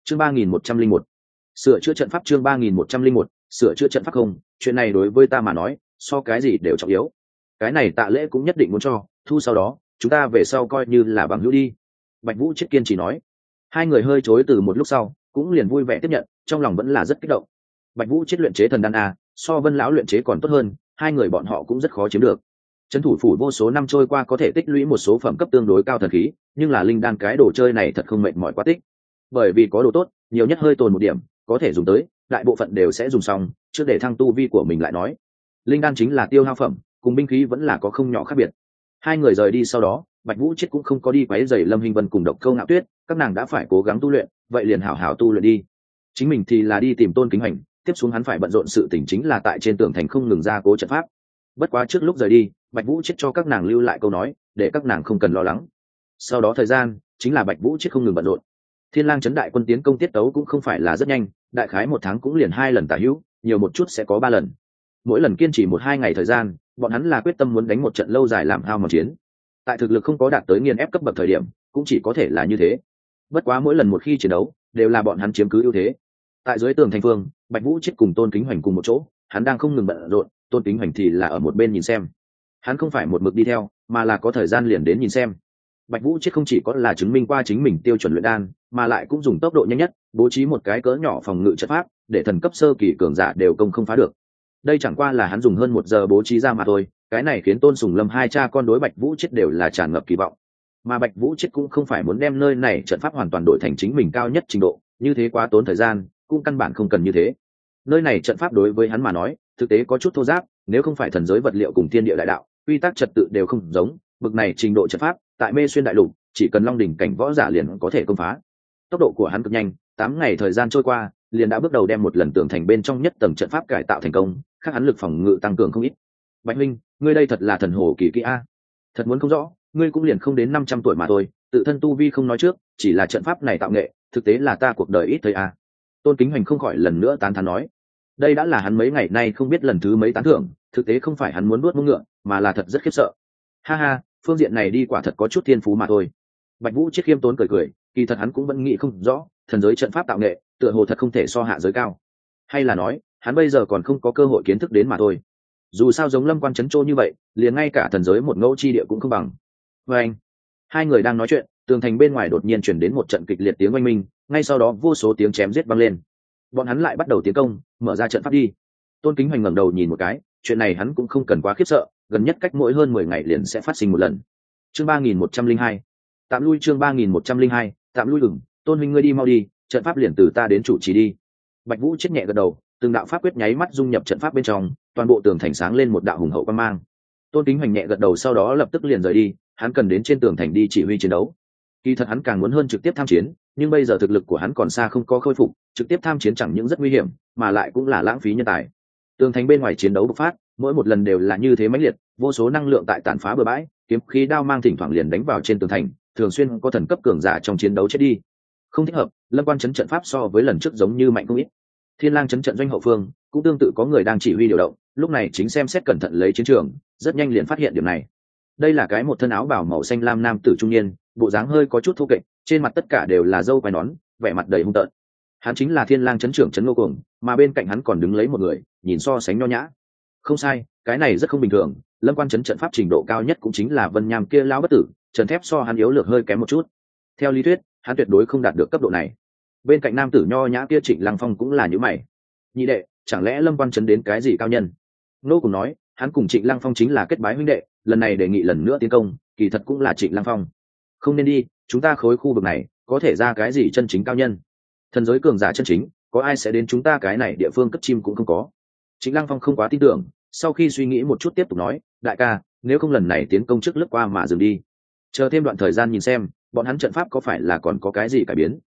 chương 3101 sửa chữa trận pháp, chương 3101 sửa chữa trận pháp. Không, chuyện này đối với ta mà nói so cái gì đều trọng yếu. Cái này Tạ Lễ cũng nhất định muốn cho thu, sau đó chúng ta về sau coi như là bằng hữu đi. Bạch Vũ Chết kiên trì nói. Hai người hơi chối từ một lúc sau cũng liền vui vẻ tiếp nhận, trong lòng vẫn là rất kích động. Bạch Vũ Chết luyện chế thần đan a, so Vân lão luyện chế còn tốt hơn, hai người bọn họ cũng rất khó chiếm được. Trấn thủ phủ vô số năm trôi qua có thể tích lũy một số phẩm cấp tương đối cao thần khí, nhưng là linh đan cái đồ chơi này thật không mệt mỏi quá tích. Bởi vì có đồ tốt, nhiều nhất hơi tồn một điểm, có thể dùng tới, đại bộ phận đều sẽ dùng xong, trước để thăng tu vi của mình lại nói. Linh đan chính là tiêu hao phẩm, cùng binh khí vẫn là có không nhỏ khác biệt. Hai người rời đi sau đó, Bạch Vũ Chết cũng không có đi quấy rầy Lâm Hinh Vân cùng Độc Câu Ngạo Tuyết, các nàng đã phải cố gắng tu luyện, vậy liền hảo hảo tu luyện đi. Chính mình thì là đi tìm Tôn Kính Hành, tiếp xuống hắn phải bận rộn sự tình chính là tại trên tường thành không ngừng gia cố trận pháp. Bất quá trước lúc rời đi, Bạch Vũ Chết cho các nàng lưu lại câu nói, để các nàng không cần lo lắng. Sau đó thời gian chính là Bạch Vũ Chết không ngừng bận rộn. Thiên Lang trấn đại quân tiến công tiết tấu cũng không phải là rất nhanh, đại khái một tháng cũng liền 2 lần tả hữu, nhiều một chút sẽ có 3 lần. Mỗi lần kiên trì 1-2 ngày thời gian, bọn hắn là quyết tâm muốn đánh một trận lâu dài làm hao mòn chiến. Tại thực lực không có đạt tới nghiền ép cấp bậc thời điểm, cũng chỉ có thể là như thế. Bất quá mỗi lần một khi chiến đấu, đều là bọn hắn chiếm cứ ưu thế. Tại dưới tường thành phương, Bạch Vũ Chết cùng Tôn Kính Hoành cùng một chỗ, hắn đang không ngừng bận rộn, Tôn Kính Hoành thì là ở một bên nhìn xem. Hắn không phải một mực đi theo, mà là có thời gian liền đến nhìn xem. Bạch Vũ Chết không chỉ có là chứng minh qua chính mình tiêu chuẩn luyện đan, mà lại cũng dùng tốc độ nhanh nhất, bố trí một cái cỡ nhỏ phòng ngự trận pháp, để thần cấp sơ kỳ cường giả đều công không phá được. Đây chẳng qua là hắn dùng hơn 1 giờ bố trí ra mà thôi, cái này khiến Tôn Sùng Lâm hai cha con đối Bạch Vũ Chết đều là tràn ngập kỳ vọng. Mà Bạch Vũ Chết cũng không phải muốn đem nơi này trận pháp hoàn toàn đổi thành chính mình cao nhất trình độ, như thế quá tốn thời gian, cũng căn bản không cần như thế. Nơi này trận pháp đối với hắn mà nói, thực tế có chút thô ráp, nếu không phải thần giới vật liệu cùng thiên địa đại đạo, quy tắc trật tự đều không giống, bực này trình độ trận pháp, tại Mê Xuyên đại lục, chỉ cần Long đỉnh cảnh võ giả liền có thể công phá. Tốc độ của hắn cực nhanh, 8 ngày thời gian trôi qua, liền đã bước đầu đem một lần tường thành bên trong nhất tầng trận pháp cải tạo thành công, khác hắn lực phòng ngự tăng cường không ít. Bạch Minh, ngươi đây thật là thần hồ kỳ kỹ a. Thật muốn không rõ, ngươi cũng liền không đến 500 tuổi mà thôi, tự thân tu vi không nói trước, chỉ là trận pháp này tạo nghệ, thực tế là ta cuộc đời ít thấy a. Tôn Kính Hoành không khỏi lần nữa tán thán nói, đây đã là hắn mấy ngày nay không biết lần thứ mấy tán thưởng, thực tế không phải hắn muốn nuốt mông ngựa, mà là thật rất khiếp sợ. Ha ha, phương diện này đi quả thật có chút thiên phú mà thôi. Bạch Vũ Chết khiêm tốn cười cười, kỳ thật hắn cũng vẫn nghĩ không rõ, thần giới trận pháp tạo nghệ, tựa hồ thật không thể so hạ giới cao. Hay là nói, hắn bây giờ còn không có cơ hội kiến thức đến mà thôi. Dù sao giống Lâm Quan Trấn Trô như vậy, liền ngay cả thần giới một ngẫu chi địa cũng không bằng. Và anh, hai người đang nói chuyện, tường thành bên ngoài đột nhiên chuyển đến một trận kịch liệt tiếng oanh minh, ngay sau đó vô số tiếng chém giết vang lên. Bọn hắn lại bắt đầu tiến công, mở ra trận pháp đi. Tôn Kính Hoành ngẩng đầu nhìn một cái, chuyện này hắn cũng không cần quá khiếp sợ, gần nhất cách mỗi hơn 10 ngày liền sẽ phát sinh một lần. Chương 3102 tạm lui, chương 3102 tạm lui. Tôn huynh ngươi đi mau đi, trận pháp liền từ ta đến chủ trì đi. Bạch Vũ Chết nhẹ gật đầu, từng đạo pháp quyết nháy mắt dung nhập trận pháp bên trong, toàn bộ tường thành sáng lên một đạo hùng hậu quang mang. Tôn Kính Hoành nhẹ gật đầu sau đó lập tức liền rời đi, hắn cần đến trên tường thành đi chỉ huy chiến đấu. Kỳ thật hắn càng muốn hơn trực tiếp tham chiến, nhưng bây giờ thực lực của hắn còn xa không có khôi phục, trực tiếp tham chiến chẳng những rất nguy hiểm, mà lại cũng là lãng phí nhân tài. Tường thành bên ngoài chiến đấu bộc phát, mỗi một lần đều là như thế mãnh liệt, vô số năng lượng tại tàn phá bừa bãi, kiếm khí đao mang thỉnh thoảng liền đánh vào trên tường thành, thường xuyên có thần cấp cường giả trong chiến đấu chết đi. Không thích hợp, Lâm Quan trấn trận pháp so với lần trước giống như mạnh không ít. Thiên Lang trấn trận doanh hậu phương cũng tương tự có người đang chỉ huy điều động, lúc này chính xem xét cẩn thận lấy chiến trường, rất nhanh liền phát hiện điểm này. Đây là cái một thân áo bào màu xanh lam nam tử trung niên, bộ dáng hơi có chút thô kệch, trên mặt tất cả đều là râu quai nón, vẻ mặt đầy hung tợn. Hắn chính là Thiên Lang trấn trưởng trấn Ngô Cuồng, mà bên cạnh hắn còn đứng lấy một người, nhìn so sánh nho nhã. Không sai, cái này rất không bình thường, Lâm Quan trấn trận pháp trình độ cao nhất cũng chính là Vân Nham kia lão bất tử, trần thép so hắn yếu lược hơi kém một chút. Theo lý thuyết, hắn tuyệt đối không đạt được cấp độ này. Bên cạnh nam tử nho nhã kia Trịnh Lăng Phong cũng là như mày. Nhị đệ, chẳng lẽ Lâm Quan trấn đến cái gì cao nhân? Ngô Cuồng nói, hắn cùng Trịnh Lăng Phong chính là kết bái huynh đệ, lần này đề nghị lần nữa tiến công, kỳ thật cũng là Trịnh Lăng Phong. Không nên đi, chúng ta khối khu vực này, có thể ra cái gì chân chính cao nhân? Thần giới cường giả chân chính, có ai sẽ đến chúng ta cái này địa phương cất chim cũng không có. Trịnh Lăng Phong không quá tin tưởng, sau khi suy nghĩ một chút tiếp tục nói, đại ca, nếu không lần này tiến công trước lướt qua mà dừng đi, chờ thêm đoạn thời gian nhìn xem, bọn hắn trận pháp có phải là còn có cái gì cải biến.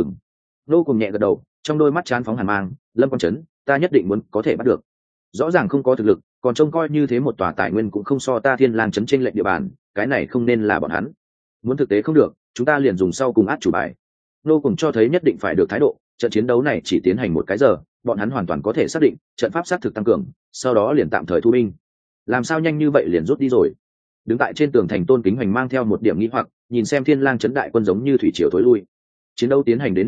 Nô cùng nhẹ gật đầu, trong đôi mắt chán phóng hàn mang, Lâm Quan trấn, ta nhất định muốn có thể bắt được. Rõ ràng không có thực lực, còn trông coi như thế một tòa tài nguyên cũng không so ta Thiên Lang trấn trên lệnh địa bàn, cái này không nên là bọn hắn. Muốn thực tế không được, chúng ta liền dùng sau cùng át chủ bài. Nô cùng cho thấy nhất định phải được thái độ, trận chiến đấu này chỉ tiến hành 1 cái giờ, bọn hắn hoàn toàn có thể xác định trận pháp xác thực tăng cường, sau đó liền tạm thời thu binh. Làm sao nhanh như vậy liền rút đi rồi? Đứng tại trên tường thành Tôn Kính Hoành mang theo một điểm nghi hoặc, nhìn xem Thiên Lang trấn đại quân giống như thủy triều thối lui. Chiến đấu tiến hành đến hiện tại,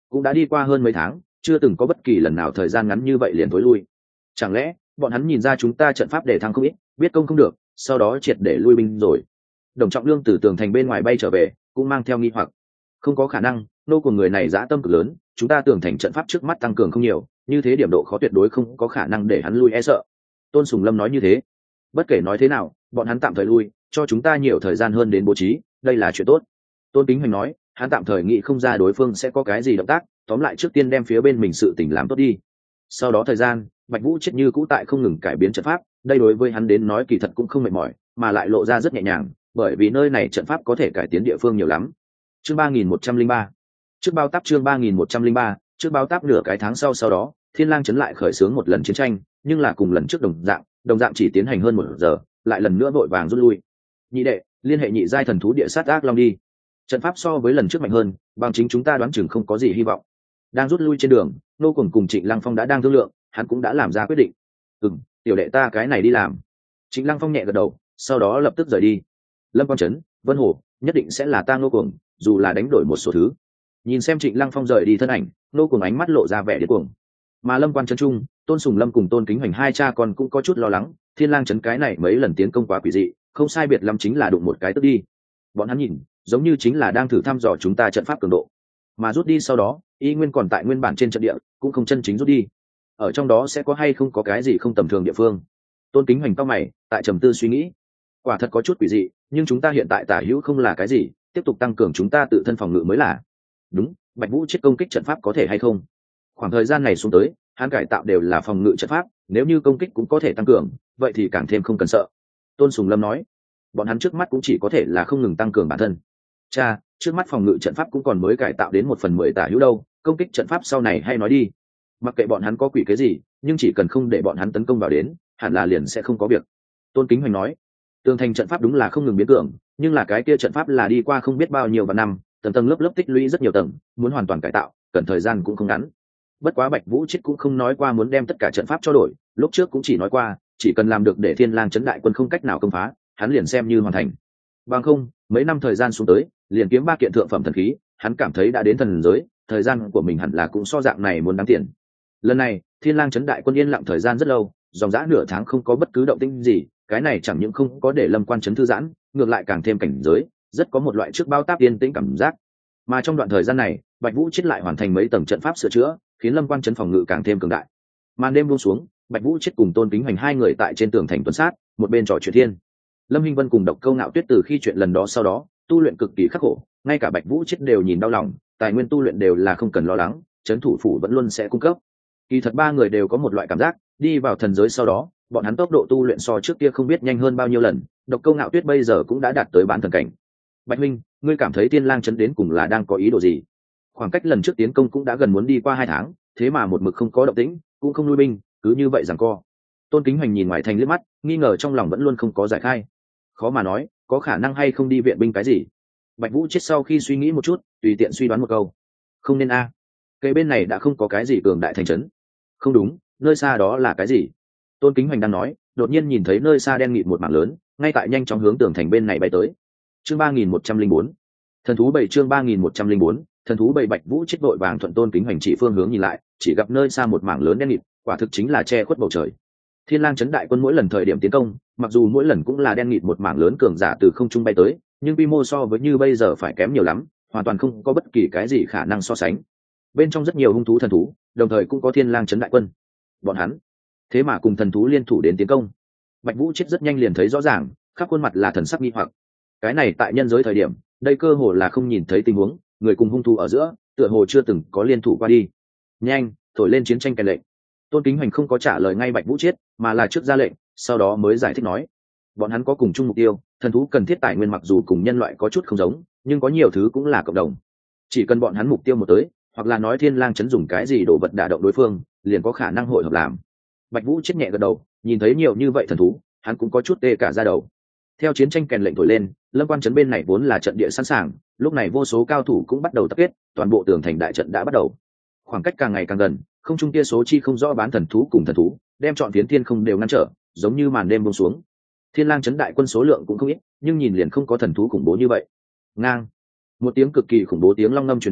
cũng đã đi qua hơn mấy tháng, chưa từng có bất kỳ lần nào thời gian ngắn như vậy liền tối lui. Chẳng lẽ bọn hắn nhìn ra chúng ta trận pháp để thăng không ít, biết công không được, sau đó triệt để lui binh rồi? Đồng Trọng Lương từ tường thành bên ngoài bay trở về, cũng mang theo nghi hoặc. Không có khả năng, nô của người này dã tâm cực lớn, chúng ta tường thành trận pháp trước mắt tăng cường không nhiều, như thế điểm độ khó tuyệt đối không có khả năng để hắn lui e sợ. Tôn Sùng Lâm nói như thế. Bất kể nói thế nào, bọn hắn tạm thời lui, cho chúng ta nhiều thời gian hơn đến bố trí, đây là chuyện tốt. Tôn Kính Hoành nói, hắn tạm thời nghĩ không ra đối phương sẽ có cái gì động tác, tóm lại trước tiên đem phía bên mình sự tình làm tốt đi. Sau đó thời gian, Bạch Vũ chết như cũ tại không ngừng cải biến trận pháp, đây đối với hắn đến nói kỳ thật cũng không mệt mỏi, mà lại lộ ra rất nhẹ nhàng, bởi vì nơi này trận pháp có thể cải tiến địa phương nhiều lắm. Chương 3103. Trước bao táp chương 3103, trước bao táp nửa cái tháng sau đó, Thiên Lang trấn lại khởi xướng một lần chiến tranh, nhưng là cùng lần trước đồng dạng chỉ tiến hành hơn 1 giờ, lại lần nữa vội vàng rút lui. Nhị đệ, liên hệ nhị giai thần thú địa sát ác long đi. Trận pháp so với lần trước mạnh hơn, bằng chính chúng ta đoán chừng không có gì hy vọng. Đang rút lui trên đường, nô cùng Trịnh Lăng Phong đã đang thương lượng, hắn cũng đã làm ra quyết định. Tiểu đệ ta cái này đi làm. Trịnh Lăng Phong nhẹ gật đầu, sau đó lập tức rời đi. Lâm Quang Trấn, Vân Hồ, nhất định sẽ là ta nô cuồng, dù là đánh đổi một số thứ. Nhìn xem Trịnh Lăng Phong rời đi thân ảnh, nô cuồng ánh mắt lộ ra vẻ điên cuồng. Mà Lâm Quan Trấn trung, Tôn Sùng Lâm cùng Tôn Kính Hoành hai cha con cũng có chút lo lắng, Thiên Lang trấn cái này mấy lần tiến công quá quỷ dị, không sai biệt lắm chính là đụng một cái tức đi. Bọn hắn nhìn, giống như chính là đang thử thăm dò chúng ta trận pháp cường độ. Mà rút đi sau đó, y nguyên còn tại nguyên bản trên trận địa, cũng không chân chính rút đi. Ở trong đó sẽ có hay không có cái gì không tầm thường địa phương. Tôn Kính Hoành cau mày, tại trầm tư suy nghĩ. Quả thật có chút quỷ dị, nhưng chúng ta hiện tại tả hữu không là cái gì, tiếp tục tăng cường chúng ta tự thân phòng ngự mới là. Đúng, Bạch Vũ chết công kích trận pháp có thể hay không? Khoảng thời gian này xuống tới, hắn cải tạo đều là phòng ngự trận pháp, nếu như công kích cũng có thể tăng cường, vậy thì càng thêm không cần sợ. Tôn Sùng Lâm nói, bọn hắn trước mắt cũng chỉ có thể là không ngừng tăng cường bản thân. Cha, trước mắt phòng ngự trận pháp cũng còn mới cải tạo đến 1/10 tả hữu đâu, công kích trận pháp sau này hay nói đi. Mặc kệ bọn hắn có quỷ cái gì, nhưng chỉ cần không để bọn hắn tấn công vào đến, hẳn là liền sẽ không có việc. Tôn Kính Hoành nói, tường thành trận pháp đúng là không ngừng biến cường, nhưng là cái kia trận pháp là đi qua không biết bao nhiêu vạn năm, tầng tầng lớp lớp tích lũy rất nhiều tầng, muốn hoàn toàn cải tạo, cần thời gian cũng không ngắn. Bất quá Bạch Vũ chết cũng không nói qua muốn đem tất cả trận pháp cho đổi, lúc trước cũng chỉ nói qua, chỉ cần làm được để Thiên Lang trấn đại quân không cách nào công phá, hắn liền xem như hoàn thành. Bằng không, mấy năm thời gian xuống tới, liền kiếm 3 kiện thượng phẩm thần khí, hắn cảm thấy đã đến thần giới, thời gian của mình hẳn là cũng so dạng này muốn đáng tiền. Lần này, Thiên Lang trấn đại quân yên lặng thời gian rất lâu, dòng dã nửa tháng không có bất cứ động tĩnh gì, cái này chẳng những không có để Lâm Quan trấn thư giãn, ngược lại càng thêm cảnh giới, rất có một loại trước bao táp yên tĩnh cảm giác. Mà trong đoạn thời gian này, Bạch Vũ chết lại hoàn thành mấy tầng trận pháp sửa chữa, khiến Lâm Quan trấn phòng ngự càng thêm cường đại. Màn đêm buông xuống, Bạch Vũ chết cùng Tôn Kính Hoành hai người tại trên tường thành tuần sát, một bên trò chuyện thiên. Lâm Hinh Vân cùng Độc Câu Ngạo Tuyết từ khi chuyện lần đó sau đó, tu luyện cực kỳ khắc khổ, ngay cả Bạch Vũ chết đều nhìn đau lòng, tài nguyên tu luyện đều là không cần lo lắng, trấn thủ phủ vẫn luôn sẽ cung cấp. Kỳ thật ba người đều có một loại cảm giác, đi vào thần giới sau đó, bọn hắn tốc độ tu luyện so trước kia không biết nhanh hơn bao nhiêu lần, Độc Câu Ngạo Tuyết bây giờ cũng đã đạt tới bán thần cảnh. Bạch Minh, ngươi cảm thấy Thiên Lang trấn đến cùng là đang có ý đồ gì? Khoảng cách lần trước tiến công cũng đã gần muốn đi qua 2 tháng, thế mà một mực không có động tĩnh, cũng không nuôi binh, cứ như vậy giằng co. Tôn Kính Hoành nhìn ngoài thành liếc mắt, nghi ngờ trong lòng vẫn luôn không có giải khai. Khó mà nói, có khả năng hay không đi viện binh cái gì. Bạch Vũ chết sau khi suy nghĩ một chút, tùy tiện suy đoán một câu. Không nên a. Cây bên này đã không có cái gì cường đại thành trấn. Không đúng, nơi xa đó là cái gì? Tôn Kính Hoành đang nói, đột nhiên nhìn thấy nơi xa đen nghịt một mảng lớn, ngay tại nhanh chóng hướng tường thành bên này bay tới. Chương 3104. Thần thú bảy chương 3104, thần thú bảy. Bạch Vũ chết vội vàng thuận Tôn Kính Hoành chỉ phương hướng nhìn lại, chỉ gặp nơi xa một mảng lớn đen nghịt, quả thực chính là che khuất bầu trời. Thiên Lang trấn đại quân mỗi lần thời điểm tiến công, mặc dù mỗi lần cũng là đen nghịt một mảng lớn cường giả từ không trung bay tới, nhưng quy mô so với như bây giờ phải kém nhiều lắm, hoàn toàn không có bất kỳ cái gì khả năng so sánh. Bên trong rất nhiều hung thú thần thú, đồng thời cũng có Thiên Lang trấn đại quân. Bọn hắn thế mà cùng thần thú liên thủ đến tiến công. Bạch Vũ chết rất nhanh liền thấy rõ ràng, khắp khuôn mặt là thần sắc nghi hoặc. Cái này tại nhân giới thời điểm, đây cơ hồ là không nhìn thấy tình huống, người cùng hung thú ở giữa, tựa hồ chưa từng có liên thủ qua đi. Nhanh, thổi lên chiến tranh kèn lệnh. Tôn Kính Hoành không có trả lời ngay Bạch Vũ chết, mà là trước ra lệnh, sau đó mới giải thích nói, bọn hắn có cùng chung mục tiêu, thần thú cần thiết tài nguyên mặc dù cùng nhân loại có chút không giống, nhưng có nhiều thứ cũng là cộng đồng. Chỉ cần bọn hắn mục tiêu một tới, hoặc là nói Thiên Lang trấn dùng cái gì đồ vật đả động đối phương, liền có khả năng hội hợp làm. Bạch Vũ chết nhẹ gật đầu, nhìn thấy nhiều như vậy thần thú, hắn cũng có chút tê cả da đầu. Theo chiến tranh kèn lệnh thổi lên, Lâm Quan trấn bên này vốn là trận địa sẵn sàng, lúc này vô số cao thủ cũng bắt đầu tập kết, toàn bộ tường thành đại trận đã bắt đầu. Khoảng cách càng ngày càng gần, không trung kia số chi không rõ bán thần thú cùng thần thú, đem chọn phiến thiên không đều ngăn trở, giống như màn đêm buông xuống. Thiên Lang trấn đại quân số lượng cũng không ít, nhưng nhìn liền không có thần thú khủng bố như vậy. Ngang, một tiếng cực kỳ khủng bố tiếng long ngâm truyền đến,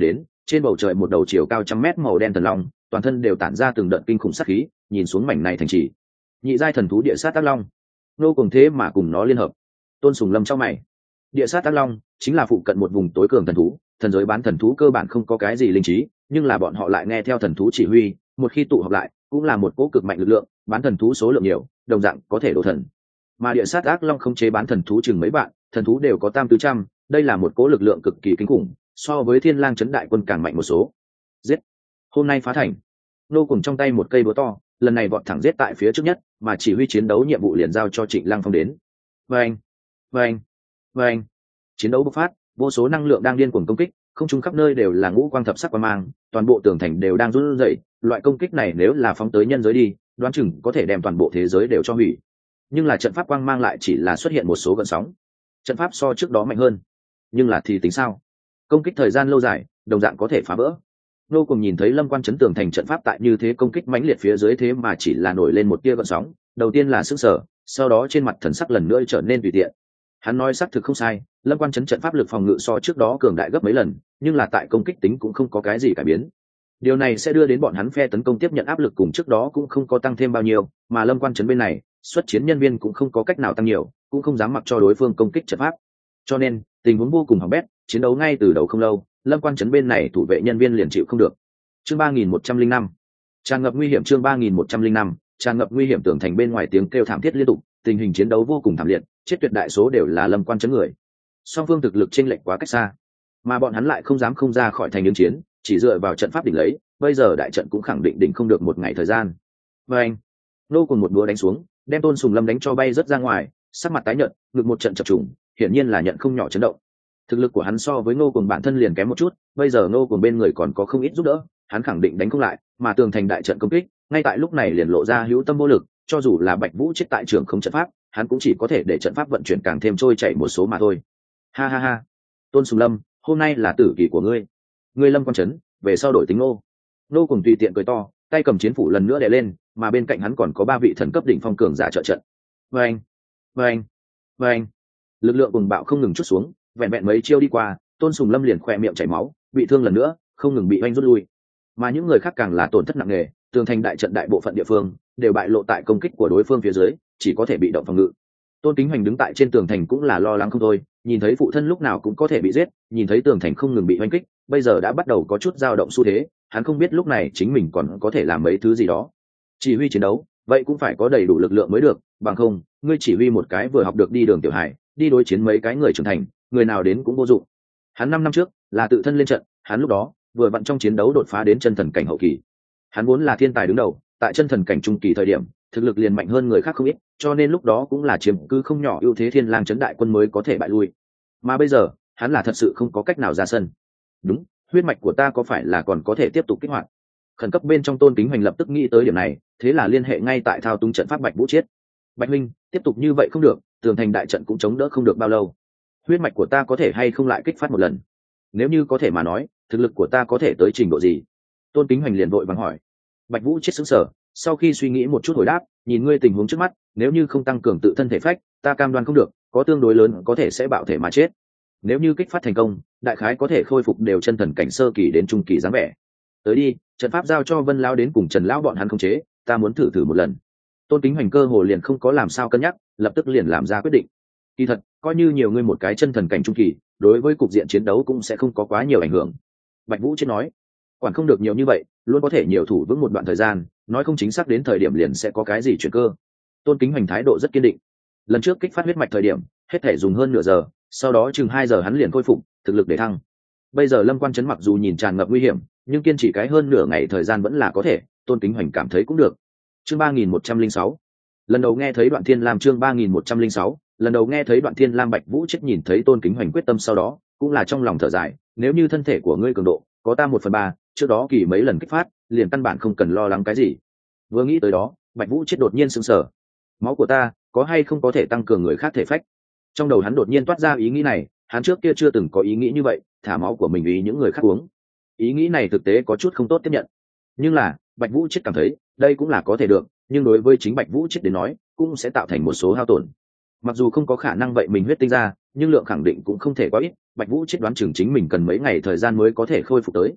trên bầu trời một đầu chiều cao trăm mét màu đen thần long, toàn thân đều tản ra từng đợt kinh khủng sát khí, nhìn xuống mảnh này thành trì. Nhị giai thần thú địa sát ác long, nô cùng thế mà cùng nó liên hợp. Tôn Sùng Lâm trong mày, địa sát ác long chính là phụ cận một vùng tối cường thần thú, thần giới bán thần thú cơ bản không có cái gì linh trí, nhưng là bọn họ lại nghe theo thần thú chỉ huy, một khi tụ họp lại cũng là một cỗ cực mạnh lực lượng, bán thần thú số lượng nhiều, đồng dạng có thể đổ thần. Mà địa sát ác long không chế bán thần thú chừng mấy bạn, thần thú đều có tam tứ trăm, đây là một cỗ lực lượng cực kỳ kinh khủng, so với Thiên Lang Chấn Đại Quân càng mạnh một số. Giết! Hôm nay phá thành. Nô cùng trong tay một cây búa to, lần này vọt thẳng giết tại phía trước nhất, mà chỉ huy chiến đấu nhiệm vụ liền giao cho Trịnh Lăng Phong đến. Vâng, vâng, vâng. Chiến đấu bộc phát, vô số năng lượng đang điên cuồng công kích, không trung khắp nơi đều là ngũ quang thập sắc quang mang, toàn bộ tường thành đều đang run rẩy. Loại công kích này nếu là phóng tới nhân giới đi, đoán chừng có thể đem toàn bộ thế giới đều cho hủy. Nhưng là trận pháp quang mang lại chỉ là xuất hiện một số gợn sóng. Trận pháp so trước đó mạnh hơn, nhưng là thì tính sao? Công kích thời gian lâu dài, đồng dạng có thể phá vỡ. Nô cùng nhìn thấy Lâm Quan chấn tường thành trận pháp tại như thế công kích mãnh liệt phía dưới thế mà chỉ là nổi lên một tia gợn sóng, đầu tiên là sững sờ, sau đó trên mặt thần sắc lần nữa trở nên tùy tiện. Hắn nói xác thực không sai, Lâm Quan chấn trận pháp lực phòng ngự so trước đó cường đại gấp mấy lần, nhưng là tại công kích tính cũng không có cái gì cải biến. Điều này sẽ đưa đến bọn hắn phe tấn công tiếp nhận áp lực cùng trước đó cũng không có tăng thêm bao nhiêu, mà Lâm Quan chấn bên này, xuất chiến nhân viên cũng không có cách nào tăng nhiều, cũng không dám mặc cho đối phương công kích trận pháp. Cho nên, tình huống vô cùng hỏng bét, chiến đấu ngay từ đầu không lâu, Lâm Quan chấn bên này thủ vệ nhân viên liền chịu không được. Chương 3105. Tràn ngập nguy hiểm chương 3105, tràn ngập nguy hiểm tường thành bên ngoài tiếng kêu thảm thiết liên tục, tình hình chiến đấu vô cùng thảm liệt, chết tuyệt đại số đều là Lâm Quan chấn người. Song phương thực lực chênh lệch quá cách xa, mà bọn hắn lại không dám không ra khỏi thành ứng chiến, chỉ dựa vào trận pháp đỉnh lấy, bây giờ đại trận cũng khẳng định đỉnh không được một ngày thời gian. Và anh, nô cùng một búa đánh xuống, đem Tôn Sùng Lâm đánh cho bay rất ra ngoài, sắc mặt tái nhợt, ngực một trận chập trùng, hiển nhiên là nhận không nhỏ chấn động. Thực lực của hắn so với Ngô Cuồng bản thân liền kém một chút, bây giờ Ngô Cuồng bên người còn có không ít giúp đỡ, hắn khẳng định đánh không lại, mà tường thành đại trận công kích, ngay tại lúc này liền lộ ra hữu tâm vô lực, cho dù là Bạch Vũ chết tại trường không trận pháp, hắn cũng chỉ có thể để trận pháp vận chuyển càng thêm trôi chảy một số mà thôi. Ha ha ha, Tôn Sùng Lâm, hôm nay là tử kỳ của ngươi. Ngươi Lâm Quan Trấn, về sau đổi tính Ngô Cuồng tùy tiện cười to, tay cầm chiến phủ lần nữa đè lên, mà bên cạnh hắn còn có 3 vị thần cấp đỉnh phong cường giả trợ trận. Vâng, vâng, vâng. Lực lượng cuồng bạo không ngừng chút xuống, vẹn vẹn mấy chiêu đi qua, Tôn Sùng Lâm liền khỏe miệng chảy máu, bị thương lần nữa, không ngừng bị oanh rút lui. Mà những người khác càng là tổn thất nặng nề, tường thành đại trận đại bộ phận địa phương đều bại lộ tại công kích của đối phương phía dưới, chỉ có thể bị động phòng ngự. Tôn Kính Hoành đứng tại trên tường thành cũng là lo lắng không thôi, nhìn thấy phụ thân lúc nào cũng có thể bị giết, nhìn thấy tường thành không ngừng bị oanh kích, bây giờ đã bắt đầu có chút dao động xu thế, hắn không biết lúc này chính mình còn có thể làm mấy thứ gì đó. Chỉ huy chiến đấu, vậy cũng phải có đầy đủ lực lượng mới được, bằng không, ngươi chỉ huy một cái vừa học được đi đường tiểu hải, đi đối chiến mấy cái người trưởng thành, người nào đến cũng vô dụng. Hắn 5 năm trước là tự thân lên trận, hắn lúc đó vừa vặn trong chiến đấu đột phá đến chân thần cảnh hậu kỳ. Hắn vốn là thiên tài đứng đầu, tại chân thần cảnh trung kỳ thời điểm, thực lực liền mạnh hơn người khác không ít, cho nên lúc đó cũng là chiếm cứ không nhỏ ưu thế Thiên Lang Chấn Đại Quân mới có thể bại lui. Mà bây giờ, hắn là thật sự không có cách nào ra sân. Đúng, huyết mạch của ta có phải là còn có thể tiếp tục kích hoạt? Khẩn cấp bên trong Tôn Kính Hoành lập tức nghĩ tới điểm này, thế là liên hệ ngay tại thao túng trận pháp Bạch Vũ Chiết. Bạch huynh, tiếp tục như vậy không được, tường thành đại trận cũng chống đỡ không được bao lâu. Huyết mạch của ta có thể hay không lại kích phát một lần? Nếu như có thể mà nói, thực lực của ta có thể tới trình độ gì? Tôn Kính Hoành liền vội vàng hỏi. Bạch Vũ Chiết sững sờ, sau khi suy nghĩ một chút hồi đáp, nhìn ngươi tình huống trước mắt, nếu như không tăng cường tự thân thể phách, ta cam đoan không được, có tương đối lớn có thể sẽ bạo thể mà chết. Nếu như kích phát thành công, đại khái có thể khôi phục đều chân thần cảnh sơ kỳ đến trung kỳ dáng vẻ. Tới đi, trận pháp giao cho Vân lão đến cùng Trần lão bọn hắn khống chế, ta muốn thử một lần. Tôn Kính Hoành cơ hồ liền không có làm sao cân nhắc, lập tức liền làm ra quyết định. Kỳ thật, coi như nhiều ngươi một cái chân thần cảnh trung kỳ, đối với cục diện chiến đấu cũng sẽ không có quá nhiều ảnh hưởng. Bạch Vũ Chiết nói, quản không được nhiều như vậy, luôn có thể nhiều thủ vững một đoạn thời gian, nói không chính xác đến thời điểm liền sẽ có cái gì chuyển cơ. Tôn Kính Hoành thái độ rất kiên định. Lần trước kích phát huyết mạch thời điểm, hết thể dùng hơn nửa giờ, sau đó chừng 2 giờ hắn liền khôi phục, thực lực để thăng. Bây giờ Lâm Quan Trấn mặc dù nhìn tràn ngập nguy hiểm, nhưng kiên trì cái hơn nửa ngày thời gian vẫn là có thể, Tôn Kính Hoành cảm thấy cũng được. Chương 3106. Lần đầu nghe thấy Đoạn Thiên Lam chương 3106, lần đầu nghe thấy Đoạn Thiên Lam Bạch Vũ Chiết nhìn thấy Tôn Kính Hoành quyết tâm sau đó, cũng là trong lòng thở dài, nếu như thân thể của ngươi cường độ có ta 1/3, trước đó kỳ mấy lần kích phát, liền căn bản không cần lo lắng cái gì. Vừa nghĩ tới đó, Bạch Vũ Chiết đột nhiên sững sờ. Máu của ta, có hay không có thể tăng cường người khác thể phách? Trong đầu hắn đột nhiên toát ra ý nghĩ này, hắn trước kia chưa từng có ý nghĩ như vậy, thả máu của mình ý những người khác uống. Ý nghĩ này thực tế có chút không tốt tiếp nhận. Nhưng là, Bạch Vũ Chiết cảm thấy, đây cũng là có thể được, nhưng đối với chính Bạch Vũ Chiết đến nói, cũng sẽ tạo thành một số hao tổn. Mặc dù không có khả năng vậy mình huyết tinh ra, nhưng lượng khẳng định cũng không thể quá ít, Bạch Vũ Chiết đoán chừng chính mình cần mấy ngày thời gian mới có thể khôi phục tới.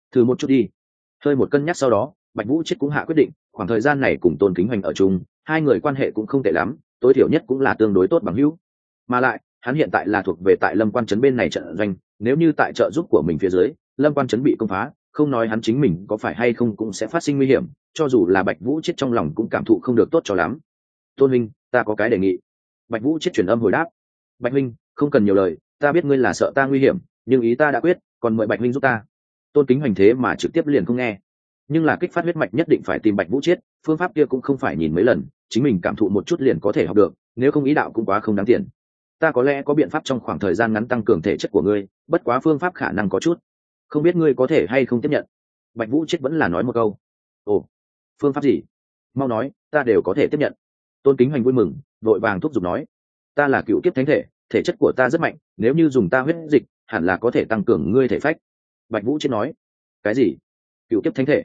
thử một chút đi. Hơi một cân nhắc sau đó, Bạch Vũ Chết cũng hạ quyết định, khoảng thời gian này cùng Tôn Kính Hoành ở chung, hai người quan hệ cũng không tệ lắm, tối thiểu nhất cũng là tương đối tốt bằng hữu. Mà lại, hắn hiện tại là thuộc về tại Lâm Quan trấn bên này trận doanh, nếu như tại trợ giúp của mình phía dưới, Lâm Quan trấn bị công phá, không nói hắn chính mình có phải hay không cũng sẽ phát sinh nguy hiểm, cho dù là Bạch Vũ Chết trong lòng cũng cảm thụ không được tốt cho lắm. Tôn huynh, ta có cái đề nghị. Bạch Vũ Chết truyền âm hồi đáp. Bạch huynh, không cần nhiều lời, ta biết ngươi là sợ ta nguy hiểm, nhưng ý ta đã quyết, còn mời Bạch huynh giúp ta. Tôn Kính Hoành thế mà trực tiếp liền không nghe, nhưng là kích phát huyết mạch nhất định phải tìm Bạch Vũ Chiết, phương pháp kia cũng không phải nhìn mấy lần, chính mình cảm thụ một chút liền có thể học được, nếu không ý đạo cũng quá không đáng tiền. Ta có lẽ có biện pháp trong khoảng thời gian ngắn tăng cường thể chất của ngươi, bất quá phương pháp khả năng có chút, không biết ngươi có thể hay không tiếp nhận. Bạch Vũ Chiết vẫn là nói một câu. Ồ, phương pháp gì? Mau nói, ta đều có thể tiếp nhận. Tôn Kính Hoành vui mừng, vội vàng thúc giục nói. Ta là cựu kiếp thánh thể, thể chất của ta rất mạnh, nếu như dùng ta huyết dịch, hẳn là có thể tăng cường ngươi thể phách. Bạch Vũ Chiết nói. Cái gì? Cựu kiếp thánh thể?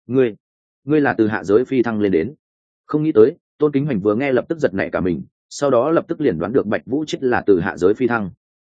Ngươi là từ hạ giới phi thăng lên đến? Không nghĩ tới. Tôn Kính Hoành vừa nghe lập tức giật nảy cả mình, sau đó lập tức liền đoán được Bạch Vũ Chết là từ hạ giới phi thăng.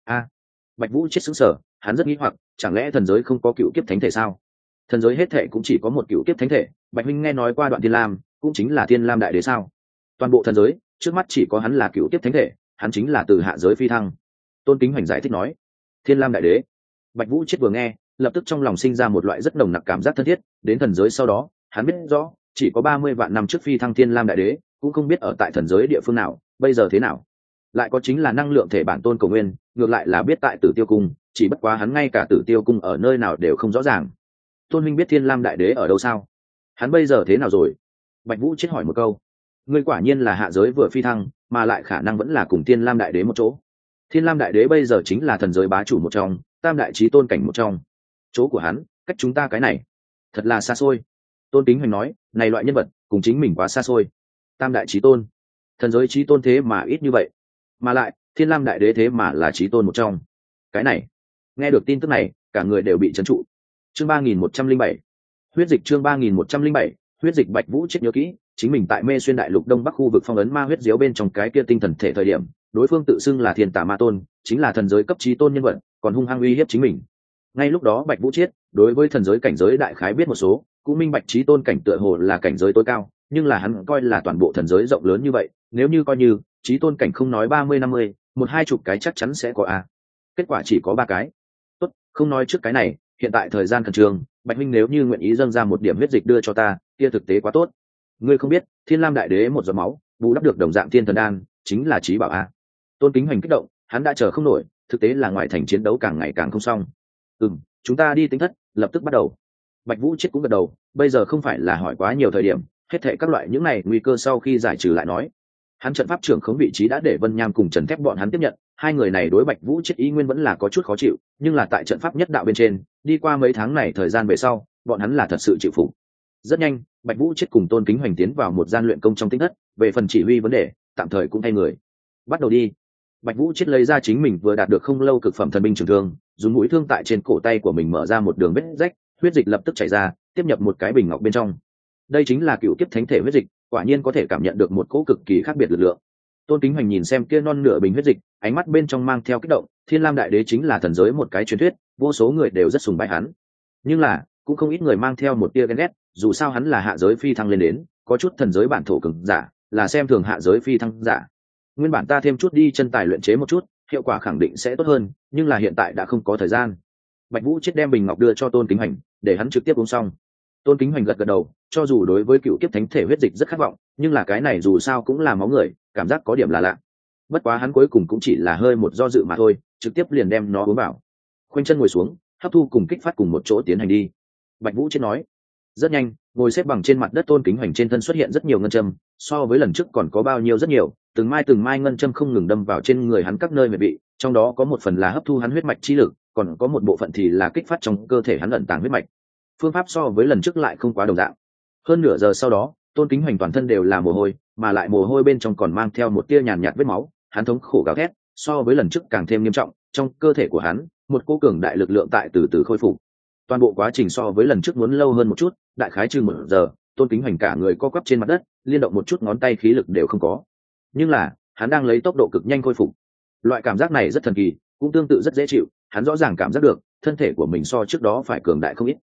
Bạch Vũ Chết sững sờ, hắn rất nghi hoặc, chẳng lẽ thần giới không có cựu kiếp thánh thể sao? Thần giới hết thể cũng chỉ có một cựu kiếp thánh thể, Bạch huynh nghe nói qua Đoạn Thiên Lam, cũng chính là Thiên Lam đại đế sao? Toàn bộ thần giới, trước mắt chỉ có hắn là cựu kiếp thánh thể, hắn chính là từ hạ giới phi thăng. Tôn Kính Hoành giải thích nói. Thiên Lam đại đế? Bạch Vũ Chết vừa nghe, lập tức trong lòng sinh ra một loại rất nồng nặc cảm giác thân thiết, đến thần giới sau đó, hắn biết rõ, chỉ có 30 vạn năm trước phi thăng Thiên Lam đại đế, cũng không biết ở tại thần giới địa phương nào, bây giờ thế nào. Lại có chính là năng lượng thể bản tôn cầu nguyên, ngược lại là biết tại Tử Tiêu cung, chỉ bất quá hắn ngay cả Tử Tiêu cung ở nơi nào đều không rõ ràng. Tôn huynh biết Thiên Lam đại đế ở đâu sao? Hắn bây giờ thế nào rồi? Bạch Vũ Chết hỏi một câu. Ngươi quả nhiên là hạ giới vừa phi thăng, mà lại khả năng vẫn là cùng Thiên Lam đại đế một chỗ. Thiên Lam đại đế bây giờ chính là thần giới bá chủ một trong, tam đại chí tôn cảnh một trong. Chỗ của hắn cách chúng ta cái này thật là xa xôi. Tôn Kính Hoành nói, này loại nhân vật cùng chính mình quá xa xôi. Tam đại chí tôn, thần giới chí tôn thế mà ít như vậy, mà lại Thiên Lam đại đế thế mà là chí tôn một trong. Cái này, nghe được tin tức này, cả người đều bị trấn trụ. Chương 3107, huyết dịch. Chương 3107, huyết dịch. Bạch Vũ Chết nhớ kỹ, chính mình tại Mê Xuyên đại lục đông bắc khu vực phong ấn ma huyết diếu bên trong cái kia tinh thần thể thời điểm, đối phương tự xưng là Thiên Tà Ma Tôn, chính là thần giới cấp chí tôn nhân vật, còn hung hăng uy hiếp chính mình. Ngay lúc đó Bạch Vũ Chết đối với thần giới cảnh giới đại khái biết một số, cũng minh bạch chí tôn cảnh tựa hồ là cảnh giới tối cao, nhưng là hắn coi là toàn bộ thần giới rộng lớn như vậy, nếu như coi như chí tôn cảnh không nói 30-50, một hai chục cái chắc chắn sẽ có kết quả chỉ có 3 cái. Tốt, không nói trước cái này, hiện tại thời gian khẩn trương, Bạch huynh nếu như nguyện ý dâng ra một điểm huyết dịch đưa cho ta, kia thực tế quá tốt. Ngươi không biết, Thiên Lam đại đế một giọt máu, bù đắp được đồng dạng thiên thần đan, chính là chí bảo Tôn Kính Hoành kích động, hắn đã chờ không nổi, thực tế là ngoài thành chiến đấu càng ngày càng không xong. Chúng ta đi tính thất, lập tức bắt đầu. Bạch Vũ Chết cũng gật đầu, bây giờ không phải là hỏi quá nhiều thời điểm, hết thệ các loại những này nguy cơ sau khi giải trừ lại nói. Hắn trận pháp trưởng khống vị trí đã để Vân Nham cùng Trần Thép bọn hắn tiếp nhận, hai người này đối Bạch Vũ Chết ý nguyên vẫn là có chút khó chịu, nhưng là tại trận pháp nhất đạo bên trên, đi qua mấy tháng này thời gian về sau, bọn hắn là thật sự chịu phục. Rất nhanh, Bạch Vũ Chết cùng Tôn Kính Hoành tiến vào một gian luyện công trong tinh thất, về phần chỉ huy vấn đề, tạm thời cũng thay người. Bắt đầu đi. Bạch Vũ Chết lấy ra chính mình vừa đạt được không lâu cực phẩm thần binh trường thương, dùng mũi thương tại trên cổ tay của mình mở ra một đường vết rách, huyết dịch lập tức chảy ra, tiếp nhập một cái bình ngọc bên trong. Đây chính là cựu kiếp thánh thể huyết dịch, quả nhiên có thể cảm nhận được một cỗ cực kỳ khác biệt lực lượng. Tôn Kính Hoành nhìn xem kia non nửa bình huyết dịch, ánh mắt bên trong mang theo kích động, Thiên Lam đại đế chính là thần giới một cái truyền thuyết, vô số người đều rất sùng bái hắn. Nhưng là, cũng không ít người mang theo một tia ghen ghét, dù sao hắn là hạ giới phi thăng lên đến, có chút thần giới bản thổ cường giả, là xem thường hạ giới phi thăng giả. Nguyên bản ta thêm chút đi chân tài luyện chế một chút, hiệu quả khẳng định sẽ tốt hơn, nhưng là hiện tại đã không có thời gian. Bạch Vũ Chết đem bình ngọc đưa cho Tôn Kính Hoành, để hắn trực tiếp uống xong. Tôn Kính Hoành gật gật đầu, cho dù đối với cựu kiếp thánh thể huyết dịch rất khát vọng, nhưng là cái này dù sao cũng là máu người, cảm giác có điểm là lạ. Bất quá hắn cuối cùng cũng chỉ là hơi một do dự mà thôi, trực tiếp liền đem nó uống vào. Khoanh chân ngồi xuống, hấp thu cùng kích phát cùng một chỗ tiến hành đi. Bạch Vũ Chết nói. Rất nhanh, ngồi xếp bằng trên mặt đất Tôn Kính Hoành trên thân xuất hiện rất nhiều ngân châm, so với lần trước còn có bao nhiêu rất nhiều, từng mai ngân châm không ngừng đâm vào trên người hắn các nơi huyệt vị, trong đó có một phần là hấp thu hắn huyết mạch chi lực, còn có một bộ phận thì là kích phát trong cơ thể hắn ẩn tàng huyết mạch. Phương pháp so với lần trước lại không quá đồng dạng. Hơn nửa giờ sau đó, Tôn Kính Hoành toàn thân đều là mồ hôi, mà lại mồ hôi bên trong còn mang theo một tia nhàn nhạt vết máu, hắn thống khổ gào thét, so với lần trước càng thêm nghiêm trọng, trong cơ thể của hắn, một cỗ cường đại lực lượng tại từ từ khôi phục. Toàn bộ quá trình so với lần trước muốn lâu hơn một chút, đại khái chừng 1 giờ, Tôn Kính Hoành cả người co quắp trên mặt đất, liên động một chút ngón tay khí lực đều không có. Nhưng là, hắn đang lấy tốc độ cực nhanh khôi phục. Loại cảm giác này rất thần kỳ, cũng tương tự rất dễ chịu, hắn rõ ràng cảm giác được, thân thể của mình so trước đó phải cường đại không ít.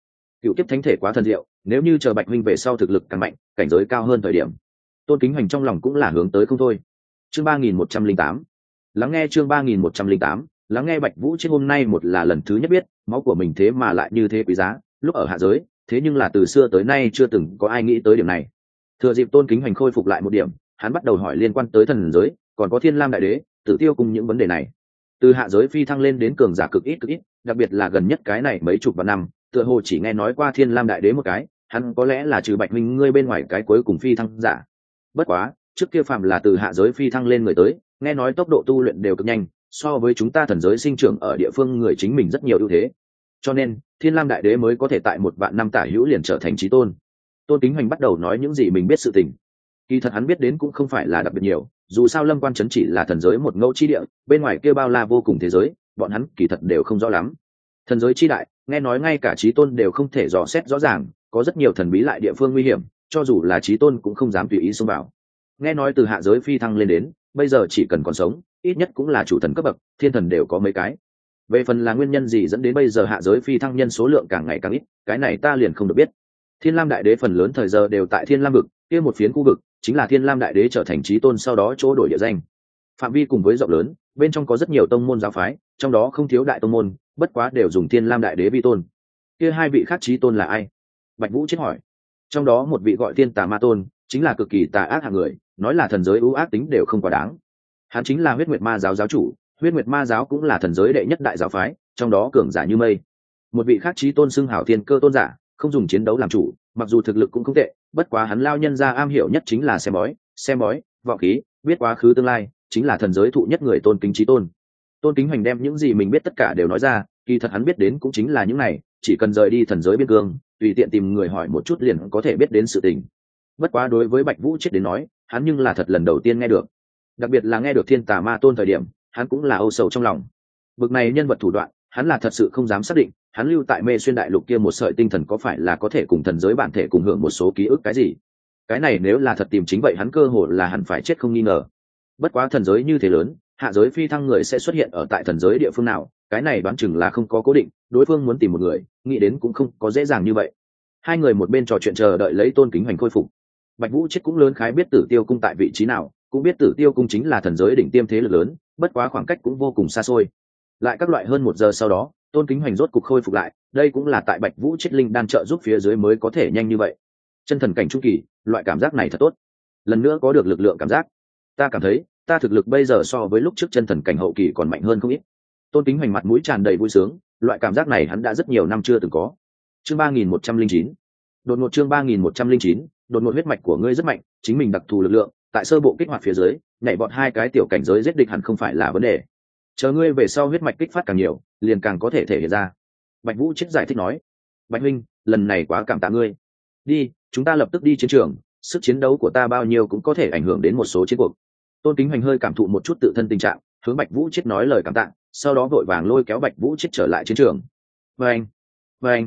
Cựu kiếp thánh thể quá thần diệu, nếu như chờ Bạch huynh về sau thực lực càng mạnh, cảnh giới cao hơn thời điểm, Tôn Kính Hoành trong lòng cũng là hướng tới không thôi. Chương 3108. Lắng nghe chương 3108, lắng nghe Bạch Vũ Chết hôm nay một là lần thứ nhất biết, máu của mình thế mà lại như thế quý giá, lúc ở hạ giới, thế nhưng là từ xưa tới nay chưa từng có ai nghĩ tới điểm này. Thừa dịp Tôn Kính Hoành khôi phục lại một điểm, hắn bắt đầu hỏi liên quan tới thần giới, còn có Thiên Lam Đại Đế, Tử Tiêu cùng những vấn đề này. Từ hạ giới phi thăng lên đến cường giả cực ít, đặc biệt là gần nhất cái này mấy chục vạn năm, tựa hồ chỉ nghe nói qua Thiên Lam Đại Đế một cái, hắn có lẽ là trừ Bạch huynh ngươi bên ngoài cái cuối cùng phi thăng giả. Bất quá, trước kia phàm là từ hạ giới phi thăng lên người tới, nghe nói tốc độ tu luyện đều cực nhanh, so với chúng ta thần giới sinh trưởng ở địa phương người chính mình rất nhiều ưu thế. Cho nên, Thiên Lam Đại Đế mới có thể tại một vạn năm tả hữu liền trở thành chí tôn. Tôn Kính Hoành bắt đầu nói những gì mình biết sự tình. Kỳ thật hắn biết đến cũng không phải là đặc biệt nhiều, dù sao Lâm Quan Trấn chỉ là thần giới một ngẫu chi địa, bên ngoài kia bao la vô cùng thế giới, bọn hắn kỳ thật đều không rõ lắm. Thần giới chi đại, nghe nói ngay cả chí tôn đều không thể dò xét rõ ràng, có rất nhiều thần bí lại địa phương nguy hiểm, cho dù là chí tôn cũng không dám tùy ý xông vào. Nghe nói từ hạ giới phi thăng lên đến, bây giờ chỉ cần còn sống, ít nhất cũng là chủ thần cấp bậc, thiên thần đều có mấy cái. Về phần là nguyên nhân gì dẫn đến bây giờ hạ giới phi thăng nhân số lượng càng ngày càng ít, cái này ta liền không được biết. Thiên Lam Đại Đế phần lớn thời giờ đều tại Thiên Lam vực, kia một phiến khu vực chính là Thiên Lam Đại Đế trở thành chí tôn sau đó chỗ đổi địa danh. Phạm vi cùng với rộng lớn, bên trong có rất nhiều tông môn giáo phái, trong đó không thiếu đại tông môn, bất quá đều dùng Thiên Lam Đại Đế vi tôn. Kia hai vị khác chí tôn là ai? Bạch Vũ Chết hỏi. Trong đó một vị gọi Thiên Tà Ma Tôn, chính là cực kỳ tà ác hạng người, nói là thần giới ưu ác tính đều không quá đáng. Hắn chính là Huyết Nguyệt Ma giáo giáo chủ, Huyết Nguyệt Ma giáo cũng là thần giới đệ nhất đại giáo phái, trong đó cường giả như mây. Một vị khác chí tôn xưng hảo Thiên Cơ tôn giả, không dùng chiến đấu làm chủ, mặc dù thực lực cũng không tệ, bất quá hắn lao nhân ra am hiểu nhất chính là xem bói, vọng khí, biết quá khứ tương lai, chính là thần giới thụ nhất người tôn kính chí tôn. Tôn Kính Hoành đem những gì mình biết tất cả đều nói ra, kỳ thật hắn biết đến cũng chính là những này, chỉ cần rời đi thần giới biên cương, tùy tiện tìm người hỏi một chút liền có thể biết đến sự tình. Bất quá đối với Bạch Vũ Chết đến nói, hắn nhưng là thật lần đầu tiên nghe được, đặc biệt là nghe được Thiên Tà Ma Tôn thời điểm, hắn cũng là âu sầu trong lòng. Bực này nhân vật thủ đoạn, hắn là thật sự không dám xác định, hắn lưu tại Mê Xuyên đại lục kia một sợi tinh thần có phải là có thể cùng thần giới bản thể cùng hưởng một số ký ức cái gì. Cái này nếu là thật tìm chính vậy hắn cơ hội là hẳn phải chết không nghi ngờ. Bất quá thần giới như thế lớn, hạ giới phi thăng người sẽ xuất hiện ở tại thần giới địa phương nào, cái này đoán chừng là không có cố định, đối phương muốn tìm một người, nghĩ đến cũng không có dễ dàng như vậy. Hai người một bên trò chuyện chờ đợi lấy Tôn Kính Hoành khôi phục. Bạch Vũ Chết cũng lớn khái biết Tử Tiêu cung tại vị trí nào, cũng biết Tử Tiêu cung chính là thần giới đỉnh tiêm thế lực lớn, bất quá khoảng cách cũng vô cùng xa xôi. Lại các loại hơn 1 giờ sau đó, Tôn Kính Hoành rốt cục khôi phục lại, đây cũng là tại Bạch Vũ Chết linh đan trợ giúp phía dưới mới có thể nhanh như vậy. Chân thần cảnh trung kỳ, loại cảm giác này thật tốt. Lần nữa có được lực lượng cảm giác, ta cảm thấy ta thực lực bây giờ so với lúc trước chân thần cảnh hậu kỳ còn mạnh hơn không ít. Tôn Kính Hoành mặt mũi tràn đầy vui sướng, loại cảm giác này hắn đã rất nhiều năm chưa từng có. Chương 3109. Đột ngột chương 3109, đột ngột huyết mạch của ngươi rất mạnh, chính mình đặc thù lực lượng, tại sơ bộ kích hoạt phía dưới, nhảy vọt 2 cái tiểu cảnh giới giết địch hẳn không phải là vấn đề. Chờ ngươi về sau huyết mạch kích phát càng nhiều, liền càng có thể thể hiện ra. Bạch Vũ Chết giải thích nói. Bạch huynh, lần này quá cảm tạ ngươi. Đi, chúng ta lập tức đi chiến trường, sức chiến đấu của ta bao nhiêu cũng có thể ảnh hưởng đến một số chiến cuộc. Tôn Kính Hoành hơi cảm thụ một chút tự thân tình trạng, hướng Bạch Vũ Chết nói lời cảm tạ, sau đó vội vàng lôi kéo Bạch Vũ Chết trở lại chiến trường. Vâng.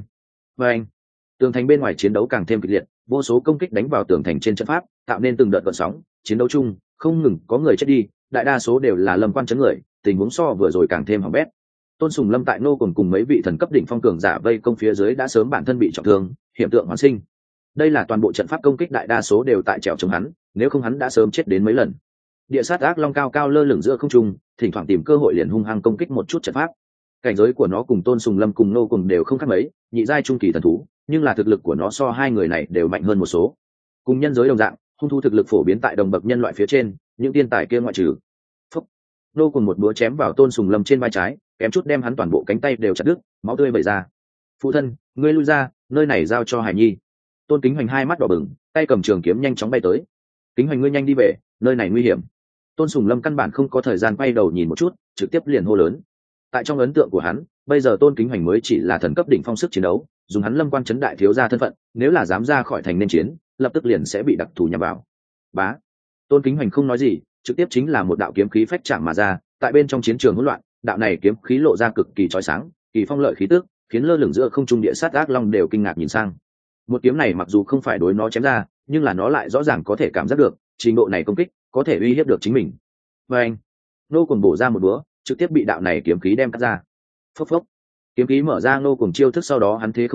Tường thành bên ngoài chiến đấu càng thêm kịch liệt, vô số công kích đánh vào tường thành trên trận pháp, tạo nên từng đợt gợn sóng, chiến đấu chung, không ngừng có người chết đi, đại đa số đều là Lâm Quan Trấn người, tình huống so vừa rồi càng thêm hỏng bét. Tôn Sùng Lâm tại nô cùng mấy vị thần cấp đỉnh phong cường giả vây công phía dưới đã sớm bản thân bị trọng thương, hiện tượng hoàn sinh. Đây là toàn bộ trận pháp công kích đại đa số đều tại trèo chống hắn, nếu không hắn đã sớm chết đến mấy lần. Địa sát ác long cao cao lơ lửng giữa không trung, thỉnh thoảng tìm cơ hội liền hung hăng công kích một chút trận pháp. Cảnh giới của nó cùng Tôn Sùng Lâm cùng nô cùng đều không khác mấy, nhị giai trung kỳ thần thú, nhưng là thực lực của nó so hai người này đều mạnh hơn một số. Cùng nhân giới đồng dạng, hung thú thực lực phổ biến tại đồng bậc nhân loại phía trên, những tiên tài kia ngoại trừ. Phúc. Nô cùng một búa chém vào Tôn Sùng Lâm trên vai trái, kém chút đem hắn toàn bộ cánh tay đều chặt đứt, máu tươi vẩy ra. Phụ thân, ngươi lui ra, nơi này giao cho Hải Nhi. Tôn Kính Hoành hai mắt đỏ bừng, tay cầm trường kiếm nhanh chóng bay tới. Kính Hoành ngươi nhanh đi về, nơi này nguy hiểm. Tôn Sùng Lâm căn bản không có thời gian quay đầu nhìn một chút, trực tiếp liền hô lớn. Tại trong ấn tượng của hắn, bây giờ Tôn Kính Hoành mới chỉ là thần cấp đỉnh phong sức chiến đấu, dùng hắn Lâm Quan Trấn đại thiếu gia thân phận, nếu là dám ra khỏi thành nên chiến, lập tức liền sẽ bị đặc thù nhằm vào. Bá. Tôn Kính Hoành không nói gì, trực tiếp chính là một đạo kiếm khí phách chạm mà ra, tại bên trong chiến trường hỗn loạn, đạo này kiếm khí lộ ra cực kỳ chói sáng, kỳ phong lợi khí tức, khiến lơ lửng giữa không trung địa sát ác long đều kinh ngạc nhìn sang. Một kiếm này mặc dù không phải đối nó chém ra, nhưng là nó lại rõ ràng có thể cảm giác được, trình độ này công kích có thể uy hiếp được chính mình. Và anh, nô cùng bổ ra một búa, trực tiếp bị đạo này kiếm khí đem cắt ra. Phốc phốc, kiếm khí mở ra nô cùng chiêu thức sau đó hắn thế không giảm,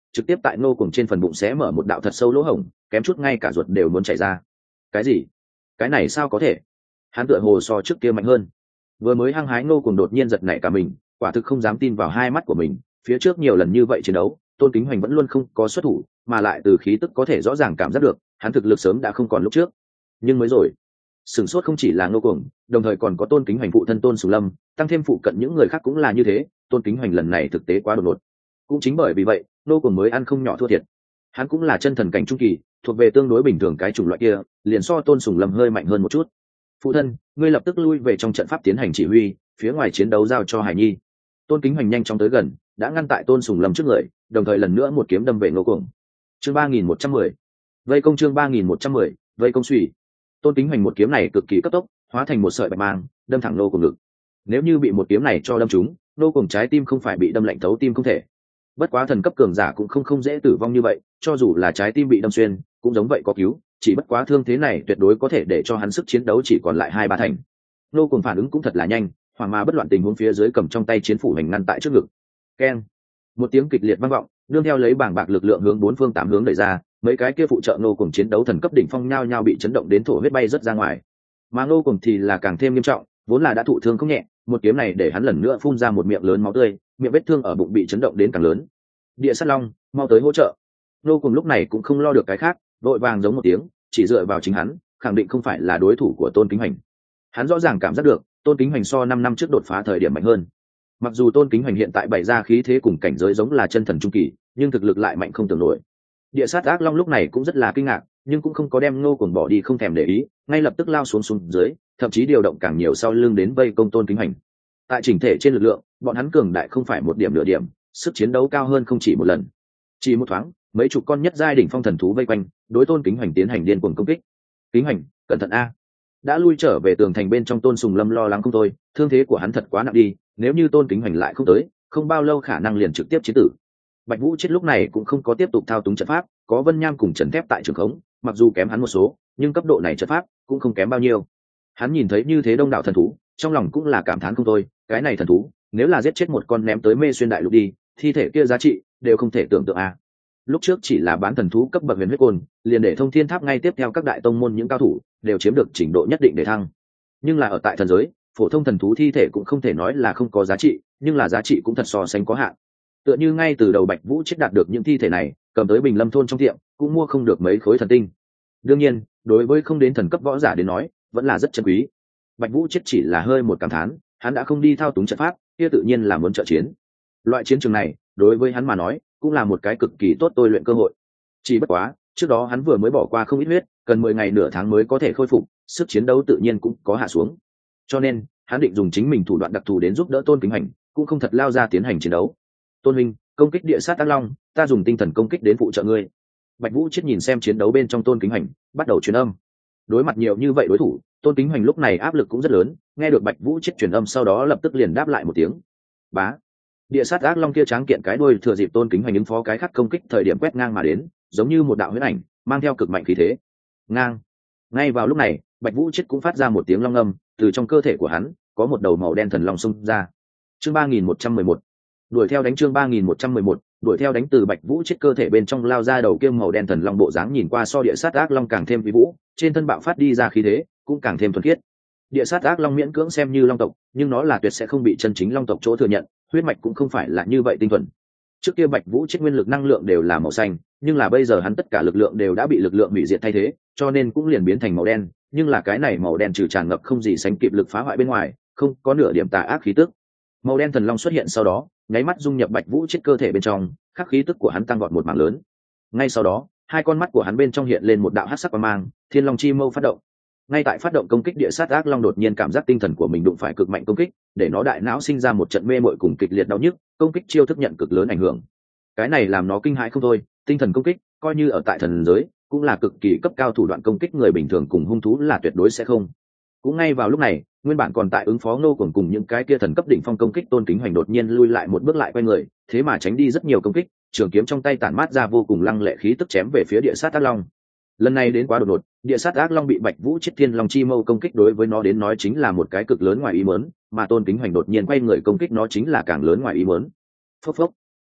trực tiếp tại Ngô Cuồng trên phần bụng xé mở một đạo thật sâu lỗ hổng, kém chút ngay cả ruột đều muốn chảy ra. Cái gì? Cái này sao có thể? Hắn tựa hồ so trước kia mạnh hơn. Vừa mới hăng hái Ngô Cuồng đột nhiên giật nảy cả mình, quả thực không dám tin vào hai mắt của mình. Phía trước nhiều lần như vậy chiến đấu, Tôn Kính Hoành vẫn luôn không có xuất thủ, mà lại từ khí tức có thể rõ ràng cảm giác được, hắn thực lực sớm đã không còn lúc trước. Nhưng mới rồi, sửng sốt không chỉ là Ngô Cuồng, đồng thời còn có Tôn Kính Hoành phụ thân Tôn Sùng Lâm, tăng thêm phụ cận những người khác cũng là như thế. Tôn Kính Hoành lần này thực tế quá đột ngột. Cũng chính bởi vì vậy, Ngô Cuồng mới ăn không nhỏ thua thiệt. Hắn cũng là chân thần cảnh trung kỳ, thuộc về tương đối bình thường cái chủng loại kia, liền so Tôn Sùng Lâm hơi mạnh hơn một chút. Phụ thân, ngươi lập tức lui về trong trận pháp tiến hành chỉ huy, phía ngoài chiến đấu giao cho Hải Nhi. Tôn Kính Hoành nhanh chóng tới gần, đã ngăn tại Tôn Sùng Lâm trước người, đồng thời lần nữa một kiếm đâm về Ngô Cuồng. Chương 3110. Vây công chương 3110, vây công suy. Tôn Kính Hoành một kiếm này cực kỳ cấp tốc, hóa thành một sợi bạch mang, đâm thẳng Ngô Cuồng ngực. Nếu như bị một kiếm này cho đâm trúng, Ngô Cuồng trái tim không phải bị đâm lạnh thấu tim không thể. Bất quá thần cấp cường giả cũng không dễ tử vong như vậy, cho dù là trái tim bị đâm xuyên, cũng giống vậy có cứu, chỉ bất quá thương thế này tuyệt đối có thể để cho hắn sức chiến đấu chỉ còn lại 2-3 thành. Ngô Cuồng phản ứng cũng thật là nhanh, hoàng ma bất loạn tình huống phía dưới cầm trong tay chiến phủ hành ngăn tại trước ngực. Keng! Một tiếng kịch liệt vang vọng, nương theo lấy bảng bạc lực lượng hướng 4 phương 8 hướng đẩy ra, mấy cái kia phụ trợ Ngô Cuồng chiến đấu thần cấp đỉnh phong nhao nhao bị chấn động đến thổ huyết bay rất ra ngoài. Mà Ngô Cuồng thì là càng thêm nghiêm trọng, vốn là đã thụ thương không nhẹ, một kiếm này để hắn lần nữa phun ra một miệng lớn máu tươi, miệng vết thương ở bụng bị chấn động đến càng lớn. Địa Sát Long, mau tới hỗ trợ. Ngô Cuồng lúc này cũng không lo được cái khác, vội vàng giống một tiếng, chỉ dựa vào chính hắn, khẳng định không phải là đối thủ của Tôn Kính Hoành. Hắn rõ ràng cảm giác được, Tôn Kính Hoành so 5 năm trước đột phá thời điểm mạnh hơn. Mặc dù Tôn Kính Hoành hiện tại bày ra khí thế cùng cảnh giới giống là chân thần trung kỳ, nhưng thực lực lại mạnh không tưởng nổi. Địa Sát Ác Long lúc này cũng rất là kinh ngạc, nhưng cũng không có đem Ngô Cuồng bỏ đi không thèm để ý, ngay lập tức lao xuống dưới, thậm chí điều động càng nhiều sau lưng đến vây công Tôn Kính Hoành. Tại chỉnh thể trên lực lượng, bọn hắn cường đại không phải một điểm nửa điểm, sức chiến đấu cao hơn không chỉ một lần. Chỉ một thoáng, mấy chục con nhất giai đỉnh phong thần thú vây quanh, đối Tôn Kính Hoành tiến hành điên cuồng công kích. Kính Hoành, cẩn thận a! Đã lui trở về tường thành bên trong Tôn Sùng Lâm lo lắng không thôi, thương thế của hắn thật quá nặng đi, nếu như Tôn Kính Hoành lại không tới, không bao lâu khả năng liền trực tiếp chiến tử. Bạch Vũ Chết lúc này cũng không có tiếp tục thao túng trận pháp, có Vân Nham cùng Trần Thép tại trường khống, mặc dù kém hắn một số, nhưng cấp độ này trận pháp cũng không kém bao nhiêu. Hắn nhìn thấy như thế đông đảo thần thú, trong lòng cũng là cảm thán không thôi, cái này thần thú, nếu là giết chết một con ném tới Mê Xuyên đại lục đi, thi thể kia giá trị đều không thể tưởng tượng a. Lúc trước chỉ là bán thần thú cấp bậc huyền huyết côn, liền để Thông Thiên Tháp ngay tiếp theo các đại tông môn những cao thủ đều chiếm được trình độ nhất định để thăng. Nhưng là ở tại thần giới, phổ thông thần thú thi thể cũng không thể nói là không có giá trị, nhưng là giá trị cũng thật so sánh có hạn. Tựa như ngay từ đầu Bạch Vũ Chết đạt được những thi thể này, cầm tới Bình Lâm thôn trong tiệm, cũng mua không được mấy khối thần tinh. Đương nhiên, đối với không đến thần cấp võ giả đến nói, vẫn là rất chân quý. Bạch Vũ Chết chỉ là hơi một cảm thán, hắn đã không đi thao túng trận pháp, kia tự nhiên là muốn trợ chiến. Loại chiến trường này, đối với hắn mà nói, cũng là một cái cực kỳ tốt tôi luyện cơ hội. Chỉ bất quá, trước đó hắn vừa mới bỏ qua không ít huyết, cần 10 ngày nửa tháng mới có thể khôi phục, sức chiến đấu tự nhiên cũng có hạ xuống. Cho nên, hắn định dùng chính mình thủ đoạn đặc thù đến giúp đỡ Tôn Kính Hoành, cũng không thật lao ra tiến hành chiến đấu. Tôn huynh, công kích Địa Sát Ác Long, ta dùng tinh thần công kích đến phụ trợ ngươi. Bạch Vũ Chết nhìn xem chiến đấu bên trong Tôn Kính Hoành, bắt đầu truyền âm. Đối mặt nhiều như vậy đối thủ, Tôn Kính Hoành lúc này áp lực cũng rất lớn, nghe được Bạch Vũ Chết truyền âm sau đó lập tức liền đáp lại một tiếng. Bá. Địa Sát Ác Long kia tráng kiện cái đuôi thừa dịp Tôn Kính Hoành ứng phó cái khác công kích thời điểm quét ngang mà đến, giống như một đạo huyễn ảnh, mang theo cực mạnh khí thế. Ngang. Ngay vào lúc này, Bạch Vũ Chết cũng phát ra một tiếng long ngâm, từ trong cơ thể của hắn có một đầu màu đen thần long xung ra. Chương 3111. Đuổi theo đánh chương 3111, đuổi theo đánh từ Bạch Vũ Chết cơ thể bên trong lao ra đầu kia màu đen thần long bộ dáng nhìn qua so Địa Sát Ác Long càng thêm vĩ vũ, trên thân bạo phát đi ra khí thế, cũng càng thêm thuần khiết. Địa Sát Ác Long miễn cưỡng xem như long tộc, nhưng nó là tuyệt sẽ không bị chân chính long tộc chỗ thừa nhận, huyết mạch cũng không phải là như vậy tinh thuần. Trước kia Bạch Vũ Chết nguyên lực năng lượng đều là màu xanh, nhưng là bây giờ hắn tất cả lực lượng đều đã bị lực lượng hủy diệt thay thế, cho nên cũng liền biến thành màu đen, nhưng là cái này màu đen trừ tràn ngập không gì sánh kịp lực phá hoại bên ngoài, không có nửa điểm tà ác khí tức. Màu đen thần long xuất hiện sau đó, nháy mắt dung nhập Bạch Vũ Chết cơ thể bên trong, khắc khí tức của hắn tăng vọt một mảng lớn. Ngay sau đó, hai con mắt của hắn bên trong hiện lên một đạo hắc sắc quang mang, Thiên Long Chi Mâu phát động. Ngay tại phát động công kích, Địa Sát Ác Long đột nhiên cảm giác tinh thần của mình đụng phải cực mạnh công kích, để nó đại não sinh ra một trận mê mội cùng kịch liệt đau nhức, công kích chiêu thức nhận cực lớn ảnh hưởng. Cái này làm nó kinh hãi không thôi, tinh thần công kích, coi như ở tại thần giới, cũng là cực kỳ cấp cao thủ đoạn công kích người bình thường cùng hung thú là tuyệt đối sẽ không. Cũng ngay vào lúc này, nguyên bản còn tại ứng phó Ngô Cuồng cùng những cái kia thần cấp đỉnh phong công kích Tôn Kính Hoành đột nhiên lui lại một bước lại quay người, thế mà tránh đi rất nhiều công kích, trường kiếm trong tay tản mát ra vô cùng lăng lệ khí tức chém về phía Địa Sát Ác Long. Lần này đến quá đột ngột, Địa Sát Ác Long bị Bạch Vũ Chết Thiên Long Chi Mâu công kích đối với nó đến nói chính là một cái cực lớn ngoài ý muốn, mà Tôn Kính Hoành đột nhiên quay người công kích nó chính là càng lớn ngoài ý muốn. Phốc phốc.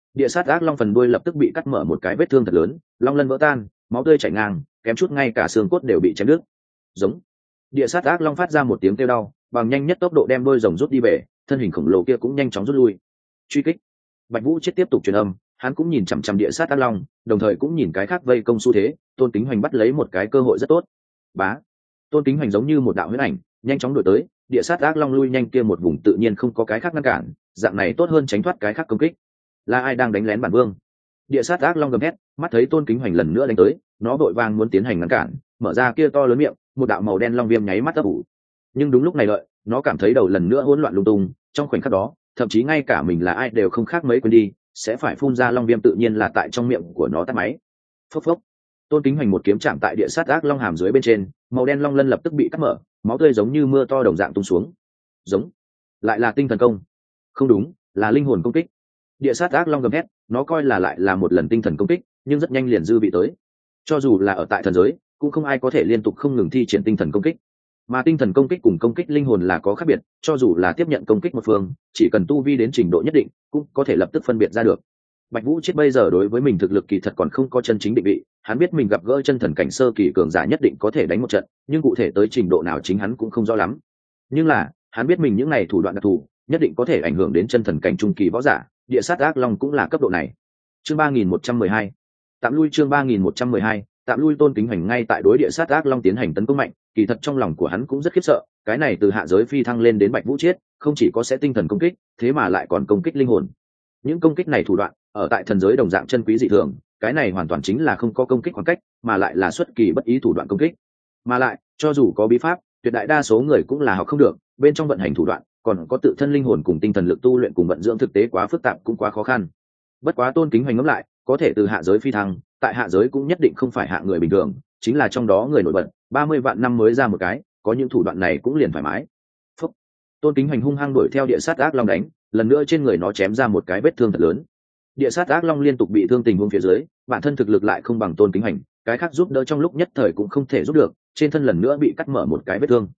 Địa sát ác long phần đuôi lập tức bị cắt mở một cái vết thương thật lớn, long lân vỡ tan, máu tươi chảy ngang, kém chút ngay cả xương cốt đều bị chém đứt. Giống. Địa sát ác long phát ra một tiếng kêu đau, bằng nhanh nhất tốc độ đem đôi rồng rút đi về, thân hình khổng lồ kia cũng nhanh chóng rút lui. Truy kích. Bạch Vũ chết tiếp tục truyền âm, hắn cũng nhìn chằm chằm địa sát ác long, đồng thời cũng nhìn cái khác vây công xu thế. Tôn Kính Hoành bắt lấy một cái cơ hội rất tốt. Bá. Tôn Kính Hoành giống như một đạo huyễn ảnh, nhanh chóng đuổi tới. Địa sát ác long lui nhanh kia một vùng tự nhiên không có cái khác ngăn cản, dạng này tốt hơn tránh thoát cái khác công kích. Là ai đang đánh lén bản vương? Địa sát ác long gầm hét, mắt thấy Tôn Kính Hoành lần nữa đánh tới, nó vội vàng muốn tiến hành ngăn cản, mở ra kia to lớn miệng, một đạo màu đen long viêm nháy mắt ấp ủ. Nhưng đúng lúc này đợi, nó cảm thấy đầu lần nữa hỗn loạn lung tung, trong khoảnh khắc đó, thậm chí ngay cả mình là ai đều không khác mấy quên đi, sẽ phải phun ra long viêm tự nhiên là tại trong miệng của nó tắt máy. Phốc phốc. Tôn Kính Hoành một kiếm chạm tại địa sát ác long hàm dưới bên trên, màu đen long lân lập tức bị cắt mở, máu tươi giống như mưa to đồng dạng tung xuống. Giống. Lại là tinh thần công. Không đúng, là linh hồn công kích. Địa sát ác long gầm hét, nó coi là lại là một lần tinh thần công kích, nhưng rất nhanh liền dư vị tới. Cho dù là ở tại thần giới, cũng không ai có thể liên tục không ngừng thi triển tinh thần công kích. Mà tinh thần công kích cùng công kích linh hồn là có khác biệt, cho dù là tiếp nhận công kích một phương, chỉ cần tu vi đến trình độ nhất định, cũng có thể lập tức phân biệt ra được. Bạch Vũ chết bây giờ đối với mình thực lực kỳ thật còn không có chân chính định vị, hắn biết mình gặp gỡ chân thần cảnh sơ kỳ cường giả nhất định có thể đánh một trận, nhưng cụ thể tới trình độ nào chính hắn cũng không rõ lắm. Nhưng là, hắn biết mình những này thủ đoạn đặc thù, nhất định có thể ảnh hưởng đến chân thần cảnh trung kỳ võ giả, địa sát ác long cũng là cấp độ này. Chương 3112. Tạm lui chương 3112, tạm lui. Tôn Kính Hoành ngay tại đối địa sát ác long tiến hành tấn công mạnh, kỳ thật trong lòng của hắn cũng rất khiếp sợ, cái này từ hạ giới phi thăng lên đến Bạch Vũ Chiết, không chỉ có sẽ tinh thần công kích, thế mà lại còn công kích linh hồn. Những công kích này thủ đoạn, ở tại thần giới đồng dạng chân quý dị thường, cái này hoàn toàn chính là không có công kích khoảng cách, mà lại là xuất kỳ bất ý thủ đoạn công kích. Mà lại, cho dù có bí pháp, tuyệt đại đa số người cũng là học không được, bên trong vận hành thủ đoạn, còn có tự thân linh hồn cùng tinh thần lực tu luyện cùng vận dưỡng thực tế quá phức tạp cũng quá khó khăn. Bất quá Tôn Kính Hoành ngẫm lại, có thể từ hạ giới phi thăng, tại hạ giới cũng nhất định không phải hạ người bình thường, chính là trong đó người nổi bật, 30 vạn năm mới ra một cái, có những thủ đoạn này cũng liền thoải mái. Phúc. Tôn Kính Hoành hung hăng đuổi theo địa sát ác long đánh, lần nữa trên người nó chém ra một cái vết thương thật lớn. Địa sát ác long liên tục bị thương tình huống phía dưới, bản thân thực lực lại không bằng Tôn Kính Hoành, cái khác giúp đỡ trong lúc nhất thời cũng không thể giúp được, trên thân lần nữa bị cắt mở một cái vết thương.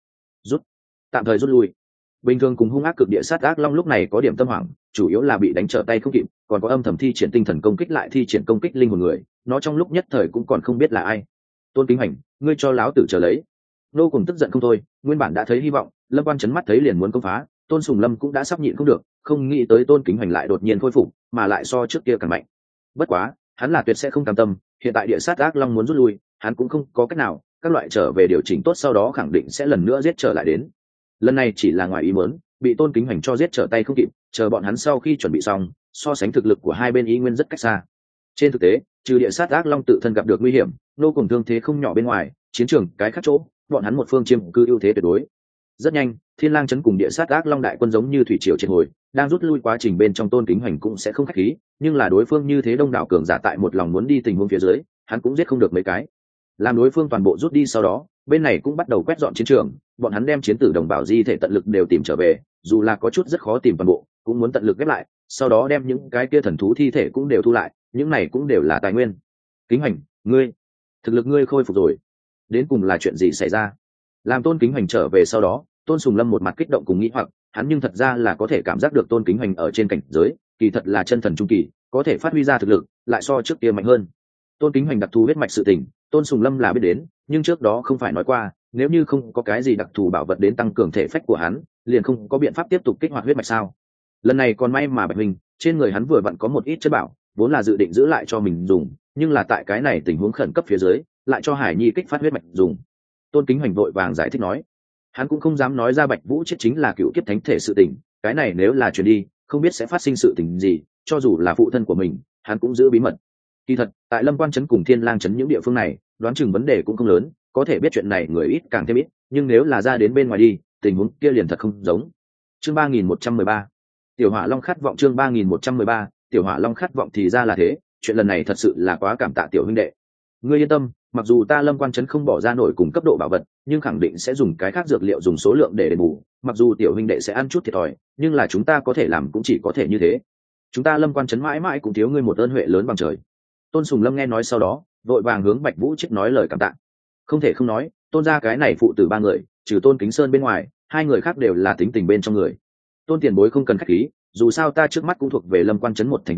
Tạm thời rút lui. Bình thường cùng hung ác cực địa sát ác long lúc này có điểm tâm hoảng, chủ yếu là bị đánh trở tay không kịp, còn có âm thầm thi triển tinh thần công kích lại thi triển công kích linh hồn người, nó trong lúc nhất thời cũng còn không biết là ai. Tôn Kính Hoành, ngươi cho láo tử chờ lấy. Nô cùng tức giận không thôi, nguyên bản đã thấy hy vọng, Lâm Quan chấn mắt thấy liền muốn công phá, Tôn Sùng Lâm cũng đã sắp nhịn không được, không nghĩ tới Tôn Kính Hoành lại đột nhiên khôi phục, mà lại so trước kia càng mạnh. Bất quá, hắn là tuyệt sẽ không cam tâm, hiện tại địa sát ác long muốn rút lui, hắn cũng không có cách nào, các loại trở về điều chỉnh tốt sau đó khẳng định sẽ lần nữa giết trở lại đến. Lần này chỉ là ngoài ý muốn, bị Tôn Kính Hoành cho giết trở tay không kịp, chờ bọn hắn sau khi chuẩn bị xong, so sánh thực lực của hai bên ý nguyên rất cách xa. Trên thực tế, trừ địa sát ác long tự thân gặp được nguy hiểm, nô cùng thương thế không nhỏ bên ngoài, chiến trường cái khác chỗ, bọn hắn một phương chiếm cư ưu thế tuyệt đối. Rất nhanh, Thiên Lang trấn cùng địa sát ác long đại quân giống như thủy triều triệt hồi, đang rút lui quá trình bên trong Tôn Kính Hoành cũng sẽ không khách khí, nhưng là đối phương như thế đông đảo cường giả tại một lòng muốn đi tình huống phía dưới, hắn cũng giết không được mấy cái. Làm đối phương toàn bộ rút đi sau đó, bên này cũng bắt đầu quét dọn chiến trường, bọn hắn đem chiến tử đồng bào di thể tận lực đều tìm trở về, dù là có chút rất khó tìm toàn bộ, cũng muốn tận lực ghép lại, sau đó đem những cái kia thần thú thi thể cũng đều thu lại, những này cũng đều là tài nguyên. Kính Hoành, ngươi, thực lực ngươi khôi phục rồi, đến cùng là chuyện gì xảy ra? Làm Tôn Kính Hoành trở về sau đó, Tôn Sùng Lâm một mặt kích động cùng nghĩ hoặc, hắn nhưng thật ra là có thể cảm giác được Tôn Kính Hoành ở trên cảnh giới, kỳ thật là chân thần trung kỳ, có thể phát huy ra thực lực, lại so trước kia mạnh hơn. Tôn Kính Hoành đặc thù huyết mạch sự tình, Tôn Sùng Lâm là biết đến, nhưng trước đó không phải nói qua, nếu như không có cái gì đặc thù bảo vật đến tăng cường thể phách của hắn, liền không có biện pháp tiếp tục kích hoạt huyết mạch sao? Lần này còn may mà Bạch Minh, trên người hắn vừa vặn có một ít chất bảo, vốn là dự định giữ lại cho mình dùng, nhưng là tại cái này tình huống khẩn cấp phía dưới, lại cho Hải Nhi kích phát huyết mạch dùng. Tôn Kính Hoành vội vàng giải thích nói, hắn cũng không dám nói ra Bạch Vũ chết chính là cựu kiếp thánh thể sự tình, cái này nếu là truyền đi, không biết sẽ phát sinh sự tình gì, cho dù là phụ thân của mình, hắn cũng giữ bí mật. Kỳ thật, tại Lâm Quan trấn cùng Thiên Lang trấn những địa phương này, đoán chừng vấn đề cũng không lớn, có thể biết chuyện này người ít càng thêm ít, nhưng nếu là ra đến bên ngoài đi, tình huống kia liền thật không giống. Chương 3113. Tiểu Hỏa Long khát vọng chương 3113, Tiểu Hỏa Long khát vọng thì ra là thế, chuyện lần này thật sự là quá cảm tạ tiểu huynh đệ. Ngươi yên tâm, mặc dù ta Lâm Quan trấn không bỏ ra nổi cùng cấp độ bảo vật, nhưng khẳng định sẽ dùng cái khác dược liệu dùng số lượng để đền bù, mặc dù tiểu huynh đệ sẽ ăn chút thiệt thòi, nhưng là chúng ta có thể làm cũng chỉ có thể như thế. Chúng ta Lâm Quan trấn mãi mãi cũng thiếu ngươi một ơn huệ lớn bằng trời. Tôn Sùng Lâm nghe nói sau đó, vội vàng hướng Bạch Vũ Chết nói lời cảm tạ. Không thể không nói, Tôn gia cái này phụ tử ba người, trừ Tôn Kính Sơn bên ngoài, hai người khác đều là tính tình bên trong người. Tôn tiền bối không cần khách khí, dù sao ta trước mắt cũng thuộc về Lâm Quan trấn một thành viên,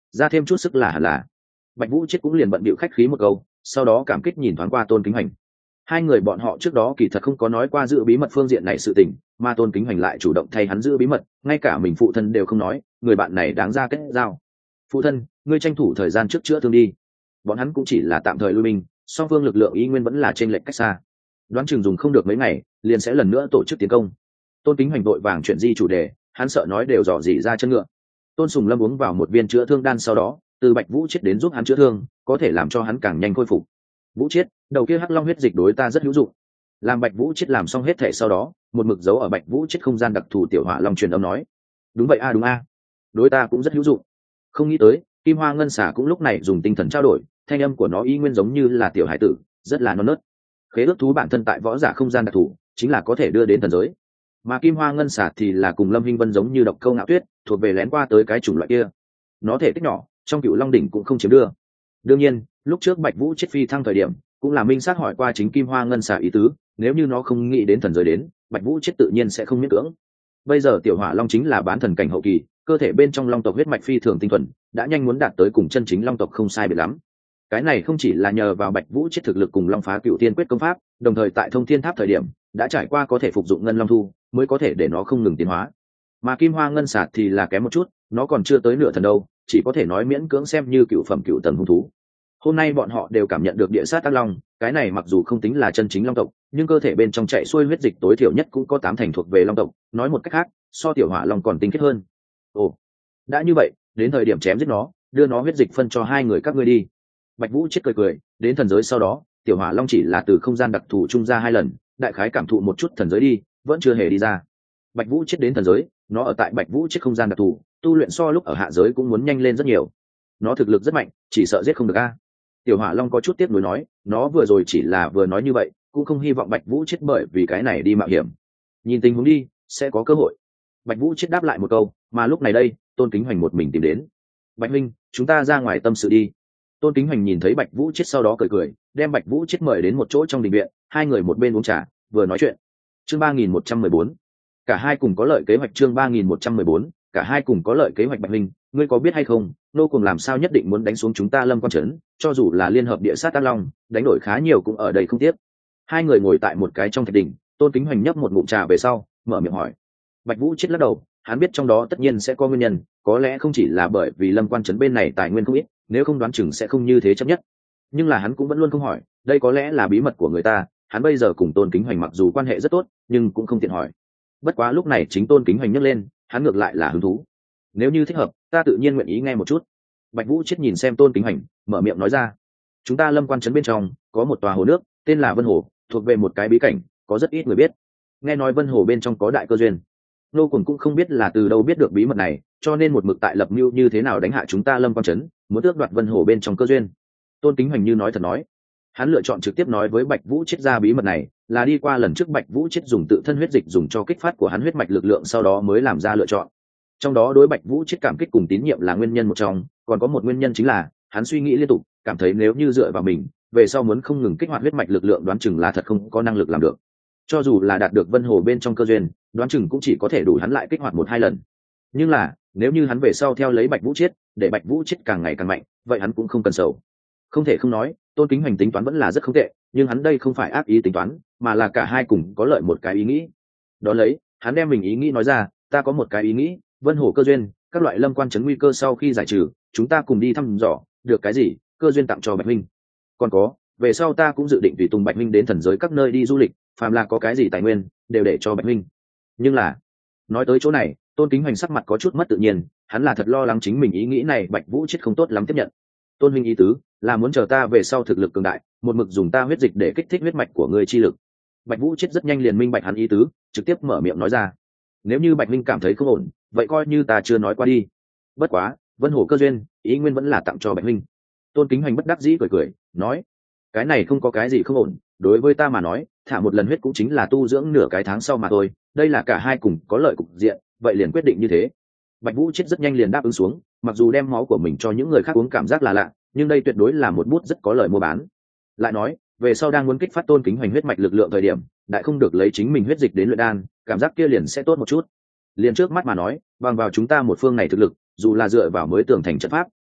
ra thêm chút sức là hẳn là. Bạch Vũ Chết cũng liền bận bịu khách khí một câu, sau đó cảm kích nhìn thoáng qua Tôn Kính Hoành. Hai người bọn họ trước đó kỳ thật không có nói qua giữ bí mật phương diện này sự tình, mà Tôn Kính Hoành lại chủ động thay hắn giữ bí mật, ngay cả mình phụ thân đều không nói, người bạn này đáng ra kết giao. Phụ thân, ngươi tranh thủ thời gian trước chữa thương đi. Bọn hắn cũng chỉ là tạm thời lui binh, song phương lực lượng y nguyên vẫn là trên lệch cách xa. Đoán chừng dùng không được mấy ngày, liền sẽ lần nữa tổ chức tiến công. Tôn Kính Hoành vội vàng chuyện di chủ đề, hắn sợ nói đều dò dỉ ra chân ngựa. Tôn Sùng Lâm uống vào một viên chữa thương đan sau đó, từ Bạch Vũ Chết đến giúp hắn chữa thương, có thể làm cho hắn càng nhanh khôi phục. Vũ Chết, đầu kia hắc long huyết dịch đối ta rất hữu dụng. Làm Bạch Vũ Chết làm xong hết thể sau đó, một mực dấu ở Bạch Vũ Chết không gian đặc thù tiểu hỏa long truyền âm nói: đúng vậy a, đúng a, đối ta cũng rất hữu dụng. Không nghĩ tới, Kim Hoa Ngân Xà cũng lúc này dùng tinh thần trao đổi, thanh âm của nó y nguyên giống như là tiểu hải tử, rất là non nớt. Khế ước thú bản thân tại võ giả không gian đặc thù, chính là có thể đưa đến thần giới. Mà Kim Hoa Ngân Xà thì là cùng Lâm Hinh Vân giống như độc câu ngạo tuyết, thuộc về lén qua tới cái chủng loại kia. Nó thể tích nhỏ, trong Cựu Long đỉnh cũng không chiếm đưa. Đương nhiên, lúc trước Bạch Vũ Chết phi thăng thời điểm, cũng là minh xác hỏi qua chính Kim Hoa Ngân Xà ý tứ, nếu như nó không nghĩ đến thần giới đến, Bạch Vũ Chết tự nhiên sẽ không miễn cưỡng. Bây giờ tiểu hỏa long chính là bán thần cảnh hậu kỳ, cơ thể bên trong long tộc huyết mạch phi thường tinh thuần, đã nhanh muốn đạt tới cùng chân chính long tộc không sai biệt lắm. Cái này không chỉ là nhờ vào Bạch Vũ Chết thực lực cùng Long Phá Cựu Tiên Quyết công pháp, đồng thời tại Thông Thiên Tháp thời điểm đã trải qua có thể phục dụng ngân long thu, mới có thể để nó không ngừng tiến hóa. Mà Kim Hoa Ngân Xà thì là kém một chút, nó còn chưa tới nửa thần đâu, chỉ có thể nói miễn cưỡng xem như cựu phẩm cựu tầng hung thú. Hôm nay bọn họ đều cảm nhận được địa sát tác long, cái này mặc dù không tính là chân chính long tộc, nhưng cơ thể bên trong chạy xuôi huyết dịch tối thiểu nhất cũng có 8 thành thuộc về long tộc, nói một cách khác, so tiểu hỏa long còn tinh khiết hơn. Ồ, đã như vậy, đến thời điểm chém giết nó, đưa nó huyết dịch phân cho hai người các ngươi đi. Bạch Vũ Chết cười cười, đến thần giới sau đó, tiểu hỏa long chỉ là từ không gian đặc thù trung ra 2 lần, đại khái cảm thụ một chút thần giới đi, vẫn chưa hề đi ra. Bạch Vũ Chết đến thần giới, nó ở tại Bạch Vũ Chết không gian đặc thù, tu luyện so lúc ở hạ giới cũng muốn nhanh lên rất nhiều. Nó thực lực rất mạnh, chỉ sợ giết không được a. Tiểu hỏa long có chút tiếc nuối nói, nó vừa rồi chỉ là vừa nói như vậy, cũng không hy vọng Bạch Vũ Chết bởi vì cái này đi mạo hiểm. Nhìn tình huống đi, sẽ có cơ hội. Bạch Vũ Chết đáp lại một câu, mà lúc này đây, Tôn Kính Hoành một mình tìm đến. Bạch huynh, chúng ta ra ngoài tâm sự đi. Tôn Kính Hoành nhìn thấy Bạch Vũ Chết sau đó cười cười, đem Bạch Vũ Chết mời đến một chỗ trong đình viện, hai người một bên uống trà, vừa nói chuyện. Chương 3114. Cả hai cùng có lợi kế hoạch. Chương 3114. Cả hai cùng có lợi kế hoạch. Bạch huynh, ngươi có biết hay không, nô cùng làm sao nhất định muốn đánh xuống chúng ta Lâm Quan trấn, cho dù là liên hợp địa sát tác long, đánh đổi khá nhiều cũng ở đây không tiếc. Hai người ngồi tại một cái trong thạch đình, Tôn Kính Hoành nhấp một ngụm trà về sau, mở miệng hỏi. Bạch Vũ Chết lắc đầu, hắn biết trong đó tất nhiên sẽ có nguyên nhân, có lẽ không chỉ là bởi vì Lâm Quan trấn bên này tài nguyên không ít, nếu không đoán chừng sẽ không như thế chấp nhất. Nhưng là hắn cũng vẫn luôn không hỏi, đây có lẽ là bí mật của người ta, hắn bây giờ cùng Tôn Kính Hoành mặc dù quan hệ rất tốt, nhưng cũng không tiện hỏi. Bất quá lúc này chính Tôn Kính Hoành nhấc lên, hắn ngược lại là hứng thú. Nếu như thích hợp, ta tự nhiên nguyện ý nghe một chút. Bạch Vũ Chết nhìn xem Tôn Kính Hoành, mở miệng nói ra. Chúng ta Lâm Quan trấn bên trong có một tòa hồ nước, tên là Vân Hồ, thuộc về một cái bí cảnh, có rất ít người biết. Nghe nói Vân Hồ bên trong có đại cơ duyên. Nô Cùng cũng không biết là từ đâu biết được bí mật này, cho nên một mực tại lập mưu như thế nào đánh hạ chúng ta Lâm Quan trấn, muốn tước đoạt Vân Hồ bên trong cơ duyên. Tôn Kính Hoành như nói thật nói, hắn lựa chọn trực tiếp nói với Bạch Vũ Chết ra bí mật này, là đi qua lần trước Bạch Vũ Chết dùng tự thân huyết dịch dùng cho kích phát của hắn huyết mạch lực lượng, sau đó mới làm ra lựa chọn. Trong đó đối Bạch Vũ Chết cảm kích cùng tín nhiệm là nguyên nhân một trong, còn có một nguyên nhân chính là hắn suy nghĩ liên tục, cảm thấy nếu như dựa vào mình, về sau muốn không ngừng kích hoạt huyết mạch lực lượng đoán chừng là thật không có năng lực làm được. Cho dù là đạt được Vân Hồ bên trong cơ duyên, đoán chừng cũng chỉ có thể đủ hắn lại kích hoạt 1-2 lần. Nhưng là, nếu như hắn về sau theo lấy Bạch Vũ Chết, để Bạch Vũ Chết càng ngày càng mạnh, vậy hắn cũng không cần sầu. Không thể không nói, Tôn Kính Hoành tính toán vẫn là rất không tệ, nhưng hắn đây không phải ác ý tính toán, mà là cả hai cùng có lợi một cái ý nghĩ. Đó lấy, hắn đem mình ý nghĩ nói ra, ta có một cái ý nghĩ, Vân Hồ cơ duyên, các loại Lâm Quan trấn nguy cơ sau khi giải trừ, chúng ta cùng đi thăm dò, được cái gì, cơ duyên tặng cho Bạch huynh. Còn có, về sau ta cũng dự định tùy tùng Bạch huynh đến thần giới các nơi đi du lịch, phàm là có cái gì tài nguyên, đều để cho Bạch huynh. Nhưng là, nói tới chỗ này, Tôn Kính Hoành sắc mặt có chút mất tự nhiên, hắn là thật lo lắng chính mình ý nghĩ này Bạch Vũ Chết không tốt lắm tiếp nhận. Tôn huynh ý tứ là muốn chờ ta về sau thực lực cường đại, một mực dùng ta huyết dịch để kích thích huyết mạch của người chi lực. Bạch Vũ Chết rất nhanh liền minh bạch hắn ý tứ, trực tiếp mở miệng nói ra. Nếu như Bạch huynh cảm thấy không ổn, vậy coi như ta chưa nói qua đi. Bất quá, Vân Hồ cơ duyên, ý nguyên vẫn là tặng cho Bạch huynh. Tôn Kính Hoành bất đắc dĩ cười cười, nói, cái này không có cái gì không ổn, đối với ta mà nói, thả một lần huyết cũng chính là tu dưỡng nửa cái tháng sau mà thôi, đây là cả hai cùng có lợi cục diện, vậy liền quyết định như thế. Bạch Vũ Chết rất nhanh liền đáp ứng xuống, mặc dù đem máu của mình cho những người khác uống cảm giác là lạ, nhưng đây tuyệt đối là một bút rất có lợi mua bán. Lại nói, về sau đang muốn kích phát Tôn Kính Hoành huyết mạch lực lượng thời điểm, đại không được lấy chính mình huyết dịch đến luyện đan, cảm giác kia liền sẽ tốt một chút. Liền trước mắt mà nói, bằng vào chúng ta một phương này thực lực, dù là dựa vào mới tường thành trận pháp,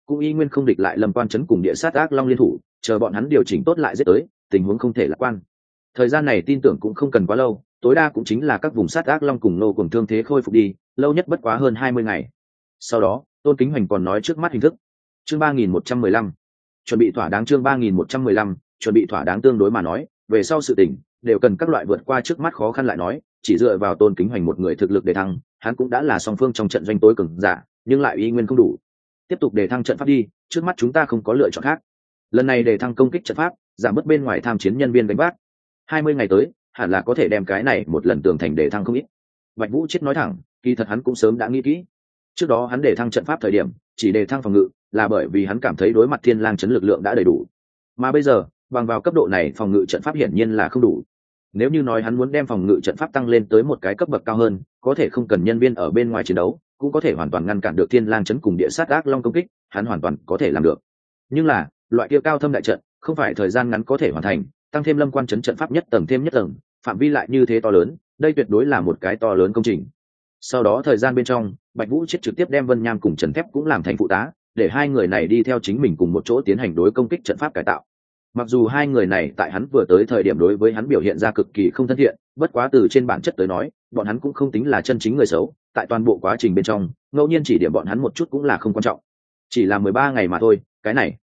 cũng y nguyên không địch lại lâm quan trấn cùng địa sát ác long liên thủ, chờ bọn hắn điều chỉnh tốt lại giết tới, tình huống không thể lạc quan. Thời gian này tin tưởng cũng không cần quá lâu, tối đa cũng chính là các vùng sát ác long cùng nô cùng thương thế khôi phục đi, lâu nhất bất quá hơn 20 ngày. Sau đó Tôn Kính Hoành còn nói trước mắt hình thức. Chương 3115, chuẩn bị thỏa đáng. Chương 3115, chuẩn bị thỏa đáng. Tương đối mà nói, về sau sự tình đều cần các loại vượt qua trước mắt khó khăn lại nói, chỉ dựa vào Tôn Kính Hoành một người thực lực để thăng, hắn cũng đã là song phương trong trận doanh tối cường giả, nhưng lại y nguyên không đủ. Tiếp tục đề thăng trận pháp đi, trước mắt chúng ta không có lựa chọn khác. Lần này đề thăng công kích trận pháp, giảm bớt bên ngoài tham chiến nhân viên đánh vác. 20 ngày tới, hẳn là có thể đem cái này một lần tường thành đề thăng không ít. Bạch Vũ Chết nói thẳng, kỳ thật hắn cũng sớm đã nghĩ kỹ. Trước đó hắn đề thăng trận pháp thời điểm, chỉ đề thăng phòng ngự, là bởi vì hắn cảm thấy đối mặt Thiên Lang chấn lực lượng đã đầy đủ. Mà bây giờ, bằng vào cấp độ này phòng ngự trận pháp hiển nhiên là không đủ. Nếu như nói hắn muốn đem phòng ngự trận pháp tăng lên tới một cái cấp bậc cao hơn, có thể không cần nhân viên ở bên ngoài chiến đấu, cũng có thể hoàn toàn ngăn cản được Thiên Lang chấn cùng địa sát ác long công kích, hắn hoàn toàn có thể làm được. Nhưng là, loại kia cao thâm đại trận, không phải thời gian ngắn có thể hoàn thành, tăng thêm lâm quan chấn trận pháp nhất tầng thêm nhất tầng, phạm vi lại như thế to lớn, đây tuyệt đối là một cái to lớn công trình. Sau đó thời gian bên trong, Bạch Vũ Chết trực tiếp đem Vân Nham cùng Trần Thép cũng làm thành phụ tá, để hai người này đi theo chính mình cùng một chỗ tiến hành đối công kích trận pháp cải tạo. Mặc dù hai người này tại hắn vừa tới thời điểm đối với hắn biểu hiện ra cực kỳ không thân thiện, bất quá từ trên bản chất tới nói, bọn hắn cũng không tính là chân chính người xấu, tại toàn bộ quá trình bên trong, ngẫu nhiên chỉ điểm bọn hắn một chút cũng là không quan trọng. Chỉ là 13 ngày mà thôi, cái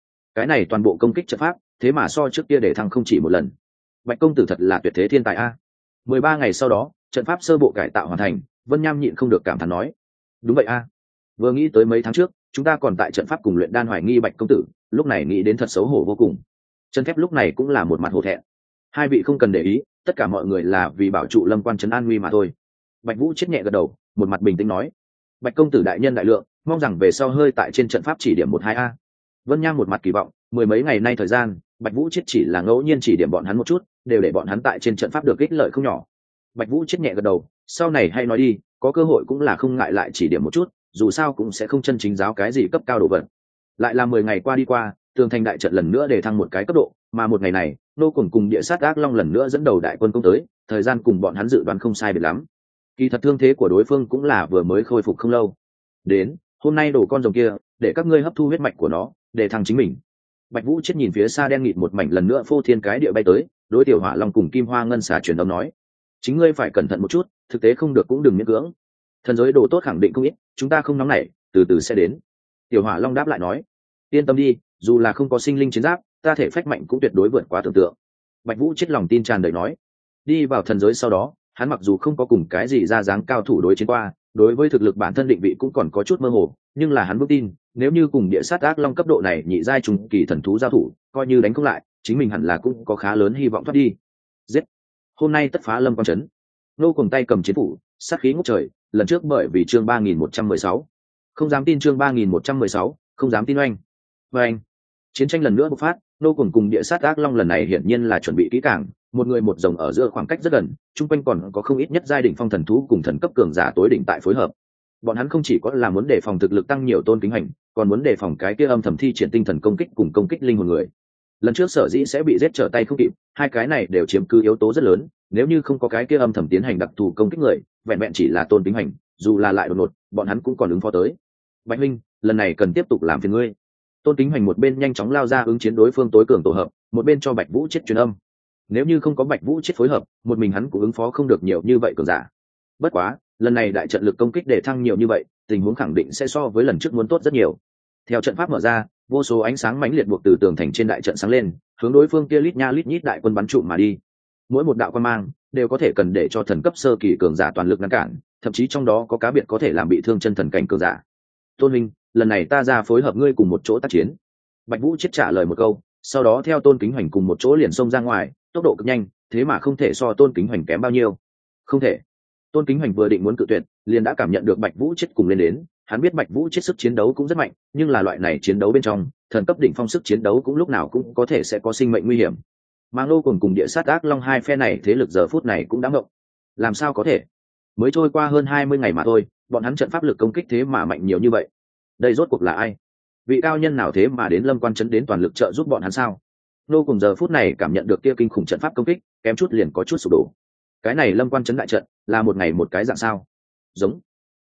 này toàn bộ công kích trận pháp, thế mà so trước kia để thăng không chỉ một lần. Bạch công tử thật là tuyệt thế thiên tài a. 13 ngày sau đó, trận pháp sơ bộ cải tạo hoàn thành, Vân Nham nhịn không được cảm thán nói: "Đúng vậy a, vừa nghĩ tới mấy tháng trước, chúng ta còn tại trận pháp cùng luyện đan hoài nghi Bạch công tử, lúc này nghĩ đến thật xấu hổ vô cùng." Trần Thép lúc này cũng là một mặt hổ thẹn. Hai vị không cần để ý, tất cả mọi người là vì bảo trụ lâm quan trấn an nguy mà thôi. Bạch Vũ Chết nhẹ gật đầu, một mặt bình tĩnh nói: "Bạch công tử đại nhân đại lượng, mong rằng về sau hơi tại trên trận pháp chỉ điểm 1-2 a." Vân Nham một mặt kỳ vọng, mười mấy ngày nay thời gian, Bạch Vũ Chết chỉ là ngẫu nhiên chỉ điểm bọn hắn một chút, đều để bọn hắn tại trên trận pháp được ích lợi không nhỏ. Bạch Vũ Chết nhẹ gật đầu, sau này hay nói đi, có cơ hội cũng là không ngại lại chỉ điểm một chút, dù sao cũng sẽ không chân chính giáo cái gì cấp cao đồ vật. Lại là 10 ngày qua đi qua, tường thành đại trận lần nữa để thăng một cái cấp độ, mà một ngày này, nô cùng cùng địa sát ác long lần nữa dẫn đầu đại quân công tới, thời gian cùng bọn hắn dự đoán không sai biệt lắm. Kỳ thật thương thế của đối phương cũng là vừa mới khôi phục không lâu. Đến, hôm nay đổ con rồng kia, để các ngươi hấp thu huyết mạch của nó, để thăng chính mình. Bạch Vũ Chết nhìn phía xa đen nghịt một mảnh lần nữa phô thiên cái địa bay tới, đối tiểu hỏa long cùng kim hoa ngân xà truyền âm nói: "Chính ngươi phải cẩn thận một chút, thực tế không được cũng đừng miễn cưỡng. Thần giới đồ tốt khẳng định không ít, chúng ta không nóng nảy, từ từ sẽ đến." Tiểu hỏa long đáp lại nói: "Yên tâm đi, dù là không có sinh linh chiến giáp, ta thể phách mạnh cũng tuyệt đối vượt quá tưởng tượng." Bạch Vũ Chết lòng tin tràn đầy nói. Đi vào thần giới sau đó, hắn mặc dù không có cùng cái gì ra dáng cao thủ đối chiến qua, đối với thực lực bản thân định vị cũng còn có chút mơ hồ, nhưng là hắn vững tin, nếu như cùng địa sát ác long cấp độ này nhị giai trùng kỳ thần thú giao thủ, coi như đánh không lại, chính mình hẳn là cũng có khá lớn hy vọng thoát đi. Giết! Hôm nay tất phá lâm quan trấn. Nô cùng tay cầm chiến phủ, sát khí ngút trời, lần trước bởi vì chương 3116. Không dám tin. Chương 3116, không dám tin oanh. Và anh. Chiến tranh lần nữa bộc phát, nô cùng địa sát ác long lần này hiển nhiên là chuẩn bị kỹ càng, một người một rồng ở giữa khoảng cách rất gần, chung quanh còn có không ít nhất giai đỉnh phong thần thú cùng thần cấp cường giả tối đỉnh tại phối hợp. Bọn hắn không chỉ có là muốn đề phòng thực lực tăng nhiều Tôn Kính Hành, còn muốn đề phòng cái kia âm thầm thi triển tinh thần công kích cùng công kích linh hồn người. Lần trước sở dĩ sẽ bị giết trở tay không kịp, hai cái này đều chiếm cứ yếu tố rất lớn, nếu như không có cái kia âm thầm tiến hành đặc thù công kích người, vẹn vẹn chỉ là Tôn Kính Hành, dù là lại đột ngột, bọn hắn cũng còn ứng phó tới. Bạch huynh, lần này cần tiếp tục làm phiền ngươi. Tôn Kính Hành một bên nhanh chóng lao ra ứng chiến đối phương tối cường tổ hợp, một bên cho Bạch Vũ Chết truyền âm. Nếu như không có Bạch Vũ Chết phối hợp, một mình hắn cũng ứng phó không được nhiều như vậy cường giả. Bất quá, lần này đại trận lực công kích để thăng nhiều như vậy, tình huống khẳng định sẽ so với lần trước muốn tốt rất nhiều. Theo trận pháp mở ra, vô số ánh sáng mãnh liệt buộc từ tường thành trên đại trận sáng lên, hướng đối phương kia lít nha lít nhít đại quân bắn trụ mà đi. Mỗi một đạo quan mang đều có thể cần để cho thần cấp sơ kỳ cường giả toàn lực ngăn cản, thậm chí trong đó có cá biệt có thể làm bị thương chân thần cảnh cường giả. Tôn Minh, lần này ta ra phối hợp ngươi cùng một chỗ tác chiến. Bạch Vũ Chết trả lời một câu, sau đó theo Tôn Kính Hoành cùng một chỗ liền xông ra ngoài, tốc độ cực nhanh, thế mà không thể so Tôn Kính Hoành kém bao nhiêu. Không thể. Tôn Kính Hoành vừa định muốn cự tuyệt, liền đã cảm nhận được Bạch Vũ Chết cùng lên đến. Hắn biết Bạch Vũ Chết sức chiến đấu cũng rất mạnh, nhưng là loại này chiến đấu bên trong, thần cấp đỉnh phong sức chiến đấu cũng lúc nào cũng có thể sẽ có sinh mệnh nguy hiểm. Mang Lô cùng địa sát ác long hai phe này thế lực giờ phút này cũng đã ngộng. Làm sao có thể? Mới trôi qua hơn 20 ngày mà thôi, bọn hắn trận pháp lực công kích thế mà mạnh nhiều như vậy. Đây rốt cuộc là ai? Vị cao nhân nào thế mà đến Lâm Quan trấn đến toàn lực trợ giúp bọn hắn sao? Nô cùng giờ phút này cảm nhận được kia kinh khủng trận pháp công kích, kém chút liền có chút sụp đổ. Cái này Lâm Quan trấn đại trận là một ngày một cái dạng sao? Giống.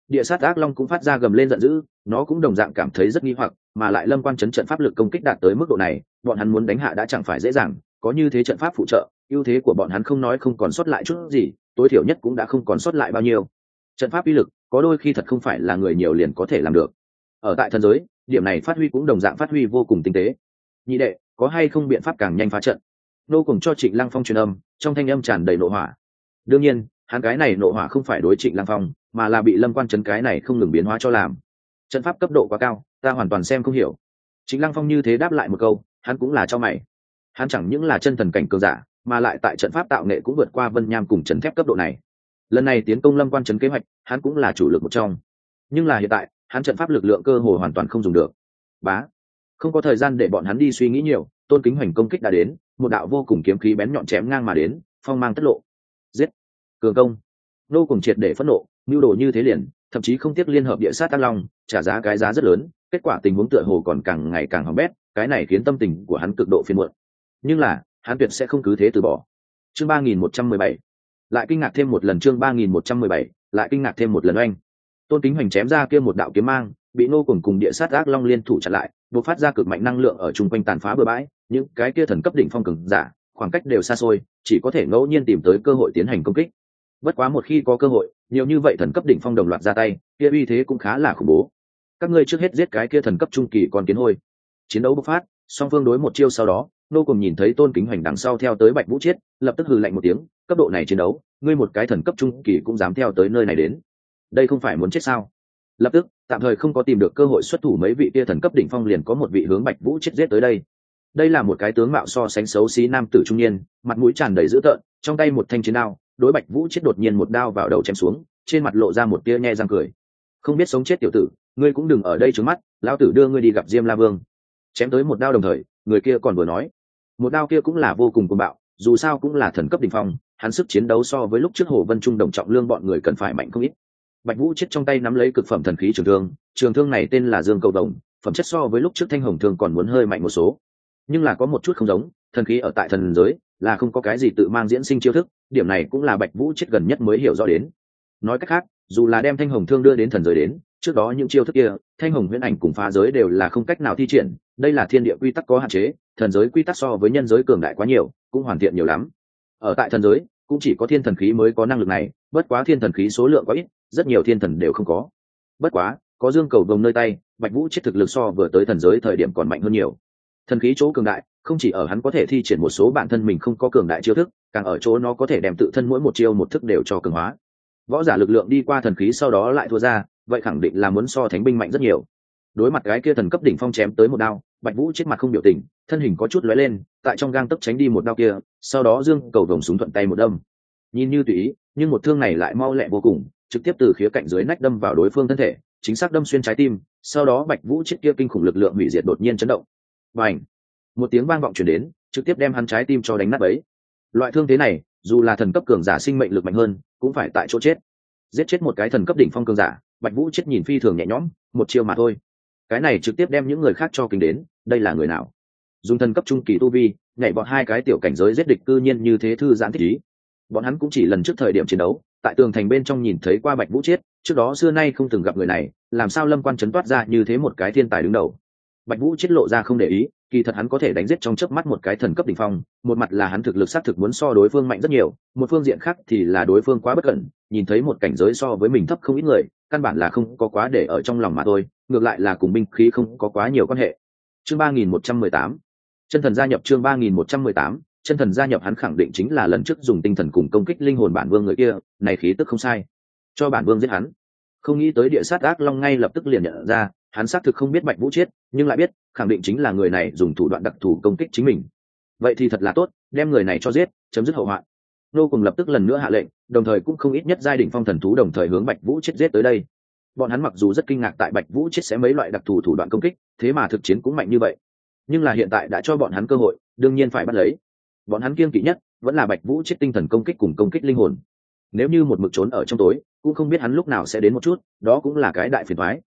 Địa sát ác long cũng phát ra gầm lên giận dữ, nó cũng đồng dạng cảm thấy rất nghi hoặc, mà lại lâm quan chấn trận pháp lực công kích đạt tới mức độ này, bọn hắn muốn đánh hạ đã chẳng phải dễ dàng, có như thế trận pháp phụ trợ, ưu thế của bọn hắn không nói không còn sót lại chút gì, tối thiểu nhất cũng đã không còn sót lại bao nhiêu. Trận pháp uy lực có đôi khi thật không phải là người nhiều liền có thể làm được. Ở tại thần giới, điểm này phát huy cũng đồng dạng phát huy vô cùng tinh tế. Nhị đệ, có hay không biện pháp càng nhanh phá trận? Nô cùng cho Trịnh Lăng Phong truyền âm, trong thanh âm tràn đầy nộ hỏa. Đương nhiên, hắn cái này nộ hỏa không phải đối Trịnh Lăng Phong, mà là bị lâm quan chấn cái này không ngừng biến hóa cho làm. Trận pháp cấp độ quá cao, ta hoàn toàn xem không hiểu. Trịnh Lăng Phong như thế đáp lại một câu, hắn cũng là cho mày. Hắn chẳng những là chân thần cảnh cường giả, mà lại tại trận pháp tạo nghệ cũng vượt qua Vân Nham cùng trấn thép cấp độ này. Lần này tiến công lâm quan chấn kế hoạch, hắn cũng là chủ lực một trong. Nhưng là hiện tại, hắn trận pháp lực lượng cơ hồ hoàn toàn không dùng được. Bá, không có thời gian để bọn hắn đi suy nghĩ nhiều, Tôn Kính Hoành công kích đã đến, một đạo vô cùng kiếm khí bén nhọn chém ngang mà đến, phong mang tất lộ. Giết, cường công. Nô cùng triệt để phẫn nộ, mưu đồ như thế liền, thậm chí không tiếc liên hợp địa sát Ác Long, trả giá cái giá rất lớn, kết quả tình huống tựa hồ còn càng ngày càng hỏng bét, cái này khiến tâm tình của hắn cực độ phiền muộn. Nhưng là, hắn tuyệt sẽ không cứ thế từ bỏ. Chương 3117. Lại kinh ngạc thêm một lần, chương 3117, lại kinh ngạc thêm một lần oanh. Tôn Kính Hoành chém ra kia một đạo kiếm mang, bị Nô cùng địa sát Ác Long liên thủ chặn lại, bộc phát ra cực mạnh năng lượng ở chung quanh tàn phá bừa bãi, những cái kia thần cấp đỉnh phong cường giả, khoảng cách đều xa xôi, chỉ có thể ngẫu nhiên tìm tới cơ hội tiến hành công kích. Bất quá một khi có cơ hội, nhiều như vậy thần cấp đỉnh phong đồng loạt ra tay, kia uy thế cũng khá là khủng bố. Các ngươi trước hết giết cái kia thần cấp trung kỳ con kiến hôi. Chiến đấu bộc phát, song phương đối một chiêu sau đó, Nô cùng nhìn thấy Tôn Kính Hoành đằng sau theo tới Bạch Vũ Chiết, lập tức hừ lạnh một tiếng, cấp độ này chiến đấu, ngươi một cái thần cấp trung kỳ cũng dám theo tới nơi này đến. Đây không phải muốn chết sao? Lập tức, tạm thời không có tìm được cơ hội xuất thủ mấy vị kia thần cấp đỉnh phong liền có một vị hướng Bạch Vũ Chiết giết tới đây. Đây là một cái tướng mạo so sánh xấu xí nam tử trung niên, mặt mũi tràn đầy dữ tợn, trong tay một thanh chiến đao, đối Bạch Vũ Chiết đột nhiên một đao vào đầu chém xuống, trên mặt lộ ra một tia nhe răng cười. Không biết sống chết tiểu tử, ngươi cũng đừng ở đây trướng mắt, lão tử đưa ngươi đi gặp Diêm La Vương. Chém tới một đao đồng thời, người kia còn vừa nói, một đao kia cũng là vô cùng cuồng bạo, dù sao cũng là thần cấp đỉnh phong, hắn sức chiến đấu so với lúc trước Hồ Vân Trung đồng trọng lương bọn người cần phải mạnh không ít. Bạch Vũ Chiết trong tay nắm lấy cực phẩm thần khí trường thương này tên là Dương Cầu Đồng, phẩm chất so với lúc trước Thanh Hồng Thương còn muốn hơi mạnh một số, nhưng là có một chút không giống, thần khí ở tại thần giới là không có cái gì tự mang diễn sinh chiêu thức, điểm này cũng là Bạch Vũ Chiết gần nhất mới hiểu rõ đến. Nói cách khác, dù là đem Thanh Hồng Thương đưa đến thần giới đến, trước đó những chiêu thức kia, Thanh Hồng Huyễn Ảnh cùng phá giới đều là không cách nào thi triển, đây là thiên địa quy tắc có hạn chế, thần giới quy tắc so với nhân giới cường đại quá nhiều, cũng hoàn thiện nhiều lắm. Ở tại thần giới, cũng chỉ có thiên thần khí mới có năng lực này, bất quá thiên thần khí số lượng có ít, rất nhiều thiên thần đều không có. Bất quá, có Dương Cầu Vồng nơi tay, Bạch Vũ Chiết thực lực so vừa tới thần giới thời điểm còn mạnh hơn nhiều. Thần khí chỗ cường đại, không chỉ ở hắn có thể thi triển một số bản thân mình không có cường đại chiêu thức, càng ở chỗ nó có thể đem tự thân mỗi một chiêu một thức đều cho cường hóa. Võ giả lực lượng đi qua thần khí sau đó lại thua ra, vậy khẳng định là muốn so thánh binh mạnh rất nhiều. Đối mặt cái kia thần cấp đỉnh phong chém tới một đao, Bạch Vũ Chiết mặt không biểu tình, thân hình có chút lóe lên, tại trong gang tấc tránh đi một đao kia, sau đó Dương Cầu Vồng súng thuận tay một đâm. Nhìn như tùy ý, nhưng một thương này lại mau lẹ vô cùng, trực tiếp từ khía cạnh dưới nách đâm vào đối phương thân thể, chính xác đâm xuyên trái tim, sau đó Bạch Vũ Chiết kia kinh khủng lực lượng hủy diệt đột nhiên chấn động. Bành! Một tiếng vang vọng truyền đến, trực tiếp đem hắn trái tim cho đánh nát bấy. Loại thương thế này, dù là thần cấp cường giả sinh mệnh lực mạnh hơn, cũng phải tại chỗ chết. Giết chết một cái thần cấp đỉnh phong cường giả, Bạch Vũ Chiết nhìn phi thường nhẹ nhõm, một chiêu mà thôi. Cái này trực tiếp đem những người khác cho kinh đến, đây là người nào? Dùng thần cấp trung kỳ tu vi, nhảy vọt hai cái tiểu cảnh giới giết địch cư nhiên như thế thư giãn thích ý. Bọn hắn cũng chỉ lần trước thời điểm chiến đấu, tại tường thành bên trong nhìn thấy qua Bạch Vũ Chiết, trước đó xưa nay không từng gặp người này, làm sao Lâm Quan chấn toát ra như thế một cái thiên tài đứng đầu. Bạch Vũ Chiết lộ ra không để ý, kỳ thật hắn có thể đánh giết trong chớp mắt một cái thần cấp đỉnh phong, một mặt là hắn thực lực xác thực muốn so đối phương mạnh rất nhiều, một phương diện khác thì là đối phương quá bất cẩn, nhìn thấy một cảnh giới so với mình thấp không ít người, căn bản là không có quá để ở trong lòng mà thôi, ngược lại là cùng binh khí không có quá nhiều quan hệ. Chương 3118. Chân thần gia nhập, chương 3118. Chân thần gia nhập, hắn khẳng định chính là lần trước dùng tinh thần cùng công kích linh hồn bản vương người kia, này khí tức không sai. Cho bản vương giết hắn. Không nghĩ tới địa sát ác long ngay lập tức liền nhận ra, hắn xác thực không biết Bạch Vũ Chiết, nhưng lại biết, khẳng định chính là người này dùng thủ đoạn đặc thù công kích chính mình. Vậy thì thật là tốt, đem người này cho giết, chấm dứt hậu hoạn. Nô cùng lập tức lần nữa hạ lệnh, đồng thời cũng không ít nhất giai đỉnh phong thần thú đồng thời hướng Bạch Vũ Chiết giết tới đây. Bọn hắn mặc dù rất kinh ngạc tại Bạch Vũ Chiết sẽ mấy loại đặc thù thủ đoạn công kích, thế mà thực chiến cũng mạnh như vậy. Nhưng là hiện tại đã cho bọn hắn cơ hội, đương nhiên phải bắt lấy. Bọn hắn kiêng kỵ nhất vẫn là Bạch Vũ Chiết tinh thần công kích cùng công kích linh hồn. Nếu như một mực trốn ở trong tối, cũng không biết hắn lúc nào sẽ đến một chút, đó cũng là cái đại phiền toái.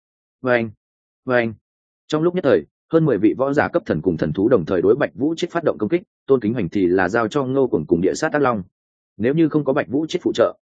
Vâng. Trong lúc nhất thời, hơn 10 vị võ giả cấp thần cùng thần thú đồng thời đối Bạch Vũ Chiết phát động công kích, Tôn Kính Hoành thì là giao cho Ngô Cuồng cùng địa sát Ác Long. Nếu như không có Bạch Vũ Chiết phụ trợ,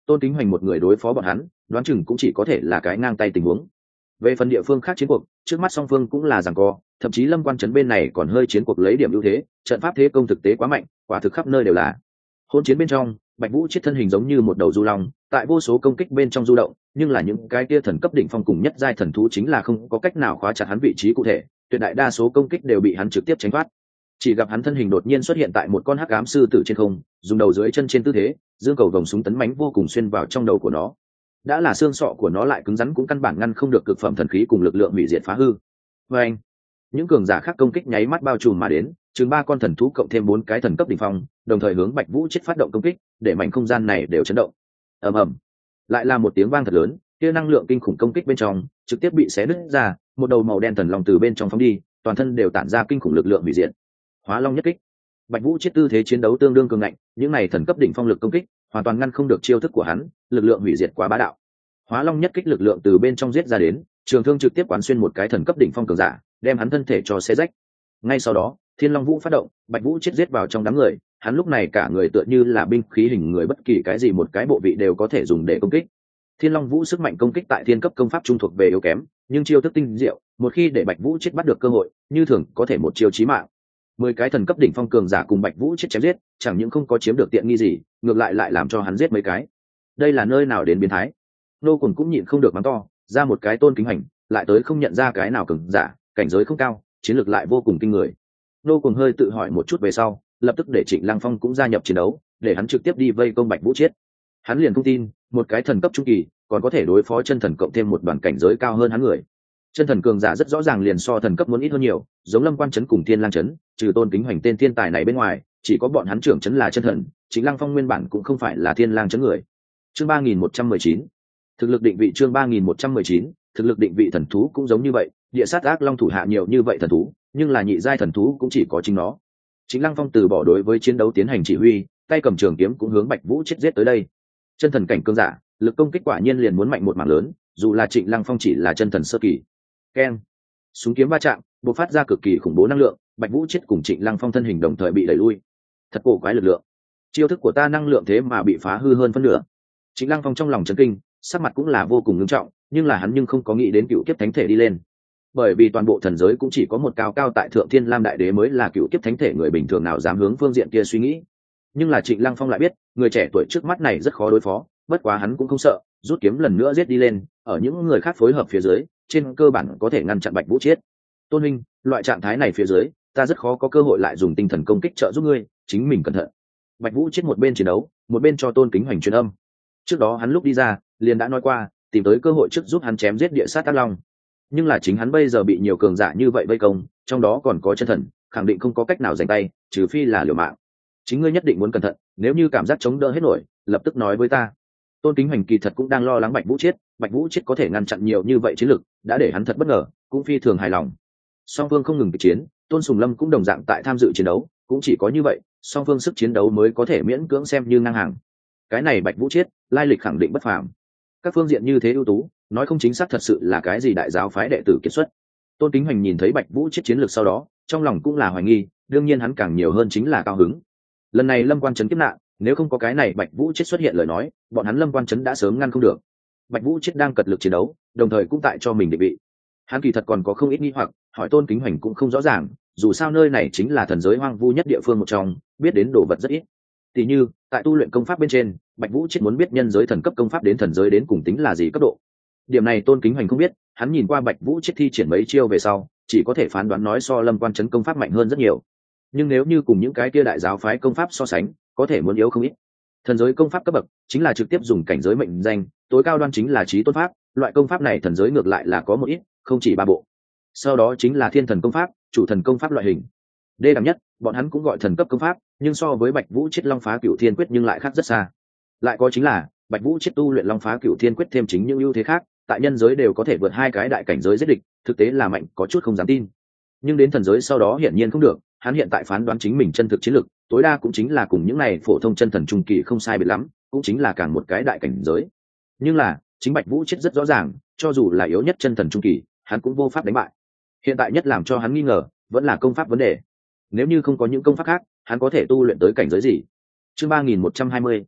Tôn Kính Hoành một người đối phó bọn hắn, đoán chừng cũng chỉ có thể là cái ngang tay tình huống. Về phần địa phương khác chiến cuộc, trước mắt song phương cũng là giằng co, thậm chí Lâm Quan trấn bên này còn hơi chiến cuộc lấy điểm ưu thế, trận pháp thế công thực tế quá mạnh, quả thực khắp nơi đều là. Hôn chiến bên trong, Bạch Vũ Chết thân hình giống như một đầu du long, tại vô số công kích bên trong du động, nhưng là những cái kia thần cấp đỉnh phong cùng nhất giai thần thú chính là không có cách nào khóa chặt hắn vị trí cụ thể, tuyệt đại đa số công kích đều bị hắn trực tiếp tránh thoát. Chỉ gặp hắn thân hình đột nhiên xuất hiện tại một con hắc ám sư tử trên không, dùng đầu dưới chân trên tư thế, dương cầu vòng súng tấn mãnh vô cùng xuyên vào trong đầu của nó. Đã là xương sọ của nó lại cứng rắn cũng căn bản ngăn không được cực phẩm thần khí cùng lực lượng hủy diệt phá hư. Và anh, những cường giả khác công kích nháy mắt bao trùm mà đến, chừng 3 con thần thú cộng thêm 4 cái thần cấp đỉnh phong, đồng thời hướng Bạch Vũ Chết phát động công kích, để mảnh không gian này đều chấn động. Ầm ầm, lại là một tiếng vang thật lớn, kia năng lượng kinh khủng công kích bên trong trực tiếp bị xé nứt ra, một đầu màu đen thần long từ bên trong phóng đi, toàn thân đều tản ra kinh khủng lực lượng hủy diệt. Hóa Long nhất kích. Bạch Vũ Chết tư thế chiến đấu tương đương cường ngạnh, những này thần cấp đỉnh phong lực công kích, hoàn toàn ngăn không được chiêu thức của hắn, lực lượng hủy diệt quá bá đạo. Hóa Long nhất kích lực lượng từ bên trong giết ra đến, trường thương trực tiếp quán xuyên một cái thần cấp đỉnh phong cường giả, đem hắn thân thể cho xé rách. Ngay sau đó, Thiên Long Vũ phát động, Bạch Vũ Chết giết vào trong đám người, hắn lúc này cả người tựa như là binh khí hình người, bất kỳ cái gì một cái bộ vị đều có thể dùng để công kích. Thiên Long Vũ sức mạnh công kích tại thiên cấp công pháp trung thuộc về yếu kém, nhưng chiêu thức tinh diệu, một khi để Bạch Vũ Chết bắt được cơ hội, như thường có thể một chiêu chí mạng. 10 cái thần cấp đỉnh phong cường giả cùng Bạch Vũ Chết chém giết, chẳng những không có chiếm được tiện nghi gì, ngược lại lại làm cho hắn giết mấy cái. Đây là nơi nào đến biến thái? Nô Quần cũng nhịn không được mắng to, ra một cái Tôn Kính Hành, lại tới không nhận ra cái nào cường giả, cảnh giới không cao, chiến lược lại vô cùng kinh người. Nô Quần hơi tự hỏi một chút về sau, lập tức để Trịnh Lăng Phong cũng gia nhập chiến đấu, để hắn trực tiếp đi vây công Bạch Vũ Chết. Hắn liền không tin, một cái thần cấp trung kỳ, còn có thể đối phó chân thần cộng thêm một đoàn cảnh giới cao hơn hắn người. Chân thần cường giả rất rõ ràng liền so thần cấp muốn ít hơn nhiều, giống Lâm Quan trấn cùng Thiên Lang trấn, trừ Tôn Kính Hoành tên thiên tài này bên ngoài, chỉ có bọn hắn trưởng trấn là chân thần, Trịnh Lăng Phong nguyên bản cũng không phải là Thiên Lang trấn người. Chương 3119. Thực lực định vị chương 3119, thực lực định vị thần thú cũng giống như vậy, địa sát ác long thủ hạ nhiều như vậy thần thú, nhưng là nhị giai thần thú cũng chỉ có chính nó. Chính Lăng Phong từ bỏ đối với chiến đấu tiến hành chỉ huy, tay cầm trường kiếm cũng hướng Bạch Vũ Chết giết tới đây. Chân thần cảnh cường giả, lực công kích quả nhiên liền muốn mạnh một mảng lớn, dù là Trịnh Lăng Phong chỉ là chân thần sơ kỳ. Keng, súng kiếm va chạm, bộc phát ra cực kỳ khủng bố năng lượng, Bạch Vũ Chết cùng Trịnh Lăng Phong thân hình đồng thời bị đẩy lui. Thật cổ quái lực lượng, chiêu thức của ta năng lượng thế mà bị phá hư hơn phân nửa. Trịnh Lăng Phong trong lòng chấn kinh, sắc mặt cũng là vô cùng nghiêm trọng, nhưng là hắn nhưng không có nghĩ đến cựu kiếp thánh thể đi lên, bởi vì toàn bộ thần giới cũng chỉ có một cao cao tại thượng Thiên Lam đại đế mới là cựu kiếp thánh thể, người bình thường nào dám hướng phương diện kia suy nghĩ. Nhưng là Trịnh Lăng Phong lại biết, người trẻ tuổi trước mắt này rất khó đối phó, bất quá hắn cũng không sợ, rút kiếm lần nữa giết đi lên, ở những người khác phối hợp phía dưới, trên cơ bản có thể ngăn chặn Bạch Vũ Chết. Tôn huynh, loại trạng thái này phía dưới, ta rất khó có cơ hội lại dùng tinh thần công kích trợ giúp ngươi, chính mình cẩn thận. Bạch Vũ Chết một bên chiến đấu, một bên cho Tôn Kính Hoành truyền âm. Trước đó hắn lúc đi ra, liền đã nói qua, tìm tới cơ hội trước giúp hắn chém giết địa sát ác long. Nhưng là chính hắn bây giờ bị nhiều cường giả như vậy vây công, trong đó còn có chân thần, khẳng định không có cách nào giành tay, trừ phi là liều mạng. Chính ngươi nhất định muốn cẩn thận, nếu như cảm giác chống đỡ hết nổi, lập tức nói với ta. Tôn Kính Hoành kỳ thật cũng đang lo lắng Bạch Vũ Chết, Bạch Vũ Chết có thể ngăn chặn nhiều như vậy chiến lực, đã để hắn thật bất ngờ, cũng phi thường hài lòng. Song phương không ngừng kịch chiến, Tôn Sùng Lâm cũng đồng dạng tại tham dự chiến đấu, cũng chỉ có như vậy, song phương sức chiến đấu mới có thể miễn cưỡng xem như ngang hàng. Cái này Bạch Vũ Chết, lai lịch khẳng định bất phàm. Các phương diện như thế ưu tú, nói không chính xác thật sự là cái gì đại giáo phái đệ tử kiệt xuất. Tôn Kính Hoành nhìn thấy Bạch Vũ Chết chiến lược sau đó, trong lòng cũng là hoài nghi, đương nhiên hắn càng nhiều hơn chính là cao hứng. Lần này Lâm Quan trấn kiếp nạn, nếu không có cái này Bạch Vũ Chết xuất hiện lời nói, bọn hắn Lâm Quan trấn đã sớm ngăn không được. Bạch Vũ Chết đang cật lực chiến đấu, đồng thời cũng tại cho mình định vị. Hắn kỳ thật còn có không ít nghi hoặc, hỏi Tôn Kính Hoành cũng không rõ ràng, dù sao nơi này chính là thần giới hoang vu nhất địa phương một trong, biết đến đồ vật rất ít. Tỷ như, tại tu luyện công pháp bên trên, Bạch Vũ Chết muốn biết nhân giới thần cấp công pháp đến thần giới đến cùng tính là gì cấp độ. Điểm này Tôn Kính Hoành không biết, hắn nhìn qua Bạch Vũ Chết thi triển mấy chiêu về sau, chỉ có thể phán đoán nói so Lâm Quan trấn công pháp mạnh hơn rất nhiều. Nhưng nếu như cùng những cái kia đại giáo phái công pháp so sánh, có thể muốn yếu không ít. Thần giới công pháp cấp bậc chính là trực tiếp dùng cảnh giới mệnh danh, tối cao đoan chính là chí tôn pháp, loại công pháp này thần giới ngược lại là có một ít, không chỉ 3 bộ. Sau đó chính là thiên thần công pháp, chủ thần công pháp loại hình. Đê đẳng nhất, bọn hắn cũng gọi thần cấp công pháp, nhưng so với Bạch Vũ Chết Long Phá Cửu Thiên Quyết nhưng lại khác rất xa. Lại có chính là, Bạch Vũ Chết tu luyện Long Phá Cửu Thiên Quyết thêm chính những ưu thế khác, tại nhân giới đều có thể vượt 2 cái đại cảnh giới giết địch, thực tế là mạnh có chút không dám tin. Nhưng đến thần giới sau đó hiển nhiên không được, hắn hiện tại phán đoán chính mình chân thực chiến lực, tối đa cũng chính là cùng những này phổ thông chân thần trung kỳ không sai biệt lắm, cũng chính là càng một cái đại cảnh giới. Nhưng là, chính Bạch Vũ Chết rất rõ ràng, cho dù là yếu nhất chân thần trung kỳ, hắn cũng vô pháp đánh bại. Hiện tại nhất làm cho hắn nghi ngờ, vẫn là công pháp vấn đề. Nếu như không có những công pháp khác, hắn có thể tu luyện tới cảnh giới gì? Chương 3120.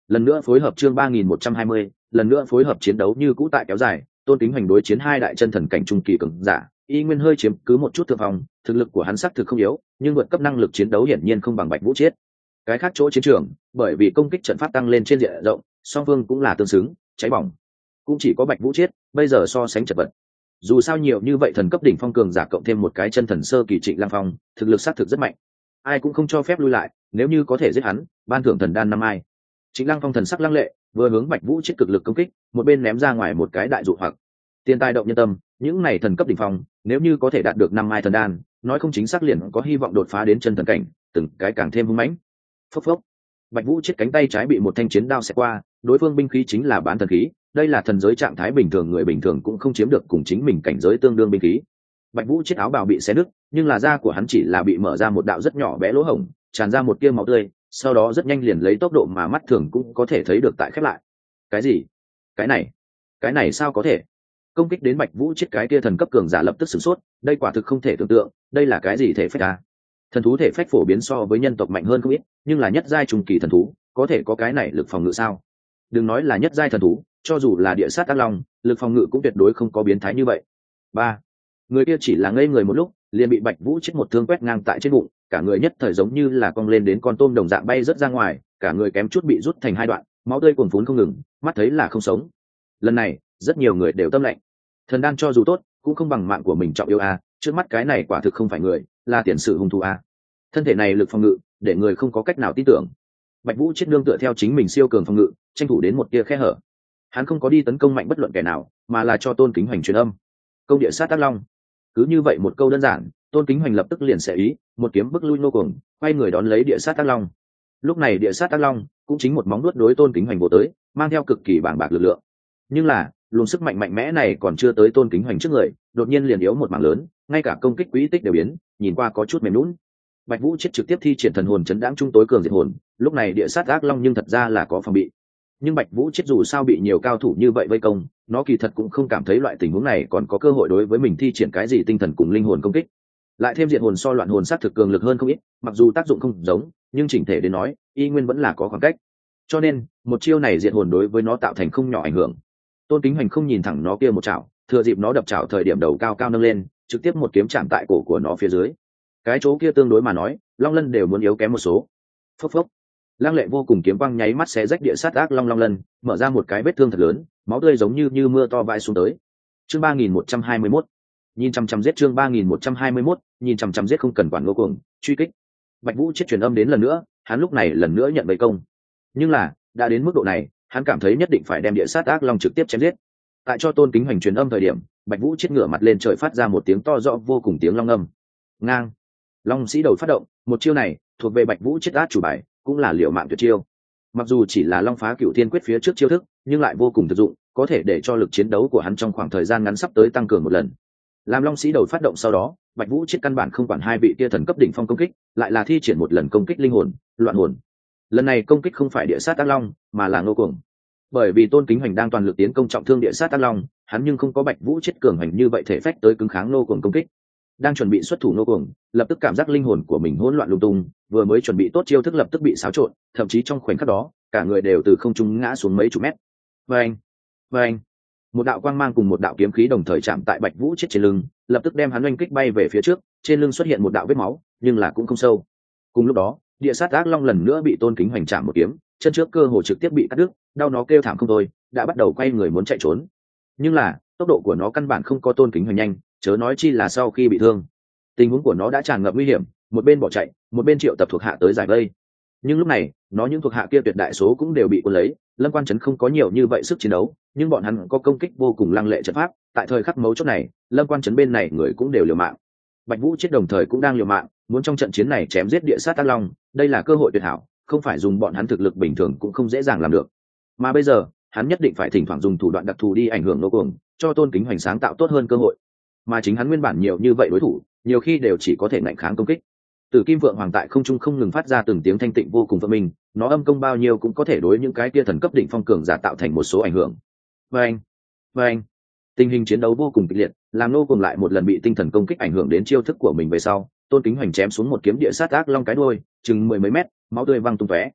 Lần nữa phối hợp chương 3120, lần nữa phối hợp chiến đấu như cũ tại kéo dài, Tôn Kính Hoành đối chiến hai đại chân thần cảnh trung kỳ cường giả, y nguyên hơi chiếm cứ một chút thượng phong, thực lực của hắn xác thực không yếu, nhưng vượt cấp năng lực chiến đấu hiển nhiên không bằng Bạch Vũ Chiết. Cái khác chỗ chiến trường, bởi vì công kích trận pháp tăng lên trên diện rộng, song phương cũng là tương xứng, cháy bỏng. Cũng chỉ có Bạch Vũ Chiết bây giờ so sánh chật vật. Dù sao nhiều như vậy thần cấp đỉnh phong cường giả cộng thêm một cái chân thần sơ kỳ Trịnh Lăng Phong, thực lực xác thực rất mạnh. Ai cũng không cho phép lui lại, nếu như có thể giết hắn, ban thưởng thần đan năm ai. Trịnh Lăng Phong thần sắc lăng lệ, vừa hướng Bạch Vũ Chiết cực lực công kích, một bên ném ra ngoài một cái đại dụ hoặc. Tiền tài động nhân tâm, những này thần cấp đỉnh phong, nếu như có thể đạt được năm mai thần đan, nói không chính xác liền có hy vọng đột phá đến chân thần cảnh, từng cái càng thêm hung mãnh. Phốc phốc. Bạch Vũ Chiết cánh tay trái bị một thanh chiến đao xẹt qua, đối phương binh khí chính là bán thần khí, đây là thần giới trạng thái bình thường, người bình thường cũng không chiếm được cùng chính mình cảnh giới tương đương binh khí. Bạch Vũ Chiết áo bào bị xé nứt, nhưng là da của hắn chỉ là bị mở ra một đạo rất nhỏ bé lỗ hổng, tràn ra một tia máu tươi, sau đó rất nhanh liền lấy tốc độ mà mắt thường cũng có thể thấy được tại khép lại. Cái gì? Cái này sao có thể? Công kích đến Bạch Vũ Chiết cái kia thần cấp cường giả lập tức sửng sốt, đây quả thực không thể tưởng tượng, đây là cái gì thể phách à? Thần thú thể phách phổ biến so với nhân tộc mạnh hơn không ít, nhưng là nhất giai trung kỳ thần thú, có thể có cái này lực phòng ngự sao? Đừng nói là nhất giai thần thú, cho dù là địa sát ác long, lực phòng ngự cũng tuyệt đối không có biến thái như vậy. Ba, người kia chỉ là ngây người một lúc, liền bị Bạch Vũ Chiết một thương quét ngang tại trên bụng, cả người nhất thời giống như là cong lên đến con tôm đồng dạng bay rớt ra ngoài, cả người kém chút bị rút thành hai đoạn, máu tươi cuồn phún không ngừng, mắt thấy là không sống. Lần này, rất nhiều người đều tâm lạnh. Thần đan cho dù tốt, cũng không bằng mạng của mình trọng yêu a, trước mắt cái này quả thực không phải người, là tiền sử hung thủ a. Thân thể này lực phòng ngự, để người không có cách nào tin tưởng. Bạch Vũ Chiết nương tựa theo chính mình siêu cường phòng ngự, tranh thủ đến một tia khe hở. Hắn không có đi tấn công mạnh bất luận kẻ nào, mà là cho Tôn Kính Hoành truyền âm. Công địa sát tác long. Cứ như vậy một câu đơn giản, Tôn Kính Hoành lập tức liền sẽ ý, một kiếm bức lui nô cuồng, quay người đón lấy địa sát tác long. Lúc này địa sát tác long cũng chính một móng vuốt đối Tôn Kính Hoành vồ tới, mang theo cực kỳ bàng bạc lực lượng. Nhưng là, luồng sức mạnh mạnh mẽ này còn chưa tới Tôn Kính Hoành trước người, đột nhiên liền yếu một mảng lớn, ngay cả công kích quỹ tích đều biến, nhìn qua có chút mềm nhũn. Bạch Vũ Chiết trực tiếp thi triển thần hồn chấn đãng trung tối cường diệt hồn, lúc này địa sát ác long nhưng thật ra là có phòng bị. Nhưng Bạch Vũ Chiết dù sao bị nhiều cao thủ như vậy vây công, nó kỳ thật cũng không cảm thấy loại tình huống này còn có cơ hội đối với mình thi triển cái gì tinh thần cùng linh hồn công kích. Lại thêm diệt hồn so loạn hồn sát thực cường lực hơn không ít, mặc dù tác dụng không giống, nhưng chỉnh thể đến nói, y nguyên vẫn là có khoảng cách. Cho nên, một chiêu này diệt hồn đối với nó tạo thành không nhỏ ảnh hưởng. Tôn Kính Hoành không nhìn thẳng nó kia một chảo, thừa dịp nó đập chảo thời điểm đầu cao cao nâng lên, trực tiếp một kiếm chạm tại cổ của nó phía dưới. Cái chỗ kia tương đối mà nói, long lân đều muốn yếu kém một số. Phốc phốc. Lăng lệ vô cùng kiếm quang nháy mắt xé rách địa sát ác long lân, mở ra một cái vết thương thật lớn, máu tươi giống như mưa to vãi xuống tới. Chương 3121. Nhìn chằm chằm giết chương 3121, nhìn chằm chằm giết không cần quản ngô cuồng, truy kích. Bạch Vũ Chiết truyền âm đến lần nữa, hắn lúc này lần nữa nhận vây công. Nhưng là, đã đến mức độ này, hắn cảm thấy nhất định phải đem địa sát ác long trực tiếp chém giết. Tại cho Tôn Kính Hoành truyền âm thời điểm, Bạch Vũ Chiết ngửa mặt lên trời phát ra một tiếng to rõ vô cùng tiếng long âm. Ngang. Long sĩ đầu phát động, một chiêu này thuộc về Bạch Vũ Chiết át chủ bài, cũng là liều mạng tuyệt chiêu. Mặc dù chỉ là Long Phá Cửu Thiên Quyết phía trước chiêu thức, nhưng lại vô cùng thực dụng, có thể để cho lực chiến đấu của hắn trong khoảng thời gian ngắn sắp tới tăng cường một lần. Làm Long sĩ đầu phát động sau đó, Bạch Vũ Chiết căn bản không quản hai vị kia thần cấp đỉnh phong công kích, lại là thi triển một lần công kích linh hồn, loạn hồn. Lần này công kích không phải địa sát ác long, mà là ngô cuồng. Bởi vì Tôn Kính Hoành đang toàn lực tiến công trọng thương địa sát ác long, hắn nhưng không có Bạch Vũ Chiết cường hành như vậy thể phách tới cứng kháng ngô cuồng công kích. Đang chuẩn bị xuất thủ ngô cuồng, lập tức cảm giác linh hồn của mình hỗn loạn lung tung, vừa mới chuẩn bị tốt chiêu thức lập tức bị xáo trộn, thậm chí trong khoảnh khắc đó, cả người đều từ không trung ngã xuống mấy chục mét. Vâng, vâng, một đạo quang mang cùng một đạo kiếm khí đồng thời chạm tại Bạch Vũ Chiết trên lưng, lập tức đem hắn oanh kích bay về phía trước, trên lưng xuất hiện một đạo vết máu, nhưng là cũng không sâu. Cùng lúc đó, địa sát ác long lần nữa bị Tôn Kính Hoành chạm một kiếm, chân trước cơ hồ trực tiếp bị cắt đứt, đau nó kêu thảm không thôi, đã bắt đầu quay người muốn chạy trốn. Nhưng là, tốc độ của nó căn bản không có Tôn Kính Hoành nhanh, chớ nói chi là sau khi bị thương. Tình huống của nó đã tràn ngập nguy hiểm, một bên bỏ chạy, một bên triệu tập thuộc hạ tới giải vây. Nhưng lúc này, nó những thuộc hạ kia tuyệt đại số cũng đều bị cuốn lấy, Lâm Quan Trấn không có nhiều như vậy sức chiến đấu, nhưng bọn hắn có công kích vô cùng lăng lệ trận pháp, tại thời khắc mấu chốt này, Lâm Quan Trấn bên này người cũng đều liều mạng. Bạch Vũ Chiết đồng thời cũng đang liều mạng, muốn trong trận chiến này chém giết địa sát ác long, đây là cơ hội tuyệt hảo, không phải dùng bọn hắn thực lực bình thường cũng không dễ dàng làm được. Mà bây giờ, hắn nhất định phải thỉnh thoảng dùng thủ đoạn đặc thù đi ảnh hưởng nô cuồng, cho Tôn Kính Hoành sáng tạo tốt hơn cơ hội. Mà chính hắn nguyên bản nhiều như vậy đối thủ, nhiều khi đều chỉ có thể ngạnh kháng công kích. Tử Kim Vượng Hoàng tại không trung không ngừng phát ra từng tiếng thanh tịnh vô cùng phân minh, nó âm công bao nhiêu cũng có thể đối những cái kia thần cấp đỉnh phong cường giả tạo thành một số ảnh hưởng. Vâng, vâng. Tình hình chiến đấu vô cùng kịch liệt, làm nô cùng lại một lần bị tinh thần công kích ảnh hưởng đến chiêu thức của mình về sau, Tôn Kính Hoành chém xuống một kiếm địa sát ác long cái đuôi, chừng 10 mấy mét, máu tươi văng tung tóe.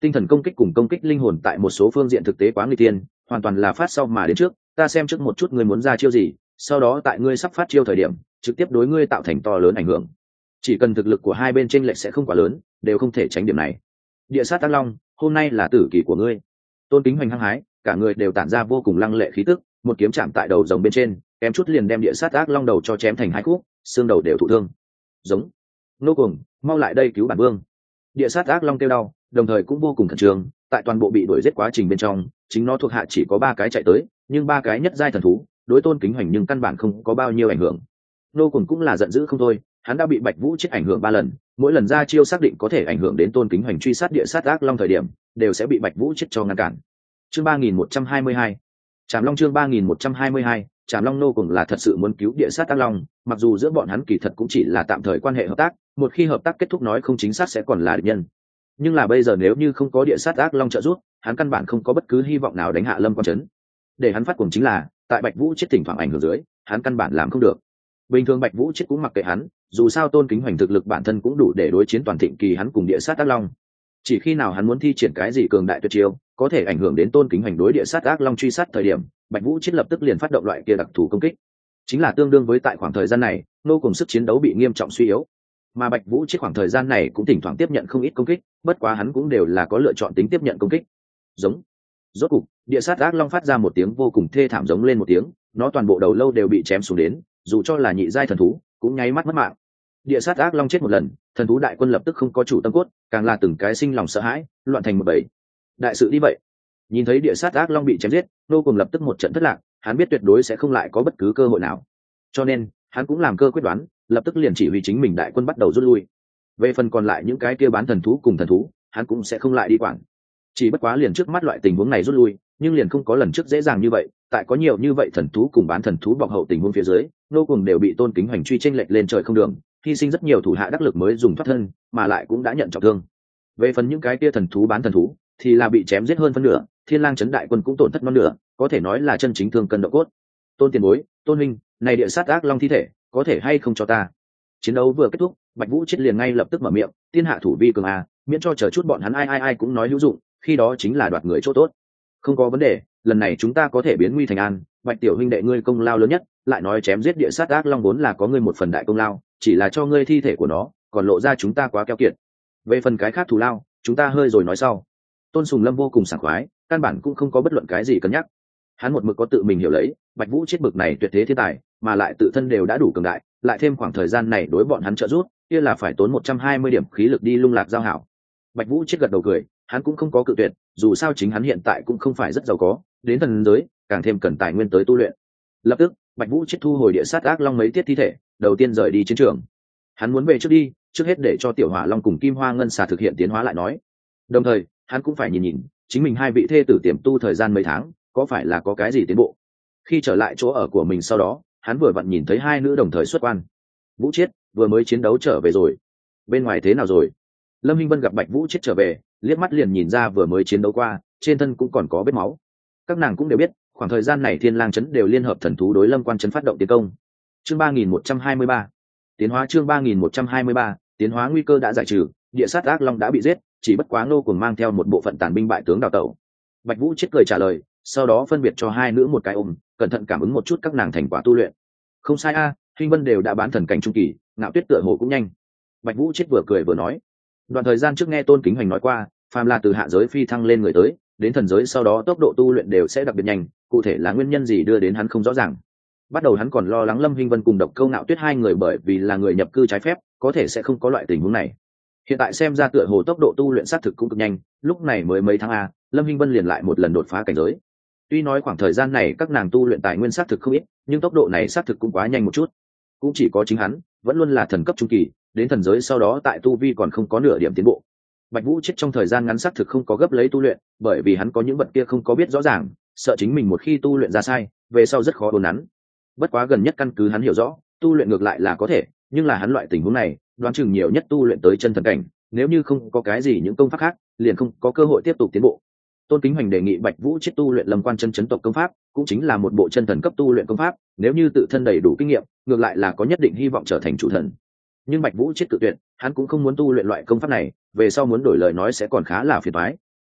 tinh thần công kích cùng công kích linh hồn tại một số phương diện thực tế quá nguy tiên, hoàn toàn là phát sau mà đến trước. Ta xem trước một chút ngươi muốn ra chiêu gì, sau đó tại ngươi sắp phát chiêu thời điểm trực tiếp đối ngươi tạo thành to lớn ảnh hưởng. Chỉ cần thực lực của hai bên chênh lệch sẽ không quá lớn, đều không thể tránh điểm này. Địa sát ác long, hôm nay là tử kỳ của ngươi. Tôn Kính Hoành hăng hái, cả người đều tản ra vô cùng lăng lệ khí tức, một kiếm chạm tại đầu rồng bên trên, kém chút liền đem địa sát ác long đầu cho chém thành hai khúc, xương đầu đều thụ thương. Giống, nô cuồng, mau lại đây cứu bản vương. Địa sát ác long kêu đau, đồng thời cũng vô cùng khẩn trương. Tại toàn bộ bị đuổi giết quá trình bên trong, chính nó thuộc hạ chỉ có 3 cái chạy tới, nhưng 3 cái nhất giai thần thú đối Tôn Kính Hoành nhưng căn bản không có bao nhiêu ảnh hưởng. Nô cuồng cũng là giận dữ không thôi, hắn đã bị Bạch Vũ chết ảnh hưởng 3 lần, mỗi lần ra chiêu xác định có thể ảnh hưởng đến Tôn Kính Hoành truy sát địa sát ác long thời điểm, đều sẽ bị Bạch Vũ chết cho ngăn cản. Chương 3122, Trảm Long. Chương 3122, Trảm Long. Nô cuồng là thật sự muốn cứu địa sát ác long, mặc dù giữa bọn hắn kỳ thật cũng chỉ là tạm thời quan hệ hợp tác, một khi hợp tác kết thúc nói không chính xác sẽ còn là địch nhân. Nhưng là bây giờ nếu như không có địa sát ác long trợ giúp, hắn căn bản không có bất cứ hy vọng nào đánh hạ Lâm Quan Trấn. Để hắn phát cuồng chính là, tại Bạch Vũ chết thỉnh thoảng ảnh hưởng dưới, hắn căn bản làm không được. Bình thường Bạch Vũ chết cũng mặc kệ hắn, dù sao Tôn Kính Hoành thực lực bản thân cũng đủ để đối chiến toàn thịnh kỳ hắn cùng địa sát ác long. Chỉ khi nào hắn muốn thi triển cái gì cường đại tuyệt chiêu, có thể ảnh hưởng đến Tôn Kính Hoành đối địa sát ác long truy sát thời điểm, Bạch Vũ chết lập tức liền phát động loại kia đặc thù công kích. Chính là tương đương với tại khoảng thời gian này, nô cùng sức chiến đấu bị nghiêm trọng suy yếu. Mà Bạch Vũ chết khoảng thời gian này cũng thỉnh thoảng tiếp nhận không ít công kích, bất quá hắn cũng đều là có lựa chọn tính tiếp nhận công kích. Giống. Rốt cục, địa sát ác long phát ra một tiếng vô cùng thê thảm giống lên một tiếng, nó toàn bộ đầu lâu đều bị chém xuống đến, dù cho là nhị giai thần thú, cũng nháy mắt mất mạng. Địa sát ác long chết một lần, thần thú đại quân lập tức không có chủ tâm cốt, càng là từng cái sinh lòng sợ hãi, loạn thành một bầy. Đại sự đi vậy. Nhìn thấy địa sát ác long bị chém giết, nô cùng lập tức một trận thất lạc, hắn biết tuyệt đối sẽ không lại có bất cứ cơ hội nào. Cho nên, hắn cũng làm cơ quyết đoán, lập tức liền chỉ huy chính mình đại quân bắt đầu rút lui. Về phần còn lại những cái kia bán thần thú cùng thần thú, hắn cũng sẽ không lại đi quản. Chỉ bất quá liền trước mắt loại tình huống này rút lui, nhưng liền không có lần trước dễ dàng như vậy, tại có nhiều như vậy thần thú cùng bán thần thú bọc hậu tình huống phía dưới, nô cùng đều bị Tôn Kính Hoành truy chênh lệch lên trời không đường, hy sinh rất nhiều thủ hạ đắc lực mới dùng thoát thân, mà lại cũng đã nhận trọng thương. Về phần những cái kia thần thú bán thần thú, thì là bị chém giết hơn phân nửa, Thiên Lang trấn đại quân cũng tổn thất non nửa, có thể nói là chân chính thương cân độ cốt. Tôn tiền bối, Tôn huynh, này địa sát ác long thi thể, có thể hay không cho ta? Chiến đấu vừa kết thúc, Bạch Vũ chết liền ngay lập tức mở miệng, tiên hạ thủ vi cường a, miễn cho chờ chút bọn hắn ai cũng nói hữu dụng, khi đó chính là đoạt người chỗ tốt. Không có vấn đề, lần này chúng ta có thể biến nguy thành an, Bạch tiểu huynh đệ ngươi công lao lớn nhất, lại nói chém giết địa sát ác long vốn là có ngươi một phần đại công lao, chỉ là cho ngươi thi thể của nó, còn lộ ra chúng ta quá keo kiệt. Về phần cái khác thù lao, chúng ta hơi rồi nói sau. Tôn Sùng Lâm vô cùng sảng khoái, căn bản cũng không có bất luận cái gì cân nhắc. Hắn một mực có tự mình hiểu lấy, Bạch Vũ chết bực này tuyệt thế thiên tài, mà lại tự thân đều đã đủ cường đại, lại thêm khoảng thời gian này đối bọn hắn trợ giúp, kia là phải tốn 120 điểm khí lực đi lung lạc giao hảo. Bạch Vũ chết gật đầu cười, hắn cũng không có cự tuyệt, dù sao chính hắn hiện tại cũng không phải rất giàu có, đến thần giới, càng thêm cần tài nguyên tới tu luyện. Lập tức, Bạch Vũ chết thu hồi địa sát ác long mấy tiết thi thể, đầu tiên rời đi chiến trường. Hắn muốn về trước đi, trước hết để cho tiểu hỏa long cùng kim hoa ngân xà thực hiện tiến hóa lại nói. Đồng thời, hắn cũng phải nhìn nhìn, chính mình hai vị thê tử tiềm tu thời gian mấy tháng, có phải là có cái gì tiến bộ. Khi trở lại chỗ ở của mình sau đó, hắn vừa vặn nhìn thấy hai nữ đồng thời xuất quan. Vũ Chiết vừa mới chiến đấu trở về rồi, bên ngoài thế nào rồi? Lâm Hinh Vân gặp Bạch Vũ Chiết trở về, liếc mắt liền nhìn ra vừa mới chiến đấu qua, trên thân cũng còn có vết máu. Các nàng cũng đều biết, khoảng thời gian này Thiên Lang trấn đều liên hợp thần thú đối Lâm Quan trấn phát động tiến công. Chương 3123, tiến hóa. Chương 3123, tiến hóa. Nguy cơ đã giải trừ, địa sát ác long đã bị giết, chỉ bất quá Ngô Cuồng mang theo một bộ phận tàn binh bại tướng đào tẩu. Bạch Vũ Chiết cười trả lời, sau đó phân biệt cho hai nữ một cái ôm, cẩn thận cảm ứng một chút các nàng thành quả tu luyện. Không sai a, Hinh Vân đều đã bán thần cảnh trung kỳ, Ngạo Tuyết tựa hồ cũng nhanh. Bạch Vũ Chiết vừa cười vừa nói, đoạn thời gian trước nghe Tôn Kính Hoành nói qua, phàm là từ hạ giới phi thăng lên người tới, đến thần giới sau đó tốc độ tu luyện đều sẽ đặc biệt nhanh, cụ thể là nguyên nhân gì đưa đến hắn không rõ ràng. Bắt đầu hắn còn lo lắng Lâm Hinh Vân cùng Độc Câu Ngạo Tuyết hai người bởi vì là người nhập cư trái phép, có thể sẽ không có loại tình huống này. Hiện tại xem ra tựa hồ tốc độ tu luyện xác thực cũng cực nhanh, lúc này mới mấy tháng a, Lâm Hinh Vân liền lại một lần đột phá cảnh giới. Tuy nói khoảng thời gian này các nàng tu luyện tài nguyên xác thực không ít, nhưng tốc độ này xác thực cũng quá nhanh một chút. Cũng chỉ có chính hắn vẫn luôn là thần cấp trung kỳ, đến thần giới sau đó tại tu vi còn không có nửa điểm tiến bộ. Bạch Vũ chết trong thời gian ngắn xác thực không có gấp lấy tu luyện, bởi vì hắn có những vật kia không có biết rõ ràng, sợ chính mình một khi tu luyện ra sai, về sau rất khó đốn nắn. Bất quá gần nhất căn cứ hắn hiểu rõ, tu luyện ngược lại là có thể, nhưng là hắn loại tình huống này, đoán chừng nhiều nhất tu luyện tới chân thần cảnh, nếu như không có cái gì những công pháp khác, liền không có cơ hội tiếp tục tiến bộ. Tôn Kính Hoành đề nghị Bạch Vũ chết tu luyện Lâm Quan chân chấn tộc công pháp, cũng chính là một bộ chân thần cấp tu luyện công pháp, nếu như tự thân đầy đủ kinh nghiệm, ngược lại là có nhất định hy vọng trở thành chủ thần. Nhưng Bạch Vũ chết cự tuyệt, hắn cũng không muốn tu luyện loại công pháp này, về sau muốn đổi lời nói sẽ còn khá là phiền toái.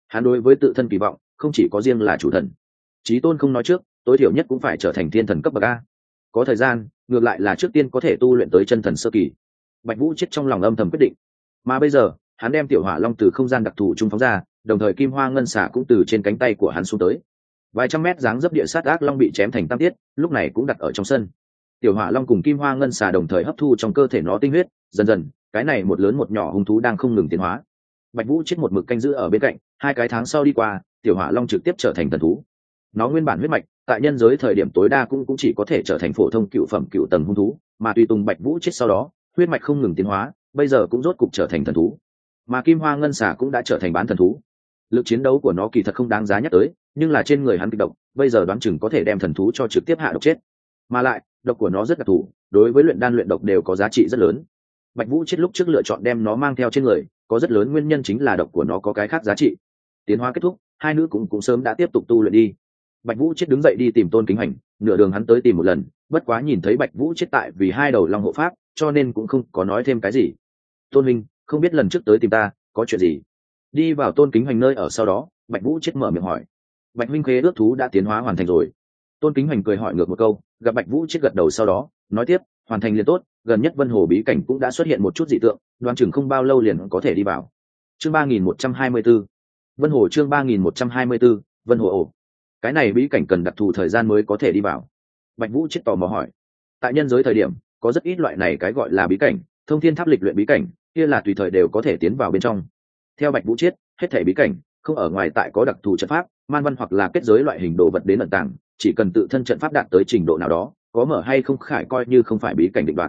Hắn đối với tự thân kỳ vọng không chỉ có riêng là chủ thần, chí tôn không nói trước, tối thiểu nhất cũng phải trở thành thiên thần cấp bậc a. Có thời gian ngược lại là trước tiên có thể tu luyện tới chân thần sơ kỳ. Bạch Vũ chết trong lòng âm thầm quyết định. Mà bây giờ hắn đem tiểu hỏa long từ không gian đặc thù trung phóng ra, đồng thời kim hoa ngân xà cũng từ trên cánh tay của hắn xuống tới. Vài trăm mét dáng dấp địa sát ác long bị chém thành tam tiết, lúc này cũng đặt ở trong sân. Tiểu hỏa long cùng kim hoa ngân xà đồng thời hấp thu trong cơ thể nó tinh huyết, dần dần cái này một lớn một nhỏ hung thú đang không ngừng tiến hóa. Bạch Vũ chết một mực canh giữ ở bên cạnh, 2 tháng sau đi qua, tiểu hỏa long trực tiếp trở thành thần thú. Nó nguyên bản huyết mạch tại nhân giới thời điểm tối đa cũng chỉ có thể trở thành phổ thông cựu phẩm cựu tầng hung thú, mà tùy tùng Bạch Vũ chết sau đó huyết mạch không ngừng tiến hóa, bây giờ cũng rốt cục trở thành thần thú. Mà kim hoa ngân xà cũng đã trở thành bán thần thú. Lực chiến đấu của nó kỳ thật không đáng giá nhắc tới, nhưng là trên người hắn kịch độc bây giờ đoán chừng có thể đem thần thú cho trực tiếp hạ độc chết. Mà lại độc của nó rất đặc thù, đối với luyện đan luyện độc đều có giá trị rất lớn. Bạch Vũ chết lúc trước lựa chọn đem nó mang theo trên người, có rất lớn nguyên nhân chính là độc của nó có cái khác giá trị. Tiến hóa kết thúc, hai nữ cũng sớm đã tiếp tục tu luyện đi. Bạch Vũ chết đứng dậy đi tìm Tôn Kính Hành, nửa đường hắn tới tìm một lần, bất quá nhìn thấy Bạch Vũ chết tại vì hai đầu long hộ pháp, cho nên cũng không có nói thêm cái gì. Tôn Minh, không biết lần trước tới tìm ta có chuyện gì? Đi vào Tôn Kính Hành nơi ở sau đó, Bạch Vũ chết mở miệng hỏi. Bạch huynh khế ước thú đã tiến hóa hoàn thành rồi. Tôn Kính Hành cười hỏi ngược một câu, gặp Bạch Vũ chết gật đầu sau đó nói tiếp, hoàn thành liền tốt, gần nhất Vân Hồ bí cảnh cũng đã xuất hiện một chút dị tượng, đoán chừng không bao lâu liền có thể đi vào. Chương 3124. Vân Hồ chương 3124, Vân Hồ ổ. Cái này bí cảnh cần đặc thù thời gian mới có thể đi vào. Bạch Vũ chết tò mò hỏi. Tại nhân giới thời điểm, có rất ít loại này cái gọi là bí cảnh, thông thiên tháp lịch luyện bí cảnh, kia là tùy thời đều có thể tiến vào bên trong. Theo Bạch Vũ chết, hết thảy bí cảnh không ở ngoài tại có đặc thù trận pháp, man văn hoặc là kết giới loại hình đồ vật đến ẩn tàng, chỉ cần tự thân trận pháp đạt tới trình độ nào đó, có mở hay không khải coi như không phải bí cảnh định đoạt.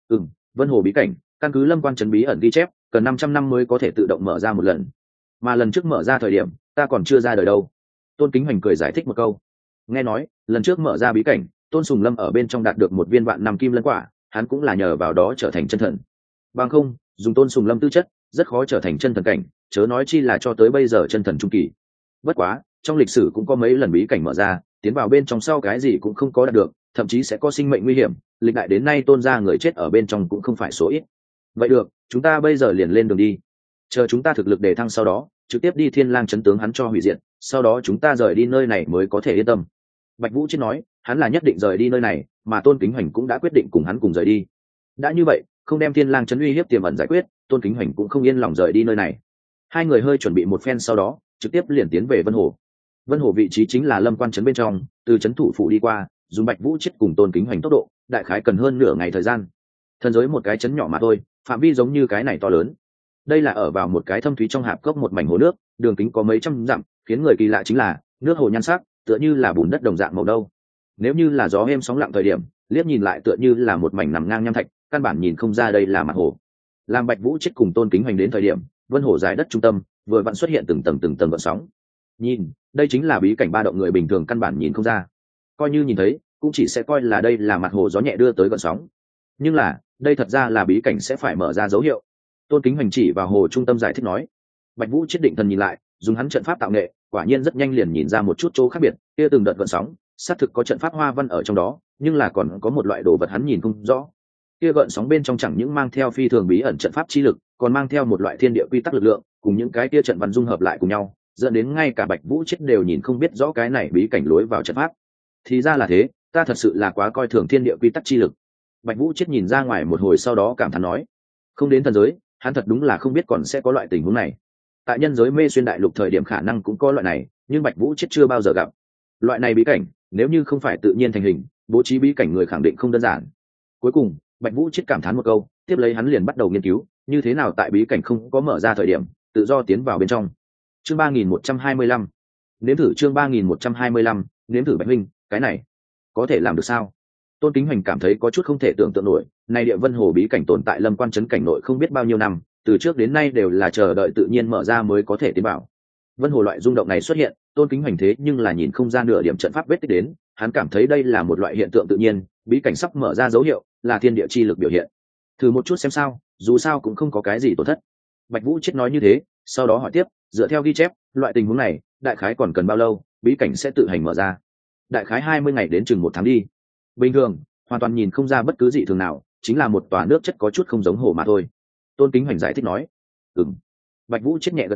Vân Hồ bí cảnh, căn cứ Lâm Quan trấn bí ẩn ghi chép, cần 500 năm mới có thể tự động mở ra một lần. Mà lần trước mở ra thời điểm, ta còn chưa ra đời đâu. Tôn Kính Hoành cười giải thích một câu. Nghe nói, lần trước mở ra bí cảnh, Tôn Sùng Lâm ở bên trong đạt được một viên vạn năm kim lân quả, hắn cũng là nhờ vào đó trở thành chân thần. Bằng không, dùng Tôn Sùng Lâm tư chất, rất khó trở thành chân thần cảnh, chớ nói chi là cho tới bây giờ chân thần trung kỳ. Bất quá, trong lịch sử cũng có mấy lần bí cảnh mở ra, tiến vào bên trong sau cái gì cũng không có đạt được, thậm chí sẽ có sinh mệnh nguy hiểm, lịch đại đến nay Tôn gia người chết ở bên trong cũng không phải số ít. Vậy được, chúng ta bây giờ liền lên đường đi. Chờ chúng ta thực lực đề thăng sau đó, trực tiếp đi Thiên Lang chấn tướng hắn cho hủy diệt, sau đó chúng ta rời đi nơi này mới có thể yên tâm. Bạch Vũ chết nói, hắn là nhất định rời đi nơi này, mà Tôn Kính Hoành cũng đã quyết định cùng hắn cùng rời đi. Đã như vậy, không đem Thiên Lang chấn uy hiếp tiềm ẩn giải quyết, Tôn Kính Hoành cũng không yên lòng rời đi nơi này. Hai người hơi chuẩn bị một phen sau đó, trực tiếp liền tiến về Vân Hồ. Vân Hồ vị trí chính là Lâm Quan trấn bên trong, từ trấn thủ phủ đi qua, dùng Bạch Vũ chết cùng Tôn Kính Hoành tốc độ, đại khái cần hơn nửa ngày thời gian. Thần giới một cái trấn nhỏ mà thôi, phạm vi giống như cái này to lớn. Đây là ở vào một cái thâm thúy trong hạp cốc một mảnh hồ nước, đường kính có mấy trăm dặm, khiến người kỳ lạ chính là nước hồ nhan sắc tựa như là bùn đất đồng dạng màu nâu. Nếu như là gió êm sóng lặng thời điểm, liếc nhìn lại tựa như là một mảnh nằm ngang nham thạch, căn bản nhìn không ra đây là mặt hồ. Làm Bạch Vũ chết cùng Tôn Kính Hoành đến thời điểm, Vân Hồ dài đất trung tâm vừa vặn xuất hiện từng tầng gợn sóng. Nhìn, đây chính là bí cảnh ba động, người bình thường căn bản nhìn không ra. Coi như nhìn thấy, cũng chỉ sẽ coi là đây là mặt hồ gió nhẹ đưa tới gợn sóng. Nhưng là, đây thật ra là bí cảnh sẽ phải mở ra dấu hiệu. Tôn Kính Hoành chỉ vào hồ trung tâm giải thích nói. Bạch Vũ chết định thần nhìn lại, dùng hắn trận pháp tạo nghệ, quả nhiên rất nhanh liền nhìn ra một chút chỗ khác biệt, kia từng đợt gợn sóng, xác thực có trận pháp hoa văn ở trong đó, nhưng là còn có một loại đồ vật hắn nhìn không rõ. Kia gợn sóng bên trong chẳng những mang theo phi thường bí ẩn trận pháp chi lực, còn mang theo một loại thiên địa quy tắc lực lượng, cùng những cái kia trận văn dung hợp lại cùng nhau, dẫn đến ngay cả Bạch Vũ chết đều nhìn không biết rõ cái này bí cảnh lối vào trận pháp. Thì ra là thế, ta thật sự là quá coi thường thiên địa quy tắc chi lực. Bạch Vũ chết nhìn ra ngoài một hồi sau đó cảm thán nói, không đến thần giới, hắn thật đúng là không biết còn sẽ có loại tình huống này. Tại nhân giới mê xuyên đại lục thời điểm khả năng cũng có loại này, nhưng Bạch Vũ chết chưa bao giờ gặp. Loại này bí cảnh, nếu như không phải tự nhiên thành hình, bố trí bí cảnh người khẳng định không đơn giản. Cuối cùng, Bạch Vũ chết cảm thán một câu, tiếp lấy hắn liền bắt đầu nghiên cứu, như thế nào tại bí cảnh không có mở ra thời điểm, tự do tiến vào bên trong. Chương 3125. Nếm thử chương 3125, nếm thử Bạch huynh, cái này có thể làm được sao? Tôn Kính Hoành cảm thấy có chút không thể tưởng tượng nổi, này địa Vân Hồ bí cảnh tồn tại Lâm Quan trấn cảnh nội không biết bao nhiêu năm, từ trước đến nay đều là chờ đợi tự nhiên mở ra mới có thể tiến vào. Vân Hồ loại rung động này xuất hiện, Tôn Kính Hoành thế nhưng là nhìn không ra nửa điểm trận pháp vết tích đến, hắn cảm thấy đây là một loại hiện tượng tự nhiên, bí cảnh sắp mở ra dấu hiệu, là thiên địa chi lực biểu hiện. Thử một chút xem sao, dù sao cũng không có cái gì tổn thất. Bạch Vũ chết nói như thế, sau đó hỏi tiếp, dựa theo ghi chép, loại tình huống này, đại khái còn cần bao lâu, bí cảnh sẽ tự hành mở ra? Đại khái 20 ngày đến chừng 1 tháng đi. Bình thường, hoàn toàn nhìn không ra bất cứ dị thường nào, chính là một tòa nước chất có chút không giống hồ mà thôi. Tôn Kính Hoành giải thích nói. Bạch Vũ chết nhẹ gật đầu,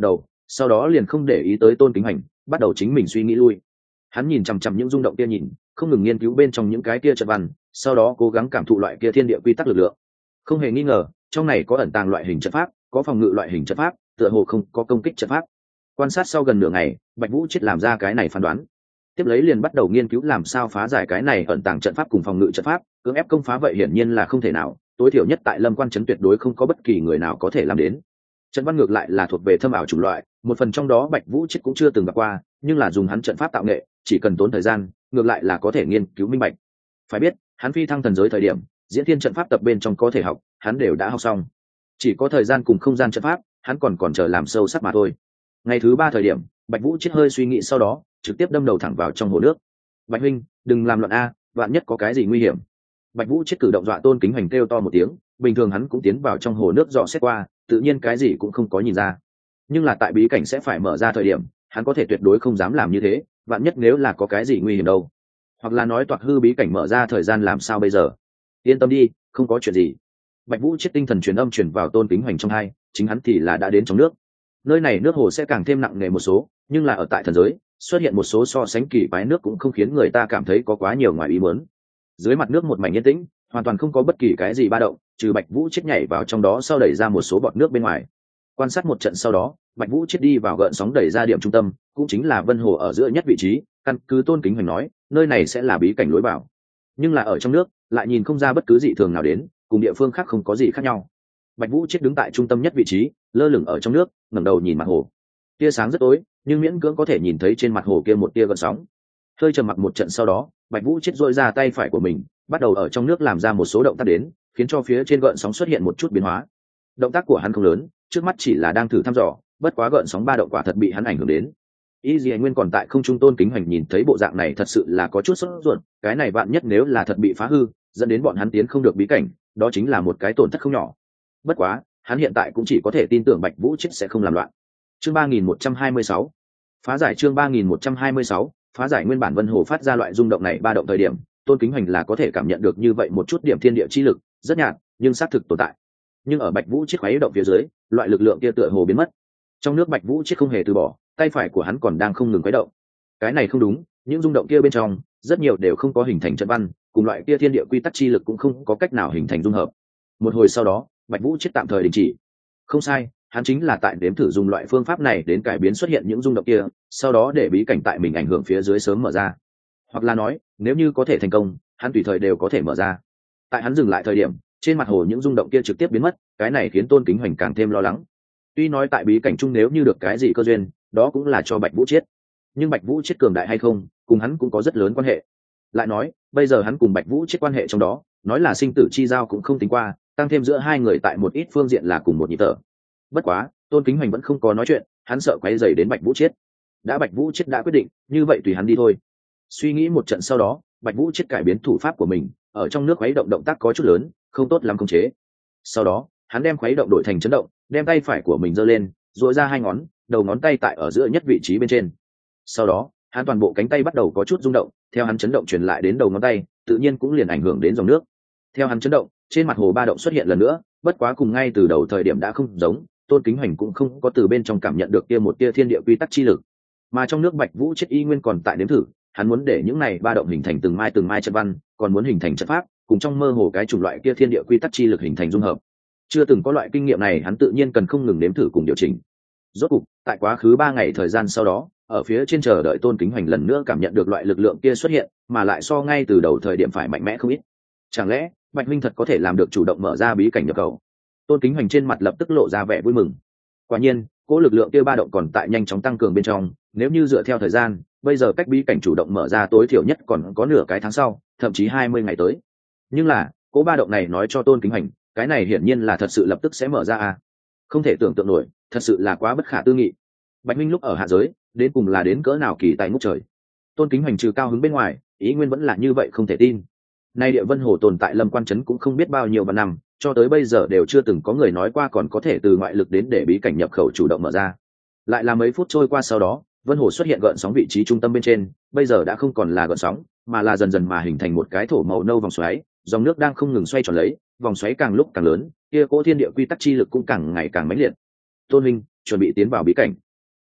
sau đó liền không để ý tới Tôn Kính Hành, bắt đầu chính mình suy nghĩ lui. Hắn nhìn chằm chằm những rung động kia nhìn, không ngừng nghiên cứu bên trong những cái kia trận văn, sau đó cố gắng cảm thụ loại kia thiên địa quy tắc lực lượng. Không hề nghi ngờ, trong này có ẩn tàng loại hình trận pháp, có phòng ngự loại hình trận pháp, tựa hồ không có công kích trận pháp. Quan sát sau gần nửa ngày, Bạch Vũ Chết làm ra cái này phán đoán. Tiếp lấy liền bắt đầu nghiên cứu làm sao phá giải cái này ẩn tàng trận pháp cùng phòng ngự trận pháp, cưỡng ép công phá vậy hiển nhiên là không thể nào, tối thiểu nhất tại Lâm Quan trấn tuyệt đối không có bất kỳ người nào có thể làm đến. Trận văn ngược lại là thuộc về thâm ảo chủng loại, một phần trong đó Bạch Vũ Chết cũng chưa từng gặp qua, nhưng là dùng hắn trận pháp tạo nghệ, chỉ cần tốn thời gian, ngược lại là có thể nghiên cứu minh bạch. Phải biết, hắn phi thăng thần giới thời điểm, diễn thiên trận pháp tập bên trong có thể học, hắn đều đã học xong. Chỉ có thời gian cùng không gian trận pháp, hắn còn chờ làm sâu sắc mà thôi. Ngày thứ 3 thời điểm, Bạch Vũ Chết hơi suy nghĩ sau đó, trực tiếp đâm đầu thẳng vào trong hồ nước. Bạch huynh, đừng làm loạn a, vạn nhất có cái gì nguy hiểm. Bạch Vũ Chết cử động dọa Tôn Kính Hoành kêu to một tiếng, bình thường hắn cũng tiến vào trong hồ nước dò xét qua, tự nhiên cái gì cũng không có nhìn ra. Nhưng là tại bí cảnh sẽ phải mở ra thời điểm, hắn có thể tuyệt đối không dám làm như thế, vạn nhất nếu là có cái gì nguy hiểm đâu. Hoặc là nói toạc hư bí cảnh mở ra thời gian làm sao bây giờ? Yên tâm đi, không có chuyện gì. Bạch Vũ Chết tinh thần truyền âm truyền vào Tôn Kính Hoành trong hai, chính hắn thì là đã đến trong nước. Nơi này nước hồ sẽ càng thêm nặng nề một số, nhưng là ở tại thần giới, xuất hiện một số so sánh kỳ quái nước cũng không khiến người ta cảm thấy có quá nhiều ngoài ý muốn. Dưới mặt nước một mảnh yên tĩnh, hoàn toàn không có bất kỳ cái gì ba động, trừ Bạch Vũ Chết nhảy vào trong đó sau đẩy ra một số bọt nước bên ngoài. Quan sát một trận sau đó, Bạch Vũ Chết đi vào gợn sóng đẩy ra điểm trung tâm, cũng chính là vân hồ ở giữa nhất vị trí, căn cứ Tôn Kính Hoành nói, nơi này sẽ là bí cảnh lối vào. Nhưng là ở trong nước, lại nhìn không ra bất cứ dị thường nào đến, cùng địa phương khác không có gì khác nhau. Bạch Vũ Chết đứng tại trung tâm nhất vị trí, lơ lửng ở trong nước, ngẩng đầu nhìn mặt hồ. Tia sáng rất tối, nhưng miễn cưỡng có thể nhìn thấy trên mặt hồ kia một tia gợn sóng. Hơi trầm mặc một trận sau đó, Bạch Vũ Chết dội ra tay phải của mình, bắt đầu ở trong nước làm ra một số động tác đến, khiến cho phía trên gợn sóng xuất hiện một chút biến hóa. Động tác của hắn không lớn, trước mắt chỉ là đang thử thăm dò, bất quá gợn sóng ba động quả thật bị hắn ảnh hưởng đến. Y Dì Nguyên còn tại không trung Tôn Kính Hoành nhìn thấy bộ dạng này thật sự là có chút sốt ruột, cái này vạn nhất nếu là thật bị phá hư, dẫn đến bọn hắn tiến không được bí cảnh, đó chính là một cái tổn thất không nhỏ. Bất quá, hắn hiện tại cũng chỉ có thể tin tưởng Bạch Vũ Chết sẽ không làm loạn. Chương 3126, phá giải chương 3126, phá giải nguyên bản vân hồ phát ra loại rung động này ba động thời điểm, Tôn Kính Hoành là có thể cảm nhận được như vậy một chút điểm thiên địa chi lực, rất nhạt, nhưng xác thực tồn tại. Nhưng ở Bạch Vũ Chết khuấy động phía dưới, loại lực lượng kia tựa hồ biến mất. Trong nước Bạch Vũ Chết không hề từ bỏ, tay phải của hắn còn đang không ngừng khuấy động. Cái này không đúng, những rung động kia bên trong, rất nhiều đều không có hình thành trận văn, cùng loại kia thiên địa quy tắc chi lực cũng không có cách nào hình thành dung hợp. Một hồi sau đó, Bạch Vũ Chết tạm thời đình chỉ. Không sai, hắn chính là tại đếm thử dùng loại phương pháp này đến cải biến xuất hiện những rung động kia, sau đó để bí cảnh tại mình ảnh hưởng phía dưới sớm mở ra. Hoặc là nói, nếu như có thể thành công, hắn tùy thời đều có thể mở ra. Tại hắn dừng lại thời điểm, trên mặt hồ những rung động kia trực tiếp biến mất, cái này khiến Tôn Kính Hoành càng thêm lo lắng. Tuy nói tại bí cảnh chung nếu như được cái gì cơ duyên, đó cũng là cho Bạch Vũ Chết. Nhưng Bạch Vũ Chết cường đại hay không, cùng hắn cũng có rất lớn quan hệ. Lại nói, bây giờ hắn cùng Bạch Vũ Chết quan hệ trong đó, nói là sinh tử chi giao cũng không tính qua, tăng thêm giữa hai người tại một ít phương diện là cùng một nhịp thở. Bất quá, Tôn Kính Hoành vẫn không có nói chuyện, hắn sợ quấy rầy đến Bạch Vũ Chết. Đã Bạch Vũ Chết đã quyết định, như vậy tùy hắn đi thôi. Suy nghĩ một trận sau đó, Bạch Vũ Chết cải biến thủ pháp của mình, ở trong nước khuấy động động tác có chút lớn, không tốt lắm khống chế. Sau đó, hắn đem khuấy động đổi thành chấn động, đem tay phải của mình giơ lên, duỗi ra hai ngón, đầu ngón tay tại ở giữa nhất vị trí bên trên. Sau đó, hắn toàn bộ cánh tay bắt đầu có chút rung động, theo hắn chấn động truyền lại đến đầu ngón tay, tự nhiên cũng liền ảnh hưởng đến dòng nước. Theo hắn chấn động, trên mặt hồ ba động xuất hiện lần nữa, bất quá cùng ngay từ đầu thời điểm đã không giống, Tôn Kính Hoành cũng không có từ bên trong cảm nhận được kia một tia thiên địa quy tắc chi lực. Mà trong nước Bạch Vũ Chết y nguyên còn tại nếm thử, hắn muốn để những này ba động hình thành từng mai trận văn, còn muốn hình thành trận pháp, cùng trong mơ hồ cái chủng loại kia thiên địa quy tắc chi lực hình thành dung hợp. Chưa từng có loại kinh nghiệm này, hắn tự nhiên cần không ngừng nếm thử cùng điều chỉnh. Rốt cục, tại quá khứ 3 ngày thời gian sau đó, ở phía trên chờ đợi Tôn Kính Hoành lần nữa cảm nhận được loại lực lượng kia xuất hiện, mà lại so ngay từ đầu thời điểm phải mạnh mẽ không ít. Chẳng lẽ Bạch Minh thật có thể làm được chủ động mở ra bí cảnh nhập khẩu? Tôn Kính Hoành trên mặt lập tức lộ ra vẻ vui mừng. Quả nhiên, cỗ lực lượng kia ba động còn tại nhanh chóng tăng cường bên trong, nếu như dựa theo thời gian, bây giờ cách bí cảnh chủ động mở ra tối thiểu nhất còn có nửa cái tháng sau, thậm chí 20 ngày tới. Nhưng là, cỗ ba động này nói cho Tôn Kính Hoành, cái này hiển nhiên là thật sự lập tức sẽ mở ra à? Không thể tưởng tượng nổi, thật sự là quá bất khả tư nghị. Bạch Minh lúc ở hạ giới, đến cùng là đến cỡ nào kỳ tài ngút trời. Tôn Kính Hoành trừ cao hứng bên ngoài, ý nguyên vẫn là như vậy không thể tin. Nay địa vân hồ tồn tại Lâm Quan trấn cũng không biết bao nhiêu vạn năm, cho tới bây giờ đều chưa từng có người nói qua còn có thể từ ngoại lực đến để bí cảnh nhập khẩu chủ động mở ra. Lại là mấy phút trôi qua sau đó, vân hồ xuất hiện gợn sóng vị trí trung tâm bên trên, bây giờ đã không còn là gợn sóng, mà là dần dần mà hình thành một cái thổ màu nâu vòng xoáy, dòng nước đang không ngừng xoay tròn lấy, vòng xoáy càng lúc càng lớn, kia cỗ thiên địa quy tắc chi lực cũng càng ngày càng mãnh liệt. Tôn Minh, chuẩn bị tiến vào bí cảnh.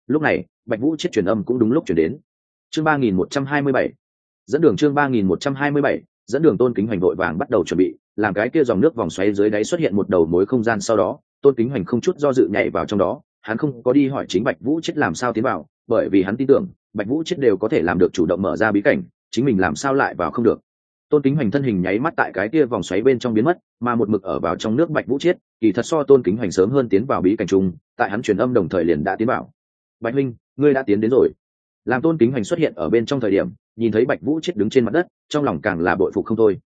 Lúc này Bạch Vũ Chiết truyền âm cũng đúng lúc chuyển đến. Chương 3127 dẫn đường, chương 3127 dẫn đường. Tôn Kính Hoành vội vàng bắt đầu chuẩn bị, làm cái kia dòng nước vòng xoáy dưới đáy xuất hiện một đầu mối không gian, sau đó Tôn Kính Hoành không chút do dự nhảy vào trong đó. Hắn không có đi hỏi chính Bạch Vũ Chiết làm sao tiến vào, bởi vì hắn tin tưởng Bạch Vũ Chiết đều có thể làm được chủ động mở ra bí cảnh, chính mình làm sao lại vào không được. Tôn Kính Hoành thân hình nháy mắt tại cái kia vòng xoáy bên trong biến mất, mà một mực ở vào trong nước Bạch Vũ Chiết kỳ thật so Tôn Kính Hoành sớm hơn tiến vào bí cảnh chung, tại hắn truyền âm đồng thời liền đã tiến vào. Bạch huynh, ngươi đã tiến đến rồi. Làm Tôn Kính Hoành xuất hiện ở bên trong thời điểm, nhìn thấy Bạch Vũ Chiết đứng trên mặt đất, trong lòng càng là bội phục không thôi.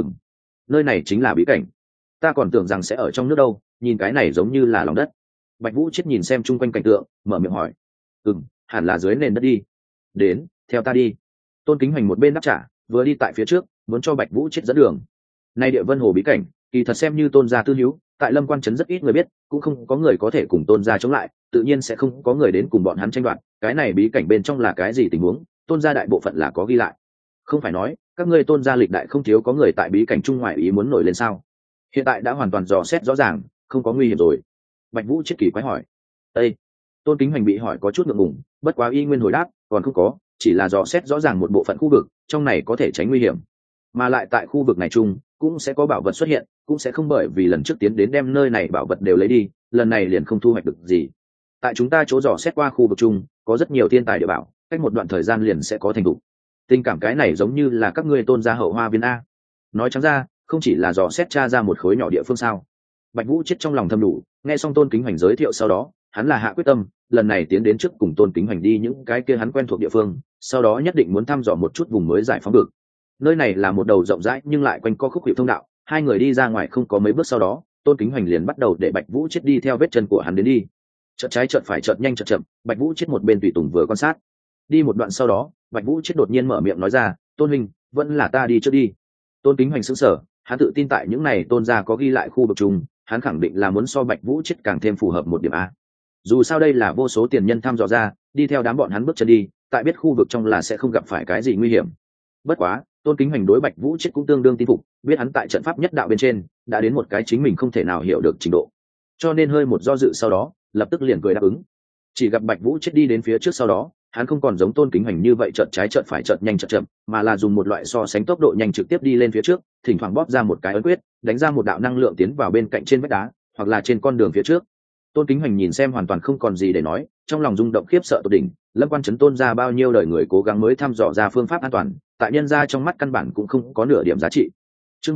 Nơi này chính là bí cảnh, ta còn tưởng rằng sẽ ở trong nước đâu, nhìn cái này giống như là lòng đất. Bạch Vũ Chiết nhìn xem chung quanh cảnh tượng, mở miệng hỏi. Hẳn là dưới nền đất đi. Đến, theo ta đi. Tôn Kính Hoành một bên đáp trả, vừa đi tại phía trước, muốn cho Bạch Vũ Chiết dẫn đường. Nay Địa Vân Hồ bí cảnh, kỳ thật xem như Tôn gia tư hữu, tại Lâm Quan trấn rất ít người biết, cũng không có người có thể cùng Tôn gia chống lại, tự nhiên sẽ không có người đến cùng bọn hắn tranh đoạt. Cái này bí cảnh bên trong là cái gì tình huống, Tôn gia đại bộ phận là có ghi lại. Không phải nói các ngươi Tôn gia lịch đại không thiếu có người tại bí cảnh chung ngoài ý muốn nổi lên sao? Hiện tại đã hoàn toàn dò xét rõ ràng, không có nguy hiểm rồi. Bạch Vũ Chiết kỳ quái hỏi. Ê! Tôn Kính Hoành bị hỏi có chút ngượng ngùng, bất quá y nguyên hồi đáp, còn không có, chỉ là dò xét rõ ràng một bộ phận khu vực, trong này có thể tránh nguy hiểm. Mà lại tại khu vực này chung, cũng sẽ có bảo vật xuất hiện, cũng sẽ không bởi vì lần trước tiến đến đem nơi này bảo vật đều lấy đi, lần này liền không thu hoạch được gì. Tại chúng ta chỗ dò xét qua khu vực chung, có rất nhiều thiên tài địa bảo, cách một đoạn thời gian liền sẽ có thành tựu. Tình cảm cái này giống như là các ngươi Tôn gia hậu hoa viên a. Nói trắng ra, không chỉ là dò xét tra ra một khối nhỏ địa phương sao? Bạch Vũ Chiết trong lòng thầm đủ, nghe xong Tôn Kính Hoành giới thiệu sau đó, hắn là hạ quyết tâm, lần này tiến đến trước cùng Tôn Kính Hoành đi những cái kia hắn quen thuộc địa phương, sau đó nhất định muốn thăm dò một chút vùng mới giải phóng vực. Nơi này là một đầu rộng rãi nhưng lại quanh co khúc hiệu thông đạo, hai người đi ra ngoài không có mấy bước sau đó, Tôn Kính Hoành liền bắt đầu để Bạch Vũ Chiết đi theo vết chân của hắn đến đi. Chợt trái chợt phải, chợt nhanh chợt chậm, Bạch Vũ Chiết một bên tùy tùng vừa quan sát. Đi một đoạn sau đó, Bạch Vũ Chiết đột nhiên mở miệng nói ra, "Tôn huynh, vẫn là ta đi trước đi." Tôn Kính Hoành sững sờ, hắn tự tin tại những này Tôn gia có ghi lại khu vực chung, hắn khẳng định là muốn so Bạch Vũ Chiết càng thêm phù hợp một điểm a. Dù sao đây là vô số tiền nhân thăm dò ra, đi theo đám bọn hắn bước chân đi, tại biết khu vực trong là sẽ không gặp phải cái gì nguy hiểm. Bất quá, Tôn Kính Hoành đối Bạch Vũ Chiết cũng tương đương tin phục, biết hắn tại trận pháp nhất đạo bên trên đã đến một cái chính mình không thể nào hiểu được trình độ, cho nên hơi một do dự sau đó, lập tức liền cười đáp ứng. Chỉ gặp Bạch Vũ Chiết đi đến phía trước sau đó, hắn không còn giống Tôn Kính Hoành như vậy chợt trái chợt phải, chợt nhanh chợt chậm, mà là dùng một loại so sánh tốc độ nhanh trực tiếp đi lên phía trước, thỉnh thoảng bóp ra một cái ấn quyết, đánh ra một đạo năng lượng tiến vào bên cạnh trên vách đá, hoặc là trên con đường phía trước. Tôn Kính Hoành nhìn xem hoàn toàn không còn gì để nói, trong lòng rung động khiếp sợ tột đỉnh. Lâm Quan trấn Tôn gia bao nhiêu đời người cố gắng mới thăm dò ra phương pháp an toàn, tại nhân gia trong mắt căn bản cũng không có nửa điểm giá trị. Chương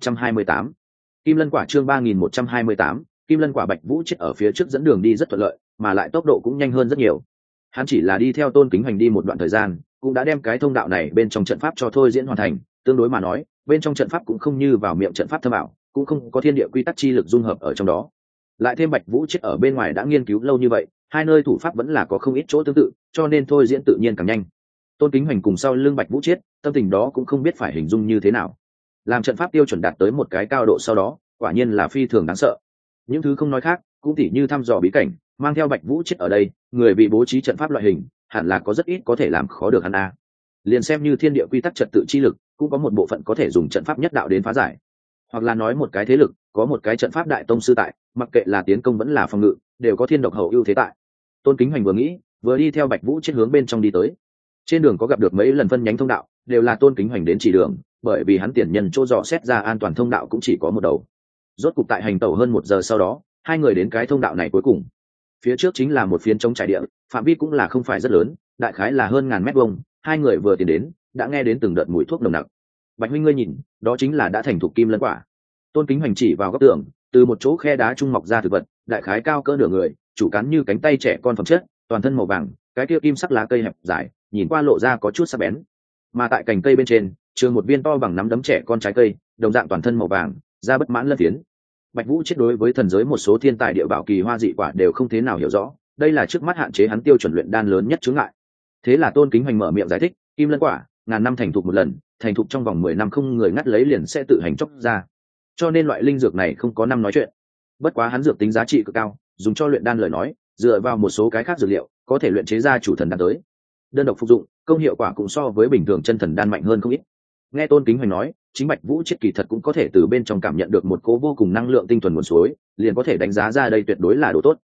3128 Kim Lân quả, chương 3128 Kim Lân quả. Bạch Vũ Chiết ở phía trước dẫn đường đi rất thuận lợi, mà lại tốc độ cũng nhanh hơn rất nhiều. Hắn chỉ là đi theo Tôn Kính Hoành đi một đoạn thời gian, cũng đã đem cái thông đạo này bên trong trận pháp cho thôi diễn hoàn thành. Tương đối mà nói, bên trong trận pháp cũng không như vào miệng trận pháp thâm ảo, cũng không có thiên địa quy tắc chi lực dung hợp ở trong đó. Lại thêm Bạch Vũ Chiết ở bên ngoài đã nghiên cứu lâu như vậy, hai nơi thủ pháp vẫn là có không ít chỗ tương tự, cho nên thôi diễn tự nhiên càng nhanh. Tôn Kính Hoành cùng sau lưng Bạch Vũ Chiết, tâm tình đó cũng không biết phải hình dung như thế nào. Làm trận pháp tiêu chuẩn đạt tới một cái cao độ sau đó, quả nhiên là phi thường đáng sợ. Những thứ không nói khác, cũng tỉ như thăm dò bí cảnh, mang theo Bạch Vũ Chiết ở đây, người bị bố trí trận pháp loại hình, hẳn là có rất ít có thể làm khó được hắn a. Liền xem như thiên địa quy tắc trật tự chi lực, cũng có một bộ phận có thể dùng trận pháp nhất đạo đến phá giải. Hoặc là nói một cái thế lực, có một cái trận pháp đại tông sư tại, mặc kệ là tiến công vẫn là phòng ngự, đều có thiên độc hậu ưu thế tại. Tôn Kính Hoành vừa nghĩ, vừa đi theo Bạch Vũ Chiết hướng bên trong đi tới. Trên đường có gặp được mấy lần phân nhánh thông đạo, đều là Tôn Kính Hoành đến chỉ đường, bởi vì hắn tiền nhân chỗ dò xét ra an toàn thông đạo cũng chỉ có một đầu. Rốt cục tại hành tẩu hơn 1 giờ sau đó, hai người đến cái thông đạo này cuối cùng. Phía trước chính là một phiến trống trải địa, phạm vi cũng là không phải rất lớn, đại khái là hơn ngàn mét vuông. Hai người vừa tiến đến, đã nghe đến từng đợt mùi thuốc nồng nặc. Bạch huynh ngươi nhìn, đó chính là đã thành thục kim lân quả. Tôn Kính Hoành chỉ vào góc tường, từ một chỗ khe đá trung mọc ra thực vật, đại khái cao cỡ nửa người, chủ cán như cánh tay trẻ con phẩm chất, toàn thân màu vàng, cái kia kim sắc lá cây hẹp dài, nhìn qua lộ ra có chút sắc bén. Mà tại cành cây bên trên, trường một viên to bằng nắm đấm trẻ con trái cây, đồng dạng toàn thân màu vàng, da bất mãn lân phiến. Bạch Vũ Chiết đối với thần giới một số thiên tài địa bảo kỳ hoa dị quả đều không thế nào hiểu rõ, đây là trước mắt hạn chế hắn tiêu chuẩn luyện đan lớn nhất chướng ngại. Thế là Tôn Kính Hoành mở miệng giải thích, kim lân quả, ngàn năm thành thục một lần, thành thục trong vòng 10 năm không người ngắt lấy liền sẽ tự hành chốc ra. Cho nên loại linh dược này không có năm nói chuyện. Bất quá hắn dược tính giá trị cực cao, dùng cho luyện đan lời nói, dựa vào một số cái khác dược liệu, có thể luyện chế ra chủ thần đan tới. Đơn độc phục dụng, công hiệu quả cũng so với bình thường chân thần đan mạnh hơn không ít. Nghe Tôn Kính Hoành nói, chính Bạch Vũ Chiết kỳ thật cũng có thể từ bên trong cảm nhận được một cố vô cùng năng lượng tinh thuần nguồn suối, liền có thể đánh giá ra đây tuyệt đối là đồ tốt.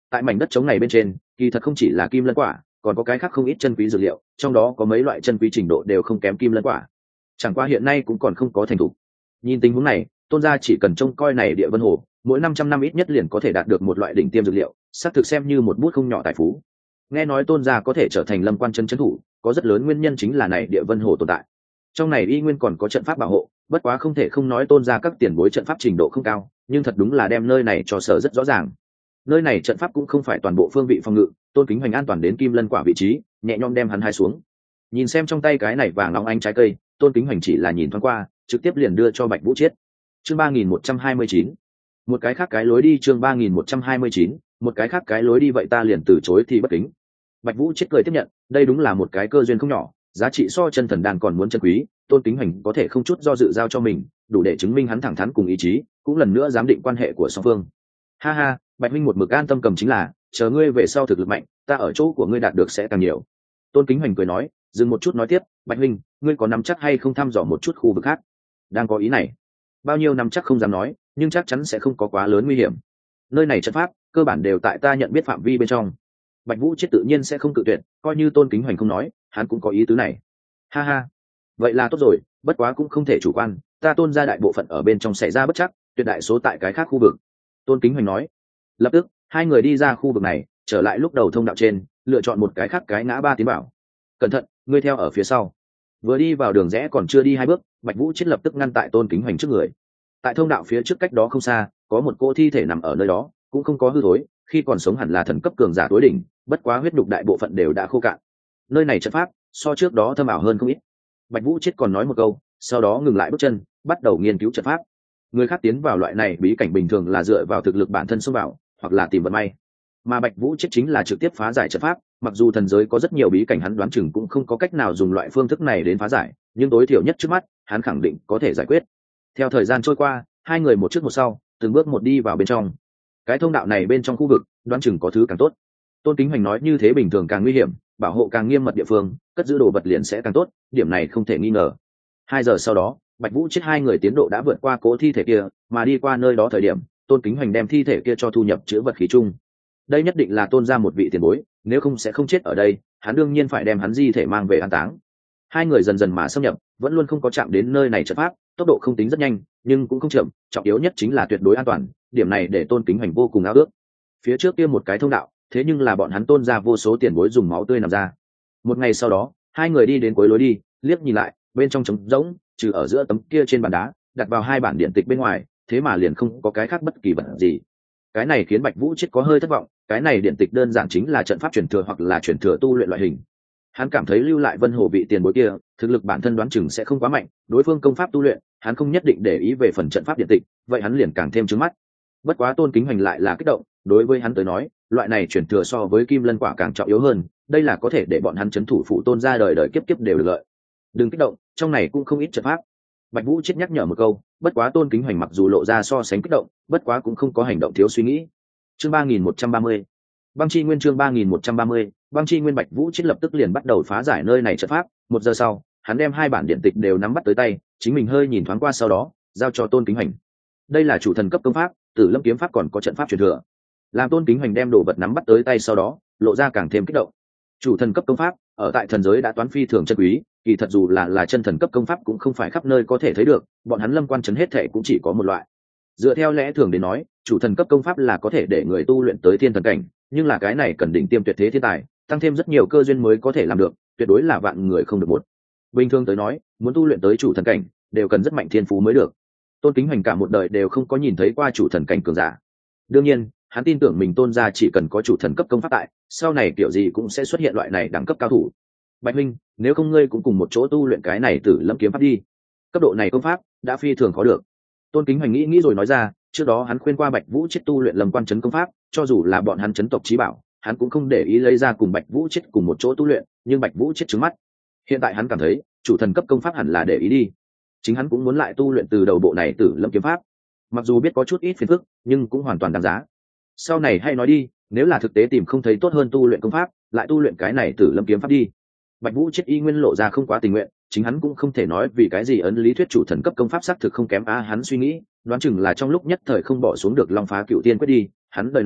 tại mảnh đất trống này bên trên kỳ thật không chỉ là kim lân quả, còn có cái khác không ít chân quý dược liệu, trong đó có mấy loại chân quý trình độ đều không kém kim lân quả, chẳng qua hiện nay cũng còn không có thành thục. Nhìn tình huống này, tôn gia chỉ cần trông coi này địa vân hồ, mỗi 500 năm ít nhất liền có thể đạt được một loại đỉnh tiêm dược liệu, xác thực xem như một bút không nhỏ tài phú. Nghe nói tôn gia có thể trở thành lâm quan chân trấn thủ, có rất lớn nguyên nhân chính là này địa vân hồ tồn tại. Trong này y nguyên còn có trận pháp bảo hộ, bất quá không thể không nói tôn gia các tiền bối trận pháp trình độ không cao, nhưng thật đúng là đem nơi này cho sở rất rõ ràng. Nơi này trận pháp cũng không phải toàn bộ phương vị phòng ngự, Tôn Kính Hoành an toàn đến kim lân quả vị trí, nhẹ nhõm đem hắn hai xuống. Nhìn xem trong tay cái này vàng óng ánh trái cây, Tôn Kính Hoành chỉ là nhìn thoáng qua, trực tiếp liền đưa cho Bạch Vũ Chiết. Chương 3129. Một cái khác cái lối đi. Chương 3129. Một cái khác cái lối đi, vậy ta liền từ chối thì bất kính. Bạch Vũ Chiết cười tiếp nhận, đây đúng là một cái cơ duyên không nhỏ, giá trị so chân thần đan còn muốn chân quý, Tôn Kính Hoành có thể không chút do dự giao cho mình, đủ để chứng minh hắn thẳng thắn cùng ý chí, cũng lần nữa giám định quan hệ của song phương. Ha ha, Bạch huynh một mực an tâm cầm chính là, chờ ngươi về sau thực lực mạnh, ta ở chỗ của ngươi đạt được sẽ càng nhiều. Tôn Kính Hoành cười nói, dừng một chút nói tiếp, Bạch huynh, ngươi có nắm chắc hay không thăm dò một chút khu vực khác? Đang có ý này, bao nhiêu nắm chắc không dám nói, nhưng chắc chắn sẽ không có quá lớn nguy hiểm. Nơi này trận pháp cơ bản đều tại ta nhận biết phạm vi bên trong. Bạch Vũ Chết tự nhiên sẽ không cự tuyệt, coi như Tôn Kính Hoành không nói, hắn cũng có ý tứ này. Ha ha, vậy là tốt rồi, bất quá cũng không thể chủ quan, ta Tôn gia đại bộ phận ở bên trong xảy ra bất chắc, tuyệt đại số tại cái khác khu vực. Tôn Kính Hoành nói. Lập tức hai người đi ra khu vực này, trở lại lúc đầu thông đạo trên, lựa chọn một cái khác cái ngã ba tiến bảo. Cẩn thận, ngươi theo ở phía sau. Vừa đi vào đường rẽ còn chưa đi hai bước, Bạch Vũ Chết lập tức ngăn tại Tôn Kính Hoành trước người. Tại thông đạo phía trước cách đó không xa, có một cô thi thể nằm ở nơi đó, cũng không có hư thối, khi còn sống hẳn là thần cấp cường giả tối đỉnh, bất quá huyết nhục đại bộ phận đều đã khô cạn. Nơi này trận pháp so trước đó thâm ảo hơn không ít. Bạch Vũ Chết còn nói một câu, sau đó ngừng lại bước chân, bắt đầu nghiên cứu trận pháp. Người khác tiến vào loại này bí cảnh bình thường là dựa vào thực lực bản thân xông vào, hoặc là tìm vận may, mà Bạch Vũ Chết chính là trực tiếp phá giải trận pháp. Mặc dù thần giới có rất nhiều bí cảnh hắn đoán chừng cũng không có cách nào dùng loại phương thức này đến phá giải, nhưng tối thiểu nhất trước mắt hắn khẳng định có thể giải quyết. Theo thời gian trôi qua, hai người một trước một sau, từng bước một đi vào bên trong. Cái thông đạo này bên trong khu vực đoán chừng có thứ càng tốt. Tôn Kính Hoành nói như thế bình thường càng nguy hiểm, bảo hộ càng nghiêm mật địa phương, cất giữ đồ vật liền sẽ càng tốt, điểm này không thể nghi ngờ. 2 giờ sau đó, Bạch Vũ Chết hai người tiến độ đã vượt qua cố thi thể kia, mà đi qua nơi đó thời điểm, Tôn Kính Hoành đem thi thể kia cho thu nhập chữ vật khí chung. Đây nhất định là Tôn gia một vị tiền bối, nếu không sẽ không chết ở đây, hắn đương nhiên phải đem hắn di thể mang về an táng. Hai người dần dần mà xâm nhập, vẫn luôn không có chạm đến nơi này trận pháp, tốc độ không tính rất nhanh, nhưng cũng không chậm, trọng yếu nhất chính là tuyệt đối an toàn, điểm này để Tôn Kính Hoành vô cùng ao ước. Phía trước kia một cái thông đạo, thế nhưng là bọn hắn Tôn gia vô số tiền bối dùng máu tươi nằm ra. Một ngày sau đó, hai người đi đến cuối lối đi, liếc nhìn lại, bên trong trống rỗng, trừ ở giữa tấm kia trên bàn đá đặt vào 2 bản điện tịch bên ngoài, thế mà liền không có cái khác bất kỳ vật gì. Cái này khiến Bạch Vũ Chết có hơi thất vọng, cái này điện tịch đơn giản chính là trận pháp truyền thừa hoặc là truyền thừa tu luyện loại hình. Hắn cảm thấy lưu lại Vân Hồ vị tiền bối kia, thực lực bản thân đoán chừng sẽ không quá mạnh, đối phương công pháp tu luyện, hắn không nhất định để ý về phần trận pháp điện tịch, vậy hắn liền càng thêm trướng mắt. Bất quá Tôn Kính Hoành lại là kích động, đối với hắn tới nói, loại này truyền thừa so với Kim Lân quả càng trọng yếu hơn, đây là có thể để bọn hắn trấn thủ phụ Tôn gia đời đời kiếp kiếp đều được lợi. Đừng kích động, trong này cũng không ít trận pháp. Bạch Vũ Chết nhắc nhở một câu, bất quá Tôn Kính Hoành mặc dù lộ ra so sánh kích động, bất quá cũng không có hành động thiếu suy nghĩ. Chương 3130. Băng chi nguyên. Chương 3130. Băng chi nguyên. Bạch Vũ Chết lập tức liền bắt đầu phá giải nơi này trận pháp. 1 giờ sau, hắn đem 2 bản điện tịch đều nắm bắt tới tay, chính mình hơi nhìn thoáng qua sau đó, giao cho Tôn Kính Hoành. Đây là chủ thần cấp công pháp, Tử Lâm kiếm pháp còn có trận pháp truyền thừa. Làm Tôn Kính Hoành đem đồ vật nắm bắt tới tay sau đó, lộ ra càng thêm kích động. Chủ thần cấp công pháp, ở tại thần giới đã toán phi thường chân quý, kỳ thật dù là chân thần cấp công pháp cũng không phải khắp nơi có thể thấy được, bọn hắn Lâm Quan trấn hết thệ cũng chỉ có một loại. Dựa theo lẽ thường đến nói, chủ thần cấp công pháp là có thể để người tu luyện tới thiên thần cảnh, nhưng là cái này cần đỉnh tiêm tuyệt thế thiên tài, tăng thêm rất nhiều cơ duyên mới có thể làm được, tuyệt đối là vạn người không được một. Bình thường tới nói, muốn tu luyện tới chủ thần cảnh, đều cần rất mạnh thiên phú mới được. Tôn Kính Hoành cả một đời đều không có nhìn thấy qua chủ thần cảnh cường giả. Đương nhiên, hắn tin tưởng mình Tôn gia chỉ cần có chủ thần cấp công pháp tại, sau này kiểu gì cũng sẽ xuất hiện loại này đẳng cấp cao thủ. Bạch huynh, nếu không ngươi cũng cùng một chỗ tu luyện cái này Tử Lâm kiếm pháp đi. Cấp độ này công pháp đã phi thường khó được. Tôn Kính Hoành nghĩ rồi nói ra, trước đó hắn khuyên qua Bạch Vũ Chết tu luyện Lâm Quan trấn công pháp, cho dù là bọn hắn trấn tộc chí bảo, hắn cũng không để ý lấy ra cùng Bạch Vũ Chết cùng một chỗ tu luyện, nhưng Bạch Vũ Chết trừng mắt. Hiện tại hắn cảm thấy, chủ thần cấp công pháp hẳn là để ý đi. Chính hắn cũng muốn lại tu luyện từ đầu bộ này Tử Lâm kiếm pháp. Mặc dù biết có chút ít phiền phức, nhưng cũng hoàn toàn đáng giá. Sau này hay nói đi, nếu là thực tế tìm không thấy tốt hơn tu luyện công pháp, lại tu luyện cái này Tử Lâm kiếm pháp đi. Bạch Vũ Chết y nguyên lộ ra không quá tình nguyện, chính hắn cũng không thể nói vì cái gì ấn lý thuyết chủ thần cấp công pháp xác thực không kém hắn suy nghĩ, đoán chừng là trong lúc nhất thời không bỏ xuống được Long Phá Cựu Tiên quyết đi, hắn đời này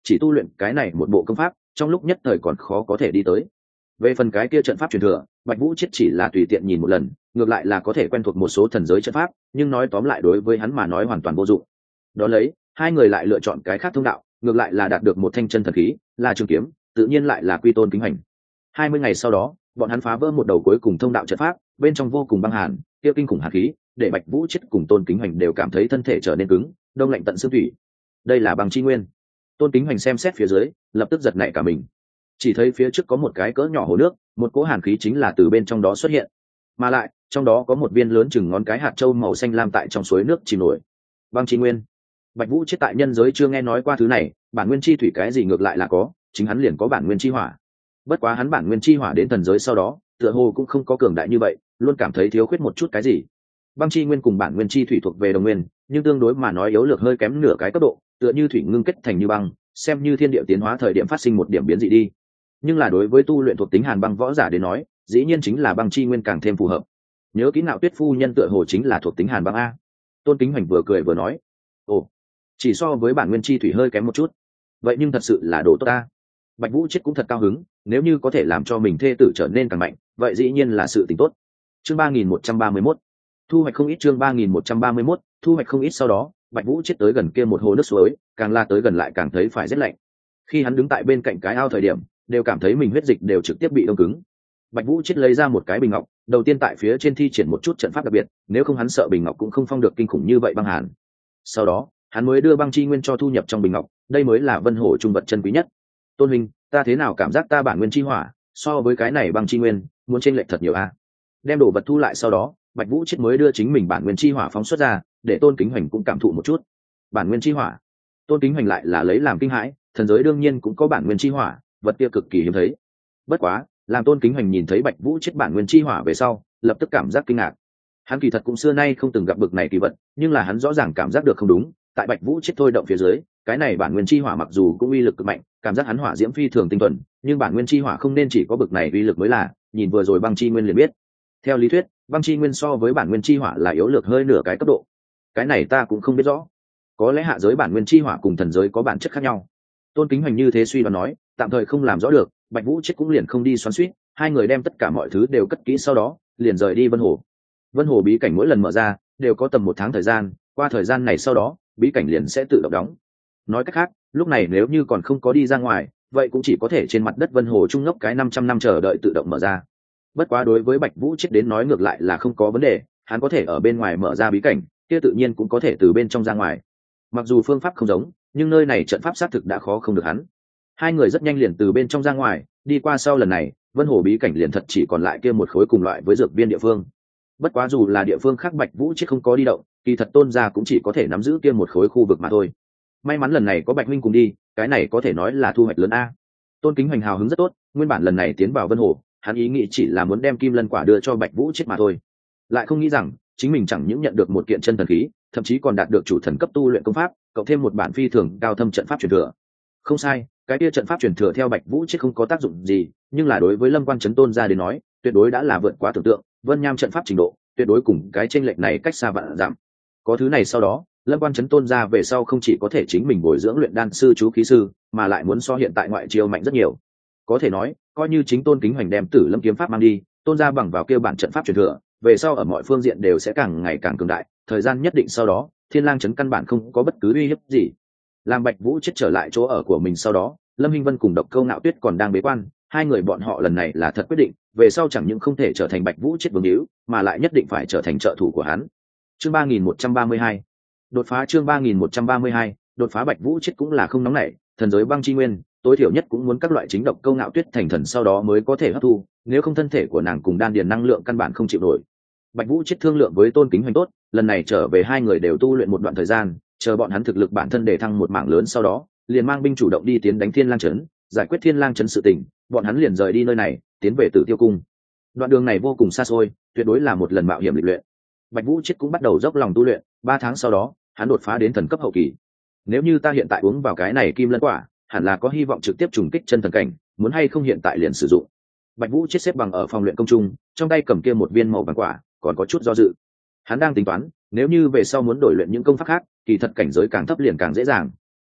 chỉ tu luyện cái này một bộ công pháp trong lúc nhất thời còn khó có thể đi tới. Về phần cái kia trận pháp truyền thừa, Bạch Vũ chết chỉ là tùy tiện nhìn một lần, ngược lại là có thể quen thuộc một số thần giới trận pháp, nhưng nói tóm lại đối với hắn mà nói hoàn toàn vô dụng. Đó lấy, hai người lại lựa chọn cái khác thông đạo, ngược lại là đạt được một thanh chân thần khí, là trường kiếm, tự nhiên lại là quy tôn kính hành. 20 ngày sau đó, bọn hắn phá vỡ một đầu cuối cùng thông đạo trận pháp, bên trong vô cùng băng hàn, kia kinh khủng hàn khí, để Bạch Vũ chết cùng Tôn Kính Hoành đều cảm thấy thân thể trở nên cứng, đông lạnh tận xương thủy. Đây là băng chi nguyên. Tôn Kính Hoành xem xét phía dưới, lập tức giật nảy cả mình. Chỉ thấy phía trước có một cái cỡ nhỏ hồ nước, một cỗ hàn khí chính là từ bên trong đó xuất hiện, mà lại trong đó có một viên lớn chừng ngón cái hạt châu màu xanh lam tại trong suối nước chìm nổi. Băng chi nguyên. Bạch Vũ chết tại nhân giới chưa nghe nói qua thứ này, bản nguyên chi thủy cái gì ngược lại là có, chính hắn liền có bản nguyên chi hỏa. Bất quá hắn bản nguyên chi hỏa đến thần giới sau đó, tựa hồ cũng không có cường đại như vậy, luôn cảm thấy thiếu khuyết một chút cái gì. Băng chi nguyên cùng bản nguyên chi thủy thuộc về đồng nguyên, nhưng tương đối mà nói yếu lược hơi kém nửa cái cấp độ, tựa như thủy ngưng kết thành như băng, xem như thiên địa tiến hóa thời điểm phát sinh một điểm biến dị đi. Nhưng là đối với tu luyện thuộc tính hàn băng võ giả đến nói, dĩ nhiên chính là băng chi nguyên càng thêm phù hợp. Nhớ kỹ Nạo Tuyết phu nhân tựa hồ chính là thuộc tính hàn băng a. Tôn Kính Hoành vừa cười vừa nói, ồ, chỉ so với bản nguyên chi thủy hơi kém một chút, vậy nhưng thật sự là đồ tốt ta. Bạch Vũ chết cũng thật cao hứng, nếu như có thể làm cho mình thê tử trở nên càng mạnh, vậy dĩ nhiên là sự tình tốt. Chương 3131, thu hoạch không ít. Chương 3131, thu hoạch không ít. Sau đó, Bạch Vũ chết tới gần kia một hồ nước suối, càng la tới gần lại càng thấy phải rất lạnh. Khi hắn đứng tại bên cạnh cái ao thời điểm, đều cảm thấy mình huyết dịch đều trực tiếp bị đông cứng. Bạch Vũ chết lấy ra một cái bình ngọc, đầu tiên tại phía trên thi triển một chút trận pháp đặc biệt, nếu không hắn sợ bình ngọc cũng không phong được kinh khủng như vậy băng hàn. Sau đó, hắn mới đưa băng chi nguyên cho thu nhập trong bình ngọc, đây mới là vân hồ trung vật chân quý nhất. Tôn huynh, ta thế nào cảm giác ta bản nguyên chi hỏa so với cái này băng chi nguyên muốn chênh lệch thật nhiều a. Đem đồ vật thu lại sau đó, Bạch Vũ chết mới đưa chính mình bản nguyên chi hỏa phóng xuất ra, để Tôn Kính Hoành cũng cảm thụ một chút. Bản nguyên chi hỏa. Tôn Kính Hoành lại là lấy làm kinh hãi, thần giới đương nhiên cũng có bản nguyên chi hỏa, vật kia cực kỳ hiếm thấy. Bất quá, làm Tôn Kính Hoành nhìn thấy Bạch Vũ chết bản nguyên chi hỏa về sau, lập tức cảm giác kinh ngạc. Hắn kỳ thật cũng xưa nay không từng gặp bực này kỳ vật, nhưng là hắn rõ ràng cảm giác được không đúng, tại Bạch Vũ chết thôi động phía dưới, cái này bản nguyên chi hỏa mặc dù cũng uy lực cực mạnh, cảm giác hắn hỏa diễm phi thường tinh thuần, nhưng bản nguyên chi hỏa không nên chỉ có bực này uy lực mới là, nhìn vừa rồi băng chi nguyên liền biết. Theo lý thuyết, băng chi nguyên so với bản nguyên chi hỏa là yếu lược hơi nửa cái cấp độ. Cái này ta cũng không biết rõ. Có lẽ hạ giới bản nguyên chi hỏa cùng thần giới có bản chất khác nhau. Tôn Kính Hoành như thế suy đoán nói, tạm thời không làm rõ được, Bạch Vũ chết cũng liền không đi xoắn xuýt, hai người đem tất cả mọi thứ đều cất kỹ sau đó, liền rời đi Vân Hồ. Vân Hồ bí cảnh mỗi lần mở ra, đều có tầm 1 tháng thời gian, qua thời gian này sau đó, bí cảnh liền sẽ tự động đóng. Nói cách khác, lúc này nếu như còn không có đi ra ngoài, vậy cũng chỉ có thể trên mặt đất Vân Hồ trung ngốc cái 500 năm chờ đợi tự động mở ra. Bất quá đối với Bạch Vũ chết đến nói ngược lại là không có vấn đề, hắn có thể ở bên ngoài mở ra bí cảnh, kia tự nhiên cũng có thể từ bên trong ra ngoài. Mặc dù phương pháp không giống, nhưng nơi này trận pháp xác thực đã khó không được hắn. Hai người rất nhanh liền từ bên trong ra ngoài, đi qua sau lần này, Vân Hồ bí cảnh liền thật chỉ còn lại kia một khối cùng loại với dược viên địa phương. Bất quá dù là địa phương khác Bạch Vũ chết không có đi động, kỳ thật Tôn gia cũng chỉ có thể nắm giữ kia một khối khu vực mà thôi. May mắn lần này có Bạch huynh cùng đi, cái này có thể nói là thu hoạch lớn a. Tôn Kính Hoành hào hứng rất tốt, nguyên bản lần này tiến vào Vân Hồ, hắn ý nghĩ chỉ là muốn đem kim lân quả đưa cho Bạch Vũ chết mà thôi, lại không nghĩ rằng chính mình chẳng những nhận được một kiện chân thần khí, thậm chí còn đạt được chủ thần cấp tu luyện công pháp, cộng thêm một bản phi thường cao thâm trận pháp truyền thừa. Không sai, cái kia trận pháp truyền thừa theo Bạch Vũ chết không có tác dụng gì, nhưng là đối với Lâm Quan Chấn Tôn gia đến nói, tuyệt đối đã là vượt quá tưởng tượng, Vân Nham trận pháp trình độ, tuyệt đối cùng cái chênh lệch này cách xa vạn dặm. Có thứ này sau đó, Lâm Quan Chấn Tôn gia về sau không chỉ có thể chính mình bồi dưỡng luyện đan sư chú khí sư, mà lại muốn so hiện tại ngoại chiêu mạnh rất nhiều. Có thể nói, coi như chính Tôn Kính Hoành đem Tử Lâm kiếm pháp mang đi, Tôn gia bằng vào kia bản trận pháp truyền thừa, về sau ở mọi phương diện đều sẽ càng ngày càng cường đại, thời gian nhất định sau đó, Thiên Lang trấn căn bản không có bất cứ uy hiếp gì. Làm Bạch Vũ chết trở lại chỗ ở của mình sau đó, Lâm Hinh Vân cùng Độc Câu Nạo Tuyết còn đang bế quan, hai người bọn họ lần này là thật quyết định, về sau chẳng những không thể trở thành Bạch Vũ chết vương hữu, mà lại nhất định phải trở thành trợ thủ của hắn. Chương 3132, đột phá. Chương 3132, đột phá. Bạch Vũ chết cũng là không nóng nảy, thần giới băng chi nguyên, tối thiểu nhất cũng muốn các loại chính Độc Câu Nạo Tuyết thành thần sau đó mới có thể hấp thu, nếu không thân thể của nàng cùng đan điền năng lượng căn bản không chịu nổi. Bạch Vũ chết thương lượng với Tôn Kính Hoành tốt, lần này trở về hai người đều tu luyện một đoạn thời gian, chờ bọn hắn thực lực bản thân để thăng một mảng lớn sau đó, liền mang binh chủ động đi tiến đánh Thiên Lang trấn, giải quyết Thiên Lang trấn sự tình, bọn hắn liền rời đi nơi này, tiến về Tử Tiêu cung. Đoạn đường này vô cùng xa xôi, tuyệt đối là một lần mạo hiểm lịch luyện. Bạch Vũ chết cũng bắt đầu dốc lòng tu luyện, 3 tháng sau đó, hắn đột phá đến thần cấp hậu kỳ. Nếu như ta hiện tại uống vào cái này kim lân quả, hẳn là có hy vọng trực tiếp trùng kích chân thần cảnh, muốn hay không hiện tại liền sử dụng. Bạch Vũ chết xếp bằng ở phòng luyện công trung, trong tay cầm kia một viên màu vàng quả, còn có chút do dự. Hắn đang tính toán, nếu như về sau muốn đổi luyện những công pháp khác, kỳ thật cảnh giới càng thấp liền càng dễ dàng.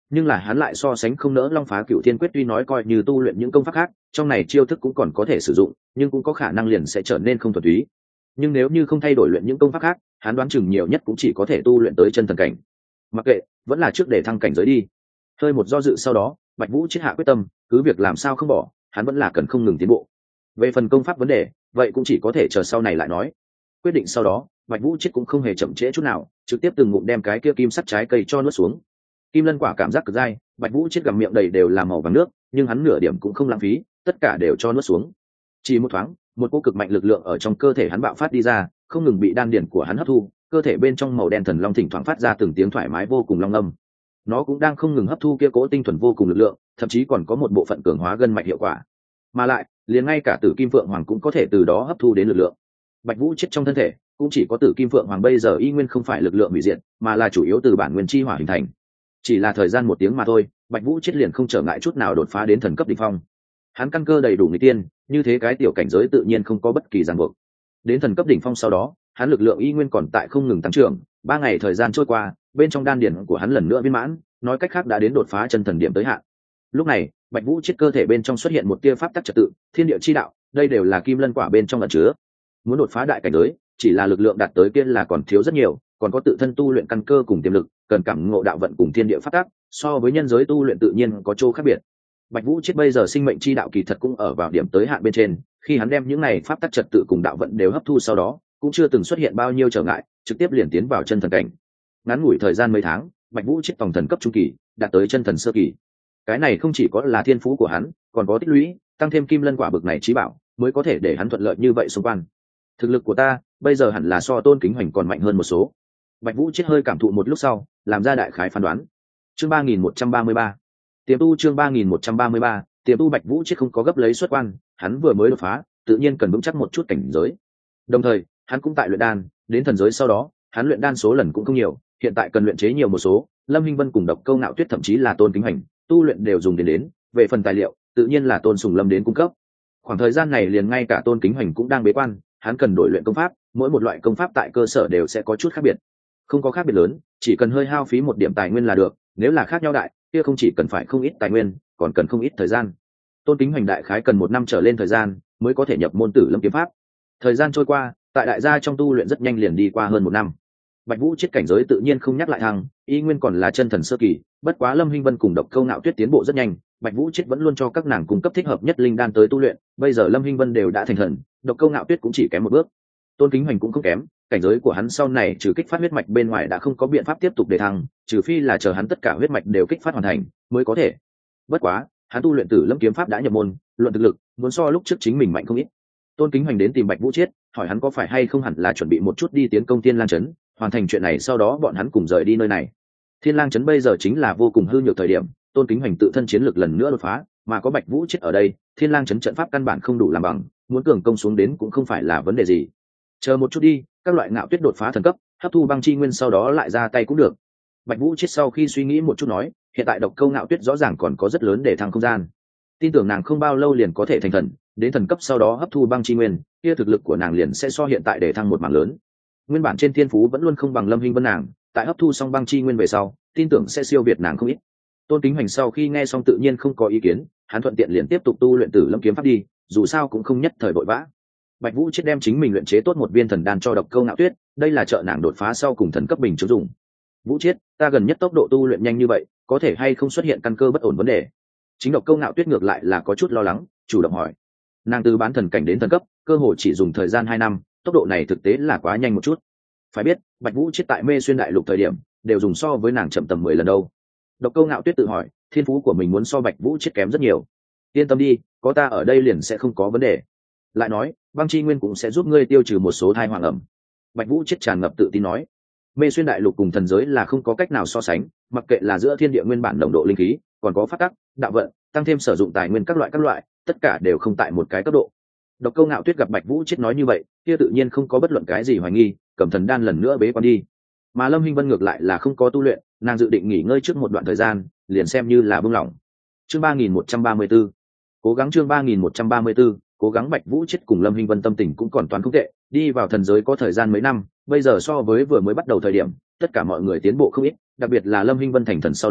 nhưng là hắn lại so sánh không nỡ Long Phá Cửu Thiên Quyết, tuy nói coi như tu luyện những công pháp khác trong này chiêu thức cũng còn có thể sử dụng, nhưng cũng có khả năng liền sẽ trở nên không thuần túy. Nhưng nếu như không thay đổi luyện những công pháp khác, hắn đoán chừng nhiều nhất cũng chỉ có thể tu luyện tới chân thần cảnh. Mặc kệ, vẫn là trước để thăng cảnh giới đi. Hơi một do dự sau đó, Bạch Vũ Chiết hạ quyết tâm, cứ việc làm sao không bỏ, hắn vẫn là cần không ngừng tiến bộ. Về phần công pháp vấn đề, vậy cũng chỉ có thể chờ sau này lại nói. Quyết định sau đó, Bạch Vũ Chiết cũng không hề chậm trễ chút nào, trực tiếp từng ngụm đem cái kia kim sắt trái cây cho nuốt xuống. Kim lân quả cảm giác cực dai, Bạch Vũ Chiết gặm miệng đầy đều là màu vàng nước, nhưng hắn nửa điểm cũng không lãng phí, tất cả đều cho nuốt xuống. Chỉ một thoáng, một cỗ cực mạnh lực lượng ở trong cơ thể hắn bạo phát đi ra, không ngừng bị đan điển của hắn hấp thu, cơ thể bên trong màu đen thần long thỉnh thoảng phát ra từng tiếng thoải mái vô cùng long âm. Nó cũng đang không ngừng hấp thu kia cỗ tinh thuần vô cùng lực lượng, thậm chí còn có một bộ phận cường hóa gân mạch hiệu quả. Mà lại, liền ngay cả Tử Kim Phượng Hoàng cũng có thể từ đó hấp thu đến lực lượng. Bạch Vũ Chiết trong thân thể cũng chỉ có Tử Kim Phượng Hoàng bây giờ y nguyên không phải lực lượng hủy diệt, mà là chủ yếu từ bản nguyên chi hỏa hình thành. Chỉ là thời gian một tiếng mà thôi, Bạch Vũ Chiết liền không trở ngại chút nào đột phá đến thần cấp đỉnh phong. Hắn căn cơ đầy đủ người tiên, như thế cái tiểu cảnh giới tự nhiên không có bất kỳ ràng buộc. Đến thần cấp đỉnh phong sau đó, hắn lực lượng y nguyên còn tại không ngừng tăng trưởng, 3 ngày thời gian trôi qua, bên trong đan điển của hắn lần nữa viên mãn, nói cách khác đã đến đột phá chân thần điểm tới hạn. Lúc này, Bạch Vũ Chiết cơ thể bên trong xuất hiện một tia pháp tắc trật tự, thiên địa chi đạo, đây đều là kim lân quả bên trong ẩn chứa. Muốn đột phá đại cảnh giới, chỉ là lực lượng đạt tới kia là còn thiếu rất nhiều, còn có tự thân tu luyện căn cơ cùng tiềm lực, cần cảm ngộ đạo vận cùng thiên địa pháp tắc, so với nhân giới tu luyện tự nhiên có chỗ khác biệt. Bạch Vũ Chiết bây giờ sinh mệnh chi đạo kỳ thật cũng ở vào điểm tới hạn bên trên, khi hắn đem những này pháp tắc trật tự cùng đạo vận đều hấp thu sau đó, cũng chưa từng xuất hiện bao nhiêu trở ngại, trực tiếp liền tiến vào chân thần cảnh. Ngắn ngủi thời gian mấy tháng, Bạch Vũ Chiết phòng thần cấp trung kỳ, đạt tới chân thần sơ kỳ. Cái này không chỉ có là thiên phú của hắn, còn có tích lũy, tăng thêm kim lân quả bực này chí bảo, mới có thể để hắn thuận lợi như vậy xung quanh. Thực lực của ta, bây giờ hẳn là so Tôn Kính Hoành còn mạnh hơn một số. Bạch Vũ Chiết hơi cảm thụ một lúc sau, làm ra đại khái phán đoán. Chương 3133. Tiềm tu chương 3133, tiềm tu. Bạch Vũ Chiết không có gấp lấy xuất quan, hắn vừa mới đột phá, tự nhiên cần vững chắc một chút cảnh giới. Đồng thời, hắn cũng tại luyện đan, đến thần giới sau đó, hắn luyện đan số lần cũng không nhiều, hiện tại cần luyện chế nhiều một số. Lâm Hinh Vân cùng Độc Câu Nạo Tuyết thậm chí là Tôn Kính Hoành, tu luyện đều dùng đến, về phần tài liệu, tự nhiên là Tôn Sùng Lâm đến cung cấp. Khoảng thời gian này liền ngay cả Tôn Kính Hoành cũng đang bế quan, hắn cần đổi luyện công pháp, mỗi một loại công pháp tại cơ sở đều sẽ có chút khác biệt. Không có khác biệt lớn, chỉ cần hơi hao phí một điểm tài nguyên là được, nếu là khác nhau đại, kia không chỉ cần phải không ít tài nguyên, còn cần không ít thời gian. Tôn Kính Hoành đại khái cần 1 năm trở lên thời gian mới có thể nhập môn Tử Lâm kiếm pháp. Thời gian trôi qua, tại đại gia trong tu luyện rất nhanh liền đi qua hơn 1 năm. Bạch Vũ Chiết cảnh giới tự nhiên không nhắc lại thăng, y nguyên còn là chân thần sơ kỳ, bất quá Lâm Hinh Vân cùng Độc Câu Nạo Tuyết tiến bộ rất nhanh, Bạch Vũ Chiết vẫn luôn cho các nàng cung cấp thích hợp nhất linh đan tới tu luyện, bây giờ Lâm Hinh Vân đều đã thành thần, Độc Câu Nạo Tuyết cũng chỉ kém một bước. Tôn Kính Hoành cũng không kém, cảnh giới của hắn sau này trừ kích phát huyết mạch bên ngoài đã không có biện pháp tiếp tục để thăng, trừ phi là chờ hắn tất cả huyết mạch đều kích phát hoàn thành mới có thể. Bất quá, hắn tu luyện Tử Lâm kiếm pháp đã nhập môn, luận thực lực, muốn so lúc trước chính mình mạnh không ít. Tôn Kính Hoành đến tìm Bạch Vũ Chiết, hỏi hắn có phải hay không hẳn là chuẩn bị một chút đi tiến công Thiên Lang trấn, hoàn thành chuyện này sau đó bọn hắn cùng rời đi nơi này. Thiên Lang trấn bây giờ chính là vô cùng hư nhược thời điểm, Tôn Kính Hoành tự thân chiến lực lần nữa đột phá, mà có Bạch Vũ Chiết ở đây, Thiên Lang trấn trận pháp căn bản không đủ làm bằng, muốn cường công xuống đến cũng không phải là vấn đề gì. Chờ một chút đi, các loại Ngạo Tuyết đột phá thần cấp, hấp thu băng chi nguyên sau đó lại ra tay cũng được. Bạch Vũ Chiết sau khi suy nghĩ một chút nói, hiện tại Độc Câu Ngạo Tuyết rõ ràng còn có rất lớn để thăng không gian, tin tưởng nàng không bao lâu liền có thể thành thần, đến thần cấp sau đó hấp thu băng chi nguyên, kia thực lực của nàng liền sẽ so hiện tại để thăng một mảng lớn. Nguyên bản trên thiên phú vẫn luôn không bằng Lâm Hinh Vân nàng, tại hấp thu xong băng chi nguyên về sau, tin tưởng sẽ siêu việt nàng không ít. Tôn Kính Hoành sau khi nghe xong tự nhiên không có ý kiến, hắn thuận tiện liền tiếp tục tu luyện Tử Lâm kiếm pháp đi, dù sao cũng không nhất thời vội vã. Bạch Vũ Chiết đem chính mình luyện chế tốt một viên thần đan cho Độc Câu Nạo Tuyết, đây là trợ nàng đột phá sau cùng thần cấp bình chứng dùng. Vũ Chiết, ta gần nhất tốc độ tu luyện nhanh như vậy, có thể hay không xuất hiện căn cơ bất ổn vấn đề? Chính Độc Câu Nạo Tuyết ngược lại là có chút lo lắng, chủ động hỏi. Nàng từ bán thần cảnh đến thần cấp, cơ hội chỉ dùng thời gian 2 năm, tốc độ này thực tế là quá nhanh một chút. Phải biết, Bạch Vũ Chiết tại Mê Xuyên Đại Lục thời điểm, đều dùng so với nàng chậm tầm 10 lần đâu. Độc Câu Nạo Tuyết tự hỏi, thiên phú của mình muốn so Bạch Vũ Chiết kém rất nhiều. Yên tâm đi, có ta ở đây liền sẽ không có vấn đề. Lại nói, băng chi nguyên cũng sẽ giúp ngươi tiêu trừ một số thai hoàng ẩm. Bạch Vũ Chiết tràn ngập tự tin nói. Mê Xuyên Đại Lục cùng thần giới là không có cách nào so sánh, mặc kệ là giữa thiên địa nguyên bản nồng độ linh khí, còn có pháp tắc, đạo vận, tăng thêm sử dụng tài nguyên các loại, tất cả đều không tại một cái cấp độ. Độc Câu Nạo Tuyết gặp Bạch Vũ Chiết nói như vậy, kia tự nhiên không có bất luận cái gì hoài nghi, cầm thần đan lần nữa bế quan đi. Mà Lâm Hinh Vân ngược lại là không có tu luyện, nàng dự định nghỉ ngơi trước một đoạn thời gian, liền xem như là buông lỏng. Chương 3134. Cố gắng chương 3134, cố gắng. Bạch Vũ Chiết cùng Lâm Hinh Vân tâm tình cũng còn toàn không tệ, đi vào thần giới có thời gian mấy năm, bây giờ so với vừa mới bắt đầu thời điểm, tất cả mọi người tiến bộ không ít, đặc biệt là Lâm Hinh Vân thành thần sau đó,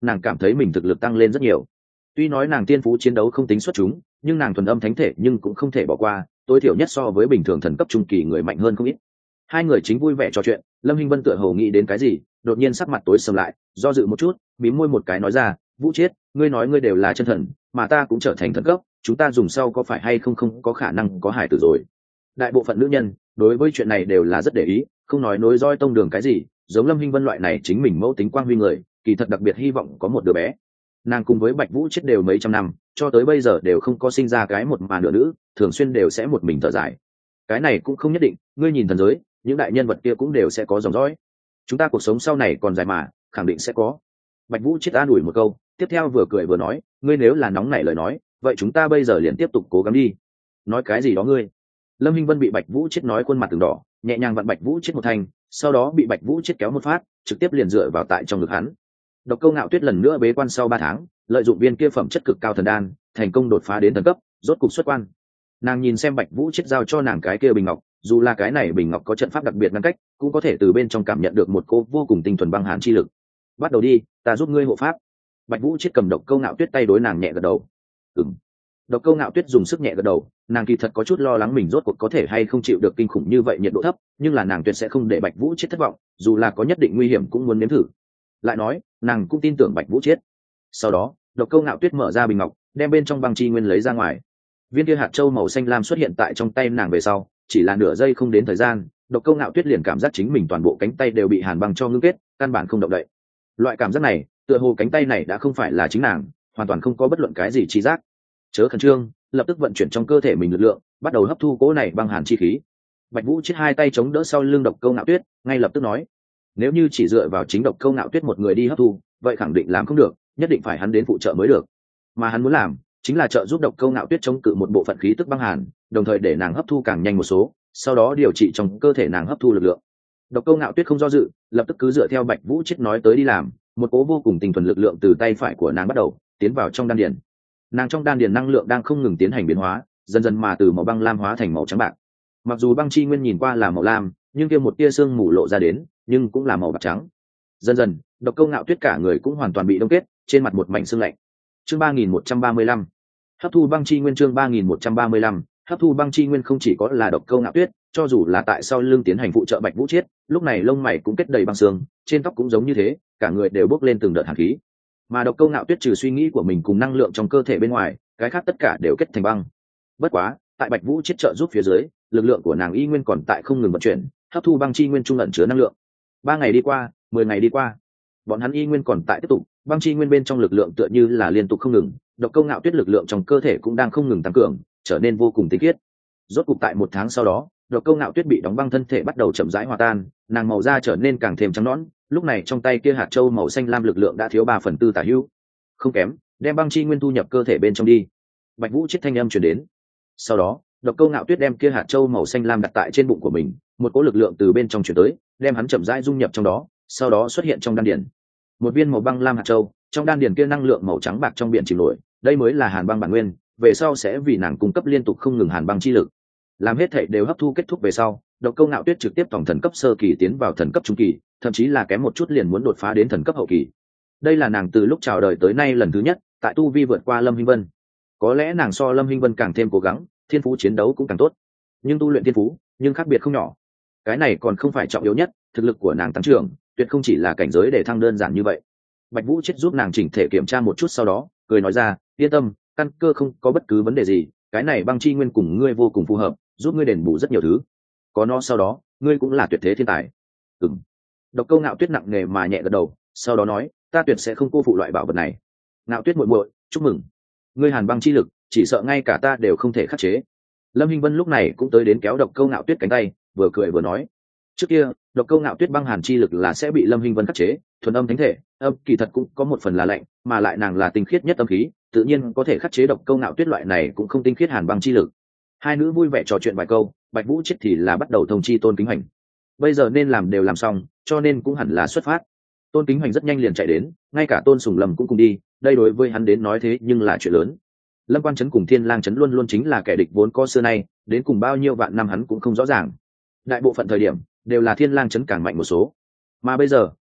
nàng cảm thấy mình thực lực tăng lên rất nhiều. Tuy nói nàng tiên phú chiến đấu không tính xuất chúng, nhưng nàng thuần âm thánh thể nhưng cũng không thể bỏ qua, tối thiểu nhất so với bình thường thần cấp trung kỳ người mạnh hơn không ít. Hai người chính vui vẻ trò chuyện, Lâm Hinh Vân tựa hồ nghĩ đến cái gì, đột nhiên sắc mặt tối sầm lại, do dự một chút, mím môi một cái nói ra, Vũ Chiết, ngươi nói ngươi đều là chân thần, mà ta cũng trở thành thần cấp, chúng ta dùng sau có phải hay không có khả năng có hài tử rồi. Đại bộ phận nữ nhân đối với chuyện này đều là rất để ý, không nói nối roi tông đường cái gì, giống Lâm Hinh Vân loại này chính mình mẫu tính quang huy người, kỳ thật đặc biệt hy vọng có một đứa bé. Nàng cùng với Bạch Vũ Chiết đều mấy trăm năm, cho tới bây giờ đều không có sinh ra cái một mà nửa nữ, thường xuyên đều sẽ một mình thở dài. Cái này cũng không nhất định, ngươi nhìn thần giới, những đại nhân vật kia cũng đều sẽ có dòng dõi. Chúng ta cuộc sống sau này còn dài mà, khẳng định sẽ có. Bạch Vũ Chiết an ủi một câu, tiếp theo vừa cười vừa nói, ngươi nếu là nóng nảy lời nói, vậy chúng ta bây giờ liền tiếp tục cố gắng đi. Nói cái gì đó ngươi? Lâm Hinh Vân bị Bạch Vũ Chiết nói khuôn mặt từng đỏ, nhẹ nhàng vặn Bạch Vũ Chiết một thanh, sau đó bị Bạch Vũ Chiết kéo một phát, trực tiếp liền dựa vào tại trong ngực hắn. Độc Câu Ngạo Tuyết lần nữa bế quan sau 3 tháng, lợi dụng viên kia phẩm chất cực cao thần đan, thành công đột phá đến thần cấp, rốt cục xuất quan. Nàng nhìn xem Bạch Vũ Chiết giao cho nàng cái kia bình ngọc, dù là cái này bình ngọc có trận pháp đặc biệt ngăn cách, cũng có thể từ bên trong cảm nhận được một cô vô cùng tinh thuần băng hàn chi lực. Bắt đầu đi, ta giúp ngươi hộ pháp. Bạch Vũ Chiết cầm Độc Câu Ngạo Tuyết tay đối nàng nhẹ gật đầu. Ừm. Độc Câu Ngạo Tuyết dùng sức nhẹ gật đầu, nàng kỳ thật có chút lo lắng mình rốt cuộc có thể hay không chịu được kinh khủng như vậy nhiệt độ thấp, nhưng là nàng tuyệt sẽ không để Bạch Vũ Chiết thất vọng, dù là có nhất định nguy hiểm cũng muốn nếm thử. Lại nói, nàng cũng tin tưởng Bạch Vũ Chiết. Sau đó, Độc Câu Ngạo Tuyết mở ra bình ngọc, đem bên trong băng chi nguyên lấy ra ngoài. Viên kia hạt châu màu xanh lam xuất hiện tại trong tay nàng về sau, chỉ là nửa giây không đến thời gian, Độc Câu Ngạo Tuyết liền cảm giác chính mình toàn bộ cánh tay đều bị hàn băng cho ngưng kết, căn bản không động đậy. Loại cảm giác này, tựa hồ cánh tay này đã không phải là chính nàng, hoàn toàn không có bất luận cái gì chi giác. Chớ khẩn trương, lập tức vận chuyển trong cơ thể mình lực lượng, bắt đầu hấp thu cỗ này băng hàn chi khí. Bạch Vũ Chiết hai tay chống đỡ sau lưng Độc Câu Ngạo Tuyết, ngay lập tức nói: nếu như chỉ dựa vào chính Độc Câu Ngạo Tuyết một người đi hấp thu, vậy khẳng định làm không được, nhất định phải hắn đến phụ trợ mới được. Mà hắn muốn làm, chính là trợ giúp Độc Câu Ngạo Tuyết chống cự một bộ phận khí tức băng hàn, đồng thời để nàng hấp thu càng nhanh một số, sau đó điều trị trong cơ thể nàng hấp thu lực lượng. Độc Câu Ngạo Tuyết không do dự, lập tức cứ dựa theo Bạch Vũ Chiết nói tới đi làm, một cố vô cùng tinh thuần lực lượng từ tay phải của nàng bắt đầu tiến vào trong đan điền. Nàng trong đan điền năng lượng đang không ngừng tiến hành biến hóa, dần dần mà từ màu băng lam hóa thành màu trắng bạc. Mặc dù băng chi nguyên nhìn qua là màu lam, nhưng kia một tia sương mù lộ ra đến, nhưng cũng là màu bạc trắng. Dần dần, Độc Câu Ngạo Tuyết cả người cũng hoàn toàn bị đông kết, trên mặt một mảnh sương lạnh. Chương 3135. Hấp thu băng chi nguyên. Chương 3135. Hấp thu băng chi nguyên không chỉ có là Độc Câu Ngạo Tuyết, cho dù là tại sau lưng tiến hành phụ trợ Bạch Vũ Chiết, lúc này lông mày cũng kết đầy băng sương, trên tóc cũng giống như thế, cả người đều bốc lên từng đợt hàn khí. Mà Độc Câu Ngạo Tuyết trừ suy nghĩ của mình cùng năng lượng trong cơ thể bên ngoài, cái khác tất cả đều kết thành băng. Bất quá, tại Bạch Vũ Chiết trợ giúp phía dưới, lực lượng của nàng y nguyên còn tại không ngừng vận chuyển, hấp thu băng chi nguyên trung ẩn chứa năng lượng. 3 ngày đi qua, 10 ngày đi qua, bọn hắn y nguyên còn tại tiếp tục, băng chi nguyên bên trong lực lượng tựa như là liên tục không ngừng, Độc Câu Ngạo Tuyết lực lượng trong cơ thể cũng đang không ngừng tăng cường, trở nên vô cùng tinh khiết. Rốt cục tại 1 tháng sau đó, Độc Câu Ngạo Tuyết bị đóng băng thân thể bắt đầu chậm rãi hòa tan, nàng màu da trở nên càng thêm trắng nõn, lúc này trong tay kia hạt châu màu xanh lam lực lượng đã thiếu 3/4 tả hữu. Không kém, đem băng chi nguyên thu nhập cơ thể bên trong đi. Bạch Vũ Chiết thanh âm truyền đến. Sau đó, Độc Câu Ngạo Tuyết đem kia hạt châu màu xanh lam đặt tại trên bụng của mình, một cỗ lực lượng từ bên trong truyền tới, đem hắn chậm rãi dung nhập trong đó, sau đó xuất hiện trong đan điền. Một viên màu băng lam hạt châu, trong đan điền kia năng lượng màu trắng bạc trong biển chìm nổi, đây mới là hàn băng bản nguyên, về sau sẽ vì nàng cung cấp liên tục không ngừng hàn băng chi lực. Làm hết thảy đều hấp thu kết thúc về sau, Độc Câu Ngạo Tuyết trực tiếp tổng thần cấp sơ kỳ tiến vào thần cấp trung kỳ, thậm chí là kém một chút liền muốn đột phá đến thần cấp hậu kỳ. Đây là nàng từ lúc chào đời tới nay lần thứ nhất, tại tu vi vượt qua Lâm Hinh Vân. Có lẽ nàng so Lâm Hinh Vân càng thêm cố gắng, thiên phú chiến đấu cũng càng tốt, nhưng tu luyện thiên phú, nhưng khác biệt không nhỏ. Cái này còn không phải trọng yếu nhất, thực lực của nàng tăng trưởng, tuyệt không chỉ là cảnh giới để thăng đơn giản như vậy. Bạch Vũ Chiết giúp nàng chỉnh thể kiểm tra một chút sau đó, cười nói ra, yên tâm, căn cơ không có bất cứ vấn đề gì, cái này băng chi nguyên cùng ngươi vô cùng phù hợp, giúp ngươi đền bù rất nhiều thứ. Có nó sau đó, ngươi cũng là tuyệt thế thiên tài. Ừm. Độc Câu Ngạo Tuyết nặng nề mà nhẹ gật đầu, sau đó nói, ta tuyệt sẽ không cô phụ loại bảo vật này. Ngạo Tuyết muội muội, chúc mừng. Ngươi hàn băng chi lực, chỉ sợ ngay cả ta đều không thể khắc chế. Lâm Hinh Vân lúc này cũng tới đến kéo Độc Câu Ngạo Tuyết cánh tay, vừa cười vừa nói, trước kia Độc Câu Ngạo Tuyết băng hàn chi lực là sẽ bị Lâm Hinh Vân khắc chế, thuần âm thánh thể, âm kỳ thật cũng có một phần là lạnh, mà lại nàng là tinh khiết nhất âm khí, tự nhiên có thể khắc chế Độc Câu Ngạo Tuyết loại này cũng không tinh khiết hàn băng chi lực. Hai nữ vui vẻ trò chuyện vài câu, Bạch Vũ Chiết thì là bắt đầu thông chi Tôn Kính Hoành. Bây giờ nên làm đều làm xong, cho nên cũng hẳn là xuất phát. Tôn Kính Hoành rất nhanh liền chạy đến, ngay cả Tôn Sùng Lâm cũng cùng đi, đây đối với hắn đến nói thế nhưng là chuyện lớn. Lâm Quan Trấn cùng Thiên Lang Trấn luôn luôn chính là kẻ địch vốn có xưa nay, đến cùng bao nhiêu vạn năm hắn cũng không rõ ràng. Đại bộ phận thời điểm đều là Thiên Lang Trấn càng mạnh một số, mà bây giờ